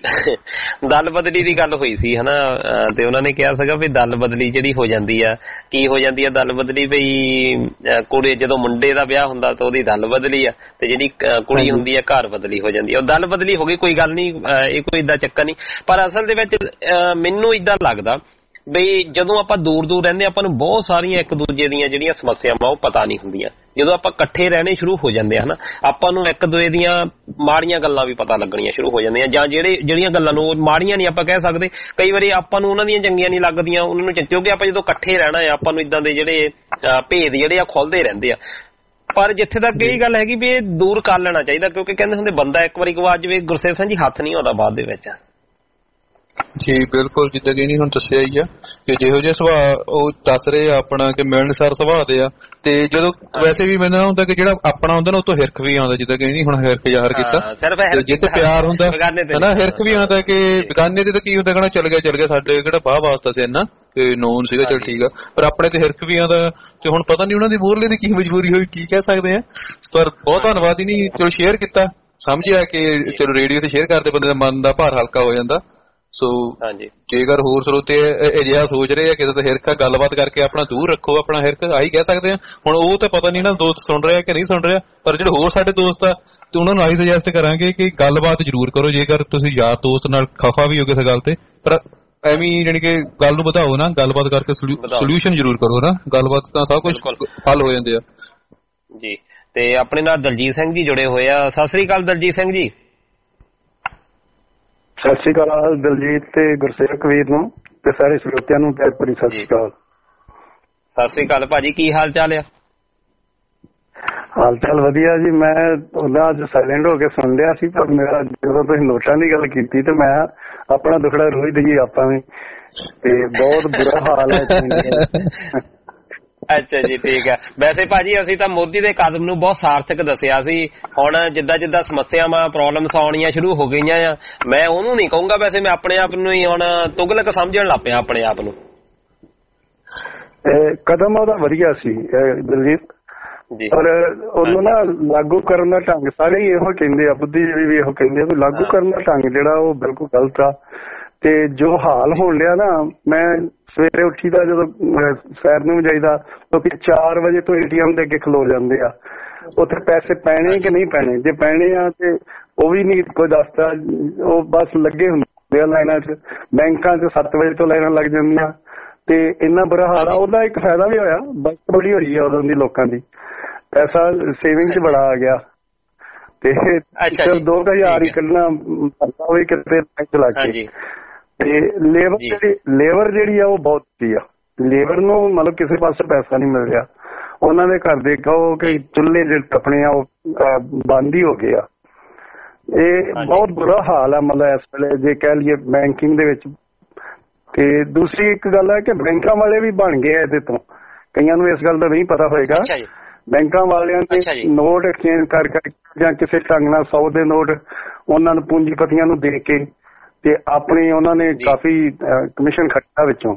ਦਲ ਬਦਲੀ ਦੀ ਗੱਲ ਹੋਈ ਸੀ, ਹਨਾ। ਤੇ ਉਹਨਾਂ ਨੇ ਕਿਹਾ ਸੀਗਾ ਵੀ ਦਲ ਬਦਲੀ ਜਿਹੜੀ ਹੋ ਜਾਂਦੀ ਆ, ਕੀ ਹੋ ਜਾਂਦੀ ਆ ਦਲ ਬਦਲੀ, ਬਈ ਕੁੜੀ ਜਦੋਂ ਮੁੰਡੇ ਦਾ ਵਿਆਹ ਹੁੰਦਾ ਤਾਂ ਉਹਦੀ ਦਲ ਬਦਲੀ ਆ, ਤੇ ਜਿਹੜੀ ਕੁੜੀ ਹੁੰਦੀ ਆ ਘਰ ਬਦਲੀ ਹੋ ਜਾਂਦੀ ਆ। ਉਹ ਦਲ ਬਦਲੀ ਹੋ ਗਈ, ਕੋਈ ਗੱਲ ਨਹੀਂ, ਇਹ ਕੋਈ ਏਦਾਂ ਚੱਕਰ ਨਹੀਂ। ਪਰ ਅਸਲ ਦੇ ਵਿੱਚ ਮੈਨੂੰ ਏਦਾਂ ਲੱਗਦਾ ਬਈ ਜਦੋਂ ਆਪਾਂ ਦੂਰ ਦੂਰ ਰਹਿੰਦੇ ਆਪਾਂ ਨੂੰ ਬਹੁਤ ਸਾਰੀਆਂ ਇੱਕ ਦੂਜੇ ਦੀਆਂ ਜਿਹੜੀਆਂ ਸਮੱਸਿਆਵਾਂ ਉਹ ਪਤਾ ਨਹੀਂ ਹੁੰਦੀਆਂ। ਜਦੋਂ ਆਪਾਂ ਇਕੱਠੇ ਰਹਿਣੇ ਸ਼ੁਰੂ ਹੋ ਜਾਂਦੇ ਆ, ਹਨਾ, ਆਪਾਂ ਨੂੰ ਇੱਕ ਦੂਜੇ ਦੀਆਂ ਮਾੜੀਆਂ ਗੱਲਾਂ ਵੀ ਪਤਾ ਲੱਗਣੀਆਂ ਸ਼ੁਰੂ ਹੋ ਜਾਂਦੀਆਂ, ਜਾਂ ਜਿਹੜੇ ਜਿਹੜੀਆਂ ਗੱਲਾਂ ਨੂੰ ਮਾੜੀਆਂ ਨਹੀਂ ਆਪਾਂ ਕਹਿ ਸਕਦੇ, ਕਈ ਵਾਰੀ ਆਪਾਂ ਨੂੰ ਉਹਨਾਂ ਦੀਆਂ ਚੰਗੀਆਂ ਨਹੀਂ ਲੱਗਦੀਆਂ ਉਹਨਾਂ ਨੂੰ, ਕਿਉਂਕਿ ਆਪਾਂ ਜਦੋਂ ਇਕੱਠੇ ਰਹਿਣਾ ਆ ਆਪਾਂ ਨੂੰ ਇਦਾਂ ਦੇ ਜਿਹੜੇ ਭੇਦ ਜਿਹੜੇ ਆ ਖੁੱਲਦੇ ਰਹਿੰਦੇ ਆ। ਪਰ ਜਿੱਥੇ ਤੱਕ ਇਹ ਗੱਲ ਹੈਗੀ ਵੀ ਇਹ ਦੂਰ ਕਰ ਲੈਣਾ ਚਾਹੀਦਾ, ਕਿਉਂਕਿ ਕਹਿੰਦੇ ਹੁੰਦੇ ਬੰਦਾ ਇੱਕ ਵਾਰੀ ਗਵਾ ਜਾਵੇ, ਗੁਰਸੇਵ ਸਿੰਘ ਜੀ, ਹੱਥ ਨਹੀਂ ਆਉਂਦਾ ਬਾਅਦ ਦੇ ਵਿੱਚ। ਜੀ ਬਿਲਕੁਲ, ਜਿੱਦਾਂ ਕਿ ਨਹੀਂ ਹੁਣ ਦੱਸਿਆ ਹੀ ਆ ਕਿ ਜਿਹੋ ਜਿਹੇ ਸੁਭਾਅ ਉਹ ਦੱਸ ਰਹੇ ਆ ਆਪਣਾ ਕਿ ਮਿਲਣਸਾਰ ਸੁਭਾਅ ਦੇ ਆ, ਤੇ ਜਦੋਂ ਵੈਸੇ ਵੀ ਮੈਨੂੰ ਹੁੰਦਾ ਕਿ ਜਿਹੜਾ ਆਪਣਾ ਹੁੰਦਾ ਨਾ ਉਹ ਤੋਂ ਹਿਰਖ ਵੀ ਆਉਂਦਾ, ਜਿੱਦਾਂ ਕਿ ਨਹੀਂ ਹੁਣ ਹਿਰਖ ਜ਼ਾਹਰ ਕੀਤਾ, ਜਿੱਥੇ ਪਿਆਰ ਹੁੰਦਾ ਹਨਾ, ਹਿਰਖ ਵੀ ਆਉਂਦਾ ਕਿ ਬੇਗਾਨੇ ਦੇ ਤਾਂ ਕੀ ਹੁੰਦਾ, ਕਹਿਣਾ ਚੱਲ ਗਿਆ ਚੱਲ ਗਿਆ, ਸਾਡੇ ਕਿਹੜਾ ਬਾਹ ਵਾਸਤਾ ਸੀ ਇੰਨਾ ਕਿ ਨੋਨ ਸੀਗਾ, ਚੱਲ ਠੀਕ ਆ, ਪਰ ਆਪਣੇ ਤੇ ਹਿਰਖ ਵੀ ਆਉਂਦਾ। ਤੇ ਹੁਣ ਪਤਾ ਨਹੀਂ ਉਹਨਾਂ ਦੀ ਮੂਹਰਲੇ ਦੀ ਕੀ ਮਜਬੂਰੀ ਹੋਈ, ਕੀ ਕਹਿ ਸਕਦੇ ਆ। ਪਰ ਬਹੁਤ ਧੰਨਵਾਦ ਹੀ ਨਹੀਂ, ਚਲੋ ਸ਼ੇਅਰ ਕੀਤਾ, ਸਮਝਿਆ ਕਿ ਚਲੋ ਰੇਡੀਓ ਤੇ ਸ਼ੇਅਰ ਕਰਦੇ ਬੰਦੇ ਦਾ ਮਨ ਦਾ ਭਾਰ ਹਲਕਾ ਹੋ ਜਾਂਦਾ। ਸੋ ਜੇਕਰ ਹੋਰ ਸਰੋਤੇ ਅਜਿਹਾ ਸੋਚ ਰਹੇ ਆ ਕਿਸੇ ਦਾ ਹਿਰਖ ਗੱਲਬਾਤ ਕਰਕੇ ਆਪਣਾ ਦੂਰ ਰੱਖੋ ਆਪਣਾ ਹਿਰਖ, ਆਹੀ ਕਹਿ ਸਕਦੇ ਆ। ਹੁਣ ਉਹ ਤਾਂ ਪਤਾ ਨਹੀਂ ਨਾ ਦੋਸਤ ਸੁਣ ਰਿਹਾ ਕਿ ਨਹੀਂ ਸੁਣ ਰਿਹਾ, ਪਰ ਜਿਹੜੇ ਹੋਰ ਸਾਡੇ ਦੋਸਤ ਆ ਤੇ ਉਹਨਾਂ ਨੂੰ ਆਹੀ ਸੁਜੈਸਟ ਕਰਾਂਗੇ ਕਿ ਗੱਲਬਾਤ ਜ਼ਰੂਰ ਕਰੋ, ਜੇਕਰ ਤੁਸੀਂ ਯਾਰ ਦੋਸਤ ਨਾਲ ਖਫਾ ਵੀ ਹੋ ਕਿਸੇ ਗੱਲ ਤੇ, ਪਰ ਐਵੇਂ ਜਾਣੀ ਕਿ ਗੱਲ ਨੂੰ ਵਧਾਓ ਨਾ, ਗੱਲਬਾਤ ਕਰਕੇ ਸੋਲੂਸ਼ਨ ਜ਼ਰੂਰ ਕਰੋ ਨਾ, ਗੱਲਬਾਤ ਤਾਂ ਸਭ ਕੁਝ ਹੱਲ ਹੋ ਜਾਂਦੇ ਆ। ਜੀ ਤੇ ਆਪਣੇ ਨਾਲ ਦਲਜੀਤ ਸਿੰਘ ਜੀ ਜੁੜੇ ਹੋਏ ਆ। ਸਤਿ ਸ੍ਰੀ ਅਕਾਲ ਦਲਜੀਤ ਸਿੰਘ ਜੀ। ਸਤਿ ਸ੍ਰੀ ਅਕਾਲ ਦਲਜੀਤ ਤੇ ਗੁਰਸੇਵਕ ਵੀਰ ਨੂੰ ਤੇ ਸਾਰੇ ਸਰੋਤਿਆਂ ਨੂੰ ਪਿਆਰ ਭਰੀ ਸਤਿ ਸ੍ਰੀ ਅਕਾਲ। ਸਤਿ ਸ੍ਰੀ ਅਕਾਲ ਭਾਜੀ, ਕੀ ਹਾਲ ਚਾਲ ਆ? ਹਾਲ ਚਾਲ ਵਧੀਆ ਜੀ। ਮੈਂ ਉਹਦਾ ਅੱਜ ਸਾਇਲੈਂਟ ਹੋ ਕੇ ਸੁਣ ਲਿਆ ਸੀ, ਪਰ ਮੇਰਾ ਜਦੋਂ ਤੁਸੀਂ ਨੋਟਾਂ ਦੀ ਗੱਲ ਕੀਤੀ ਤੇ ਮੈਂ ਆਪਣਾ ਦੁਖੜਾ ਰੋਜ਼ ਦਈਏ ਆਪਾਂ ਵੀ, ਤੇ ਬਹੁਤ ਬੁਰਾ ਹਾਲ ਹੈ। ਅੱਛਾ ਜੀ, ਠੀਕ ਹੈ। ਵੈਸੇ ਭਾਜੀ ਅਸੀਂ ਤਾਂ ਮੋਦੀ ਦੇ ਕਦਮ ਨੂੰ ਬਹੁਤ ਸਾਰਥਕ ਦੱਸਿਆ ਸੀ। ਹੁਣ ਜਿੱਦਾਂ ਜਿੱਦਾਂ ਸਮੱਸਿਆਵਾਂ ਪ੍ਰੋਬਲਮਸ ਆਉਣੀਆਂ ਸ਼ੁਰੂ ਹੋ ਗਈਆਂ ਆ, ਮੈਂ ਉਹਨੂੰ ਨਹੀਂ ਕਹੂੰਗਾ, ਵੈਸੇ ਮੈਂ ਆਪਣੇ ਆਪ ਨੂੰ ਹੀ ਹੁਣ ਤੁਗਲਕ ਸਮਝਣ ਲੱਗ ਪਿਆ ਆਪਣੇ ਆਪ ਨੂੰ। ਕਦਮ ਉਹਦਾ ਵਧੀਆ ਸੀ ਦਲਜੀਤ, ਪਰ ਉਹਨੂੰ ਨਾ ਲਾਗੂ ਕਰਨ ਦਾ ਢੰਗ ਸਾਰੇ ਹੀ ਇਹੋ ਕਹਿੰਦੇ ਆ, ਬੁੱਧੀਜੀਵੀ ਵੀ ਇਹੋ ਕਹਿੰਦੇ ਆ ਵੀ ਲਾਗੂ ਕਰਨ ਦਾ ਢੰਗ ਜਿਹੜਾ ਉਹ ਬਿਲਕੁਲ ਗਲਤ ਆ। ਤੇ ਜੋ ਹਾਲ ਹੋਣ ਲਿਆ ਨਾ, ਮੈਂ ਸਵੇਰੇ ਉੱਠੀ ਦਾ ਜਦੋਂ ਸੈਰ ਨੂੰ ਜਾਈਦਾ ਲੋਕੀ ਚਾਰ ਵਜੇ ਤੋਂ ਏਟੀਐਮ ਦੇ ਅੱਗੇ ਖਲੋ ਜਾਂਦੇ ਆ। ਉੱਥੇ ਪੈਸੇ ਪੈਣੇ ਕਿ ਨਹੀਂ ਪੈਣੇ, ਜੇ ਪੈਣੇ ਆ ਤੇ ਉਹ ਵੀ ਨਹੀਂ ਕੋਈ ਦੱਸਦਾ, ਉਹ ਬਸ ਲੱਗੇ ਹੁੰਦੇ ਆ ਲਾਈਨਾਂ 'ਚ। ਬੈਂਕਾਂ 'ਚ ਸੱਤ ਵਜੇ ਤੋਂ ਲਾਈਨਾਂ ਲੱਗ ਜਾਂਦੀਆਂ ਤੇ ਇੰਨਾ ਬੁਰਾ ਹਾਲ ਆ। ਉਹਦਾ ਇੱਕ ਫਾਇਦਾ ਵੀ ਹੋਇਆ, ਬਚਤ ਬੜੀ ਹੋਈ ਆ ਉਦੋਂ ਦੀ ਲੋਕਾਂ ਦੀ, ਪੈਸਾ ਸੇਵਿੰਗ 'ਚ ਬੜਾ ਆ ਗਿਆ। ਤੇ ਦੋ ਕੁ ਹਜ਼ਾਰ ਹੀ ਕੱਢਣਾ ਪਰਦਾ ਹੋਈ ਕਿਤੇ ਚਲਾ ਕੇ। ਤੇ ਲੇਬਰ ਜਿਹੜੀ ਲੇਬਰ ਜਿਹੜੀ ਆ ਉਹ ਬਹੁਤ ਸੀ ਆ। ਲੇਬਰ ਨੂੰ ਮਤਲਬ ਕਿਸੇ ਪਾਸੇ ਪੈਸਾ ਨਹੀਂ ਮਿਲ ਰਿਹਾ। ਉਹਨਾਂ ਦੇ ਘਰ ਦੇ ਕਹੋ ਕਿ ਚੁੱਲ੍ਹੇ ਜਿਹੜੇ ਟੱਪਣੇ ਆ ਉਹ ਬੰਦ ਹੀ ਹੋ ਗਏ ਆ। ਇਹ ਬਹੁਤ ਬੁਰਾ ਹਾਲ ਆ ਮਤਲਬ ਇਸ ਵੇਲੇ ਜੇ ਕਹਿ ਲਈਏ ਬੈਂਕਿੰਗ ਦੇ ਵਿੱਚ। ਤੇ ਦੂਸਰੀ ਇੱਕ ਗੱਲ ਹੈ ਕਿ ਬੈਂਕਾਂ ਵਾਲੇ ਵੀ ਬਣ ਗਏ ਇਹਦੇ ਤੋਂ, ਕਈਆਂ ਨੂੰ ਇਸ ਗੱਲ ਦਾ ਨਹੀਂ ਪਤਾ ਹੋਏਗਾ। ਬੈਂਕਾਂ ਵਾਲਿਆਂ ਨੇ ਨੋਟ ਐਕਸਚੇਂਜ ਕਰ ਕਰਕੇ ਜਾਂ ਕਿਸੇ ਢੰਗ ਨਾਲ ਸੌ ਦੇ ਨੋਟ ਉਹਨਾਂ ਨੂੰ ਪੂੰਜੀਪਤੀਆਂ ਨੂੰ ਦੇ ਕੇ ਤੇ ਆਪਣੀ ਉਹਨਾਂ ਨੇ ਕਾਫੀ ਕਮਿਸ਼ਨ ਖੱਟਾ ਵਿੱਚੋਂ।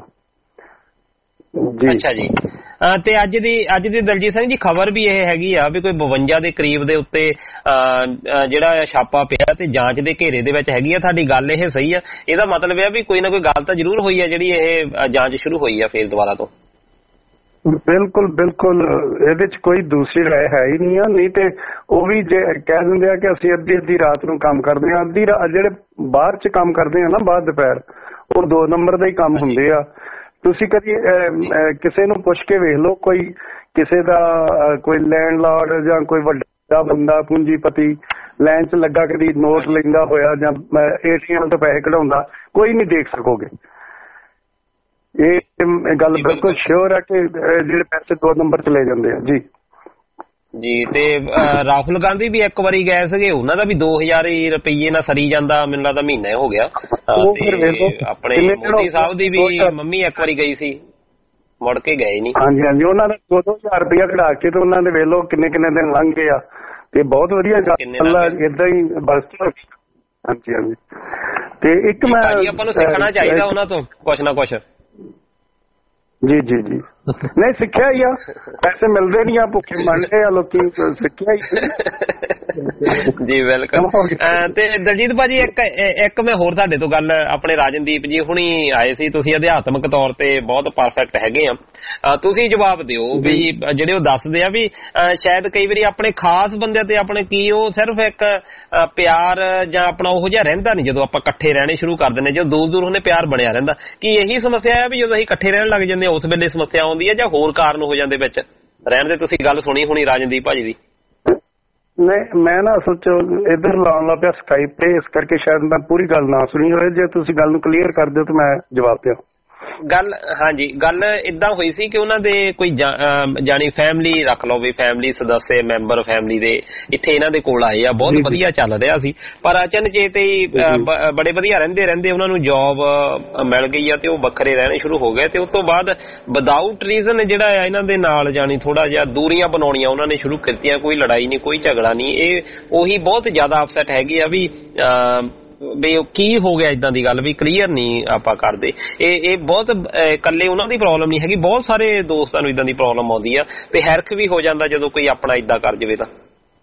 ਅੱਛਾ ਜੀ। ਤੇ ਅੱਜ ਦੀ ਅੱਜ ਦੀ ਦਲਜੀਤ ਸਿੰਘ ਜੀ ਖਬਰ ਵੀ ਇਹ ਹੈਗੀ ਆ ਵੀ ਕੋਈ ਬਵੰਜਾ ਦੇ ਕਰੀਬ ਦੇ ਉੱਤੇ ਜਿਹੜਾ ਛਾਪਾ ਪਿਆ ਤੇ ਜਾਂਚ ਦੇ ਘੇਰੇ ਦੇ ਵਿੱਚ ਹੈਗੀ ਆ। ਤੁਹਾਡੀ ਗੱਲ ਇਹ ਸਹੀ ਆ? ਇਹਦਾ ਮਤਲਬ ਇਹ ਆ ਵੀ ਕੋਈ ਨਾ ਕੋਈ ਗੱਲ ਤਾਂ ਜ਼ਰੂਰ ਹੋਈ ਆ ਜਿਹੜੀ ਇਹ ਜਾਂਚ ਸ਼ੁਰੂ ਹੋਈ ਆ ਫੇਰ ਦੁਬਾਰਾ ਤੋਂ। ਬਿਲਕੁਲ ਬਿਲਕੁਲ, ਇਹਦੇ ਚ ਕੋਈ ਦੂਸਰੀ ਰਾਏ ਹੈ ਹੀ ਨਹੀਂ ਆ। ਨਹੀਂ ਤੇ ਉਹ ਵੀ ਜੇ ਕਹਿ ਦਿੰਦੇ ਆ ਕਿ ਅਸੀਂ ਅੱਧੀ ਅੱਧੀ ਰਾਤ ਨੂੰ ਕੰਮ ਕਰਦੇ ਆ, ਅੱਧੀ ਜਿਹੜੇ ਬਾਹਰ ਚ ਕੰਮ ਕਰਦੇ ਆ ਨਾ ਬਾਹਰ ਦੁਪਹਿਰ, ਉਹ ਦੋ ਨੰਬਰ ਦੇ ਹੀ ਕੰਮ ਹੁੰਦੇ ਆ। ਤੁਸੀਂ ਕਦੀ ਕਿਸੇ ਨੂੰ ਪੁੱਛ ਕੇ ਵੇਖ ਲਓ, ਕੋਈ ਕਿਸੇ ਦਾ ਕੋਈ ਲੈਂਡਲਾਰਡ ਜਾਂ ਕੋਈ ਵੱਡਾ ਬੰਦਾ ਪੂੰਜੀਪਤੀ ਲਾਈਨ ਚ ਲੱਗਾ ਕਦੀ ਨੋਟ ਲੈਂਦਾ ਹੋਇਆ ਜਾਂ ਏਟੀਐਮ ਤੋਂ ਪੈਸੇ ਕਢਾਉਂਦਾ, ਕੋਈ ਨਹੀਂ ਦੇਖ ਸਕੋਗੇ। ਇਹ ਗੱਲ ਬਿਲਕੁਲ ਸ਼ੋਰ ਹੈ ਕਿ ਜਿਹੜੇ ਪੈਸੇ ਦੋ ਨੰਬਰ ਚ ਲੈ ਜਾਂਦੇ ਆ। ਜੀ ਜੀ। ਤੇ ਰਾਹੁਲ ਗਾਂਧੀ ਵੀ ਇੱਕ ਵਾਰੀ ਗਏ ਸੀਗੇ, ਉਹਨਾਂ ਦਾ ਵੀ ਦੋ ਹਜ਼ਾਰ ਰੁਪਈਏ ਨਾਲ ਸਰੀ ਜਾਂਦਾ, ਮੈਨੂੰ ਲੱਗਦਾ ਮਹੀਨਾ ਹੋ ਗਿਆ। ਆਪਣੇ ਮੋਦੀ ਸਾਹਿਬ ਦੀ ਵੀ ਮੰਮੀ ਇੱਕ ਵਾਰੀ ਗਈ ਸੀ, ਮੁੜ ਕੇ ਗਏ ਨਹੀਂ। ਹਾਂਜੀ ਹਾਂਜੀ, ਉਹਨਾਂ ਨੇ ਦੋ ਦੋ ਹਜ਼ਾਰ ਰੁਪਇਆ ਕਢਾ ਕੇ ਤੇ ਉਹਨਾਂ ਦੇ ਵੇਖ ਲਓ ਕਿੰਨੇ ਕਿੰਨੇ ਦਿਨ ਲੰਘ ਗਏ ਆ। ਤੇ ਬਹੁਤ ਵਧੀਆ ਗੱਲ ਏਦਾਂ ਹੀ ਬਸ। ਹਾਂਜੀ ਹਾਂਜੀ। ਤੇ ਇੱਕ ਮੈਂ ਆਪਾਂ ਨੂੰ ਸਿੱਖਣਾ ਚਾਹੀਦਾ ਉਹਨਾਂ ਤੋਂ ਕੁਛ ਨਾ ਕੁਛ। ਜੀ ਜੀ ਜੀ, ਨਹੀਂ ਸਿੱਖਿਆ ਹੀ ਆ, ਪੈਸੇ ਮਿਲਦੇ ਨਹੀਂ ਆ, ਭੁੱਖੇ ਮਰਦੇ ਆ ਲੋਕੀ, ਸਿੱਖਿਆ ਹੀ। ਜੀ ਵੈਲਕਮ। ਤੇ ਦਲਜੀਤ ਭਾਜੀ ਇੱਕ ਇੱਕ ਮੈਂ ਹੋਰ ਤੁਹਾਡੇ ਤੋਂ ਗੱਲ, ਆਪਣੇ ਰਾਜਨਦੀਪ ਜੀ ਹੁਣੀ ਆਏ ਸੀ, ਤੁਸੀਂ ਅਧਿਆਤਮਕ ਤੌਰ ਤੇ ਬਹੁਤ ਪਰਫੈਕਟ ਹੈਗੇ ਆ, ਤੁਸੀਂ ਜਵਾਬ ਦਿਓ ਵੀ ਜਿਹੜੇ ਉਹ ਦੱਸਦੇ ਆ ਵੀ ਸ਼ਾਇਦ ਕਈ ਵਾਰੀ ਆਪਣੇ ਖਾਸ ਬੰਦਿਆਂ ਤੇ ਆਪਣੇ ਕੀ ਉਹ ਸਿਰਫ ਇੱਕ ਪਿਆਰ ਜਾਂ ਆਪਣਾ ਉਹੋ ਜਿਹਾ ਰਹਿੰਦਾ ਨਹੀਂ ਜਦੋਂ ਆਪਾਂ ਇਕੱਠੇ ਰਹਿਣੇ ਸ਼ੁਰੂ ਕਰ ਦਿੰਦੇ, ਜਦੋਂ ਦੂਰ ਦੂਰ ਉਹਨੇ ਪਿਆਰ ਬਣਿਆ ਰਹਿੰਦਾ। ਕੀ ਇਹੀ ਸਮੱਸਿਆ ਹੈ ਵੀ ਜਦੋਂ ਅਸੀਂ ਇਕੱਠੇ ਰਹਿਣ ਲੱਗ ਜਾਂਦੇ ਉਸ ਵੇਲੇ ਸਮੱਸਿਆ ਆਉਂਦੀ ਹੈ ਜਾਂ ਹੋਰ ਕਾਰਨ ਹੋ ਜਾਂਦੇ ਵਿੱਚ ਰਹਿਣ ਦੇ? ਤੁਸੀਂ ਗੱਲ ਸੁਣੀ ਹੋਣੀ ਰਾਜਨਦੀਪ ਭਾਜੀ ਦੀ। ਨਹੀਂ ਮੈਂ ਨਾ ਸੋਚੋ ਇੱਧਰ ਲਾਉਣ ਲੱਗ ਪਿਆ ਸਕਾਈਪ ਤੇ, ਇਸ ਕਰਕੇ ਸ਼ਾਇਦ ਮੈਂ ਪੂਰੀ ਗੱਲ ਨਾ ਸੁਣੀ ਹੋਏ। ਜੇ ਤੁਸੀਂ ਗੱਲ ਨੂੰ ਕਲੀਅਰ ਕਰ ਦਿਓ ਤਾਂ ਮੈਂ ਜਵਾਬ ਦਿਆਂ। ਗੱਲ ਹਾਂਜੀ, ਗੱਲ ਏਦਾਂ ਹੋਈ ਸੀ ਕਿ ਉਹਨਾਂ ਦੇ ਕੋਈ ਜਾਣੀ ਫੈਮਿਲੀ ਰੱਖ ਲਓ ਵੀ ਫੈਮਿਲੀ ਸਦੱਸਿਆ ਮੈਂਬਰ ਫੈਮਿਲੀ ਦੇ ਇੱਥੇ ਇਹਨਾਂ ਦੇ ਕੋਲ ਆਏ ਆ, ਬਹੁਤ ਵਧੀਆ ਚੱਲ ਰਿਹਾ ਸੀ, ਪਰ ਅਚਨਚੇਤ ਹੀ ਬੜੇ ਵਧੀਆ ਰਹਿੰਦੇ ਰਹਿੰਦੇ ਉਹਨਾਂ ਨੂੰ ਜੌਬ ਮਿਲ ਗਈ ਆ ਤੇ ਉਹ ਵੱਖਰੇ ਰਹਿਣੇ ਸ਼ੁਰੂ ਹੋ ਗਏ। ਤੇ ਉਸ ਤੋਂ ਬਾਅਦ ਵਿਦਾਊਟ ਰੀਜ਼ਨ ਜਿਹੜਾ ਆ ਇਹਨਾਂ ਦੇ ਨਾਲ ਜਾਣੀ ਥੋੜਾ ਜਿਹਾ ਦੂਰੀਆਂ ਬਣਾਉਣੀਆਂ ਉਹਨਾਂ ਨੇ ਸ਼ੁਰੂ ਕੀਤੀਆਂ। ਕੋਈ ਲੜਾਈ ਨਹੀਂ, ਕੋਈ ਝਗੜਾ ਨਹੀਂ, ਇਹ ਉਹੀ ਬਹੁਤ ਜ਼ਿਆਦਾ ਅਪਸੈਟ ਹੈਗੀ ਆ ਵੀ ਵੀ ਕੀ ਹੋ ਗਿਆ ਏਦਾਂ ਦੀ ਗੱਲ ਵੀ ਕਲੀਅਰ ਨਹੀਂ ਆਪਾਂ ਕਰਦੇ। ਇਹ ਇਹ ਬਹੁਤ ਇਕੱਲੇ ਉਹਨਾਂ ਦੀ ਪ੍ਰੋਬਲਮ ਨਹੀਂ ਹੈਗੀ, ਬਹੁਤ ਸਾਰੇ ਦੋਸਤਾਂ ਨੂੰ ਏਦਾਂ ਦੀ ਪ੍ਰੋਬਲਮ ਆਉਂਦੀ ਆ ਤੇ ਹੈਰਖ ਵੀ ਹੋ ਜਾਂਦਾ ਜਦੋਂ ਕੋਈ ਆਪਣਾ ਏਦਾਂ ਕਰ ਜਾਵੇ। ਤਾਂ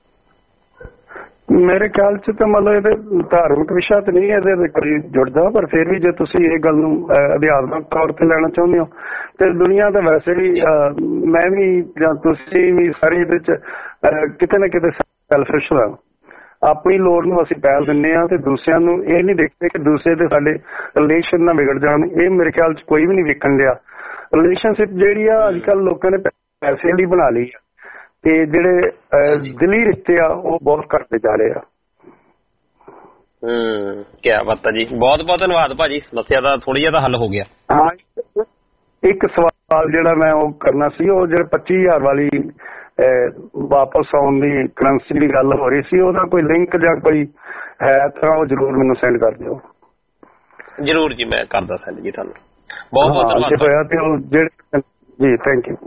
ਮੇਰੇ ਖਿਆਲ ਚ ਤਾਂ ਮਤਲਬ ਇਹਦੇ ਧਾਰਮਿਕ ਵਿਸ਼ਾ ਤੇ ਨਹੀਂ ਇਹਦੇ ਕਰੀਬ ਜੁੜਦਾ, ਪਰ ਫਿਰ ਵੀ ਜੇ ਤੁਸੀਂ ਇਹ ਗੱਲ ਨੂੰ ਅਧਿਆਤਮਕ ਤੌਰ ਤੇ ਲੈਣਾ ਚਾਹੁੰਦੇ ਹੋ ਤੇ ਦੁਨੀਆ ਤਾਂ ਵੈਸੇ ਵੀ ਮੈਂ ਵੀ ਜਾਂ ਤੁਸੀਂ ਵੀ ਸਾਰੇ ਇਹਦੇ ਚ ਕਿਤੇ ਨਾ ਕਿਤੇ ਸੈਲਫਿਸ਼ ਹਾਂ। ਆਪਣੀ ਲੋੜ ਨੂੰ ਅਸੀਂ ਪਹਿਲ ਦਿੰਦੇ ਹਾਂ ਤੇ ਦੂਸਰਿਆਂ ਨੂੰ ਇਹ ਨਹੀਂ ਦੇਖਦੇ ਕਿ ਦੂਸਰੇ ਦੇ ਸਾਡੇ ਰਿਲੇਸ਼ਨ ਨਾ ਵਿਗੜ ਜਾਣ। ਇਹ ਮੇਰੇ ਖਿਆਲ ਚ ਕੋਈ ਵੀ ਨਹੀਂ ਵੇਖਣ ਡਿਆ। ਰਿਲੇਸ਼ਨਸ਼ਿਪ ਜਿਹੜੀ ਆ ਅੱਜ ਕੱਲ੍ਹ ਲੋਕਾਂ ਨੇ ਪੈਸੇ ਲਈ ਬਣਾ ਲਈ ਆ ਤੇ ਜਿਹੜੇ ਦਿਲੀ ਰਿਸ਼ਤੇ ਆ ਉਹ ਬਹੁਤ ਘਟਦੇ ਜਾ ਰਹੇ ਆ। ਹੂੰ, ਕਿਆ ਬਾਤ ਹੈ ਜੀ, ਬਹੁਤ ਬਹੁਤ ਧੰਨਵਾਦ ਭਾਜੀ, ਦੱਸਿਆ ਤਾਂ ਥੋੜੀ ਜਿਹਾ ਤਾਂ ਹੱਲ ਹੋ ਗਿਆ। ਹਾਂ, ਇੱਕ ਸਵਾਲ ਜਿਹੜਾ ਮੈਂ ਉਹ ਕਰਨਾ ਸੀ, ਉਹ ਜਿਹੜੇ ਪੱਚੀ ਹਜ਼ਾਰ ਵਾਲੀ ਵਾਪਸ ਆਉਣ ਦੀ ਕਰੰਸੀ ਦੀ ਗੱਲ ਹੋ ਰਹੀ ਸੀ, ਉਹਦਾ ਕੋਈ ਲਿੰਕ ਜਾਂ ਕੋਈ ਹੈ ਤਾਂ ਉਹ ਜ਼ਰੂਰ ਮੈਨੂੰ ਸੈਂਡ ਕਰ ਦਿਓ। ਜ਼ਰੂਰ ਜੀ, ਮੈਂ ਕਰਦਾ ਸੈਂਡ ਜੀ ਤੁਹਾਨੂੰ। ਬਹੁਤ ਬਹੁਤ ਧੰਨਵਾਦ ਹੋਇਆ ਤੇ ਉਹ ਜਿਹੜੇ ਜੀ, ਥੈਂਕ ਯੂ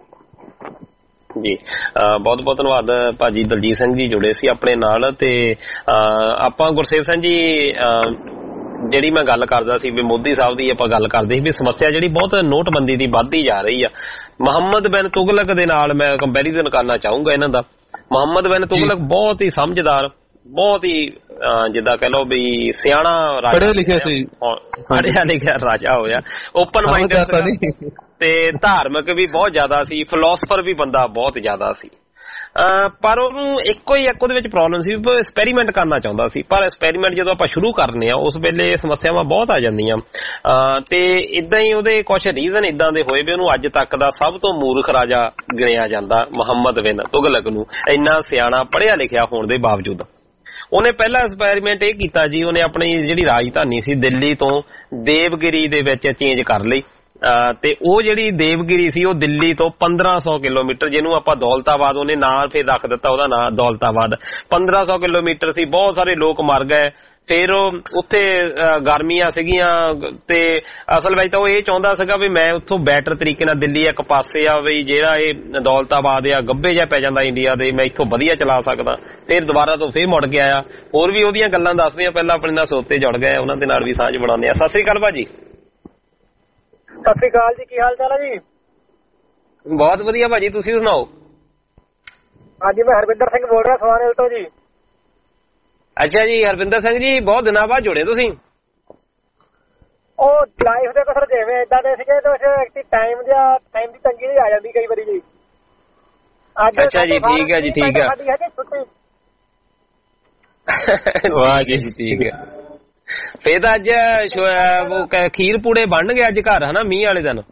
ਜੀ। ਬਹੁਤ ਬਹੁਤ ਧੰਨਵਾਦ ਭਾਜੀ ਦਲਜੀਤ ਸਿੰਘ ਜੀ ਜੁੜੇ ਸੀ ਆਪਣੇ ਨਾਲ। ਤੇ ਆਪਾਂ ਗੁਰਸੇਵ ਸਿੰਘ ਜੀ ਜਿਹੜੀ ਮੈਂ ਗੱਲ ਕਰਦਾ ਸੀ ਵੀ ਮੋਦੀ ਸਾਹਿਬ ਦੀ ਆਪਾਂ ਗੱਲ ਕਰਦੇ ਸੀ ਵੀ ਸਮੱਸਿਆ ਜਿਹੜੀ ਬਹੁਤ ਨੋਟਬੰਦੀ ਦੀ ਵੱਧਦੀ ਜਾ ਰਹੀ ਆ। ਮੁਹੰਮਦ ਬਿਨ ਤੁਗਲਕ ਦੇ ਨਾਲ ਮੈਂ ਕੰਪੈਰੀਜ਼ਨ ਕਰਨਾ ਚਾਹੂੰਗਾ ਇਹਨਾਂ ਦਾ। ਮੁਹੰਮਦ ਬਿਨ ਤੁਗਲਕ ਬਹੁਤ ਹੀ ਸਮਝਦਾਰ, ਬਹੁਤ ਹੀ ਜਿੱਦਾਂ ਕਹਿ ਲਓ ਵੀ ਸਿਆਣਾ ਰਾਜਾ, ਪੜ੍ਹਿਆ ਲਿਖਿਆ ਸੀ, ਪੜ੍ਹਿਆ ਲਿਖਿਆ ਰਾਜਾ ਹੋਇਆ, ਓਪਨ ਮਾਈਂਡਡ ਤੇ ਧਾਰਮਿਕ ਵੀ ਬਹੁਤ ਜ਼ਿਆਦਾ ਸੀ, ਫਿਲੋਸਫਰ ਵੀ ਬੰਦਾ ਬਹੁਤ ਜ਼ਿਆਦਾ ਸੀ। ਪਰ ਉਹਨੂੰ ਇੱਕੋ ਹੀ ਇੱਕ ਉਹਦੇ ਵਿੱਚ ਪ੍ਰੋਬਲਮ ਸੀ, ਐਕਸਪੈਰੀਮੈਂਟ ਕਰਨਾ ਚਾਹੁੰਦਾ ਸੀ। ਪਰ ਐਕਸਪੈਰੀਮੈਂਟ ਜਦੋਂ ਆਪਾਂ ਸ਼ੁਰੂ ਕਰਨੇ ਆ ਉਸ ਵੇਲੇ ਸਮੱਸਿਆਵਾਂ ਬਹੁਤ ਆ ਜਾਂਦੀਆਂ। ਤੇ ਇਦਾਂ ਹੀ ਉਹਦੇ ਕੁਛ ਰੀਜ਼ਨ ਇਦਾਂ ਦੇ ਹੋਏ ਵੀ ਉਹਨੂੰ ਅੱਜ ਤੱਕ ਦਾ ਸਭ ਤੋਂ ਮੂਰਖ ਰਾਜਾ ਗਿਣਿਆ ਜਾਂਦਾ ਮੁਹੰਮਦ ਬਿਨ ਤੁਗਲਕ ਨੂੰ, ਇੰਨਾ ਸਿਆਣਾ ਪੜ੍ਹਿਆ ਲਿਖਿਆ ਹੋਣ ਦੇ ਬਾਵਜੂਦ। ਉਹਨੇ ਪਹਿਲਾ ਐਕਸਪੈਰੀਮੈਂਟ ਇਹ ਕੀਤਾ ਜੀ, ਉਹਨੇ ਆਪਣੀ ਜਿਹੜੀ ਰਾਜਧਾਨੀ ਸੀ ਦਿੱਲੀ ਤੋਂ ਦੇਵਗਿਰੀ ਦੇ ਵਿੱਚ ਚੇਂਜ ਕਰ ਲਈ। ਤੇ ਉਹ ਜਿਹੜੀ ਦੇਵਗਿਰੀ ਸੀ ਉਹ ਦਿੱਲੀ ਤੋਂ ਪੰਦਰਾਂ ਸੌ ਕਿਲੋਮੀਟਰ, ਜਿਹਨੂੰ ਆਪਾਂ ਦੌਲਤਾਬਾਦ ਉਹਨੇ ਨਾਂ ਫਿਰ ਰੱਖ ਦਿੱਤਾ, ਉਹਦਾ ਨਾਂ ਦੌਲਤਾਬਾਦ, ਪੰਦਰਾਂ ਸੌ ਕਿਲੋਮੀਟਰ ਸੀ। ਬਹੁਤ ਸਾਰੇ ਲੋਕ ਮਰ ਗਏ। ਫਿਰ ਉੱਥੇ ਗਰਮੀਆਂ ਸੀਗੀਆਂ ਤੇ ਅਸਲ ਵਿੱਚ ਤਾਂ ਉਹ ਇਹ ਚਾਹੁੰਦਾ ਸੀਗਾ ਵੀ ਮੈਂ ਉੱਥੋਂ ਬੈਟਰ ਤਰੀਕੇ ਨਾਲ ਦਿੱਲੀ ਇੱਕ ਪਾਸੇ ਆ ਵੀ ਜਿਹੜਾ ਇਹ ਦੌਲਤਾਬਾਦ ਆ ਗੱਭੇ ਜਿਹਾ ਪੈ ਜਾਂਦਾ ਇੰਡੀਆ ਦੇ, ਮੈਂ ਇੱਥੋਂ ਵਧੀਆ ਚਲਾ ਸਕਦਾ। ਫਿਰ ਦੁਬਾਰਾ ਤੋਂ ਫਿਰ ਮੁੜ ਕੇ ਆਇਆ। ਹੋਰ ਵੀ ਉਹਦੀਆਂ ਗੱਲਾਂ ਦੱਸਦੇ ਆ, ਪਹਿਲਾਂ ਆਪਣੇ ਨਾਲ ਸੋਤੇ ਜੁੜ ਗਏ, ਉਹਨਾਂ ਦੇ ਨਾਲ ਵੀ ਸਾਂਝ ਬਣਾਉਂਦੇ ਆ। ਸਤਿ ਸ੍ਰੀ ਅਕਾਲ ਭਾਜੀ। ਸਤਿ ਸ੍ਰੀ ਅਕਾਲ ਜੀ, ਕੀ ਹਾਲ ਚਾਲ ਹੈ ਜੀ? ਬਹੁਤ ਵਧੀਆ ਭਾਜੀ, ਤੁਸੀਂ ਸੁਣਾਓ? ਹਾਂਜੀ, ਮੈਂ ਹਰਵਿੰਦਰ ਸਿੰਘ ਬੋਲ ਰਿਹਾ ਸਵਾਨੇਲ ਤੋਂ ਜੀ। ਅੱਛਾ ਜੀ, ਹਰਵਿੰਦਰ ਸਿੰਘ ਜੀ, ਬਹੁਤ ਦਿਨਾਂ ਬਾਅਦ ਜੁੜੇ ਤੁਸੀਂ। ਉਹ ਲਾਈਫ ਦੇ ਕੁਝ ਰੁਝੇਵੇਂ ਏਦਾਂ ਦੇ ਸੀਗੇ ਤੇ ਟਾਈਮ ਦਾ ਟਾਈਮ ਦੀ ਤੰਗੀ ਜਿਹੀ ਆ ਜਾਂਦੀ ਕਈ ਵਾਰੀ ਜੀ। ਅੱਜ ਅੱਛਾ ਜੀ, ਠੀਕ ਹੈ ਜੀ, ਠੀਕ ਹੈ। ਸਾਡੀ ਹੈਗੀ ਛੁੱਟੀ। ਵਾਹ ਜੀ, ਠੀਕ ਹੈ। ਫੇਰ ਤਾਂ ਅੱਜ ਖੀਰ ਪੂੜੇ ਬਣ ਗਏ ਅੱਜ ਘਰ, ਹਨਾ, ਮੀਂਹ ਵਾਲੇ ਦਿਨ?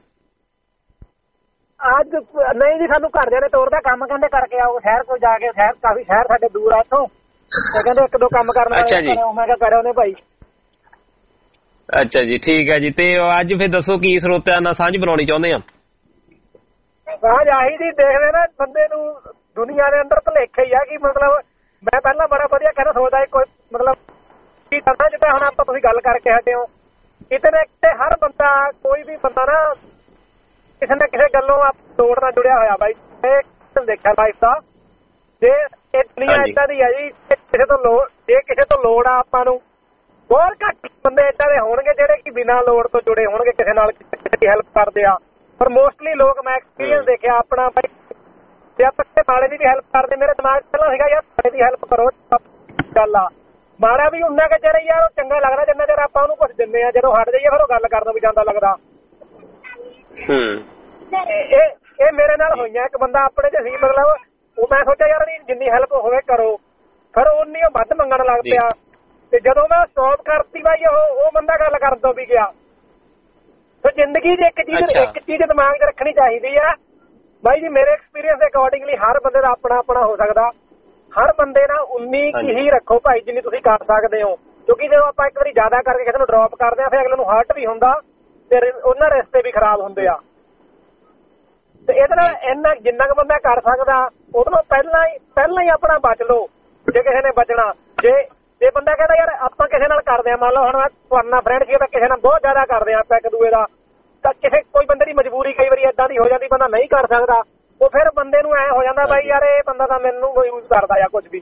ਅੱਜ ਨਹੀਂ ਜੀ, ਸਾਨੂੰ ਘਰਦਿਆਂ ਨੇ ਤੋਰਦਾ, ਕੰਮ ਕਹਿੰਦੇ ਕਰਕੇ ਆਓ ਸ਼ਹਿਰ ਕੋਲ ਜਾ ਕੇ। ਸ਼ਹਿਰ ਕਾਫੀ ਸ਼ਹਿਰ ਸਾਡੇ ਦੂਰ ਆ ਇੱਥੋਂ, ਤੇ ਕਹਿੰਦੇ ਇੱਕ ਦੋ ਕੰਮ ਕਰਨ ਵਾਲੇ। ਮੈਂ ਕਿਹਾ ਕਰਿਓ ਨੇ ਭਾਈ। ਅੱਛਾ ਜੀ, ਠੀਕ ਹੈ ਜੀ। ਤੇ ਅੱਜ ਫਿਰ ਦੱਸੋ ਕੀ ਸਰੋਤਿਆਂ ਨਾਲ ਸਾਂਝ ਬਣਾਉਣੀ ਚਾਹੁੰਦੇ ਆ? ਸਾਂਝ ਆਹੀ ਜੀ, ਦੇਖਦੇ ਨਾ ਬੰਦੇ ਨੂੰ ਦੁਨੀਆ ਦੇ ਅੰਦਰ ਭੁਲੇਖਾ ਹੀ ਆ ਕਿ ਮਤਲਬ ਮੈਂ ਪਹਿਲਾਂ ਬੜਾ ਵਧੀਆ ਕਹਿੰਦਾ ਸੋਚਦਾ ਕੋਈ ਮਤਲਬ ਕੀ ਕਰਨਾ, ਜਿੱਦਾਂ ਹੁਣ ਆਪਾਂ ਤੁਸੀਂ ਗੱਲ ਕਰਕੇ ਹਟੇ ਹੋ, ਕਿਤੇ ਨਾ ਕਿਤੇ ਹਰ ਬੰਦਾ ਕੋਈ ਵੀ ਬੰਦਾ ਨਾ ਕਿਸੇ ਨਾ ਕਿਸੇ ਗੱਲੋਂ ਤੋੜ ਨਾਲ ਜੁੜਿਆ ਹੋਇਆ ਬਾਈ। ਇਹ ਦੇਖਿਆ ਲਾਈਫ ਦਾ, ਜੇ ਇਹ ਦੁਨੀਆ ਏਦਾਂ ਦੀ ਆ ਜੀ, ਕਿਸੇ ਤੋਂ ਲੋੜ ਜੇ ਕਿਸੇ ਤੋਂ ਲੋੜ ਆ ਆਪਾਂ ਨੂੰ, ਬਹੁਤ ਘੱਟ ਬੰਦੇ ਏਦਾਂ ਦੇ ਹੋਣਗੇ ਜਿਹੜੇ ਕਿ ਬਿਨਾਂ ਲੋੜ ਤੋਂ ਜੁੜੇ ਹੋਣਗੇ ਕਿਸੇ ਨਾਲ, ਕਿਸੇ ਦੀ ਹੈਲਪ ਕਰਦੇ ਆ। ਪਰ ਮੋਸਟਲੀ ਲੋਕ, ਮੈਂ ਐਕਸਪੀਰੀਅੰਸ ਦੇਖਿਆ ਆਪਣਾ ਬਾਈ, ਜੇ ਆਪਾਂ ਕਿਸੇ ਮਾੜੇ ਦੀ ਵੀ ਹੈਲਪ ਕਰਦੇ, ਮੇਰੇ ਦਿਮਾਗ ਚ ਪਹਿਲਾਂ ਸੀਗਾ ਯਾਰ ਮਾੜੇ ਦੀ ਹੈਲਪ ਕਰੋ, ਗੱਲ ਆ। ਮਾੜਾ ਵੀ ਉਨਾ ਕੁ ਚਿਰ ਯਾਰ ਉਹ ਚੰਗਾ ਲੱਗਦਾ ਜਿੰਨਾ ਚਿਰ ਆਪਾਂ ਉਹਨੂੰ ਕੁਛ ਦਿੰਦੇ ਆ, ਜਦੋਂ ਹਟ ਜਾਈਏ ਫਿਰ ਉਹ ਗੱਲ ਕਰਨ ਵੀ ਜਾਂਦਾ ਲੱਗਦਾ। ਇਹ ਇਹ ਮੇਰੇ ਨਾਲ ਹੋਈਆਂ। ਇੱਕ ਬੰਦਾ ਆਪਣੇ ਚ ਸੀ, ਮਤਲਬ ਉਹ ਮੈਂ ਸੋਚਿਆ ਯਾਰ ਜਿੰਨੀ ਹੈਲਪ ਹੋਵੇ ਕਰੋ, ਫਿਰ ਉਨੀ ਉਹ ਵੱਧ ਮੰਗਣ ਲੱਗ ਪਿਆ। ਤੇ ਜਦੋਂ ਮੈਂ ਸਟਾਪ ਕਰਤੀ ਬਾਈ, ਉਹ ਉਹ ਬੰਦਾ ਗੱਲ ਕਰਨ ਤੋਂ ਵੀ ਗਿਆ। ਫਿਰ ਜ਼ਿੰਦਗੀ ਦੀ ਇੱਕ ਚੀਜ਼ ਇੱਕ ਚੀਜ਼ ਦਿਮਾਗ 'ਚ ਰੱਖਣੀ ਚਾਹੀਦੀ ਆ ਬਾਈ ਜੀ, ਮੇਰੇ ਐਕਸਪੀਰੀਅੰਸ ਦੇ ਅਕੋਰਡਿੰਗਲੀ ਹਰ ਬੰਦੇ ਦਾ ਆਪਣਾ ਆਪਣਾ ਹੋ ਸਕਦਾ। ਹਰ ਬੰਦੇ ਨਾਲ ਉਨੀ ਕੀ ਹੀ ਰੱਖੋ ਭਾਈ ਜਿੰਨੀ ਤੁਸੀਂ ਕਰ ਸਕਦੇ ਹੋ, ਕਿਉਂਕਿ ਜਦੋਂ ਆਪਾਂ ਇੱਕ ਵਾਰੀ ਜ਼ਿਆਦਾ ਕਰਕੇ ਕਿਸੇ ਨੂੰ ਡਰੋਪ ਕਰਦੇ ਆ ਫਿਰ ਅਗਲੇ ਨੂੰ ਹਰਟ ਵੀ ਹੁੰਦਾ ਤੇ ਉਹਨਾਂ ਰਿਸ਼ਤੇ ਵੀ ਖਰਾਬ ਹੁੰਦੇ ਆ। ਤੇ ਇਹਦੇ ਨਾਲ ਇੰਨਾ ਜਿੰਨਾ ਕੁ ਬੰਦਾ ਕਰ ਸਕਦਾ ਉਹਦੇ ਨਾਲ ਪਹਿਲਾਂ ਹੀ ਪਹਿਲਾਂ ਹੀ ਆਪਣਾ ਬਚ ਲਓ ਜੇ ਕਿਸੇ ਨੇ ਬਚਣਾ। ਜੇ ਜੇ ਬੰਦਾ ਕਹਿੰਦਾ ਯਾਰ ਆਪਾਂ ਕਿਸੇ ਨਾਲ ਕਰਦੇ ਆ, ਮੰਨ ਲਓ ਹੁਣ ਤੁਹਾਡਾ ਫਰੈਂਡ ਸੀ ਤਾਂ ਕਿਸੇ ਨਾਲ ਬਹੁਤ ਜ਼ਿਆਦਾ ਕਰਦੇ ਆ ਆਪਾਂ ਇੱਕ ਦੂਏ ਦਾ, ਤਾਂ ਕਿਸੇ ਕੋਈ ਬੰਦੇ ਦੀ ਮਜਬੂਰੀ ਕਈ ਵਾਰੀ ਏਦਾਂ ਦੀ ਹੋ ਜਾਂਦੀ ਬੰਦਾ ਨਹੀਂ ਕਰ ਸਕਦਾ, ਉਹ ਫਿਰ ਬੰਦੇ ਨੂੰ ਐ ਹੋ ਜਾਂਦਾ ਬਾਈ ਯਾਰ ਇਹ ਬੰਦਾ ਤਾਂ ਮੈਨੂੰ ਯੂਜ਼ ਕਰਦਾ ਜਾਂ ਕੁਝ ਵੀ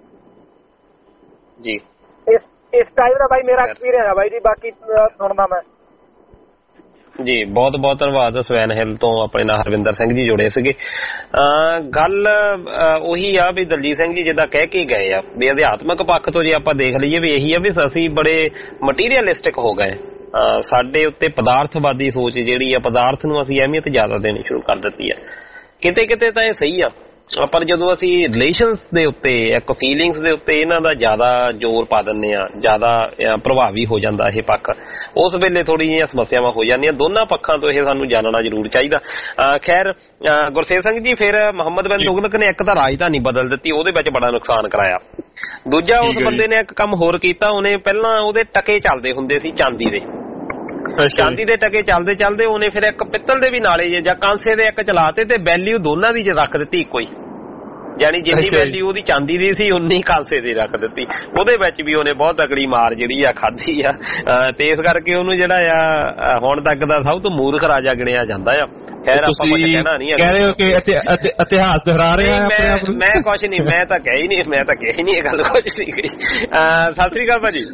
ਜੀ। ਇਸ ਇਸ ਟਾਈਪ ਦਾ ਬਾਈ ਮੇਰਾ ਐਕਸਪੀਰੀਅੰਸ ਆ ਬਾਈ ਜੀ, ਬਾਕੀ ਸੁਣਦਾ ਮੈਂ ਜੀ। ਬਹੁਤ ਬਹੁਤ ਧੰਨਵਾਦ। ਸਵੈਨ ਹਿੱਲ ਤੋਂ ਆਪਣੇ ਨਾਲ ਹਰਵਿੰਦਰ ਸਿੰਘ ਜੀ ਜੁੜੇ ਸੀਗੇ। ਗੱਲ ਉਹੀ ਆ ਵੀ ਦਲਜੀਤ ਸਿੰਘ ਜੀ ਜਿੱਦਾਂ ਕਹਿ ਕੇ ਗਏ ਆ ਵੀ ਅਧਿਆਤਮਕ ਪੱਖ ਤੋਂ ਜੇ ਆਪਾਂ ਦੇਖ ਲਈਏ ਵੀ ਇਹੀ ਆ ਵੀ ਅਸੀਂ ਬੜੇ ਮਟੀਰੀਅਲਿਸਟਿਕ ਹੋ ਗਏ। ਸਾਡੇ ਉੱਤੇ ਪਦਾਰਥਵਾਦੀ ਸੋਚ ਜਿਹੜੀ ਆ, ਪਦਾਰਥ ਨੂੰ ਅਸੀਂ ਅਹਿਮੀਅਤ ਜ਼ਿਆਦਾ ਦੇਣੀ ਸ਼ੁਰੂ ਕਰ ਦਿੱਤੀ ਆ। ਕਿਤੇ ਕਿਤੇ ਤਾਂ ਇਹ ਸਹੀ ਆ, ਪਰ ਜਦੋਂ ਅਸੀਂ ਰਿਲੇਸ਼ਨਸ ਦੇ ਉੱਤੇ ਇੱਕ ਫੀਲਿੰਗਸ ਦੇ ਉੱਤੇ ਇਹਨਾਂ ਦਾ ਜ਼ਿਆਦਾ ਜ਼ੋਰ ਪਾ ਦਿੰਦੇ ਆ, ਜ਼ਿਆਦਾ ਪ੍ਰਭਾਵੀ ਹੋ ਜਾਂਦਾ ਇਹ ਪੱਖ, ਉਸ ਵੇਲੇ ਥੋੜੀ ਜਿਹੀਆਂ ਸਮੱਸਿਆਵਾਂ ਹੋ ਜਾਂਦੀਆਂ। ਦੋਨਾਂ ਪੱਖਾਂ ਤੋਂ ਇਹ ਸਾਨੂੰ ਜਾਣਨਾ ਜ਼ਰੂਰ ਚਾਹੀਦਾ। ਖੈਰ ਗੁਰਸੇਵ ਸਿੰਘ ਜੀ, ਫਿਰ ਮੁਹੰਮਦ ਬਿਨ ਤੁਗਲਕ ਨੇ ਇੱਕ ਤਾਂ ਰਾਜਧਾਨੀ ਬਦਲ ਦਿੱਤੀ, ਉਹਦੇ ਵਿੱਚ ਬੜਾ ਨੁਕਸਾਨ ਕਰਾਇਆ। ਦੂਜਾ ਉਸ ਬੰਦੇ ਨੇ ਇੱਕ ਕੰਮ ਹੋਰ ਕੀਤਾ, ਉਹਨੇ ਪਹਿਲਾਂ ਉਹਦੇ ਟਕੇ ਚੱਲਦੇ ਹੁੰਦੇ ਸੀ ਚਾਂਦੀ ਦੇ, ਚਾਂਦੀ ਦੇ ਟਕੇ ਚੱਲਦੇ ਚੱਲਦੇ ਉਹਨੇ ਫਿਰ ਇੱਕ ਪਿੱਤਲ ਦੇ ਵੀ ਨਾਲੇ ਜਾਂ ਕਾਂਸੇ ਦੇ ਇੱਕ ਚਲਾਤੇ ਤੇ ਵੈਲਿਊ ਦੋਨਾਂ ਦੀ ਰੱਖ ਦਿੱਤੀ ਇੱਕੋ ਹੀ, ਯਾਨੀ ਜਿੰਨੀ ਵੈਲਿਊ ਉਹਦੀ ਚਾਂਦੀ ਦੀ ਸੀ ਉਨੀ ਕਾਂਸੇ ਦੀ ਰੱਖ ਦਿੱਤੀ। ਉਹਦੇ ਵਿੱਚ ਵੀ ਉਹਨੇ ਬਹੁਤ ਤਕੜੀ ਮਾਰ ਜਿਹੜੀ ਆ ਖਾਧੀ ਆ, ਤੇ ਇਸ ਕਰਕੇ ਉਹਨੂੰ ਜਿਹੜਾ ਆ ਹੁਣ ਤੱਕ ਦਾ ਸਭ ਤੋਂ ਮੂਰਖ ਰਾਜਾ ਗਿਣਿਆ ਜਾਂਦਾ ਆ। ਖੈਰ ਆਪਾਂ ਕੁਝ ਕਹਿਣਾ ਨਹੀਂ, ਕਹਿ ਰਹੇ ਹੋ ਕਿ ਇਤਿਹਾਸ ਦੁਹਰਾ ਰਹੇ ਆ ਆਪਣੇ ਆਪ ਨੂੰ। ਮੈਂ ਕੁਝ ਨਹੀਂ, ਮੈਂ ਤਾਂ ਕਹਿ ਹੀ ਨਹੀਂ, ਮੈਂ ਤਾਂ ਕਹਿ ਹੀ ਨਹੀਂ ਇਹ ਗੱਲ, ਕੁਝ ਨਹੀਂ ਕਹੀ। ਸਤਿ ਸ੍ਰੀ ਅਕਾਲ ਭਾਜੀ।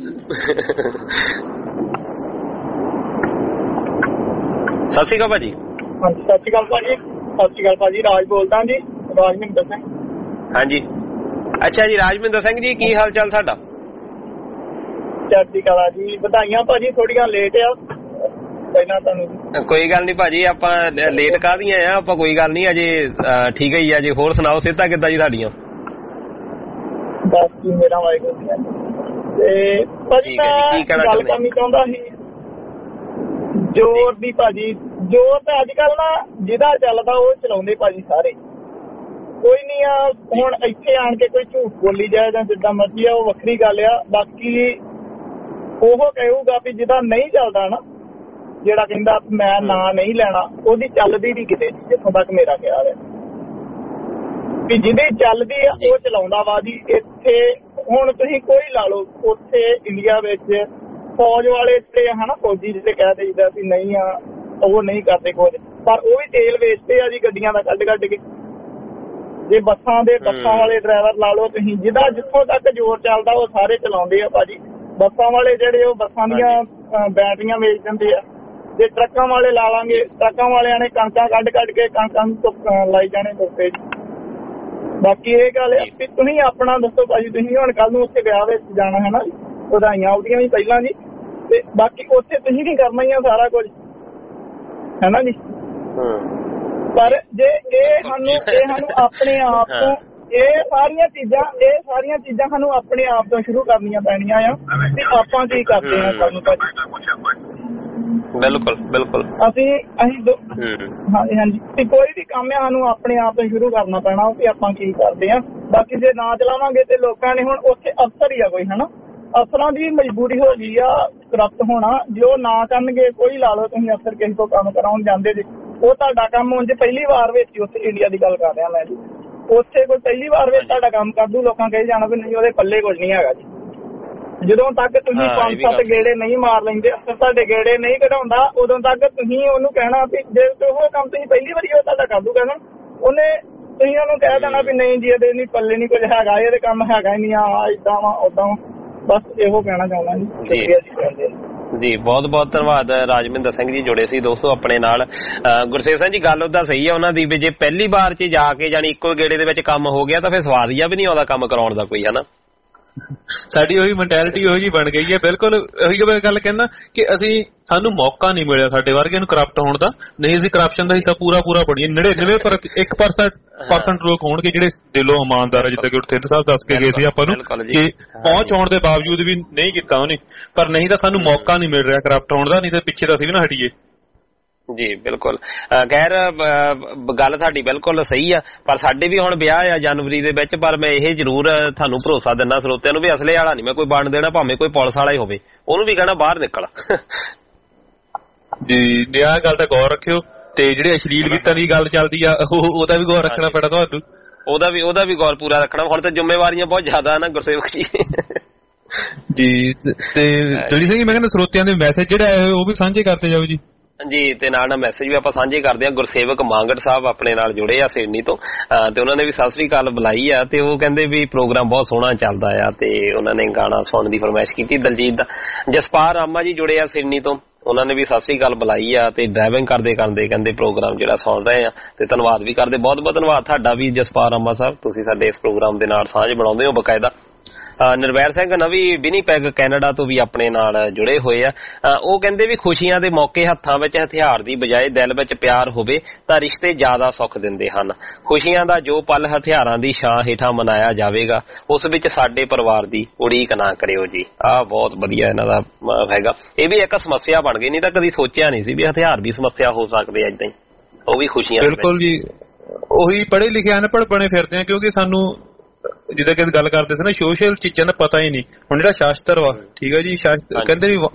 ਸਤਿ ਸ਼੍ਰੀ ਅਕਾਲ ਭਾਜੀ। ਹਾਂਜੀ ਸਤਿ ਸ਼੍ਰੀ ਅਕਾਲ ਭਾਜੀ। ਸਤਿ ਸ਼੍ਰੀ ਅਕਾਲ ਭਾਜੀ, ਰਾਜ ਬੋਲਦਾ ਜੀ, ਰਾਜਮਿੰਦਰ ਸਿੰਘ। ਹਾਂਜੀ, ਅੱਛਾ ਜੀ, ਰਾਜਮਿੰਦਰ ਸਿੰਘ ਜੀ, ਕੀ ਹਾਲ ਚਾਲ ਤੁਹਾਡਾ? ਚੜ੍ਹਦੀ ਕਲਾ ਜੀ, ਵਧਾਈਆਂ ਭਾਜੀ, ਥੋੜੀਆਂ ਲੇਟ ਆ ਪਹਿਲਾਂ ਤੁਹਾਨੂੰ। ਕੋਈ ਗੱਲ ਨਹੀਂ ਭਾਜੀ, ਆਪਾਂ ਲੇਟ ਕਾਹਦੀਆਂ ਆ, ਆਪਾਂ ਕੋਈ ਗੱਲ ਨਹੀਂ, ਅਜੇ ਠੀਕ ਹੀ ਆ ਜੀ। ਹੋਰ ਸੁਣਾਓ, ਸਿਹਤਾਂ ਕਿੱਦਾਂ ਜੀ ਤੁਹਾਡੀਆਂ? ਬਸ ਜੀ ਮੇਰਾ ਵਾਹਿਗੁਰੂ ਜੀ। ਤੇ ਭਾਜੀ ਮੈਂ ਗੱਲ ਕਰਨੀ ਚਾਹੁੰਦਾ ਸੀ ਜ਼ੋਰ ਦੀ ਭਾਜੀ। ਜ਼ੋਰ ਤਾਂ ਅੱਜ ਕੱਲ ਨਾ ਜਿਹਦਾ ਚੱਲਦਾ ਉਹ ਚਲਾਉਂਦੇ ਭਾਜੀ ਸਾਰੇ, ਕੋਈ ਨਹੀਂ ਆ। ਹੁਣ ਇੱਥੇ ਆਣ ਕੇ ਕੋਈ ਝੂਠ ਬੋਲੀ ਜਾਏ ਜਾਂ ਜਿੱਦਾਂ ਮਰਜ਼ੀ ਆ, ਉਹ ਵੱਖਰੀ ਗੱਲ ਆ। ਬਾਕੀ ਉਹ ਕਹੂਗਾ ਵੀ ਜਿਹਦਾ ਨਹੀਂ ਚੱਲਦਾ ਨਾ, ਜਿਹੜਾ ਕਹਿੰਦਾ ਮੈਂ ਨਾਂ ਨਹੀਂ ਲੈਣਾ, ਉਹਦੀ ਚੱਲਦੀ ਨਹੀਂ ਕਿਤੇ, ਜਿੱਥੋਂ ਤੱਕ ਮੇਰਾ ਖਿਆਲ ਹੈ ਵੀ ਜਿਹਦੀ ਚੱਲਦੀ ਆ ਉਹ ਚਲਾਉਂਦਾ ਵਾ ਜੀ। ਇੱਥੇ ਹੁਣ ਤੁਸੀਂ ਕੋਈ ਲਾ ਲਓ, ਉੱਥੇ ਇੰਡੀਆ ਵਿੱਚ ਫੌਜ ਵਾਲੇ ਜਿਹੜੇ ਹਨਾ, ਫੌਜੀ ਜਿਹੜੇ ਕਹਿ ਦੇਈਦਾ ਵੀ ਨਹੀਂ ਆ, ਉਹ ਨਹੀਂ ਕਰਦੇ ਕੁਝ, ਪਰ ਉਹ ਵੀ ਤੇਲ ਵੇਚਦੇ ਆ ਜੀ ਗੱਡੀਆਂ ਦਾ ਕੱਢ ਕੱਢ ਕੇ। ਜੇ ਬੱਸਾਂ ਦੇ ਬੱਸਾਂ ਵਾਲੇ ਡਰਾਈਵਰ ਲਾ ਲਓ ਤੁਸੀਂ, ਜਿਹਦਾ ਜਿੱਥੋਂ ਤੱਕ ਜ਼ੋਰ ਚੱਲਦਾ ਉਹ ਸਾਰੇ ਚਲਾਉਂਦੇ ਆ ਭਾਜੀ। ਬੱਸਾਂ ਵਾਲੇ ਜਿਹੜੇ ਉਹ ਬੱਸਾਂ ਦੀਆਂ ਬੈਟਰੀਆਂ ਵੇਚ ਦਿੰਦੇ ਆ। ਜੇ ਟਰੱਕਾਂ ਵਾਲੇ ਲਾ ਲਾਂਗੇ, ਟਰੱਕਾਂ ਵਾਲਿਆਂ ਨੇ ਕਣਕਾਂ ਕੱਢ ਕੱਢ ਕੇ ਕਣਕਾਂ ਨੂੰ ਲਾਈ ਜਾਣੇ ਧੁੱਪੇ। ਬਾਕੀ ਇਹ ਗੱਲ ਹੈ ਵੀ ਤੁਸੀਂ ਆਪਣਾ ਦੱਸੋ ਭਾਜੀ, ਤੁਸੀਂ ਹੁਣ ਕੱਲ ਨੂੰ ਉੱਥੇ ਵਿਆਹ ਵਿੱਚ ਜਾਣਾ ਹੈ ਨਾ, ਵਧਾਈਆਂ ਉਹਦੀਆਂ ਵੀ ਪਹਿਲਾਂ ਜੀ, ਤੇ ਬਾਕੀ ਉੱਥੇ ਤੁਸੀਂ ਵੀ ਕਰਨਾ ਹੀ ਆ ਸਾਰਾ ਕੁਝ, ਹੈ ਨਾ ਜੀ। ਪਰ ਜੇ ਇਹ ਸਾਨੂੰ ਇਹ ਸਾਨੂੰ ਆਪਣੇ ਆਪ ਤੋਂ ਇਹ ਸਾਰੀਆਂ ਚੀਜ਼ਾਂ ਇਹ ਸਾਰੀਆਂ ਚੀਜ਼ਾਂ ਸਾਨੂੰ ਆਪਣੇ ਆਪ ਤੋਂ ਸ਼ੁਰੂ ਕਰਨੀਆਂ ਪੈਣੀਆਂ ਆ ਤੇ ਆਪਾਂ ਕੀ ਕਰਦੇ ਆ ਸਾਨੂੰ ਭਾਜੀ। ਬਿਲਕੁਲ ਬਿਲਕੁਲ ਅਸੀਂ ਅਸੀਂ ਹਾਂਜੀ ਹਾਂਜੀ ਤੇ ਕੋਈ ਵੀ ਕੰਮ ਹੈ ਸਾਨੂੰ ਆਪਣੇ ਆਪ ਤੋਂ ਸ਼ੁਰੂ ਕਰਨਾ ਪੈਣਾ ਕਿ ਆਪਾਂ ਕੀ ਕਰਦੇ ਆ। ਬਾਕੀ ਜੇ ਨਾ ਚਲਾਵਾਂਗੇ ਤੇ ਲੋਕਾਂ ਨੇ ਹੁਣ ਉੱਥੇ ਅਫਸਰ ਹੀ ਆ ਕੋਈ, ਹਨਾ, ਅਫਸਰਾਂ ਦੀ ਮਜਬੂਰੀ ਹੋ ਗਈ ਆ ਕਰਪਟ ਹੋਣਾ। ਜੋ ਨਾ ਕਰਨਗੇ, ਕੋਈ ਲਾ ਲਓ ਤੁਸੀਂ ਅਫਸਰ ਕਿਸੇ ਤੋਂ ਕੰਮ ਕਰਾਉਣ ਜਾਂਦੇ ਜੀ, ਉਹ ਤੁਹਾਡਾ ਕੰਮ ਉਂਝ ਪਹਿਲੀ ਵਾਰ ਵਿੱਚ ਉੱਥੇ ਇੰਡੀਆ ਦੀ ਗੱਲ ਕਰ ਰਿਹਾ ਮੈਂ ਜੀ, ਉੱਥੇ ਕੋਈ ਪਹਿਲੀ ਵਾਰ ਵਿੱਚ ਤੁਹਾਡਾ ਕੰਮ ਕਰ ਦੂ, ਲੋਕਾਂ ਕਹੀ ਜਾਣਾ ਵੀ ਨਹੀਂ ਉਹਦੇ ਪੱਲੇ ਕੁਝ ਨਹੀਂ ਹੈਗਾ ਜੀ। ਜਦੋਂ ਤੱਕ ਤੁਸੀਂ ਪੰਜ ਸੱਤ ਗੇੜੇ ਨਹੀਂ ਮਾਰ ਲੈਂਦੇ, ਅਫਸਰ ਤੁਹਾਡੇ ਗੇੜੇ ਨਹੀਂ ਕਢਾਉਂਦਾ, ਉਦੋਂ ਤੱਕ ਤੁਸੀਂ ਉਹਨੂੰ ਕਹਿਣਾ ਵੀ ਜੇ ਉਹ ਕੰਮ ਤੁਸੀਂ ਪਹਿਲੀ ਵਾਰੀ ਉਹ ਤੁਹਾਡਾ ਕਰ ਦੂਗਾ ਨਾ, ਉਹਨੇ ਤੁਸੀਂ ਉਹਨੂੰ ਕਹਿ ਦੇਣਾ ਵੀ ਨਹੀਂ ਜੀ ਇਹਦੇ ਨਹੀਂ ਪੱਲੇ ਨਹੀਂ ਕੁਝ ਹੈਗਾ, ਇਹਦੇ ਕੰਮ ਹੈਗਾ ਹੀ ਨਹੀਂ, ਆ ਏਦਾਂ ਵਾ ਓਦਾਂ। ਬਸ ਇਹੋ ਕਹਿਣਾ ਚਾਹੁੰਦਾ ਜੀ। ਜੀ ਬਹੁਤ ਬਹੁਤ ਧੰਨਵਾਦ ਰਾਜਮਿੰਦਰ ਸਿੰਘ ਜੀ, ਜੁੜੇ ਸੀ ਦੋਸਤੋ ਆਪਣੇ ਨਾਲ। ਗੁਰਸੇਵ ਸਿੰਘ ਜੀ ਗੱਲ ਉਹਦਾ ਸਹੀ ਹੈ ਉਹਨਾਂ ਦੀ ਵੀ ਜੇ ਪਹਿਲੀ ਵਾਰ ਚ ਜਾ ਕੇ ਜਾਣੀ ਇੱਕੋ ਗੇੜੇ ਦੇ ਵਿੱਚ ਕੰਮ ਹੋ ਗਿਆ ਤਾਂ ਫਿਰ ਸਵਾਦ ਜਿਹਾ ਵੀ ਨਹੀਂ ਆਉਂਦਾ ਕੰਮ ਕਰਾਉਣ ਦਾ ਕੋਈ, ਹਨਾ। ਸਾਡੀ ਉਹੀ ਮੈਂਟੈਲਿਟੀ ਉਹੀ ਜੀ ਬਣ ਗਈ ਹੈ। ਬਿਲਕੁਲ ਉਹੀ ਗੱਲ ਕਹਿੰਦਾ ਕਿ ਅਸੀਂ ਸਾਨੂੰ ਮੌਕਾ ਨਹੀਂ ਮਿਲਿਆ ਸਾਡੇ ਵਰਗੇ ਨੂੰ ਕਰਪਟ ਹੋਣ ਦਾ, ਨਹੀਂ ਅਸੀਂ ਕਰਪਸ਼ਨ ਦਾ ਹਿੱਸਾ ਪੂਰਾ ਪੂਰਾ ਬੜੀਏ ਨੜਿਨਵੇਂ ਪਰ ਇੱਕ ਪਰਸੈਂਟ ਪਰਸੈਂਟ ਲੋਕ ਹੋਣਗੇ ਜਿਹੜੇ ਦਿਲੋਂ ਇਮਾਨਦਾਰ, ਜਿੱਦਾਂ ਕਿ ਗੁਰਤੇਜ ਸਾਹਿਬ ਦੱਸ ਕੇ ਗਏ ਸੀ ਆਪਾਂ ਨੂੰ ਕਿ ਪਹੁੰਚ ਆਉਣ ਦੇ ਬਾਵਜੂਦ ਵੀ ਨਹੀਂ ਕੀਤਾ ਉਹਨੇ, ਪਰ ਨਹੀਂ ਤਾਂ ਸਾਨੂੰ ਮੌਕਾ ਨਹੀਂ ਮਿਲ ਰਿਹਾ ਕਰਪਟ ਹੋਣ ਦਾ, ਨਹੀਂ ਤਾਂ ਪਿੱਛੇ ਤਾਂ ਅਸੀਂ ਵੀ ਨਾ ਹਟੀਏ। ਜੀ ਬਿਲਕੁਲ, ਖੈਰ ਗੱਲ ਤੁਹਾਡੀ ਬਿਲਕੁਲ ਸਹੀ ਆ, ਪਰ ਸਾਡੇ ਵੀ ਹੁਣ ਵਿਆਹ ਆ ਜਨਵਰੀ ਦੇ ਵਿੱਚ, ਪਰ ਮੈਂ ਇਹ ਜ਼ਰੂਰ ਤੁਹਾਨੂੰ ਭਰੋਸਾ ਦਿੰਦਾ ਸਰੋਤਿਆਂ ਨੂੰ ਵੀ ਅਸਲੇ ਵਾਲਾ ਨਹੀਂ ਮੈਂ ਕੋਈ ਬਣ ਦੇਣਾ, ਭਾਵੇਂ ਕੋਈ ਪੁਲਿਸ ਵਾਲਾ ਹੀ ਹੋਵੇ, ਉਹਨੂੰ ਵੀ ਕਹਿਣਾ ਬਾਹਰ ਨਿਕਲ। ਜੀ ਆਹ ਗੱਲ ਤਾਂ ਗੌਰ ਰੱਖਿਓ, ਤੇ ਜਿਹੜੇ ਅਸ਼ਲੀਲ ਗੀਤਾਂ ਦੀ ਗੱਲ ਚੱਲਦੀ ਆ ਉਹਦਾ ਵੀ ਗੌਰ ਰੱਖਣਾ ਪੈਣਾ ਤੁਹਾਨੂੰ, ਉਹਦਾ ਵੀ ਉਹਦਾ ਵੀ ਗੌਰ ਪੂਰਾ ਰੱਖਣਾ। ਹੁਣ ਤਾਂ ਜ਼ਿੰਮੇਵਾਰੀਆਂ ਬਹੁਤ ਜ਼ਿਆਦਾ ਨਾ ਗੁਰਸੇਵਕ ਜੀ। ਜੀ ਤੇ ਦਲੀ ਸਿੰਘ ਮੈਂ ਕਹਿੰਦਾ ਸਰੋਤਿਆਂ ਦੇ ਮੈਸੇਜ ਜਿਹੜਾ ਉਹ ਵੀ ਸਾਂਝੇ ਕਰਦੇ ਜਾਓ ਜੀ। ਜੀ ਤੇ ਨਾਲ ਨਾਲ ਮੈਸੇਜ ਵੀ ਆਪਾਂ ਸਾਂਝੇ ਕਰਦੇ ਹਾਂ। ਗੁਰਸੇਵਕ ਮਾਂਗੜ ਸਾਹਿਬ ਆਪਣੇ ਨਾਲ ਜੁੜੇ ਆ ਸਿਡਨੀ ਤੋਂ, ਤੇ ਉਹਨਾਂ ਨੇ ਵੀ ਸਤਿ ਸ੍ਰੀ ਅਕਾਲ ਬੁਲਾਈ ਆ, ਤੇ ਉਹ ਕਹਿੰਦੇ ਵੀ ਪ੍ਰੋਗਰਾਮ ਬਹੁਤ ਸੋਹਣਾ ਚੱਲਦਾ ਆ, ਤੇ ਉਹਨਾਂ ਨੇ ਗਾਣਾ ਸੁਣਨ ਦੀ ਫਰਮਾਇਸ਼ ਕੀਤੀ ਦਲਜੀਤ ਦਾ। ਜਸਪਾਲ ਰਾਮਾ ਜੀ ਜੁੜੇ ਆ ਸਿਡਨੀ ਤੋਂ, ਉਹਨਾਂ ਨੇ ਵੀ ਸਤਿ ਸ੍ਰੀ ਅਕਾਲ ਬੁਲਾਈ ਆ, ਤੇ ਡਰਾਈਵਿੰਗ ਕਰਦੇ ਕਰਦੇ ਕਹਿੰਦੇ ਪ੍ਰੋਗਰਾਮ ਜਿਹੜਾ ਸੁਣ ਰਹੇ ਆ, ਤੇ ਧੰਨਵਾਦ ਵੀ ਕਰਦੇ। ਬਹੁਤ ਬਹੁਤ ਧੰਨਵਾਦ ਤੁਹਾਡਾ ਵੀ ਜਸਪਾਲ ਰਾਮਾ ਸਾਹਿਬ, ਤੁਸੀਂ ਸਾਡੇ ਇਸ ਪ੍ਰੋਗਰਾਮ ਦੇ ਨਾਲ ਸਾਂਝ ਬਣਾਉਂਦੇ ਹੋ ਬਕਾਇਦਾ। ਨਿਰਵੈਰ ਸਿੰਘ ਨਵੀਂ ਵਿਨੀਪੈਗ ਕੈਨੇਡਾ ਤੋਂ ਵੀ ਆਪਣੇ ਨਾਲ ਜੁੜੇ ਹੋਏ ਆ। ਉਹ ਕਹਿੰਦੇ ਵੀ ਖੁਸ਼ੀਆਂ ਦੇ ਮੌਕੇ ਹੱਥਾਂ ਵਿੱਚ ਹਥਿਆਰ ਦੀ ਬਜਾਏ ਦਿਲ ਵਿੱਚ ਪਿਆਰ ਹੋਵੇ ਤਾਂ ਰਿਸ਼ਤੇ ਜ਼ਿਆਦਾ ਸੁੱਖ ਦਿੰਦੇ ਹਨ। ਖੁਸ਼ੀਆਂ ਦਾ ਜੋ ਪਲ ਹਥਿਆਰਾਂ ਦੀ ਛਾਂ ਹੇਠਾਂ ਮਨਾਇਆ ਜਾਵੇਗਾ ਉਸ ਵਿੱਚ ਸਾਡੇ ਪਰਿਵਾਰ ਦੀ ਉਡੀਕ ਨਾ ਕਰਿਓ ਜੀ। ਆਹ ਬਹੁਤ ਵਧੀਆ ਇਹਨਾਂ ਦਾ ਹੈਗਾ। ਇਹ ਵੀ ਇੱਕ ਸਮੱਸਿਆ ਬਣ ਗਈ, ਨਹੀਂ ਤਾਂ ਕਦੀ ਸੋਚਿਆ ਨਹੀਂ ਸੀ ਵੀ ਹਥਿਆਰ ਵੀ ਸਮੱਸਿਆ ਹੋ ਸਕਦੇ ਏਦਾਂ ਹੀ, ਉਹ ਵੀ ਖੁਸ਼ੀਆਂ। ਬਿਲਕੁਲ ਜੀ, ਉਹੀ ਪੜ੍ਹੇ ਲਿਖੇ ਅਨਪੜ੍ਹ ਬਣੇ ਫਿਰਦੇ ਆ ਕਿਉਂਕਿ ਸਾਨੂੰ ਜਿੱਦਾਂ ਕਿ ਗੱਲ ਕਰਦੇ ਸੀ ਨਾ ਸੋਸ਼ਲ ਚੀਜ਼ਾਂ ਦਾ ਪਤਾ ਹੀ ਨਹੀਂ। ਹੁਣ ਜਿਹੜਾ ਸ਼ਾਸਤਰ ਵਾ, ਠੀਕ ਹੈ ਜੀ, ਕਹਿੰਦੇ ਵੀ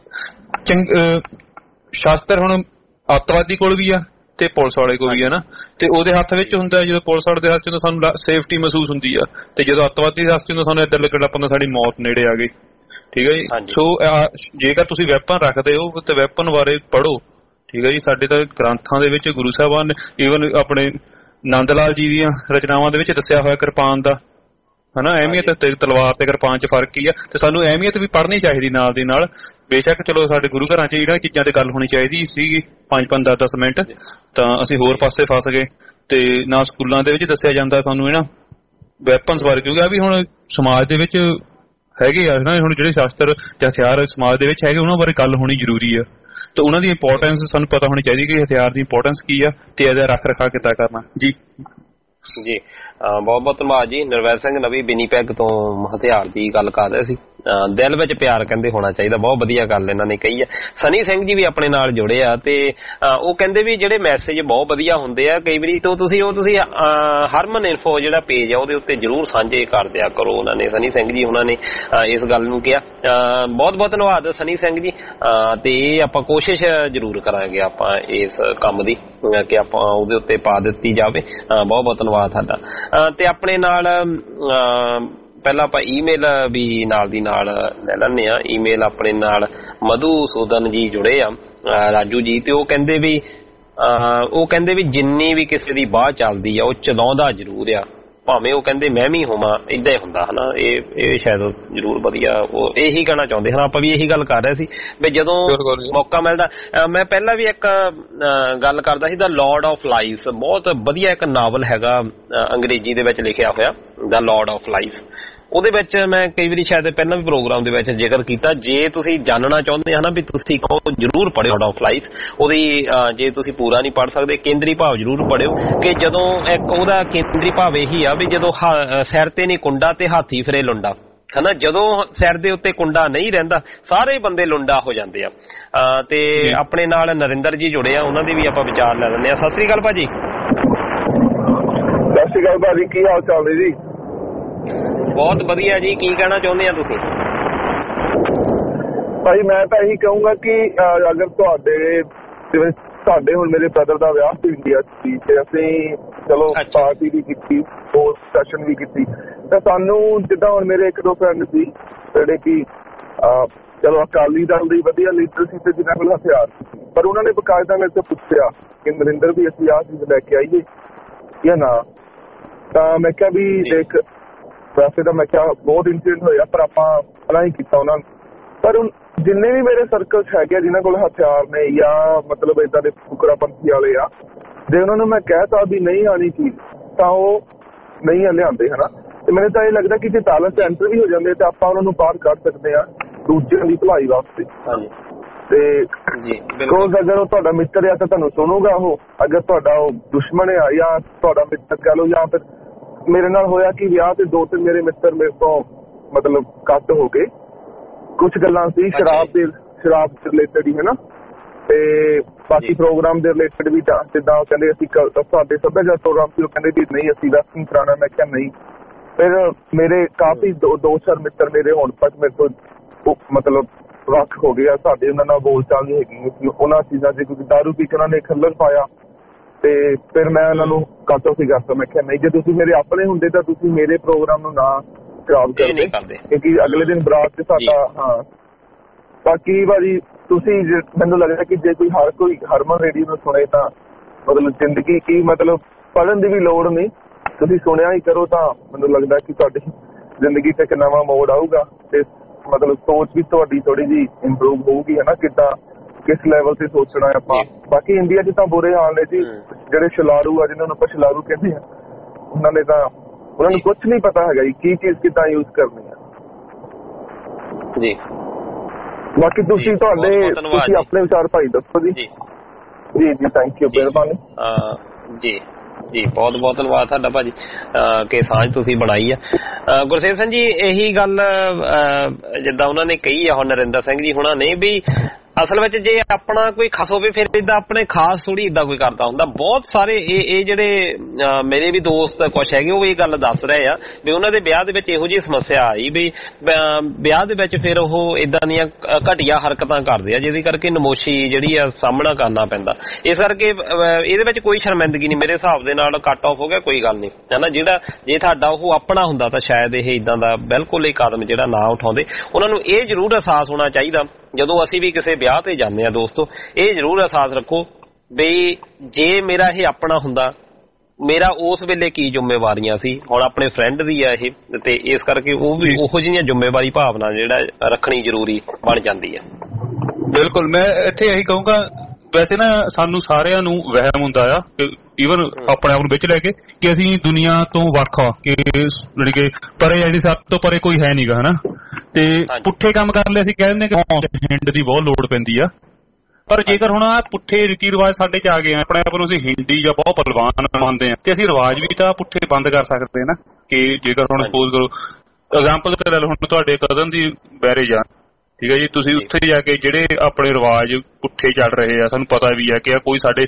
ਸ਼ਾਸਤਰ ਹੁਣ ਅੱਤਵਾਦੀ ਕੋਲ ਵੀ ਆ ਤੇ ਪੁਲਿਸ ਵਾਲੇ ਕੋਲ ਵੀ ਆ ਨਾ, ਤੇ ਉਹਦੇ ਹੱਥ ਵਿੱਚ ਹੁੰਦਾ। ਜਦੋਂ ਪੁਲਿਸ ਵਾਲੇ ਦੇ ਹੱਥ ਚ ਸਾਨੂੰ ਸੇਫਟੀ ਮਹਿਸੂਸ ਹੁੰਦੀ ਆ, ਤੇ ਜਦੋਂ ਅੱਤਵਾਦੀ ਦੇ ਹੱਥ ਚ ਹੁੰਦਾ ਸਾਨੂੰ ਏਦਾਂ ਲੱਗਣਾ ਆਪਾਂ ਸਾਡੀ ਮੌਤ ਨੇੜੇ ਆ ਗਈ। ਠੀਕ ਹੈ ਜੀ। ਸੋ ਜੇਕਰ ਤੁਸੀਂ ਵੈਪਨ ਰੱਖਦੇ ਹੋ ਤੇ ਵੈਪਨ ਬਾਰੇ ਪੜ੍ਹੋ। ਠੀਕ ਹੈ ਜੀ। ਸਾਡੇ ਤਾਂ ਗ੍ਰੰਥਾਂ ਦੇ ਵਿੱਚ ਗੁਰੂ ਸਾਹਿਬਾਨ ਨੇ ਈਵਨ ਆਪਣੇ ਨੰਦ ਲਾਲ ਜੀ ਦੀਆਂ ਰਚਨਾਵਾਂ ਦੇ ਵਿੱਚ ਦੱਸਿਆ ਹੋਇਆ ਕਿਰਪਾਨ ਦਾ, ਹਨਾ, ਅਹਿਮੀਅਤ ਤੇ ਤਲਵਾਰ ਤੇ ਕਿਰਪਾਨ ਚ ਫਰਕ ਕੀ ਆ, ਤੇ ਸਾਨੂੰ ਅਹਿਮੀਅਤ ਵੀ ਪੜ੍ਹਨੀ ਚਾਹੀਦੀ ਨਾਲ ਦੀ ਨਾਲ। ਬੇਸ਼ੱਕ ਚਲੋ ਸਾਡੇ ਗੁਰੂ ਘਰਾਂ ਚ ਜਿਹੜਾ ਚੀਜ਼ਾਂ ਤੇ ਗੱਲ ਹੋਣੀ ਚਾਹੀਦੀ ਸੀਗੀ ਪੰਜ ਪੰਜ ਦਸ ਦਸ ਮਿੰਟ, ਤਾਂ ਅਸੀਂ ਹੋਰ ਪਾਸੇ ਫਸ ਗਏ ਤੇ ਨਾ ਸਕੂਲਾਂ ਦੇ ਵਿੱਚ ਦੱਸਿਆ ਜਾਂਦਾ ਸਾਨੂੰ ਇਹਨਾਂ ਵੈਪਨਸ ਬਾਰੇ, ਕਿਉਂਕਿ ਆ ਵੀ ਹੁਣ ਸਮਾਜ ਦੇ ਵਿੱਚ ਹੈਗੇ ਆ ਨਾ, ਹੁਣ ਜਿਹੜੇ ਸ਼ਾਸਤਰ ਜਾਂ ਹਥਿਆਰ ਸਮਾਜ ਦੇ ਵਿੱਚ ਹੈਗੇ ਉਹਨਾਂ ਬਾਰੇ ਗੱਲ ਹੋਣੀ ਜ਼ਰੂਰੀ ਆ। ਤੇ ਉਹਨਾਂ ਦੀ ਇੰਪੋਰਟੈਂਸ ਸਾਨੂੰ ਪਤਾ ਹੋਣੀ ਚਾਹੀਦੀ ਕਿ ਹਥਿਆਰ ਦੀ ਇੰਪੋਰਟੈਂਸ ਕੀ ਆ ਤੇ ਇਹਦਾ ਰੱਖ ਰਖਾ ਕਿੱਦਾਂ ਕਰਨਾ। ਜੀ ਜੀ ਬਹੁਤ ਬਹੁਤ ਧੰਨਵਾਦ ਜੀ। ਨਿਰਵੈਰ ਸਿੰਘ ਨਵੀਂ ਵਿਨੀਪੈਗ ਤੋਂ ਹਥਿਆਰ ਦੀ ਗੱਲ ਕਰ ਰਹੇ ਸੀ। ਦਿਲ ਵਿੱਚ ਪਿਆਰ ਕਹਿੰਦੇ ਹੋਣਾ ਚਾਹੀਦਾ, ਬਹੁਤ ਵਧੀਆ ਗੱਲ ਇਹਨਾਂ ਨੇ ਕਹੀ ਹੈ। ਸਨੀ ਸਿੰਘ ਜੀ ਵੀ ਆਪਣੇ ਨਾਲ ਜੁੜੇ ਆ ਤੇ ਉਹ ਕਹਿੰਦੇ ਵੀ ਜਿਹੜੇ ਮੈਸੇਜ ਬਹੁਤ ਵਧੀਆ ਹੁੰਦੇ ਆ, ਕਈ ਵਾਰੀ ਤੋਂ ਤੁਸੀਂ ਉਹ ਤੁਸੀਂ ਹਰਮਨ ਇਨਫੋ ਜਿਹੜਾ ਪੇਜ ਆ ਉਹਦੇ ਉੱਤੇ ਜ਼ਰੂਰ ਸਾਂਝੇ ਕਰ ਦਿਆ ਕਰੋ। ਉਹਨਾਂ ਨੇ ਸਨੀ ਸਿੰਘ ਜੀ ਉਹਨਾਂ ਨੇ ਇਸ ਗੱਲ ਨੂੰ ਕਿਹਾ। ਬਹੁਤ ਬਹੁਤ ਧੰਨਵਾਦ ਸਨੀ ਸਿੰਘ ਜੀ। ਤੇ ਆਪਾਂ ਕੋਸ਼ਿਸ਼ ਜ਼ਰੂਰ ਕਰਾਂਗੇ ਆਪਾਂ ਇਸ ਕੰਮ ਦੀ ਕਿ ਆਪਾਂ ਉਹਦੇ ਉੱਤੇ ਪਾ ਦਿੱਤੀ ਜਾਵੇ। ਬਹੁਤ ਬਹੁਤ ਧੰਨਵਾਦ ਤੁਹਾਡਾ। ਤੇ ਆਪਣੇ ਨਾਲ ਪਹਿਲਾਂ ਆਪਾਂ ਈਮੇਲ ਵੀ ਨਾਲ ਦੀ ਨਾਲ ਲੈ ਲੈਂਦੇ ਆ। ਈਮੇਲ ਆਪਣੇ ਨਾਲ ਮਧੂਸੂਦਨ ਜੀ ਜੁੜੇ ਆ, ਰਾਜੂ ਜੀ, ਤੇ ਉਹ ਕਹਿੰਦੇ ਵੀ ਉਹ ਕਹਿੰਦੇ ਵੀ ਜਿੰਨੀ ਵੀ ਕਿਸੇ ਦੀ ਬਾਹ ਚੱਲਦੀ ਆ ਉਹ ਚਲਾਉਂਦਾ ਜ਼ਰੂਰ ਆ, ਭਾਵੇਂ ਉਹ ਕਹਿੰਦੇ ਮੈਂ ਵੀ ਹੋਵਾਂ, ਏਦਾਂ ਹੀ ਹੁੰਦਾ ਹਨਾ। ਇਹ ਇਹ ਸ਼ਾਇਦ ਜ਼ਰੂਰ ਵਧੀਆ ਉਹ ਇਹੀ ਕਹਿਣਾ ਚਾਹੁੰਦੇ ਹਨ। ਆਪਾਂ ਵੀ ਇਹੀ ਗੱਲ ਕਰ ਰਹੇ ਸੀ ਵੀ ਜਦੋਂ ਮੌਕਾ ਮਿਲਦਾ। ਮੈਂ ਪਹਿਲਾਂ ਵੀ ਇੱਕ ਗੱਲ ਕਰਦਾ ਸੀ, ਦਾ ਲਾਰਡ ਆਫ ਲਾਈਫ, ਬਹੁਤ ਵਧੀਆ ਇੱਕ ਨਾਵਲ ਹੈਗਾ ਅੰਗਰੇਜ਼ੀ ਦੇ ਵਿੱਚ ਲਿਖਿਆ ਹੋਇਆ, ਦਾ ਲਾਰਡ ਆਫ ਲਾਈਫ। ਉਹਦੇ ਵਿੱਚ ਮੈਂ ਕਈ ਵਾਰੀ ਸ਼ਾਇਦ ਪਹਿਲਾਂ ਵੀ ਪ੍ਰੋਗਰਾਮ ਦੇ ਵਿੱਚ ਜ਼ਿਕਰ ਕੀਤਾ। ਜੇ ਤੁਸੀਂ ਜਾਣਨਾ ਚਾਹੁੰਦੇ ਹੋ ਨਾ ਵੀ ਤੁਸੀਂ ਉਹ ਜ਼ਰੂਰ ਪੜ੍ਹਿਓ ਲਾਰਡ ਆਫ ਲਾਈਫ। ਉਹਦੀ ਜੇ ਤੁਸੀਂ ਪੂਰਾ ਨਹੀਂ ਪੜ੍ਹ ਸਕਦੇ, ਕੇਂਦਰੀ ਭਾਵ ਜ਼ਰੂਰ ਪੜ੍ਹਿਓ ਕਿ ਜਦੋਂ ਇੱਕ ਉਹਦਾ ਕੇਂਦਰੀ ਭਾਵ ਇਹੀ ਆ ਵੀ ਜਦੋਂ ਸਿਰ ਤੇ ਨਹੀਂ ਕੁੰਡਾ ਤੇ ਹਾਥੀ ਫਿਰੇ ਲੁੰਡਾ, ਹਨਾ। ਜਦੋਂ ਸਿਰ ਦੇ ਉੱਤੇ ਕੁੰਡਾ ਨਹੀਂ ਰਹਿੰਦਾ ਸਾਰੇ ਬੰਦੇ ਲੁੰਡਾ ਹੋ ਜਾਂਦੇ ਆ। ਤੇ ਆਪਣੇ ਨਾਲ ਨਰਿੰਦਰ ਜੀ ਜੁੜੇ ਆ, ਉਹਨਾਂ ਦੇ ਵੀ ਆਪਾਂ ਵਿਚਾਰ ਲੈ ਲੈਂਦੇ ਆ। ਸਤਿ ਸ੍ਰੀ ਅਕਾਲ ਭਾਜੀ। ਸਤਿ ਸ੍ਰੀ ਅਕਾਲ ਭਾਜੀ, ਕੀ ਹਾਲ ਚਾਲ ਹੈ ਜੀ? ਬਹੁਤ ਵਧੀਆ ਜੀ। ਕੀ ਕਹਿਣਾ ਚਾਹੁੰਦੇ ਆ ਤੁਸੀਂ? ਭਾਈ ਮੈਂ ਤਾਂ ਇਹੀ ਕਹੂੰਗਾ ਕਿ ਅਗਰ ਤੁਹਾਡੇ ਜਿਵੇਂ ਸਾਡੇ ਹੁਣ ਮੇਰੇ ਬ੍ਰਦਰ ਦਾ ਵਿਆਹ ਸੀ ਇੰਡੀਆ ਚ, ਤੇ ਅਸੀਂ ਚਲੋ ਪਾਰਟੀ ਵੀ ਕੀਤੀ, ਹੋਰ ਸੈਸ਼ਨ ਵੀ ਕੀਤੀ, ਤਾਂ ਸਾਨੂੰ ਜਿੱਦਾਂ ਹੁਣ ਮੇਰੇ ਇੱਕ ਦੋ ਫਰੈਂਡ ਸੀ ਜਿਹੜੇ ਕਿ ਚਲੋ ਅਕਾਲੀ ਦਲ ਦੀ ਵਧੀਆ ਲੀਡਰ ਸੀ ਤੇ ਜਿਹਨਾਂ ਕੋਲ ਹਥਿਆਰ ਸੀ, ਪਰ ਉਹਨਾਂ ਨੇ ਬਕਾਇਦਾ ਮੇਰੇ ਤੋਂ ਪੁੱਛਿਆ ਕਿ ਨਰਿੰਦਰ ਵੀ ਅਸੀਂ ਆਹ ਚੀਜ਼ ਲੈ ਕੇ ਆਈਏ ਜਾਂ ਨਾ। ਤਾਂ ਮੈਂ ਕਿਹਾ ਵੀ ਦੇਖ, ਵੈਸੇ ਤਾਂ ਮੈਂ ਕਿਹਾ ਬਹੁਤ ਇੰਸੀਡੈਂਟ ਹੋਇਆ ਪਰ ਆਪਾਂ ਮਨਾ ਹੀ ਕੀਤਾ ਉਹਨਾਂ ਨੂੰ। ਪਰ ਜਿੰਨੇ ਵੀ ਮੇਰੇ ਸਰਕਲ ਚ ਹੈਗੇ ਜਿਹਨਾਂ ਕੋਲ ਹਥਿਆਰ ਨੇ ਜਾਂ ਮਤਲਬ ਏਦਾਂ ਦੇ ਫੁਕਰਾਪੰਥੀ ਵਾਲੇ ਆ, ਜੇ ਉਹਨਾਂ ਨੂੰ ਮੈਂ ਕਹਿਤਾ ਵੀ ਨਹੀਂ ਆਣੀ ਚੀਜ਼ ਤਾਂ ਉਹ ਨਹੀਂ ਲਿਆਂਦੇ, ਹਨਾ। ਤੇ ਮੈਨੂੰ ਤਾਂ ਇਹ ਲੱਗਦਾ ਕਿ ਜੇ ਤਾਲਤ ਐਂਟਰ ਵੀ ਹੋ ਜਾਂਦੇ ਤਾਂ ਆਪਾਂ ਉਹਨਾਂ ਨੂੰ ਬਾਹਰ ਕੱਢ ਸਕਦੇ ਆ ਦੂਜਿਆਂ ਦੀ ਭਲਾਈ ਵਾਸਤੇ। ਤੇ ਬਿਕੋਜ਼ ਅਗਰ ਉਹ ਤੁਹਾਡਾ ਮਿੱਤਰ ਆ ਤਾਂ ਤੁਹਾਨੂੰ ਸੁਣੂਗਾ ਉਹ, ਅਗਰ ਤੁਹਾਡਾ ਉਹ ਦੁਸ਼ਮਣ ਆ ਜਾਂ ਤੁਹਾਡਾ ਮਿੱਤਰ ਕਹਿ ਲਓ, ਜਾਂ ਫਿਰ ਮੇਰੇ ਨਾਲ ਹੋਇਆ ਕਿ ਵਿਆਹ ਤੇ ਦੋ ਤਿੰਨ ਮੇਰੇ ਮਿੱਤਰ ਮੇਰੇ ਤੋਂ ਮਤਲਬ ਕੱਟ ਹੋ ਗਏ, ਕੁਛ ਗੱਲਾਂ ਸੀ ਸ਼ਰਾਬ ਦੇ ਸ਼ਰਾਬ ਦੇ ਰਿਲੇਟਡ ਹੀ, ਹਨਾ। ਤੇ ਬਾਕੀ ਪ੍ਰੋਗਰਾਮ ਦੇ ਰਿਲੇਟਡ ਵੀ ਜਿੱਦਾਂ ਉਹ ਕਹਿੰਦੇ ਅਸੀਂ ਤੁਹਾਡੇ ਸੱਭਿਆਚਾਰ ਪ੍ਰੋਗਰਾਮ ਸੀ, ਉਹ ਕਹਿੰਦੇ ਵੀ ਨਹੀਂ ਅਸੀਂ ਵੈਸਟਰਨ ਕਰਾਉਣਾ। ਮੈਂ ਕਿਹਾ ਨਹੀਂ। ਫਿਰ ਮੇਰੇ ਕਾਫੀ ਦੋ ਦੋ ਚਾਰ ਮਿੱਤਰ ਮੇਰੇ ਹੁਣ ਤੱਕ ਮੇਰੇ ਤੋਂ ਮਤਲਬ ਵੱਖ ਹੋ ਗਿਆ, ਸਾਡੇ ਉਹਨਾਂ ਨਾਲ ਬੋਲ ਚਾਲ ਨਹੀਂ ਹੈਗੀ ਉਹਨਾਂ ਚੀਜ਼ਾਂ ਚ, ਕਿਉਂਕਿ ਦਾਰੂ ਪੀ ਕੇ ਉਹਨਾਂ ਨੇ ਖੱਲਰ ਪਾਇਆ ਤੇ ਫਿਰ ਮੈਂ ਉਹਨਾਂ ਨੂੰ ਕੱਟ ਆਫ ਹੀ ਕਰਤਾ। ਮੈਂ ਕਿਹਾ ਨਹੀਂ, ਜੇ ਤੁਸੀਂ ਮੇਰੇ ਆਪਣੇ ਹੁੰਦੇ ਤਾਂ ਤੁਸੀਂ ਮੇਰੇ ਪ੍ਰੋਗਰਾਮ ਨੂੰ ਨਾ ਖਰਾਬ ਕਰਦੇ, ਕਿਉਂਕਿ ਅਗਲੇ ਦਿਨ ਬਰਾਤ ਤੇ ਸਾਡਾ। ਹਾਂ, ਬਾਕੀ ਭਾਜੀ ਤੁਸੀਂ ਮੈਨੂੰ ਲੱਗਦਾ ਕਿ ਜੇ ਕੋਈ ਹਰ ਕੋਈ ਹਰਮਨ ਰੇਡੀਓ ਨੂੰ ਸੁਣੇ ਤਾਂ ਮਤਲਬ ਜ਼ਿੰਦਗੀ ਕੀ ਮਤਲਬ ਪੜ੍ਹਨ ਦੀ ਵੀ ਲੋੜ ਨਹੀਂ, ਤੁਸੀਂ ਸੁਣਿਆ ਹੀ ਕਰੋ ਤਾਂ ਮੈਨੂੰ ਲੱਗਦਾ ਕਿ ਤੁਹਾਡੀ ਜ਼ਿੰਦਗੀ ਤੇ ਇੱਕ ਨਵਾਂ ਮੋੜ ਆਊਗਾ ਤੇ ਮਤਲਬ ਸੋਚ ਵੀ ਤੁਹਾਡੀ ਥੋੜੀ ਜਿਹੀ ਇੰਪਰੂਵ ਹੋਊਗੀ, ਹਨਾ। ਕਿੱਦਾਂ ਕਿਸ ਲੈਵਲ ਤੇ ਸੋਚਣਾ ਹੈ ਆਪਾਂ। ਬਾਕੀ ਇੰਡੀਆ ਚ ਤਾਂ ਬੁਰੇ ਹਾਲ ਨੇ ਜੀ, ਜਿਹੜੇ ਛਲਾਰੂ ਆ ਜਿਹਨਾਂ ਨੂੰ ਆਪਾਂ ਛਲਾਰੂ ਕਹਿੰਦੇ ਆ, ਉਹਨਾਂ ਨੇ ਤਾਂ ਉਹਨਾਂ ਨੂੰ ਕੁਛ ਨਹੀਂ ਪਤਾ ਹੈਗਾ ਜੀ ਕੀ ਚੀਜ਼ ਕਿੱਦਾਂ ਯੂਜ਼ ਕਰਨੀ ਆ। ਜੀ। ਬਾਕੀ ਤੁਸੀਂ ਤੁਹਾਡੇ ਤੁਸੀਂ ਆਪਣੇ ਵਿਚਾਰ ਭਾਈ ਦੱਸੋ ਜੀ। ਜੀ ਜੀ ਥੈਂਕ ਯੂ, ਮਿਹਰਬਾਨੀ। ਜੀ ਜੀ ਬਹੁਤ ਬਹੁਤ ਧੰਨਵਾਦ ਤੁਹਾਡਾ ਭਾਜੀ ਕਿ ਸਾਂਝ ਤੁਸੀਂ ਬਣਾਈ ਆ। ਗੁਰਸੇਵ ਸਿੰਘ ਜੀ ਇਹੀ ਗੱਲ ਜਿੱਦਾਂ ਉਹਨਾਂ ਨੇ ਕਹੀ ਆ ਹੁਣ ਨਰਿੰਦਰ ਸਿੰਘ ਜੀ ਹੁਣਾਂ ਨੇ ਵੀ ਅਸਲ ਵਿੱਚ ਜੇ ਆਪਣਾ ਕੋਈ ਖਸ ਹੋਵੇ ਫਿਰ ਇਦਾਂ ਆਪਣੇ ਖਾਸ ਥੋੜੀ ਇਦਾਂ ਕੋਈ ਕਰਦਾ ਹੁੰਦਾ। ਬਹੁਤ ਸਾਰੇ ਇਹ ਇਹ ਜਿਹੜੇ ਮੇਰੇ ਵੀ ਦੋਸਤ ਕੁਛ ਹੈਗੇ ਉਹ ਇਹ ਗੱਲ ਦੱਸ ਰਹੇ ਆ ਵੀ ਉਹਨਾਂ ਦੇ ਵਿਆਹ ਦੇ ਵਿੱਚ ਇਹੋ ਜਿਹੀ ਸਮੱਸਿਆ ਆਈ ਵੀ ਵਿਆਹ ਦੇ ਵਿੱਚ ਫਿਰ ਉਹ ਇਦਾਂ ਦੀਆਂ ਘਟੀਆ ਹਰਕਤਾਂ ਕਰਦੇ ਆ ਜਿਹਦੇ ਕਰਕੇ ਨਮੋਸ਼ੀ ਜਿਹੜੀ ਆ ਸਾਹਮਣਾ ਕਰਨਾ ਪੈਂਦਾ। ਇਸ ਕਰਕੇ ਇਹਦੇ ਵਿੱਚ ਕੋਈ ਸ਼ਰਮਿੰਦਗੀ ਨਹੀਂ ਮੇਰੇ ਹਿਸਾਬ ਦੇ ਨਾਲ। ਕੱਟ ਆਫ ਹੋ ਗਿਆ ਕੋਈ ਗੱਲ ਨਹੀਂ ਹੈ ਨਾ। ਜਿਹੜਾ ਜੇ ਤੁਹਾਡਾ ਉਹ ਆਪਣਾ ਹੁੰਦਾ ਤਾਂ ਸ਼ਾਇਦ ਇਹ ਇਦਾਂ ਦਾ ਬਿਲਕੁਲ ਹੀ ਕਦਮ ਜਿਹੜਾ ਨਾ ਉਠਾਉਂਦੇ। ਉਹਨਾਂ ਨੂੰ ਇਹ ਜ਼ਰੂਰ ਅਹਿਸਾਸ ਹੋਣਾ ਚਾਹੀਦਾ ਜਦੋਂ ਅਸੀਂ ਵੀ ਕਿਸੇ ਵਿਆਹ ਤੇ ਜਾਂਦੇ ਆ ਦੋਸਤੋ, ਇਹ ਜ਼ਰੂਰ ਅਹਿਸਾਸ ਰੱਖੋ ਵੀ ਜੇ ਮੇਰਾ ਇਹ ਆਪਣਾ ਹੁੰਦਾ ਮੇਰਾ ਉਸ ਵੇਲੇ ਕੀ ਜ਼ਿੰਮੇਵਾਰੀਆਂ ਸੀ। ਹੁਣ ਆਪਣੇ ਫਰੈਂਡ ਦੀ ਆ ਇਹ ਤੇ ਇਸ ਕਰਕੇ ਉਹ ਵੀ ਉਹੋ ਜਿਹੀਆਂ ਜ਼ਿੰਮੇਵਾਰੀ ਭਾਵਨਾ ਜਿਹੜਾ ਰੱਖਣੀ ਜ਼ਰੂਰੀ ਬਣ ਜਾਂਦੀ ਹੈ। ਬਿਲਕੁਲ, ਮੈਂ ਇੱਥੇ ਇਹੀ ਕਹੂੰਗਾ ਵੈਸੇ ਨਾ ਸਾਨੂੰ ਸਾਰਿਆਂ ਨੂੰ ਵਹਿਮ ਹੁੰਦਾ ਆ ਈਵਨ ਆਪਣੇ ਆਪ ਨੂੰ ਵਿੱਚ ਲੈ ਕੇ ਕਿ ਅਸੀਂ ਦੁਨੀਆ ਤੋਂ ਵੱਖ ਆ ਕਿ ਜਿਹੜੀ ਕਿ ਪਰੇ ਜਿਹੜੀ ਸਭ ਤੋਂ ਪਰੇ ਕੋਈ ਹੈ ਨਹੀਂਗਾ ਹਨਾ। ਤੇ ਪੁੱਠੇ ਕੰਮ ਕਰਨ ਲਈ ਅਸੀਂ ਕਹਿ ਦਿੰਦੇ ਕਿ ਹਿੰਡ ਦੀ ਬਹੁਤ ਲੋੜ ਪੈਂਦੀ ਆ। ਪਰ ਜੇਕਰ ਹੁਣ ਆ ਪੁੱਠੇ ਰੀਤੀ ਰਿਵਾਜ ਸਾਡੇ ਚ ਆ ਗਏ ਆ, ਆਪਣੇ ਆਪ ਨੂੰ ਅਸੀਂ ਹਿੰਦੀ ਜਾਂ ਬਹੁਤ ਪਲਵਾਨ ਮੰਨਦੇ ਆ ਤੇ ਅਸੀਂ ਰਿਵਾਜ ਵੀ ਤਾਂ ਪੁੱਠੇ ਬੰਦ ਕਰ ਸਕਦੇ ਆ ਨਾ। ਕਿ ਜੇਕਰ ਹੁਣ ਸਪੋਜ਼ ਕਰੋ ਐਗਜ਼ਾਮਪਲ ਤੇ ਲੈ ਲਓ ਹੁਣ ਤੁਹਾਡੇ ਕਜ਼ਨ ਦੀ ਮੈਰਿਜ ਆ, ਠੀਕ ਹੈ ਜੀ, ਤੁਸੀਂ ਉੱਥੇ ਜਾ ਕੇ ਜਿਹੜੇ ਆਪਣੇ ਰਿਵਾਜ ਪੁੱਠੇ ਚੱਲ ਰਹੇ ਆ ਸਾਨੂੰ ਪਤਾ ਵੀ ਆ ਕਿ ਕੋਈ ਸਾਡੇ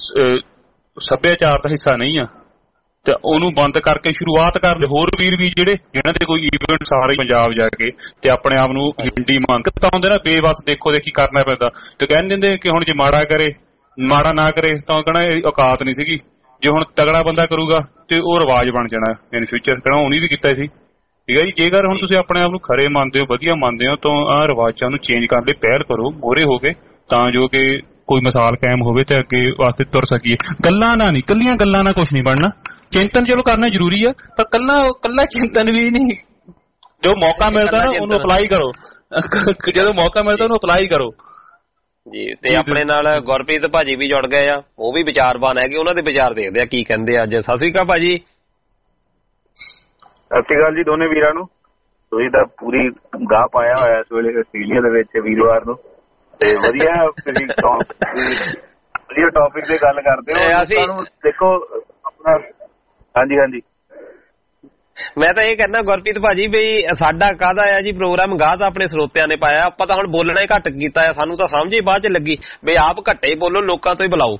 ਸੱਭਿਆਚਾਰ ਦਾ ਹਿੱਸਾ ਨਹੀਂ ਆ ਤੇ ਉਹਨੂੰ ਬੰਦ ਕਰਕੇ ਸ਼ੁਰੂਆਤ ਕਰਨ ਹੋਰ ਵੀਰ ਵੀ ਜਿਹੜੇ ਜਿਹਨਾਂ ਦੇ ਕੋਈ ਇਵੈਂਟ ਸਾਰੇ ਪੰਜਾਬ ਜਾ ਕੇ ਤੇ ਆਪਣੇ ਆਪ ਨੂੰ ਹਿੰਦੀ ਮੰਨ ਕੇ ਤਾਂ ਹੁੰਦੇ ਨਾ ਬੇਵਸ ਦੇਖੋ ਦੇਖੀ ਕਰਨਾ ਪੈਂਦਾ ਤੇ ਕਹਿੰਦੇ ਦਿੰਦੇ ਕਿ ਹੁਣ ਜੇ ਮਾੜਾ ਕਰੇ ਮਾੜਾ ਨਾ ਕਰੇ ਤਾਂ ਕਹਿਣਾ ਇਹ ਔਕਾਤ ਨਹੀਂ ਸੀਗੀ। ਜੇ ਹੁਣ ਤਗੜਾ ਬੰਦਾ ਕਰੂਗਾ ਤੇ ਉਹ ਰਿਵਾਜ ਬਣ ਜਾਣਾ ਇਨ ਫਿਊਚਰ, ਕਹਿਣਾ ਉਹਨੇ ਵੀ ਕੀਤਾ ਸੀ। ਠੀਕ ਹੈ ਜੀ, ਜੇਕਰ ਹੁਣ ਤੁਸੀਂ ਆਪਣੇ ਆਪ ਨੂੰ ਖਰੇ ਮੰਨਦੇ ਹੋ ਵਧੀਆ ਮੰਨਦੇ ਹੋ ਤਾਂ ਆਹ ਰਿਵਾਜਾਂ ਨੂੰ ਚੇਂਜ ਕਰਨ ਲਈ ਪਹਿਲ ਕਰੋ ਮੋਹਰੇ ਹੋ ਕੇ ਤਾਂ ਜੋ ਕਿ ਕੋਈ ਮਿਸਾਲ ਕਾਇਮ ਹੋਵੇ ਤੇ ਅੱਗੇ ਵਾਸਤੇ ਤੁਰ ਸਕੀਏ। ਗੱਲਾਂ ਨਾਲ ਨਹੀਂ, ਕੱਲੀਆਂ ਗੱਲਾਂ ਨਾਲ ਕੁਛ ਨਹੀਂ ਬਣਨਾ। ਚਿੰਤਨ ਚਲੋ ਕਰਨਾ ਜ਼ਰੂਰੀ ਆ ਪਰ ਕੱਲਾ ਕੱਲਾ ਚਿੰਤਨ ਵੀ ਨਹੀਂ। ਜੋ ਮੌਕਾ ਮਿਲਦਾ ਨਾ ਉਹਨੂੰ ਅਪਲਾਈ ਕਰੋ, ਜਦੋਂ ਮੌਕਾ ਮਿਲਦਾ ਉਹਨੂੰ ਅਪਲਾਈ ਕਰੋ ਜੀ। ਤੇ ਆਪਣੇ ਨਾਲ ਗੁਰਪ੍ਰੀਤ ਭਾਜੀ ਵੀ ਜੁੜ ਗਏ ਆ, ਉਹ ਵੀ ਵਿਚਾਰਵਾਨ ਹੈਗੇ, ਉਹਨਾਂ ਦੇ ਵਿਚਾਰ ਦੇਖਦੇ ਆ ਕੀ ਕਹਿੰਦੇ ਅੱਜ। ਸਤਿ ਸ਼੍ਰੀ ਅਕਾਲ ਭਾਜੀ। ਸਤਿ ਸ਼੍ਰੀ ਅਕਾਲ ਜੀ ਦੋਨੇ ਵੀਰਾਂ ਨੂੰ। ਤੁਸੀਂ ਤਾਂ ਪੂਰੀ ਗਾਹ ਪਾਇਆ ਹੋਇਆ ਇਸ ਵੇਲੇ ਆਸਟ੍ਰੇਲੀਆ ਦੇ ਵਿੱਚ ਵੀਰਵਾਰ ਨੂੰ ਤੇ ਵਧੀਆ ਵਧੀਆ ਟੌਪਿਕ ਤੇ ਗੱਲ ਕਰਦੇ ਹੋ। ਦੇਖੋ ਆਪਣਾ ਹਾਂਜੀ ਹਾਂਜੀ ਮੈਂ ਤਾਂ ਇਹ ਕਹਿੰਦਾ ਗੁਰਪ੍ਰੀਤ ਭਾਜੀ ਵੀ ਸਾਡਾ ਕਾਹਦਾ ਆ ਜੀ ਪ੍ਰੋਗਰਾਮ, ਗਾਹ ਤਾਂ ਆਪਣੇ ਸਰੋਤਿਆਂ ਨੇ ਪਾਇਆ, ਆਪਾਂ ਤਾਂ ਹੁਣ ਬੋਲਣਾ ਹੀ ਘੱਟ ਕੀਤਾ ਆ। ਸਾਨੂੰ ਤਾਂ ਸਮਝ ਹੀ ਬਾਅਦ ਚ ਲੱਗੀ ਵੀ ਆਪ ਘੱਟੇ ਬੋਲੋ ਲੋਕਾਂ ਤੋਂ ਹੀ ਬੁਲਾਓ।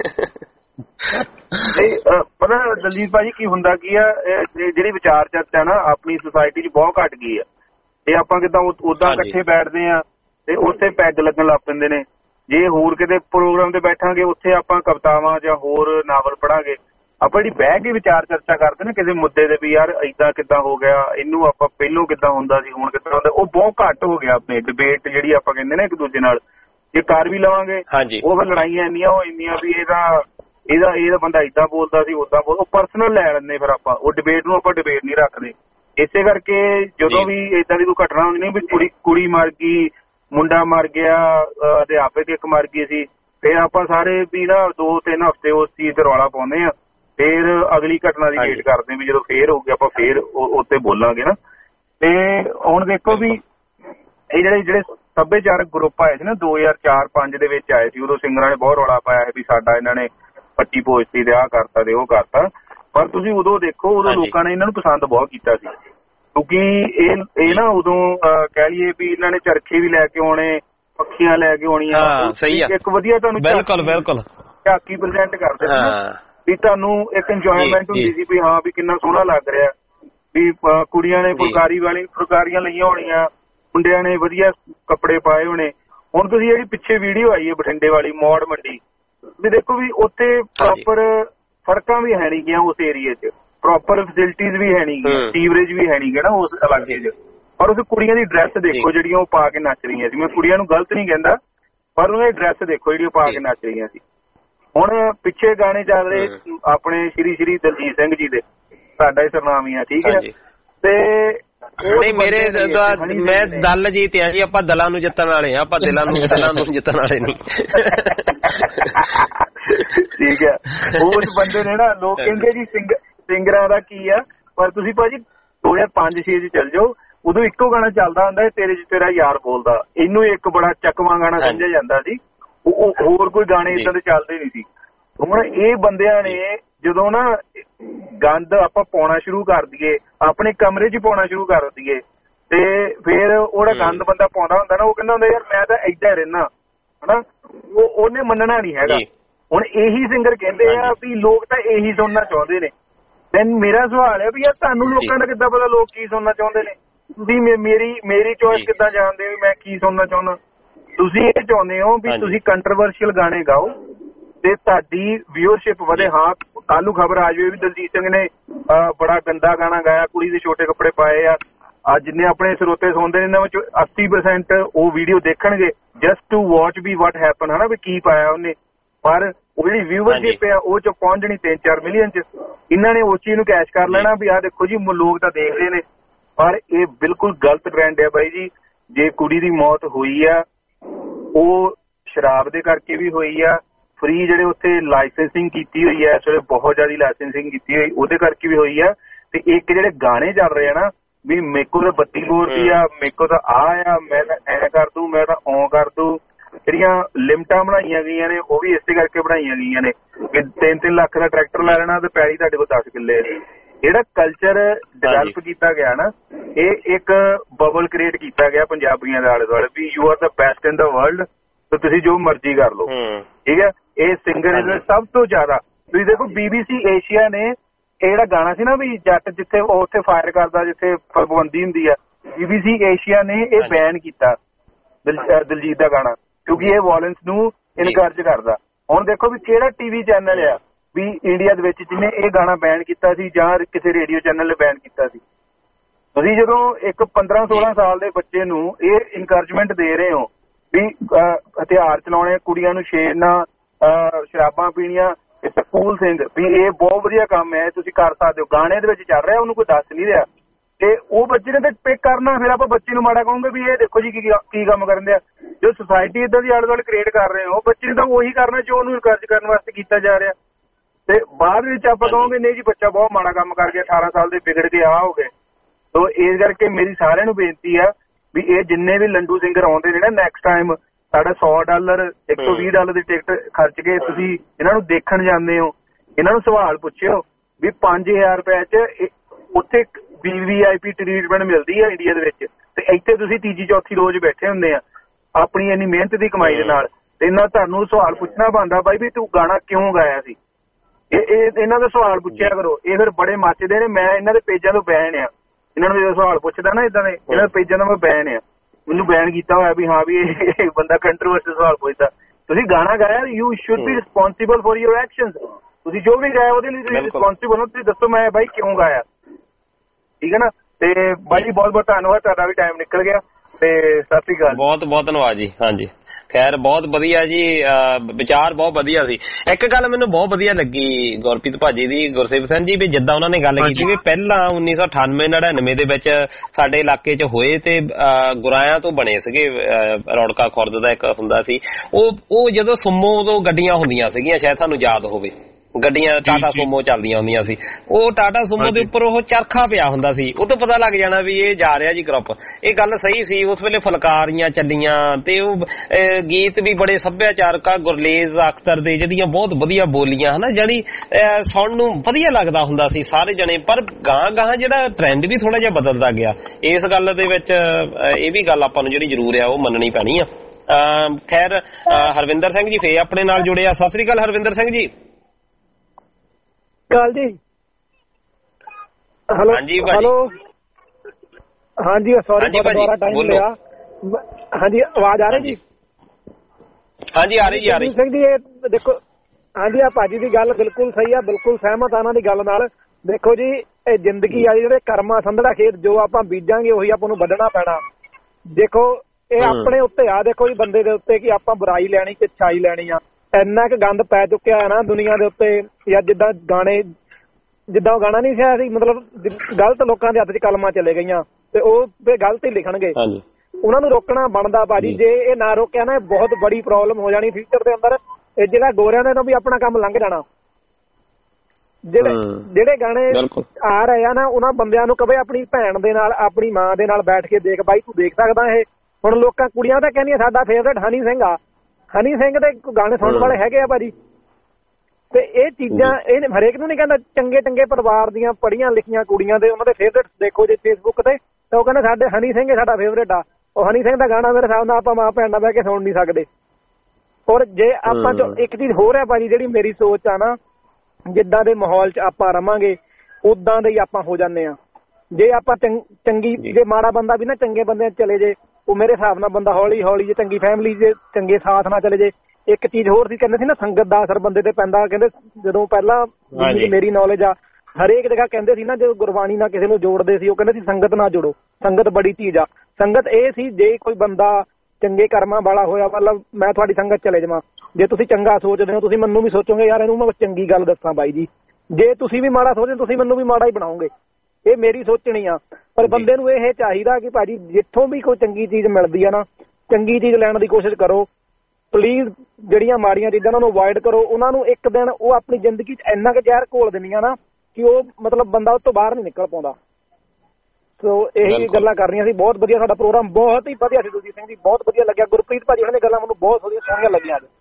ਪਤਾ ਦਲਜੀਤ ਭਾਜੀ ਕੀ ਹੁੰਦਾ ਕੀ ਆ, ਜਿਹੜੀ ਵਿਚਾਰ ਚਰਚਾ ਨਾ ਆਪਣੀ ਸੁਸਾਇਟੀ ਚ ਬਹੁਤ ਘੱਟ ਗਈ ਆ। ਇਹ ਆਪਾਂ ਕਿੱਦਾਂ ਉਦਾਂ ਇਕੱਠੇ ਬੈਠਦੇ ਆ ਤੇ ਉੱਥੇ ਪੈਗ ਲੱਗਣ ਲੱਗ ਪੈਂਦੇ ਨੇ। ਜੇ ਹੋਰ ਕਿਤੇ ਪ੍ਰੋਗਰਾਮ ਤੇ ਬੈਠਾਂਗੇ ਉੱਥੇ ਆਪਾਂ ਕਵਿਤਾਵਾਂ ਜਾਂ ਹੋਰ ਨਾਵਲ ਪੜਾਂਗੇ। ਆਪਾਂ ਜਿਹੜੀ ਬਹਿ ਕੇ ਵਿਚਾਰ ਚਰਚਾ ਕਰਦੇ ਨਾ ਕਿਸੇ ਮੁੱਦੇ ਦੇ ਵੀ ਯਾਰ ਏਦਾਂ ਕਿੱਦਾਂ ਹੋ ਗਿਆ, ਇਹਨੂੰ ਆਪਾਂ ਪਹਿਲੋਂ ਕਿੱਦਾਂ ਹੁੰਦਾ ਸੀ ਹੁਣ ਕਿੱਦਾਂ ਹੁੰਦਾ, ਉਹ ਬਹੁਤ ਘੱਟ ਹੋ ਗਿਆ। ਆਪਣੇ ਡਿਬੇਟ ਜਿਹੜੀ ਆਪਾਂ ਕਹਿੰਦੇ ਨਾ ਇੱਕ ਦੂਜੇ ਨਾਲ ਜੇ ਕਰ ਵੀ ਲਵਾਂਗੇ ਉਹ ਫਿਰ ਲੜਾਈਆਂ ਇੰਨੀਆਂ ਹੋ ਜਾਂਦੀਆਂ ਵੀ ਇਹਦਾ ਇਹਦਾ ਇਹਦਾ ਬੰਦਾ ਏਦਾਂ ਬੋਲਦਾ ਸੀ ਓਦਾਂ ਬੋਲ, ਉਹ ਪਰਸਨਲ ਲੈ ਲੈਂਦੇ ਫਿਰ ਆਪਾਂ ਉਹ ਡਿਬੇਟ ਨੂੰ ਆਪਾਂ ਡਿਬੇਟ ਨਹੀਂ ਰੱਖਦੇ। ਇਸੇ ਕਰਕੇ ਜਦੋਂ ਵੀ ਏਦਾਂ ਦੀ ਕੋਈ ਘਟਨਾ ਹੁੰਦੀ ਨਹੀਂ ਵੀ ਕੁੜੀ ਕੁੜੀ ਮਰ ਗਈ, ਮੁੰਡਾ ਮਰ ਗਿਆ, ਅਧਿਆਪਕ ਇੱਕ ਮਰ ਗਈ ਸੀ, ਫਿਰ ਆਪਾਂ ਸਾਰੇ ਵੀ ਨਾ ਦੋ ਤਿੰਨ ਹਫ਼ਤੇ ਉਸ ਚੀਜ਼ ਤੇ ਰੌਲਾ ਪਾਉਂਦੇ ਆ। ਫਿਰ ਅਗਲੀ ਘਟਨਾ ਦੀ ਵੇਟ ਕਰਦੇ ਵੀ ਜਦੋਂ ਫੇਰ ਹੋ ਗਿਆ ਆਪਾਂ ਫੇਰ ਉੱਤੇ ਬੋਲਾਂਗੇ ਨਾ। ਤੇ ਹੁਣ ਦੇਖੋ ਵੀ ਇਹ ਜਿਹੜੇ ਜਿਹੜੇ ਸੱਭਿਆਚਾਰਕ ਗਰੁੱਪ ਆਏ ਸੀ ਨਾ ਦੋ ਹਜ਼ਾਰ ਚਾਰ ਪੰਜ ਦੇ ਵਿੱਚ ਆਏ ਸੀ, ਉਦੋਂ ਸਿੰਗਰਾਂ ਨੇ ਬਹੁਤ ਰੌਲਾ ਪਾਇਆ ਵੀ ਸਾਡਾ ਇਹਨਾਂ ਨੇ ਪੱਟੀ ਪੋਚਤੀ ਤੇ ਆਹ ਕਰਤਾ ਤੇ ਉਹ ਕਰਤਾ। ਪਰ ਤੁਸੀਂ ਉਦੋਂ ਦੇਖੋ ਉਦੋਂ ਲੋਕਾਂ ਨੇ ਇਹਨਾਂ ਨੂੰ ਪਸੰਦ ਬਹੁਤ ਕੀਤਾ ਸੀ ਕਿਉਂਕਿ ਇਹ ਇਹ ਨਾ ਉਦੋਂ ਕਹਿ ਲਈਏ ਵੀ ਇਹਨਾਂ ਨੇ ਚਰਖੇ ਵੀ ਲੈ ਕੇ ਆਉਣੇ, ਪੱਖੀਆਂ ਲੈ ਕੇ ਆਉਣੀਆਂ, ਇੱਕ ਵਧੀਆ ਤੁਹਾਨੂੰ ਬਿਲਕੁਲ ਬਿਲਕੁਲ ਝਾਕੀ ਪ੍ਰੈਜ਼ੈਂਟ ਕਰਦੇ ਸੀ ਵੀ ਤੁਹਾਨੂੰ ਇੱਕ ਇੰਜੋਇਮੈਂਟ ਹੁੰਦੀ ਸੀ ਵੀ ਹਾਂ ਵੀ ਕਿੰਨਾ ਸੋਹਣਾ ਲੱਗ ਰਿਹਾ ਵੀ ਕੁੜੀਆਂ ਨੇ ਫੁਲਕਾਰੀ ਵਾਲੀ ਫੁਲਕਾਰੀਆਂ ਲਈਆਂ ਹੋਣੀਆਂ, ਮੁੰਡਿਆਂ ਨੇ ਵਧੀਆ ਕੱਪੜੇ ਪਾਏ ਹੋਣੇ। ਹੁਣ ਤੁਸੀਂ ਜਿਹੜੀ ਪਿੱਛੇ ਵੀਡੀਓ ਆਈ ਹੈ ਬਠਿੰਡੇ ਵਾਲੀ ਮੌੜ ਮੰਡੀ ਵੀ ਦੇਖੋ ਵੀ ਉੱਥੇ ਪ੍ਰੋਪਰ ਸੜਕਾਂ ਵੀ ਹੈ ਨਹੀਂ ਗੀਆਂ ਉਸ ਏਰੀਏ 'ਚ, ਪ੍ਰੋਪਰ ਫੈਸਿਲਿਟੀਜ਼ ਵੀ ਹੈ ਨਹੀਂ ਗੀਆਂ, ਸੀਵਰੇਜ ਵੀ ਹੈ ਨਹੀਂ ਗੇ ਨਾ ਉਸ ਇਲਾਕੇ 'ਚ। ਪਰ ਉਸ ਕੁੜੀਆਂ ਦੀ ਡਰੈਸ ਦੇਖੋ ਜਿਹੜੀਆਂ ਉਹ ਪਾ ਕੇ ਨੱਚ ਰਹੀਆਂ ਸੀ। ਮੈਂ ਕੁੜੀਆਂ ਨੂੰ ਗਲਤ ਨਹੀਂ ਕਹਿੰਦਾ ਪਰ ਉਹਨਾਂ ਦੀ ਡਰੈਸ ਦੇਖੋ ਜਿਹੜੀ ਉਹ ਪਾ ਕੇ ਨੱਚ ਰਹੀਆਂ ਸੀ। ਹੁਣ ਪਿੱਛੇ ਗਾਣੇ ਚੱਲ ਰਹੇ ਆਪਣੇ ਸ਼੍ਰੀ ਸ਼੍ਰੀ ਦਲਜੀਤ ਸਿੰਘ ਜੀ ਦੇ, ਸਾਡਾ ਹੀ ਸਰਨਾਮ ਹੀ ਆ, ਠੀਕ ਹੈ। ਤੇ ਨਹੀਂ ਮੇਰੇ ਮੈਂ ਦਲ ਜੀਤ ਆ ਜੀ, ਆਪਾਂ ਦਲਾਂ ਨੂੰ ਜਿੱਤਣ ਵਾਲੇ ਆ, ਆਪਾਂ ਦਿਲਾਂ ਨੂੰ ਦਿਲਾਂ ਨੂੰ ਜਿੱਤਣ ਵਾਲੇ ਨਹੀਂ। ਠੀਕ ਹੈ, ਉਸ ਬੰਦੇ ਨੇ ਨਾ ਲੋਕ ਕਹਿੰਦੇ ਜੀ ਸਿੰਗਰਾਂ ਦਾ ਕੀ ਆ, ਪਰ ਤੁਸੀਂ ਭਾਜੀ ਦੋ ਹਜ਼ਾਰ ਪੰਜ ਛੇ ਚ ਚੱਲ ਜਾਓ ਉਦੋਂ ਇੱਕੋ ਗਾਣਾ ਚੱਲਦਾ ਹੁੰਦਾ ਤੇਰੇ 'ਚ ਤੇਰਾ ਯਾਰ ਬੋਲਦਾ, ਇਹਨੂੰ ਇੱਕ ਬੜਾ ਚੱਕਵਾਂ ਗਾਣਾ ਸਮਝਿਆ ਜਾਂਦਾ ਸੀ। ਉਹ ਹੋਰ ਕੋਈ ਗਾਣੇ ਏਦਾਂ ਦੇ ਚੱਲਦੇ ਨਹੀਂ ਸੀ। ਹੁਣ ਇਹ ਬੰਦਿਆਂ ਨੇ ਜਦੋਂ ਨਾ ਗੰਦ ਆਪਾਂ ਪਾਉਣਾ ਸ਼ੁਰੂ ਕਰ ਦਈਏ, ਆਪਣੇ ਕਮਰੇ 'ਚ ਪਾਉਣਾ ਸ਼ੁਰੂ ਕਰ ਦਈਏ, ਤੇ ਫਿਰ ਉਹਦਾ ਗੰਦ ਬੰਦਾ ਪਾਉਂਦਾ ਹੁੰਦਾ ਨਾ, ਉਹ ਕਹਿੰਦਾ ਹੁੰਦਾ ਯਾਰ ਮੈਂ ਤਾਂ ਏਦਾਂ ਰਹਿਣਾ ਹਨਾ, ਉਹ ਉਹਨੇ ਮੰਨਣਾ ਨਹੀਂ ਹੈਗਾ। ਹੁਣ ਇਹੀ ਸਿੰਗਰ ਕਹਿੰਦੇ ਆ ਵੀ ਲੋਕ ਤਾਂ ਇਹੀ ਸੁਣਨਾ ਚਾਹੁੰਦੇ ਨੇ। ਦੈਨ ਮੇਰਾ ਸਵਾਲ ਹੈ ਵੀ ਯਾਰ ਤੁਹਾਨੂੰ ਲੋਕਾਂ ਦਾ ਕਿੱਦਾਂ ਪਤਾ ਲੋਕ ਕੀ ਸੁਣਨਾ ਚਾਹੁੰਦੇ ਨੇ? ਤੁਸੀਂ ਮੇਰੀ ਮੇਰੀ ਚੋਇਸ ਕਿੱਦਾਂ ਜਾਣਦੇ ਹੋ ਮੈਂ ਕੀ ਸੁਣਨਾ ਚਾਹੁੰਦਾ? ਤੁਸੀਂ ਇਹ ਚਾਹੁੰਦੇ ਹੋ ਵੀ ਤੁਸੀਂ ਕੰਟਰੋਵਰਸ਼ੀਅਲ ਗਾਣੇ ਗਾਓ ਤੇ ਤੁਹਾਡੀ ਵਿਊਅਰਸ਼ਿਪ ਵਧੇ। ਹਾਂ, ਕੱਲ ਨੂੰ ਖਬਰ ਆ ਜਾਵੇ ਵੀ ਦਲਜੀਤ ਸਿੰਘ ਨੇ ਬੜਾ ਗੰਦਾ ਗਾਣਾ ਗਾਇਆ, ਕੁੜੀ ਦੇ ਛੋਟੇ ਕੱਪੜੇ ਪਾਏ ਆ, ਅੱਜ ਜਿੰਨੇ ਆਪਣੇ ਸਰੋਤੇ ਸੁਣਦੇ ਨੇ ਇਹਨਾਂ ਵਿੱਚ ਅੱਸੀ ਪਰਸੈਂਟ ਉਹ ਵੀਡੀਓ ਦੇਖਣਗੇ ਜਸਟ ਟੂ ਵਾਚ ਵੀ ਵਾਟ ਹੈਪਨ, ਹਨਾ ਵੀ ਕੀ ਪਾਇਆ ਉਹਨੇ। ਪਰ ਉਹ ਜਿਹੜੀ ਵਿਊਅਰਸ਼ਿਪ ਆ ਉਹ ਚ ਪਹੁੰਚ ਜਾਣੀ ਤਿੰਨ ਚਾਰ ਮਿਲੀਅਨ ਚ। ਇਹਨਾਂ ਨੇ ਉਸ ਚੀਜ਼ ਨੂੰ ਕੈਚ ਕਰ ਲੈਣਾ ਵੀ ਆਹ ਦੇਖੋ ਜੀ ਲੋਕ ਤਾਂ ਦੇਖਦੇ ਨੇ। ਪਰ ਇਹ ਬਿਲਕੁਲ ਗਲਤ ਟ੍ਰੈਂਡ ਹੈ ਬਾਈ ਜੀ। ਜੇ ਕੁੜੀ ਦੀ ਮੌਤ ਹੋਈ ਆ ਉਹ ਸ਼ਰਾਬ ਦੇ ਕਰਕੇ ਵੀ ਹੋਈ ਆ, ਫ੍ਰੀ ਜਿਹੜੇ ਉੱਥੇ ਲਾਇਸੈਂਸਿੰਗ ਕੀਤੀ ਹੋਈ ਹੈ ਇਸ ਵੇਲੇ ਬਹੁਤ ਜ਼ਿਆਦਾ ਲਾਇਸੈਂਸਿੰਗ ਕੀਤੀ ਹੋਈ ਉਹਦੇ ਕਰਕੇ ਵੀ ਹੋਈ ਆ। ਤੇ ਇੱਕ ਜਿਹੜੇ ਗਾਣੇ ਚੱਲ ਰਹੇ ਆ ਨਾ ਵੀ ਮੇਕੋ ਤਾਂ ਬੱਤੀ ਬੋਲਦੀ ਆ, ਮੇਕੋ ਤਾਂ ਆ ਆ, ਮੈਂ ਤਾਂ ਐ ਕਰ ਦੂੰ, ਮੈਂ ਤਾਂ ਓ ਕਰ ਦੂੰ, ਜਿਹੜੀਆਂ ਲਿਮਟਾਂ ਬਣਾਈਆਂ ਗਈਆਂ ਨੇ ਉਹ ਵੀ ਇਸੇ ਕਰਕੇ ਬਣਾਈਆਂ ਗਈਆਂ ਨੇ ਕਿ ਤਿੰਨ ਤਿੰਨ ਲੱਖ ਦਾ ਟਰੈਕਟਰ ਲੈ ਲੈਣਾ ਤੇ ਪੈਲੀ ਤੁਹਾਡੇ ਕੋਲ ਦਸ ਕਿੱਲੇ। ਜਿਹੜਾ ਕਲਚਰ ਡਿਵੈਲਪ ਕੀਤਾ ਗਿਆ ਨਾ ਇਹ ਇੱਕ ਬਬਲ ਕ੍ਰੀਏਟ ਕੀਤਾ ਗਿਆ ਪੰਜਾਬੀਆਂ ਦੇ ਆਲੇ ਦੁਆਲੇ ਵੀ you are the best in the world, ਤੇ ਤੁਸੀਂ ਜੋ ਮਰਜ਼ੀ ਕਰ ਲਓ। ਠੀਕ ਹੈ, ਇਹ ਸਿੰਗਰ ਸਭ ਤੋਂ ਜ਼ਿਆਦਾ ਤੁਸੀਂ ਦੇਖੋ ਬੀਬੀਸੀ ਏਸ਼ੀਆ ਨੇ ਇਹ ਜਿਹੜਾ ਗਾਣਾ ਸੀ ਨਾ ਵੀ ਜੱਟ ਜਿੱਥੇ ਉਹ ਉੱਥੇ ਫਾਇਰ ਕਰਦਾ ਜਿੱਥੇ ਪਾਬੰਦੀ ਹੁੰਦੀ ਆ, ਬੀਬੀਸੀ ਏਸ਼ੀਆ ਨੇ ਇਹ ਬੈਨ ਕੀਤਾ ਦਿਲਜੀਤ ਦਾ ਗਾਣਾ ਕਿਉਂਕਿ ਇਹ ਵਾਇਲੈਂਸ ਨੂੰ ਇਨਕਰੇਜ ਕਰਦਾ। ਹੁਣ ਦੇਖੋ ਵੀ ਕਿਹੜਾ ਟੀਵੀ ਚੈਨਲ ਆ ਵੀ ਇੰਡੀਆ ਦੇ ਵਿੱਚ ਜਿਹਨੇ ਇਹ ਗਾਣਾ ਬੈਨ ਕੀਤਾ ਸੀ ਜਾਂ ਕਿਸੇ ਰੇਡੀਓ ਚੈਨਲ ਨੇ ਬੈਨ ਕੀਤਾ ਸੀ। ਤੁਸੀਂ ਜਦੋਂ ਇੱਕ ਪੰਦਰਾਂ ਸੋਲਾਂ ਸਾਲ ਦੇ ਬੱਚੇ ਨੂੰ ਇਹ ਇਨਕਰੇਜਮੈਂਟ ਦੇ ਰਹੇ ਹੋ ਵੀ ਹਥਿਆਰ ਚਲਾਉਣੇ, ਕੁੜੀਆਂ ਨੂੰ ਛੇੜਨਾ, ਸ਼ਰਾਬਾਂ ਪੀਣੀਆਂ, ਇਟਸ ਅ ਕੂਲ ਥਿੰਗ, ਵੀ ਇਹ ਬਹੁਤ ਵਧੀਆ ਕੰਮ ਹੈ ਤੁਸੀਂ ਕਰ ਸਕਦੇ ਹੋ, ਗਾਣੇ ਦੇ ਵਿੱਚ ਚੱਲ ਰਿਹਾ ਉਹਨੂੰ ਕੋਈ ਦੱਸ ਨਹੀਂ ਰਿਹਾ, ਤੇ ਉਹ ਬੱਚੇ ਨੇ ਤਾਂ ਪਿਕ ਕਰਨਾ। ਫਿਰ ਆਪਾਂ ਬੱਚੇ ਨੂੰ ਮਾੜਾ ਕਹੋਗੇ ਵੀ ਇਹ ਦੇਖੋ ਜੀ ਕੀ ਕੀ ਕੰਮ ਕਰਨ ਦਿਆ। ਜੋ ਸੁਸਾਇਟੀ ਇਦਾਂ ਦੀ ਆਲੇ ਦੁਆਲੇ ਕ੍ਰੀਏਟ ਕਰ ਰਹੇ ਹੋ ਬੱਚੇ ਨੇ ਤਾਂ ਉਹੀ ਕਰਨਾ ਜੋ ਉਹਨੂੰ ਇਨਕਰੇਜ ਕਰਨ ਵਾਸਤੇ ਕੀਤਾ ਜਾ ਰਿਹਾ। ਤੇ ਬਾਅਦ ਵਿੱਚ ਆਪਾਂ ਕਹੋਗੇ ਨਹੀਂ ਜੀ ਬੱਚਾ ਬਹੁਤ ਮਾੜਾ ਕੰਮ ਕਰ ਗਿਆ, ਅਠਾਰਾਂ ਸਾਲ ਦੇ ਵਿਗੜ ਕੇ ਆ ਹੋ ਗਏ। ਸੋ ਇਸ ਕਰਕੇ ਮੇਰੀ ਸਾਰਿਆਂ ਨੂੰ ਬੇਨਤੀ ਆ ਵੀ ਇਹ ਜਿੰਨੇ ਵੀ ਲੰਡੂ ਸਿੰਗਰ ਆਉਂਦੇ ਨੇ ਨਾ ਨੈਕਸਟ ਟਾਈਮ ਸਾਡਾ ਸੌ ਡਾਲਰ ਇੱਕ ਸੌ ਵੀਹ ਡਾਲਰ ਦੀ ਟਿਕਟ ਖਰਚ ਕੇ ਤੁਸੀਂ ਇਹਨਾਂ ਨੂੰ ਦੇਖਣ ਜਾਂਦੇ ਹੋ, ਇਹਨਾਂ ਨੂੰ ਸਵਾਲ ਪੁੱਛਿਓ ਵੀ ਪੰਜ ਹਜ਼ਾਰ ਰੁਪਏ ਚ ਉੱਥੇ ਵੀ ਵੀ ਆਈ ਪੀ ਟ੍ਰੀਟਮੈਂਟ ਮਿਲਦੀ ਹੈ ਇੰਡੀਆ ਦੇ ਵਿੱਚ, ਤੇ ਇੱਥੇ ਤੁਸੀਂ ਤੀਜੀ ਚੌਥੀ ਰੋਜ਼ ਬੈਠੇ ਹੁੰਦੇ ਆ ਆਪਣੀ ਇੰਨੀ ਮਿਹਨਤ ਦੀ ਕਮਾਈ ਦੇ ਨਾਲ, ਤੇ ਇਹਨਾਂ ਤੁਹਾਨੂੰ ਸਵਾਲ ਪੁੱਛਣਾ ਬਣਦਾ ਬਾਈ ਵੀ ਤੂੰ ਗਾਣਾ ਕਿਉਂ ਗਾਇਆ ਸੀ। ਇਹ ਇਹਨਾਂ ਦਾ ਸਵਾਲ ਪੁੱਛਿਆ ਕਰੋ। ਇਹ ਫਿਰ ਬੜੇ ਮੱਚਦੇ ਨੇ, ਮੈਂ ਇਹਨਾਂ ਦੇ ਪੇਜਾਂ ਤੋਂ ਬੈਨ ਆ। ਇਹਨਾਂ ਨੂੰ ਜਦੋਂ ਸਵਾਲ ਪੁੱਛਦਾ ਨਾ ਇਦਾਂ ਦੇ ਇਹਨਾਂ ਦੇ ਪੇਜਾਂ ਦਾ ਮੈਂ ਬੈਨ ਆ, ਮੈਨੂੰ ਬੈਨ ਕੀਤਾ ਹੋਇਆ ਵੀ ਹਾਂ ਵੀ ਇਹ ਬੰਦਾ ਕੰਟਰੋਵਰਸ਼ਲ ਸਵਾਲ ਪੁੱਛਦਾ। ਤੁਸੀਂ ਗਾਣਾ ਗਾਇਆ, you should be responsible for your actions. ਤੁਸੀਂ ਜੋ ਵੀ ਗਾਇਆ ਉਹਦੇ ਲਈ ਤੁਸੀਂ ਰਿਸਪੌਂਸਿਬਲ ਹੋ। ਤੁਸੀਂ ਦੱਸੋ ਮੈਂ ਬਾਈ ਕਿਉਂ ਗਾਇਆ, ਠੀਕ ਹੈ ਨਾ। ਤੇ ਬਾਈ ਜੀ ਬਹੁਤ ਬਹੁਤ ਧੰਨਵਾਦ, ਤੁਹਾਡਾ ਵੀ ਟਾਈਮ ਨਿਕਲ ਗਿਆ ਤੇ ਸਤਿ ਸ਼੍ਰੀ ਅਕਾਲ। ਬਹੁਤ ਬਹੁਤ ਧੰਨਵਾਦ ਜੀ। ਹਾਂਜੀ ਖੈਰ ਬਹੁਤ ਵਧੀਆ ਜੀ, ਵਿਚਾਰ ਬਹੁਤ ਵਧੀਆ ਸੀ। ਇੱਕ ਗੱਲ ਮੈਨੂੰ ਬਹੁਤ ਵਧੀਆ ਲੱਗੀ ਗੁਰਪ੍ਰੀਤ ਭਾਜੀ ਦੀ, ਗੁਰਸੇਵਕ ਸਿੰਘ ਜੀ, ਵੀ ਜਿੱਦਾਂ ਉਹਨਾਂ ਨੇ ਗੱਲ ਕੀਤੀ ਵੀ ਪਹਿਲਾਂ ਉੱਨੀ ਸੌ ਅਠਾਨਵੇਂ ਨੜਿਨਵੇਂ ਦੇ ਵਿੱਚ ਸਾਡੇ ਇਲਾਕੇ 'ਚ ਹੋਏ ਤੇ ਗੁਰਾਇਆਂ ਤੋਂ ਬਣੇ ਸੀਗੇ, ਰੌੜਕਾ ਖੁਰਦ ਦਾ ਇੱਕ ਹੁੰਦਾ ਸੀ ਉਹ ਉਹ ਜਦੋਂ ਸੁਮੋ ਉਦੋਂ ਗੱਡੀਆਂ ਹੁੰਦੀਆਂ ਸੀਗੀਆਂ, ਸ਼ਾਇਦ ਤੁਹਾਨੂੰ ਯਾਦ ਹੋਵੇ, ਗੱਡੀਆਂ ਟਾਟਾ ਸੂਮੋ ਚੱਲਦੀਆਂ ਹੁੰਦੀਆਂ ਸੀ। ਉਹ ਟਾਟਾ ਸੂਮੋ ਦੇ ਉੱਪਰ ਉਹ ਚਰਖਾ ਪਿਆ ਹੁੰਦਾ ਸੀ, ਉਹ ਤੋਂ ਪਤਾ ਲੱਗ ਜਾਣਾ ਵੀ ਇਹ ਜਾ ਰਿਹਾ ਜੀ ਗਰੁੱਪ। ਇਹ ਗੱਲ ਸਹੀ ਸੀ, ਉਸ ਵੇਲੇ ਫੁਲਕਾਰੀਆਂ ਚੱਲੀਆਂ ਤੇ ਉਹ ਗੀਤ ਵੀ ਬੜੇ ਸੱਭਿਆਚਾਰਕ ਆ, ਗੁਰਲੇਜ਼ ਅਖਤਰ ਦੇ ਜਿਹਦੀਆਂ ਬਹੁਤ ਵਧੀਆ ਬੋਲੀਆਂ ਹਨਾ, ਜਿਹੜੀ ਸੁਣਨ ਨੂੰ ਵਧੀਆ ਲੱਗਦਾ ਹੁੰਦਾ ਸੀ ਸਾਰੇ ਜਣੇ। ਪਰ ਗਾਂ ਗਾਂ ਜਿਹੜਾ ਟ੍ਰੈਂਡ ਵੀ ਥੋੜਾ ਜਿਹਾ ਬਦਲਦਾ ਗਿਆ। ਇਸ ਗੱਲ ਦੇ ਵਿੱਚ ਇਹ ਵੀ ਗੱਲ ਆਪਾਂ ਨੂੰ ਜਿਹੜੀ ਜ਼ਰੂਰ ਆ ਉਹ ਮੰਨਣੀ ਪੈਣੀ ਆ। ਖੈਰ ਹਰਵਿੰਦਰ ਸਿੰਘ ਜੀ ਫੇਰ ਆਪਣੇ ਨਾਲ ਜੁੜੇ ਆ। ਸਤਿ ਸ੍ਰੀ ਅਕਾਲ ਹਰਵਿੰਦਰ ਸਿੰਘ ਜੀ। ਕਾਲ ਜੀ। ਹੈਲੋ ਹੈਲੋ ਹਾਂਜੀ ਸੌਰੀ ਦੁਬਾਰਾ ਟਾਈਮ ਲਿਆ। ਹਾਂਜੀ ਆਵਾਜ਼ ਆ ਰਹੀ ਜੀ? ਹਾਂਜੀ ਆ ਰਹੀ ਜੀ ਆ ਰਹੀ ਸਿੰਘ ਜੀ। ਇਹ ਦੇਖੋ ਹਾਂਜੀ ਆ ਭਾਜੀ ਦੀ ਗੱਲ ਬਿਲਕੁਲ ਸਹੀ ਆ, ਬਿਲਕੁਲ ਸਹਿਮਤ ਆ ਉਹਨਾਂ ਦੀ ਗੱਲ ਨਾਲ। ਦੇਖੋ ਜੀ ਇਹ ਜ਼ਿੰਦਗੀ ਆ ਜਿਹੜੇ ਕਰਮਾਂ ਸੰਧੜਾ ਖੇਤ ਜੋ ਆਪਾਂ ਬੀਜਾਂਗੇ ਉਹੀ ਆਪਾਂ ਨੂੰ ਵੱਢਣਾ ਪੈਣਾ। ਦੇਖੋ ਇਹ ਆਪਣੇ ਉੱਤੇ ਆ, ਦੇਖੋ ਜੀ ਬੰਦੇ ਦੇ ਉੱਤੇ ਕਿ ਆਪਾਂ ਬੁਰਾਈ ਲੈਣੀ ਕਿ ਅੱਛਾਈ ਲੈਣੀ ਆ। ਇੰਨਾ ਕੁ ਗੰਦ ਪੈ ਚੁੱਕਿਆ ਹੈ ਨਾ ਦੁਨੀਆ ਦੇ ਉੱਤੇ, ਜਾਂ ਜਿੱਦਾਂ ਗਾਣੇ ਜਿੱਦਾਂ ਉਹ ਗਾਣਾ ਨਹੀਂ ਸੀ ਮਤਲਬ ਗਲਤ ਲੋਕਾਂ ਦੇ ਹੱਥ 'ਚ ਕਲਮਾਂ ਚਲੇ ਗਈਆਂ ਤੇ ਉਹ ਤੇ ਗਲਤ ਹੀ ਲਿਖਣਗੇ। ਉਹਨਾਂ ਨੂੰ ਰੋਕਣਾ ਬਣਦਾ ਭਾਜੀ। ਜੇ ਇਹ ਨਾ ਰੋਕਿਆ ਨਾ ਬਹੁਤ ਬੜੀ ਪ੍ਰੋਬਲਮ ਹੋ ਜਾਣੀ ਫਿਊਚਰ ਦੇ ਅੰਦਰ। ਇਹ ਜਿਹੜਾ ਗੋਰਿਆਂ ਦੇ ਤੋਂ ਵੀ ਆਪਣਾ ਕੰਮ ਲੰਘ ਜਾਣਾ। ਜਿਹੜੇ ਜਿਹੜੇ ਗਾਣੇ ਆ ਰਹੇ ਆ ਨਾ ਉਹਨਾਂ ਬੰਦਿਆਂ ਨੂੰ ਕਵੇ ਆਪਣੀ ਭੈਣ ਦੇ ਨਾਲ ਆਪਣੀ ਮਾਂ ਦੇ ਨਾਲ ਬੈਠ ਕੇ ਦੇਖ ਬਾਈ, ਤੂੰ ਦੇਖ ਸਕਦਾ ਇਹ। ਹੁਣ ਲੋਕਾਂ ਕੁੜੀਆਂ ਤਾਂ ਕਹਿੰਦੀਆਂ ਸਾਡਾ ਫੇਵਰੇਟ ਹਨੀ ਸਿੰਘ ਆ, ਹਨੀ ਸਿੰਘ ਦੇ ਗਾਣੇ ਸੁਣਨ ਵਾਲੇ ਹੈਗੇ ਆ ਭਾਜੀ। ਤੇ ਇਹ ਚੀਜ਼ਾਂ ਇਹ ਹਰੇਕ ਨੂੰ ਨਹੀਂ ਕਹਿੰਦਾ, ਚੰਗੇ ਚੰਗੇ ਪਰਿਵਾਰ ਦੀਆਂ ਪੜ੍ਹੀਆਂ ਲਿਖੀਆਂ ਕੁੜੀਆਂ ਦੇ ਉਹਨਾਂ ਦੇ ਫੇਵਰੇਟ ਦੇਖੋ ਜੇ ਫੇਸਬੁੱਕ ਤੇ, ਤਾਂ ਉਹ ਕਹਿੰਦੇ ਸਾਡੇ ਹਨੀ ਸਿੰਘ ਸਾਡਾ ਫੇਵਰੇਟ ਆ। ਉਹ ਹਨੀ ਸਿੰਘ ਦਾ ਗਾਣਾ ਮੇਰੇ ਹਿਸਾਬ ਨਾਲ ਆਪਾਂ ਮਾਂ ਭੈਣ ਨਾਲ ਬਹਿ ਕੇ ਸੁਣ ਨਹੀਂ ਸਕਦੇ। ਔਰ ਜੇ ਆਪਾਂ ਚ ਇੱਕ ਚੀਜ਼ ਹੋਰ ਹੈ ਭਾਜੀ, ਜਿਹੜੀ ਮੇਰੀ ਸੋਚ ਆ ਨਾ, ਜਿੱਦਾਂ ਦੇ ਮਾਹੌਲ ਚ ਆਪਾਂ ਰਵਾਂਗੇ ਉਦਾਂ ਦੇ ਹੀ ਆਪਾਂ ਹੋ ਜਾਂਦੇ ਆ। ਜੇ ਆਪਾਂ ਚੰਗੀ ਜੇ ਮਾੜਾ ਬੰਦਾ ਵੀ ਨਾ ਚੰਗੇ ਬੰਦੇ ਚਲੇ ਜੇ, ਉਹ ਮੇਰੇ ਹਿਸਾਬ ਨਾਲ ਬੰਦਾ ਹੌਲੀ ਹੌਲੀ ਜੇ ਚੰਗੀ ਫੈਮਿਲੀ ਜੇ ਚੰਗੇ ਸਾਥ ਨਾਲ ਚਲੇ ਜੇ। ਇੱਕ ਚੀਜ਼ ਹੋਰ ਸੀ, ਕਹਿੰਦੇ ਸੀ ਨਾ ਸੰਗਤ ਦਾ ਅਸਰ ਬੰਦੇ ਤੇ ਪੈਂਦਾ। ਕਹਿੰਦੇ ਜਦੋਂ ਪਹਿਲਾਂ ਮੇਰੀ ਨੌਲੇਜ ਆ ਹਰੇਕ ਜਗ੍ਹਾ ਕਹਿੰਦੇ ਸੀ ਨਾ, ਜਦੋਂ ਗੁਰਬਾਣੀ ਨਾਲ ਕਿਸੇ ਨੂੰ ਜੋੜਦੇ ਸੀ ਉਹ ਕਹਿੰਦੇ ਸੀ ਸੰਗਤ ਨਾਲ ਜੋੜੋ, ਸੰਗਤ ਬੜੀ ਚੀਜ਼ ਆ। ਸੰਗਤ ਇਹ ਸੀ ਜੇ ਕੋਈ ਬੰਦਾ ਚੰਗੇ ਕਰਮਾਂ ਵਾਲਾ ਹੋਇਆ, ਮਤਲਬ ਮੈਂ ਤੁਹਾਡੀ ਸੰਗਤ ਚਲੇ ਜਾਵਾਂ, ਜੇ ਤੁਸੀਂ ਚੰਗਾ ਸੋਚਦੇ ਹੋ ਤੁਸੀਂ ਮੈਨੂੰ ਵੀ ਸੋਚੋਗੇ ਯਾਰ ਇਹਨੂੰ ਮੈਂ ਚੰਗੀ ਗੱਲ ਦੱਸਾਂ ਬਾਈ ਜੀ। ਜੇ ਤੁਸੀਂ ਵੀ ਮਾੜਾ ਸੋਚਦੇ ਤੁਸੀਂ ਮੈਨੂੰ ਵੀ ਮਾੜਾ ਹੀ ਬਣਾਓਗੇ। ਇਹ ਮੇਰੀ ਸੋਚਣੀ ਆ। ਪਰ ਬੰਦੇ ਨੂੰ ਇਹ ਚਾਹੀਦਾ ਕਿ ਭਾਜੀ ਜਿੱਥੋਂ ਵੀ ਕੋਈ ਚੰਗੀ ਚੀਜ਼ ਮਿਲਦੀ ਆ ਨਾ, ਚੰਗੀ ਚੀਜ਼ ਲੈਣ ਦੀ ਕੋਸ਼ਿਸ਼ ਕਰੋ ਪਲੀਜ਼। ਜਿਹੜੀਆਂ ਮਾੜੀਆਂ ਚੀਜ਼ਾਂ ਉਹਨਾਂ ਨੂੰ ਅਵੋਇਡ ਕਰੋ। ਉਹਨਾਂ ਨੂੰ ਇੱਕ ਦਿਨ ਉਹ ਆਪਣੀ ਜ਼ਿੰਦਗੀ 'ਚ ਇੰਨਾ ਕੁ ਜ਼ਹਿਰ ਘੋਲ ਦਿੰਦੀਆਂ ਨਾ ਕਿ ਉਹ ਮਤਲਬ ਬੰਦਾ ਉਹ ਤੋਂ ਬਾਹਰ ਨਹੀਂ ਨਿਕਲ ਪਾਉਂਦਾ। ਸੋ ਇਹੀ ਗੱਲਾਂ ਕਰਨੀਆਂ ਸੀ। ਬਹੁਤ ਵਧੀਆ ਸਾਡਾ ਪ੍ਰੋਗਰਾਮ, ਬਹੁਤ ਹੀ ਵਧੀਆ ਸੀ ਦਲਜੀਤ ਸਿੰਘ ਜੀ, ਬਹੁਤ ਵਧੀਆ ਲੱਗਿਆ। ਗੁਰਪ੍ਰੀਤ ਭਾਜੀ ਉਹਨਾਂ ਦੀਆਂ ਗੱਲਾਂ ਮੈਨੂੰ ਬਹੁਤ ਵਧੀਆ ਸੋਹਣੀਆਂ ਲੱਗੀਆਂ ਅੱਜ।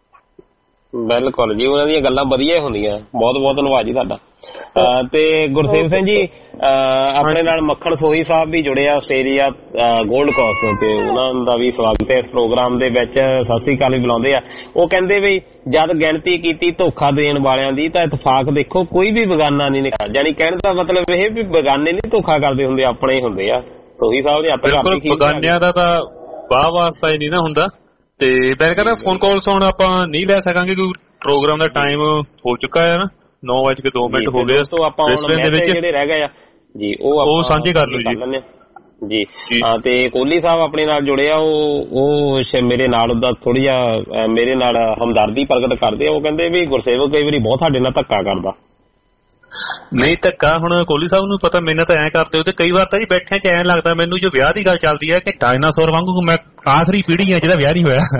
ਬਿਲਕੁਲ ਜੀ, ਉਹਨਾਂ ਦੀਆਂ ਗੱਲਾਂ ਵਧੀਆ ਹੁੰਦੀਆਂ। ਬਹੁਤ ਬਹੁਤ ਧੰਨਵਾਦ ਜੀ ਤੁਹਾਡਾ। ਤੇ ਗੁਰਸੇਵ ਸਿੰਘ ਜੀ ਆਪਣੇ ਨਾਲ ਮੱਖਣ ਸੋਹੀ ਸਾਹਿਬ ਵੀ ਜੁੜੇ ਆ ਆਸਟ੍ਰੇਲੀਆ ਗੋਲਡ ਕੋਸਟ ਤੋਂ, ਤੇ ਉਹਨਾਂ ਦਾ ਵੀ ਸਵਾਗਤ ਹੈ ਇਸ ਪ੍ਰੋਗਰਾਮ ਦੇ ਵਿੱਚ। ਸਤਿ ਸ੍ਰੀ ਅਕਾਲ ਵੀ ਬੁਲਾਉਂਦੇ ਆ। ਉਹ ਕਹਿੰਦੇ ਵੀ ਜਦ ਗਿਣਤੀ ਕੀਤੀ ਧੋਖਾ ਦੇਣ ਵਾਲਿਆਂ ਦੀ ਤਾਂ ਇਤਫਾਕ ਦੇਖੋ ਕੋਈ ਵੀ ਬੇਗਾਨਾ ਨਹੀਂ ਨਿਕਲ, ਜਾਨੀ ਕਹਿਣ ਦਾ ਮਤਲਬ ਇਹ ਵੀ ਬੇਗਾਨੇ ਨਹੀਂ ਧੋਖਾ ਕਰਦੇ ਹੁੰਦੇ, ਆਪਣੇ ਹੀ ਹੁੰਦੇ ਆ। ਸੋਹੀ ਸਾਹਿਬ ਦੇ ਬਿਲਕੁਲ ਬੇਗਾਨਿਆਂ ਦਾ ਤਾਂ ਵਾਹ ਵਾਸਤਾ ਹੀ ਨਹੀਂ ਨਾ ਹੁੰਦਾ। ਤੇ ਮੈਂ ਕਹਿੰਦਾ ਫੋਨ ਕਾਲਸ ਹੁਣ ਆਪਾਂ ਨਹੀਂ ਲੈ ਸਕਾਂਗੇ ਕਿਉਂਕਿ ਪ੍ਰੋਗਰਾਮ ਦਾ ਟਾਈਮ ਹੋ ਚੁੱਕਾ ਹੈ ਨਾ, ਨੌ ਵੱਜ ਕੇ ਦੋ ਮਿੰਟ ਹੋ ਗਏ। ਆਪਾਂ ਜਿਹੜੇ ਰਹਿ ਗਏ ਆ ਜੀ ਉਹ ਸਾਂਝੇ ਕਰ ਲਓ ਜੀ ਜੀ। ਹਾਂ ਤੇ ਕੋਹਲੀ ਸਾਹਿਬ ਆਪਣੇ ਨਾਲ ਜੁੜੇ ਆ। ਉਹ ਉਹ ਮੇਰੇ ਨਾਲ ਉਹਦਾ ਥੋੜੀ ਜਿਹਾ ਮੇਰੇ ਨਾਲ ਹਮਦਰਦੀ ਪ੍ਰਗਟ ਕਰਦੇ ਆ। ਉਹ ਕਹਿੰਦੇ ਵੀ ਗੁਰਸੇਵਕ ਕਈ ਵਾਰੀ ਬਹੁਤ ਸਾਡੇ ਨਾਲ ਧੱਕਾ ਕਰਦਾ। ਨਹੀਂ ਧੱਕਾ ਹੁਣ ਕੋਹਲੀ ਸਾਹਿਬ ਨੂੰ ਪਤਾ, ਮੈਨੂੰ ਤਾਂ ਐਂ ਕਰਦੇ ਹੋ। ਤੇ ਕਈ ਵਾਰ ਤਾਂ ਜੀ ਬੈਠਿਆਂ ਚ ਐਂ ਲੱਗਦਾ ਮੈਨੂੰ ਜੋ ਵਿਆਹ ਦੀ ਗੱਲ ਚੱਲਦੀ ਹੈ ਕਿ ਡਾਇਨਾਸੌਰ ਵਾਂਗੂ ਮੈਂ ਆਖਰੀ ਪੀੜ੍ਹੀ ਆ ਜਿਹਦਾ ਵਿਆਹ ਨਹੀਂ ਹੋਇਆ।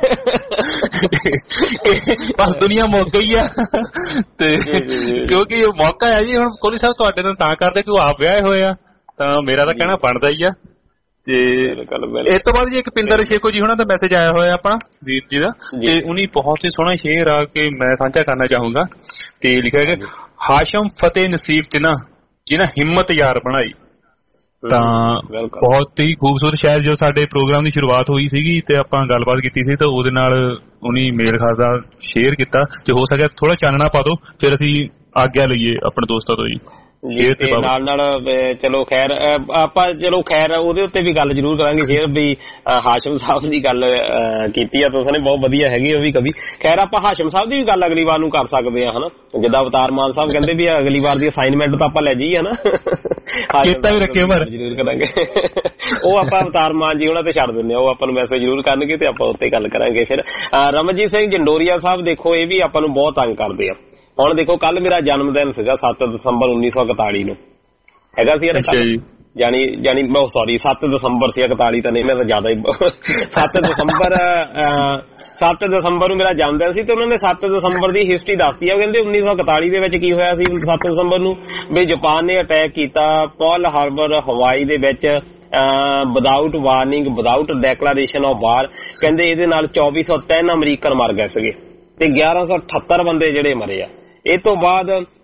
ਬਸ ਦੁਨੀਆ ਮੁੱਕ ਗਈ ਆ। ਤੇ ਕਿਉਂਕਿ ਉਹ ਮੌਕਾ ਹੈ ਜੀ ਹੁਣ ਕੋਹਲੀ ਸਾਹਿਬ ਤੁਹਾਡੇ ਨਾਲ ਤਾਂ ਕਰਦੇ ਕਿ ਉਹ ਆਪ ਵਿਆਹੇ ਹੋਏ ਆ, ਤਾਂ ਮੇਰਾ ਤਾਂ ਕਹਿਣਾ ਬਣਦਾ ਹੀ ਆ। ਤੇ ਇਸ ਤੋਂ ਬਾਅਦ ਜੀ ਇੱਕ ਪਿੰਦਰ ਸ਼ੇਖੋ ਜੀ ਹੁਣਾਂ ਦਾ ਮੈਸੇਜ ਆਇਆ ਹੋਇਆ ਆਪਣਾ ਵੀਰ ਜੀ ਦਾ, ਤੇ ਉਹਨੀ ਬਹੁਤ ਹੀ ਸੋਹਣਾ ਸ਼ੇਰ ਆ ਕੇ ਮੈਂ ਸਾਂਝਾ ਕਰਨਾ ਚਾਹੂੰਗਾ। ਤੇ ਲਿਖਿਆ ਕਿ ਹਾਸ਼ਮ ਫਤਿਹ ਨਸੀਬ ਚ ਨਾ ਜਿਹਨਾਂ ਹਿੰਮਤ ਯਾਰ ਬਣਾਈ। ਤਾਂ ਬਹੁਤ ਹੀ ਖੂਬਸੂਰਤ ਸ਼ਾਇਦ ਜੋ ਸਾਡੇ ਪ੍ਰੋਗਰਾਮ ਦੀ ਸ਼ੁਰੂਆਤ ਹੋਈ ਸੀਗੀ ਤੇ ਆਪਾਂ ਗੱਲਬਾਤ ਕੀਤੀ ਸੀ, ਤਾਂ ਉਹਦੇ ਨਾਲ ਉਹਨੀ ਮੇਲ ਖਾਸਾ ਸ਼ੇਅਰ ਕੀਤਾ। ਜੇ ਹੋ ਸਕਿਆ ਥੋੜਾ ਚਾਨਣਾ ਪਾ ਦਿਓ, ਫਿਰ ਅਸੀਂ ਆਗਿਆ ਲਈਏ ਆਪਣੇ ਦੋਸਤਾਂ ਤੋਂ ਜੀ। ਤੇ ਨਾਲ ਨਾਲ ਚਲੋ ਖੈਰ ਆਪਾਂ ਚਲੋ ਖੈਰ ਉਹਦੇ ਉੱਤੇ ਵੀ ਗੱਲ ਜ਼ਰੂਰ ਕਰਾਂਗੇ ਫਿਰ ਵੀ ਹਾਸ਼ਮ ਸਾਹਿਬ ਦੀ ਗੱਲ ਕੀਤੀ ਆ ਤੁਸੀਂ ਨੇ, ਬਹੁਤ ਵਧੀਆ ਹੈਗੀ ਉਹ ਵੀ ਕਵੀ। ਖੈਰ ਆਪਾਂ ਹਾਸ਼ਮ ਸਾਹਿਬ ਦੀ ਵੀ ਗੱਲ ਅਗਲੀ ਵਾਰ ਨੂੰ ਕਰ ਸਕਦੇ ਆ ਹਨਾ, ਜਿੱਦਾਂ ਅਵਤਾਰ ਮਾਨ ਸਾਹਿਬ ਕਹਿੰਦੇ ਵੀ ਅਗਲੀ ਵਾਰ ਦੀ ਅਸਾਈਨਮੈਂਟ ਤਾਂ ਆਪਾਂ ਲੈ ਜਾਈਏ ਹਨਾ, ਚੇਤਾ ਵੀ ਰੱਖਿਓ ਪਰ ਜ਼ਰੂਰ ਕਰਾਂਗੇ। ਉਹ ਆਪਾਂ ਅਵਤਾਰ ਮਾਨ ਜੀ ਉਹਨਾਂ ਤੇ ਛੱਡ ਦਿੰਦੇ ਆ, ਉਹ ਆਪਾਂ ਨੂੰ ਮੈਸੇਜ ਜ਼ਰੂਰ ਕਰਨਗੇ ਤੇ ਆਪਾਂ ਉੱਤੇ ਗੱਲ ਕਰਾਂਗੇ। ਫਿਰ ਰਮਨਜੀਤ ਸਿੰਘ ਜੰਡੋਰੀਆ ਸਾਹਿਬ ਦੇਖੋ ਇਹ ਵੀ ਆਪਾਂ ਨੂੰ ਬਹੁਤ ਤੰਗ ਕਰਦੇ ਆ। ਹੁਣ ਦੇਖੋ ਕੱਲ ਮੇਰਾ ਜਨਮ ਦਿਨ ਸੀਗਾ ਸੱਤ ਦਸੰਬਰ ਉੱਨੀ ਸੌ ਇਕਤਾਲੀ ਨੂੰ ਹੈਗਾ ਸੀ ਜਾਨੀ ਜਾਨੀ ਸੌਰੀ ਸੱਤ ਦਸੰਬਰ ਸੀ, ਇਕਤਾਲੀ ਤਾਂ ਨਹੀਂ, ਮੈਂ ਤਾਂ ਜ਼ਿਆਦਾ ਹੀ ਸੱਤ ਦਸੰਬਰ ਸੱਤ ਦਸੰਬਰ ਨੂੰ ਮੇਰਾ ਜਨਮ ਦਿਨ ਸੀ। ਤੇ ਉਹਨਾਂ ਨੇ ਸੱਤ ਦਸੰਬਰ ਦੀ ਹਿਸਟਰੀ ਦੱਸਦੀ ਆ। ਉਹ ਕਹਿੰਦੇ ਉੱਨੀ ਸੌ ਇਕਤਾਲੀ ਦੇ ਵਿੱਚ ਕੀ ਹੋਇਆ ਸੀ ਸੱਤ ਦਸੰਬਰ ਨੂੰ, ਵੀ ਜਾਪਾਨ ਨੇ ਅਟੈਕ ਕੀਤਾ ਪਰਲ ਹਾਰਬਰ ਹਵਾਈ ਦੇ ਵਿੱਚ without warning without declaration of war. ਕਹਿੰਦੇ ਇਹਦੇ ਨਾਲ ਚੌਵੀ ਸੌ ਤਿੰਨ ਅਮਰੀਕਨ ਮਰ ਗਏ ਸੀਗੇ ਤੇ ਗਿਆਰਾਂ ਸੌ ਅਠੱਤਰ ਬੰਦੇ ਜਿਹੜੇ ਮਰੇ ਆ। ਇਹ ਤੋਂ ਬਾਅਦ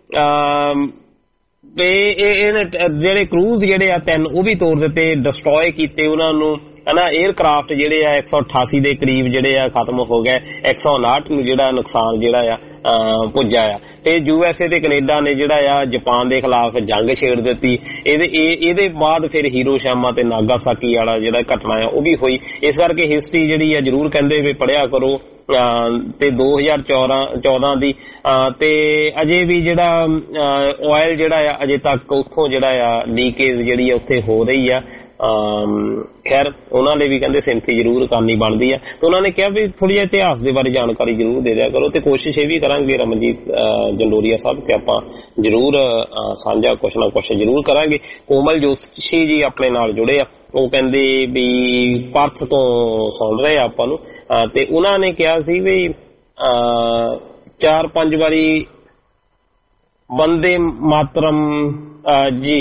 ਜਿਹੜੇ ਕਰੂਜ਼ ਜਿਹੜੇ ਆ ਤਿੰਨ ਉਹ ਵੀ ਤੋੜ ਦਿੱਤੇ, ਡਿਸਟਰੋਏ ਕੀਤੇ ਉਹਨਾਂ ਨੂੰ ਹਨਾ। ਏਅਰਕ੍ਰਾਫਟ ਜਿਹੜੇ ਆ ਇੱਕ ਸੌ ਅਠਾਸੀ ਦੇ ਕਰੀਬ ਜਿਹੜੇ ਆ ਖਤਮ ਹੋ ਗਏ, ਇੱਕ ਸੌ ਉਨਾਹਠ ਨੂੰ ਜਿਹੜਾ ਨੁਕਸਾਨ ਜਿਹੜਾ ਆ ਪੁੱਜਾ ਆ। ਤੇ ਯੂ ਐਸ ਏ ਤੇ ਕੈਨੇਡਾ ਨੇ ਜਿਹੜਾ ਆ ਜਾਪਾਨ ਦੇ ਖਿਲਾਫ ਜੰਗ ਛੇੜ ਦਿੱਤੀ। ਇਹਦੇ ਇਹਦੇ ਬਾਅਦ ਫਿਰ ਹੀਰੋਸ਼ੀਮਾ ਤੇ ਨਾਗਾਸਾਕੀ ਵਾਲਾ ਜਿਹੜਾ ਘਟਨਾ ਆ ਉਹ ਵੀ ਹੋਈ। ਇਸ ਕਰਕੇ ਹਿਸਟਰੀ ਜਿਹੜੀ ਆ ਜ਼ਰੂਰ ਕਹਿੰਦੇ ਵੀ ਪੜ੍ਹਿਆ ਕਰੋ। ਤੇ ਦੋ ਹਜ਼ਾਰ ਚੌਦਾਂ ਦੀ ਤੇ ਅਜੇ ਵੀ ਜਿਹੜਾ ਆਇਲ ਜਿਹੜਾ ਆ ਅਜੇ ਤੱਕ ਉੱਥੋਂ ਜਿਹੜਾ ਆ ਲੀਕੇਜ ਜਿਹੜੀ ਆ ਉੱਥੇ ਹੋ ਰਹੀ ਆ। ਖੈਰ ਉਹਨਾਂ ਨੇ ਵੀ ਕਹਿੰਦੇ ਸਿੰਥੀ ਜ਼ਰੂਰ ਕਰਨੀ ਬਣਦੀ ਆ। ਤੇ ਉਹਨਾਂ ਨੇ ਕਿਹਾ ਵੀ ਥੋੜੀ ਜਿਹੀ ਇਤਿਹਾਸ ਦੇ ਬਾਰੇ ਜਾਣਕਾਰੀ ਜ਼ਰੂਰ ਦੇ ਦਿਆ ਕਰੋ। ਤੇ ਕੋਸ਼ਿਸ਼ ਇਹ ਵੀ ਕਰਾਂਗੇ ਰਮਨਜੀਤ ਜੰਡੋਰੀਆ ਸਾਹਿਬ ਤੇ ਆਪਾਂ ਜ਼ਰੂਰ ਸਾਂਝਾ ਕੁਛ ਨਾ ਕੁਛ ਜ਼ਰੂਰ ਕਰਾਂਗੇ। ਕੋਮਲ ਜੋਸ਼ੀ ਜੀ ਆਪਣੇ ਨਾਲ ਜੁੜੇ ਆ, ਉਹ ਕਹਿੰਦੇ ਵੀ ਪਰਥ ਤੋਂ ਸੁਣ ਰਹੇ ਆ ਆਪਾਂ ਨੂੰ। ਤੇ ਉਹਨਾਂ ਨੇ ਕਿਹਾ ਸੀ ਵੀ ਚਾਰ ਪੰਜ ਵਾਰੀ ਬੰਦੇ ਮਾਤਰਮ ਜੀ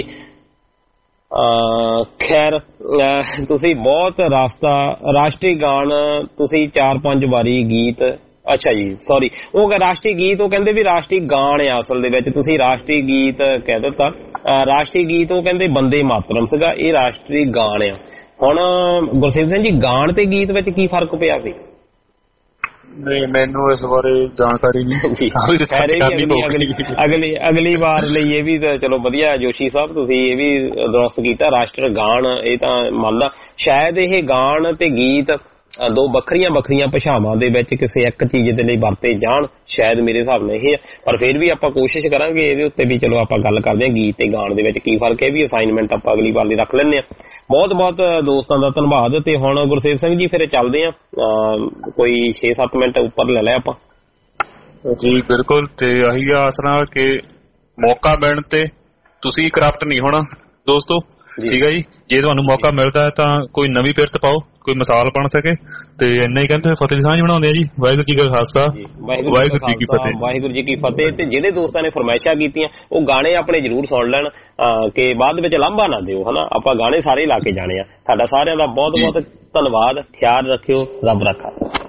ਖੈਰ ਤੁਸੀਂ ਬਹੁਤ ਰਾਸਤਾ ਰਾਸ਼ਟਰੀ ਗਾਨ ਤੁਸੀਂ ਚਾਰ ਪੰਜ ਵਾਰੀ ਗੀਤ ਅੱਛਾ ਜੀ ਸੌਰੀ ਉਹ ਰਾਸ਼ਟਰੀ ਗੀਤ ਉਹ ਕਹਿੰਦੇ ਵੀ ਰਾਸ਼ਟਰੀ ਗਾਨ ਆ ਅਸਲ ਦੇ ਵਿੱਚ ਤੁਸੀਂ ਰਾਸ਼ਟਰੀ ਗੀਤ ਕਹਿ ਦਿੱਤਾ ਰਾਸ਼ਟਰੀ ਗੀਤ ਉਹ ਕਹਿੰਦੇ ਬੰਦੇ ਮਾਤਰਮ ਸੀਗਾ ਇਹ ਰਾਸ਼ਟਰੀ ਗਾਨ ਆ। ਹੁਣ ਗੁਰਸੇਵਕ ਸਿੰਘ ਜੀ ਗਾਣ ਤੇ ਗੀਤ ਵਿੱਚ ਕੀ ਫਰਕ ਪਿਆ ਸੀ? ਨਹੀਂ ਮੈਨੂੰ ਇਸ ਬਾਰੇ ਜਾਣਕਾਰੀ ਨਹੀਂ ਅਗਲੀ ਅਗਲੀ ਵਾਰ ਲਈ ਇਹ ਵੀ ਚਲੋ ਵਧੀਆ ਜੋਸ਼ੀ ਸਾਹਿਬ ਤੁਸੀਂ ਇਹ ਵੀ ਦਰੁਸਤ ਕੀਤਾ ਰਾਸ਼ਟਰ ਗਾਣ ਇਹ ਤਾਂ ਮੰਨਦਾ ਸ਼ਾਇਦ ਇਹ ਗਾਣ ਤੇ ਗੀਤ ਦੋ ਵੱਖਰੀਆਂ ਵੱਖਰੀਆਂ ਭਾਸ਼ਾਵਾਂ ਦੇ ਵਿੱਚ ਕਿਸੇ ਇੱਕ ਚੀਜ਼ ਦੇ ਲਈ ਵਰਤੇ ਜਾਣ ਸ਼ਾਇਦ ਮੇਰੇ ਹਿਸਾਬ ਨਾਲ ਇਹ ਹੈ ਪਰ ਫਿਰ ਵੀ ਆਪਾਂ ਕੋਸ਼ਿਸ਼ ਕਰਾਂਗੇ ਇਹਦੇ ਉੱਤੇ ਵੀ ਚਲੋ ਆਪਾਂ ਗੱਲ ਕਰਦੇ ਹਾਂ ਗੀਤ ਤੇ ਗਾਣ ਦੇ ਵਿੱਚ ਕੀ ਫਰਕ ਹੈ ਵੀ ਅਸਾਈਨਮੈਂਟ ਆਪਾਂ ਅਗਲੀ ਵਾਰ ਲਈ ਰੱਖ ਲੈਂਦੇ ਹਾਂ। ਬਹੁਤ ਬਹੁਤ ਦੋਸਤਾਂ ਦਾ ਧੰਨਵਾਦ ਤੇ ਹੁਣ ਗੁਰਸੇਵਕ ਸਿੰਘ ਜੀ ਫਿਰ ਚੱਲਦੇ ਹਾਂ ਕੋਈ ਛੇ ਸੱਤ ਮਿੰਟ ਉੱਪਰ ਲੈ ਲਿਆ ਆਪਾਂ ਜੀ ਬਿਲਕੁਲ ਤੇ ਆਹੀ ਆਸ ਨਾਲ ਕਿ ਮੌਕਾ ਮਿਲਣ ਤੇ ਤੁਸੀਂ ਕਰਪਟ ਨਹੀਂ ਹੋਣਾ ਦੋਸਤੋ ਠੀਕ ਹੈ ਜੀ ਜੇ ਤੁਹਾਨੂੰ ਮੌਕਾ ਮਿਲਦਾ ਹੈ ਤਾਂ ਕੋਈ ਨਵੀਂ ਪਿਰਤ ਪਾਓ ਕੋਈ ਮਿਸਾਲ ਬਣ ਸਕੇ ਤੇ ਇੰਨਾ ਹੀ ਕਹਿੰਦੇ ਫਤਿਹ ਸਾਂਝ ਬਣਾਉਂਦੇ ਆ ਜੀ ਵਾਹਿਗੁਰੂ ਜੀ ਕਾ ਖਾਲਸਾ ਵਾਹਿਗੁਰੂ ਜੀ ਕੀ ਫਤਿਹ ਵਾਹਿਗੁਰੂ ਜੀ ਕੀ ਫਤਿਹ। ਤੇ ਜਿਹੜੇ ਦੋਸਤਾਂ ਨੇ ਫਰਮਾਇਸ਼ਾਂ ਕੀਤੀਆਂ ਉਹ ਗਾਣੇ ਆਪਣੇ ਜ਼ਰੂਰ ਸੁਣ ਲੈਣ ਕਿ ਬਾਅਦ ਵਿੱਚ ਲਾਂਭਾ ਨਾ ਦਿਓ ਹਨਾ ਆਪਾਂ ਗਾਣੇ ਸਾਰੇ ਲਾ ਕੇ ਜਾਣੇ ਆ। ਤੁਹਾਡਾ ਸਾਰਿਆਂ ਦਾ ਬਹੁਤ ਬਹੁਤ ਧੰਨਵਾਦ ਖਿਆਲ ਰੱਖਿਓ ਰੱਬ ਰੱਖਾ।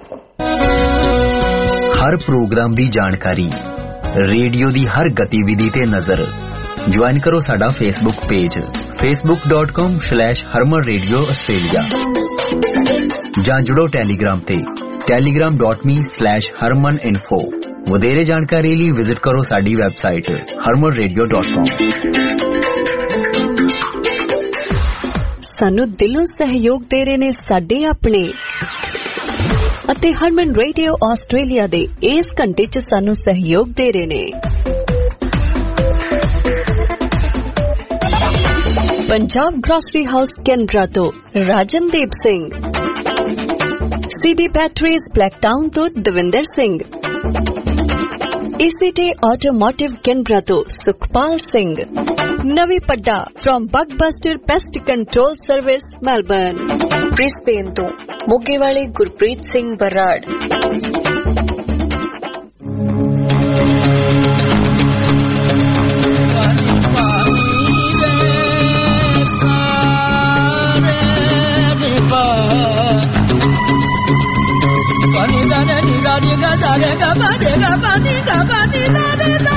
ਹਰ ਪ੍ਰੋਗਰਾਮ ਦੀ ਜਾਣਕਾਰੀ ਰੇਡੀਓ ਦੀ ਹਰ ਗਤੀਵਿਧੀ ਤੇ ਨਜ਼ਰ ज्वाइन करो साडा Facebook page Facebook dot com slash Harman radio Australia जां जुड़ो टैलीग्राम ते Telegram dot me slash Harman info. वधेरे जानकारी लिए विजिट करो साडी website Harman radio dot com. सानू दिलों सहयोग दे रहे ने साडे अपने ਅਤੇ ਹਰਮਨ ਰੇਡੀਓ ਆਸਟ੍ਰੇਲੀਆ ਦੇ ਇਸ ਘੰਟੇ 'ਚ ਸਾਨੂੰ ਸਹਿਯੋਗ ਦੇ ਰਹੇ ਨੇ पंजाब ग्रॉसरी हाउस कैनबरा तो Rajandeep Singh, CD Batteries Blacktown तो Davinder Singh, ACT Automotive Canberra तो Sukhpal Singh, Navi Padda from Bugbuster Pest Control Service Melbourne, Brisbane तो मोगे वाले Gurpreet Singh Brar. Ni ga ni ga ni ga da re ga ba de ga ba ni ga ba ni da re da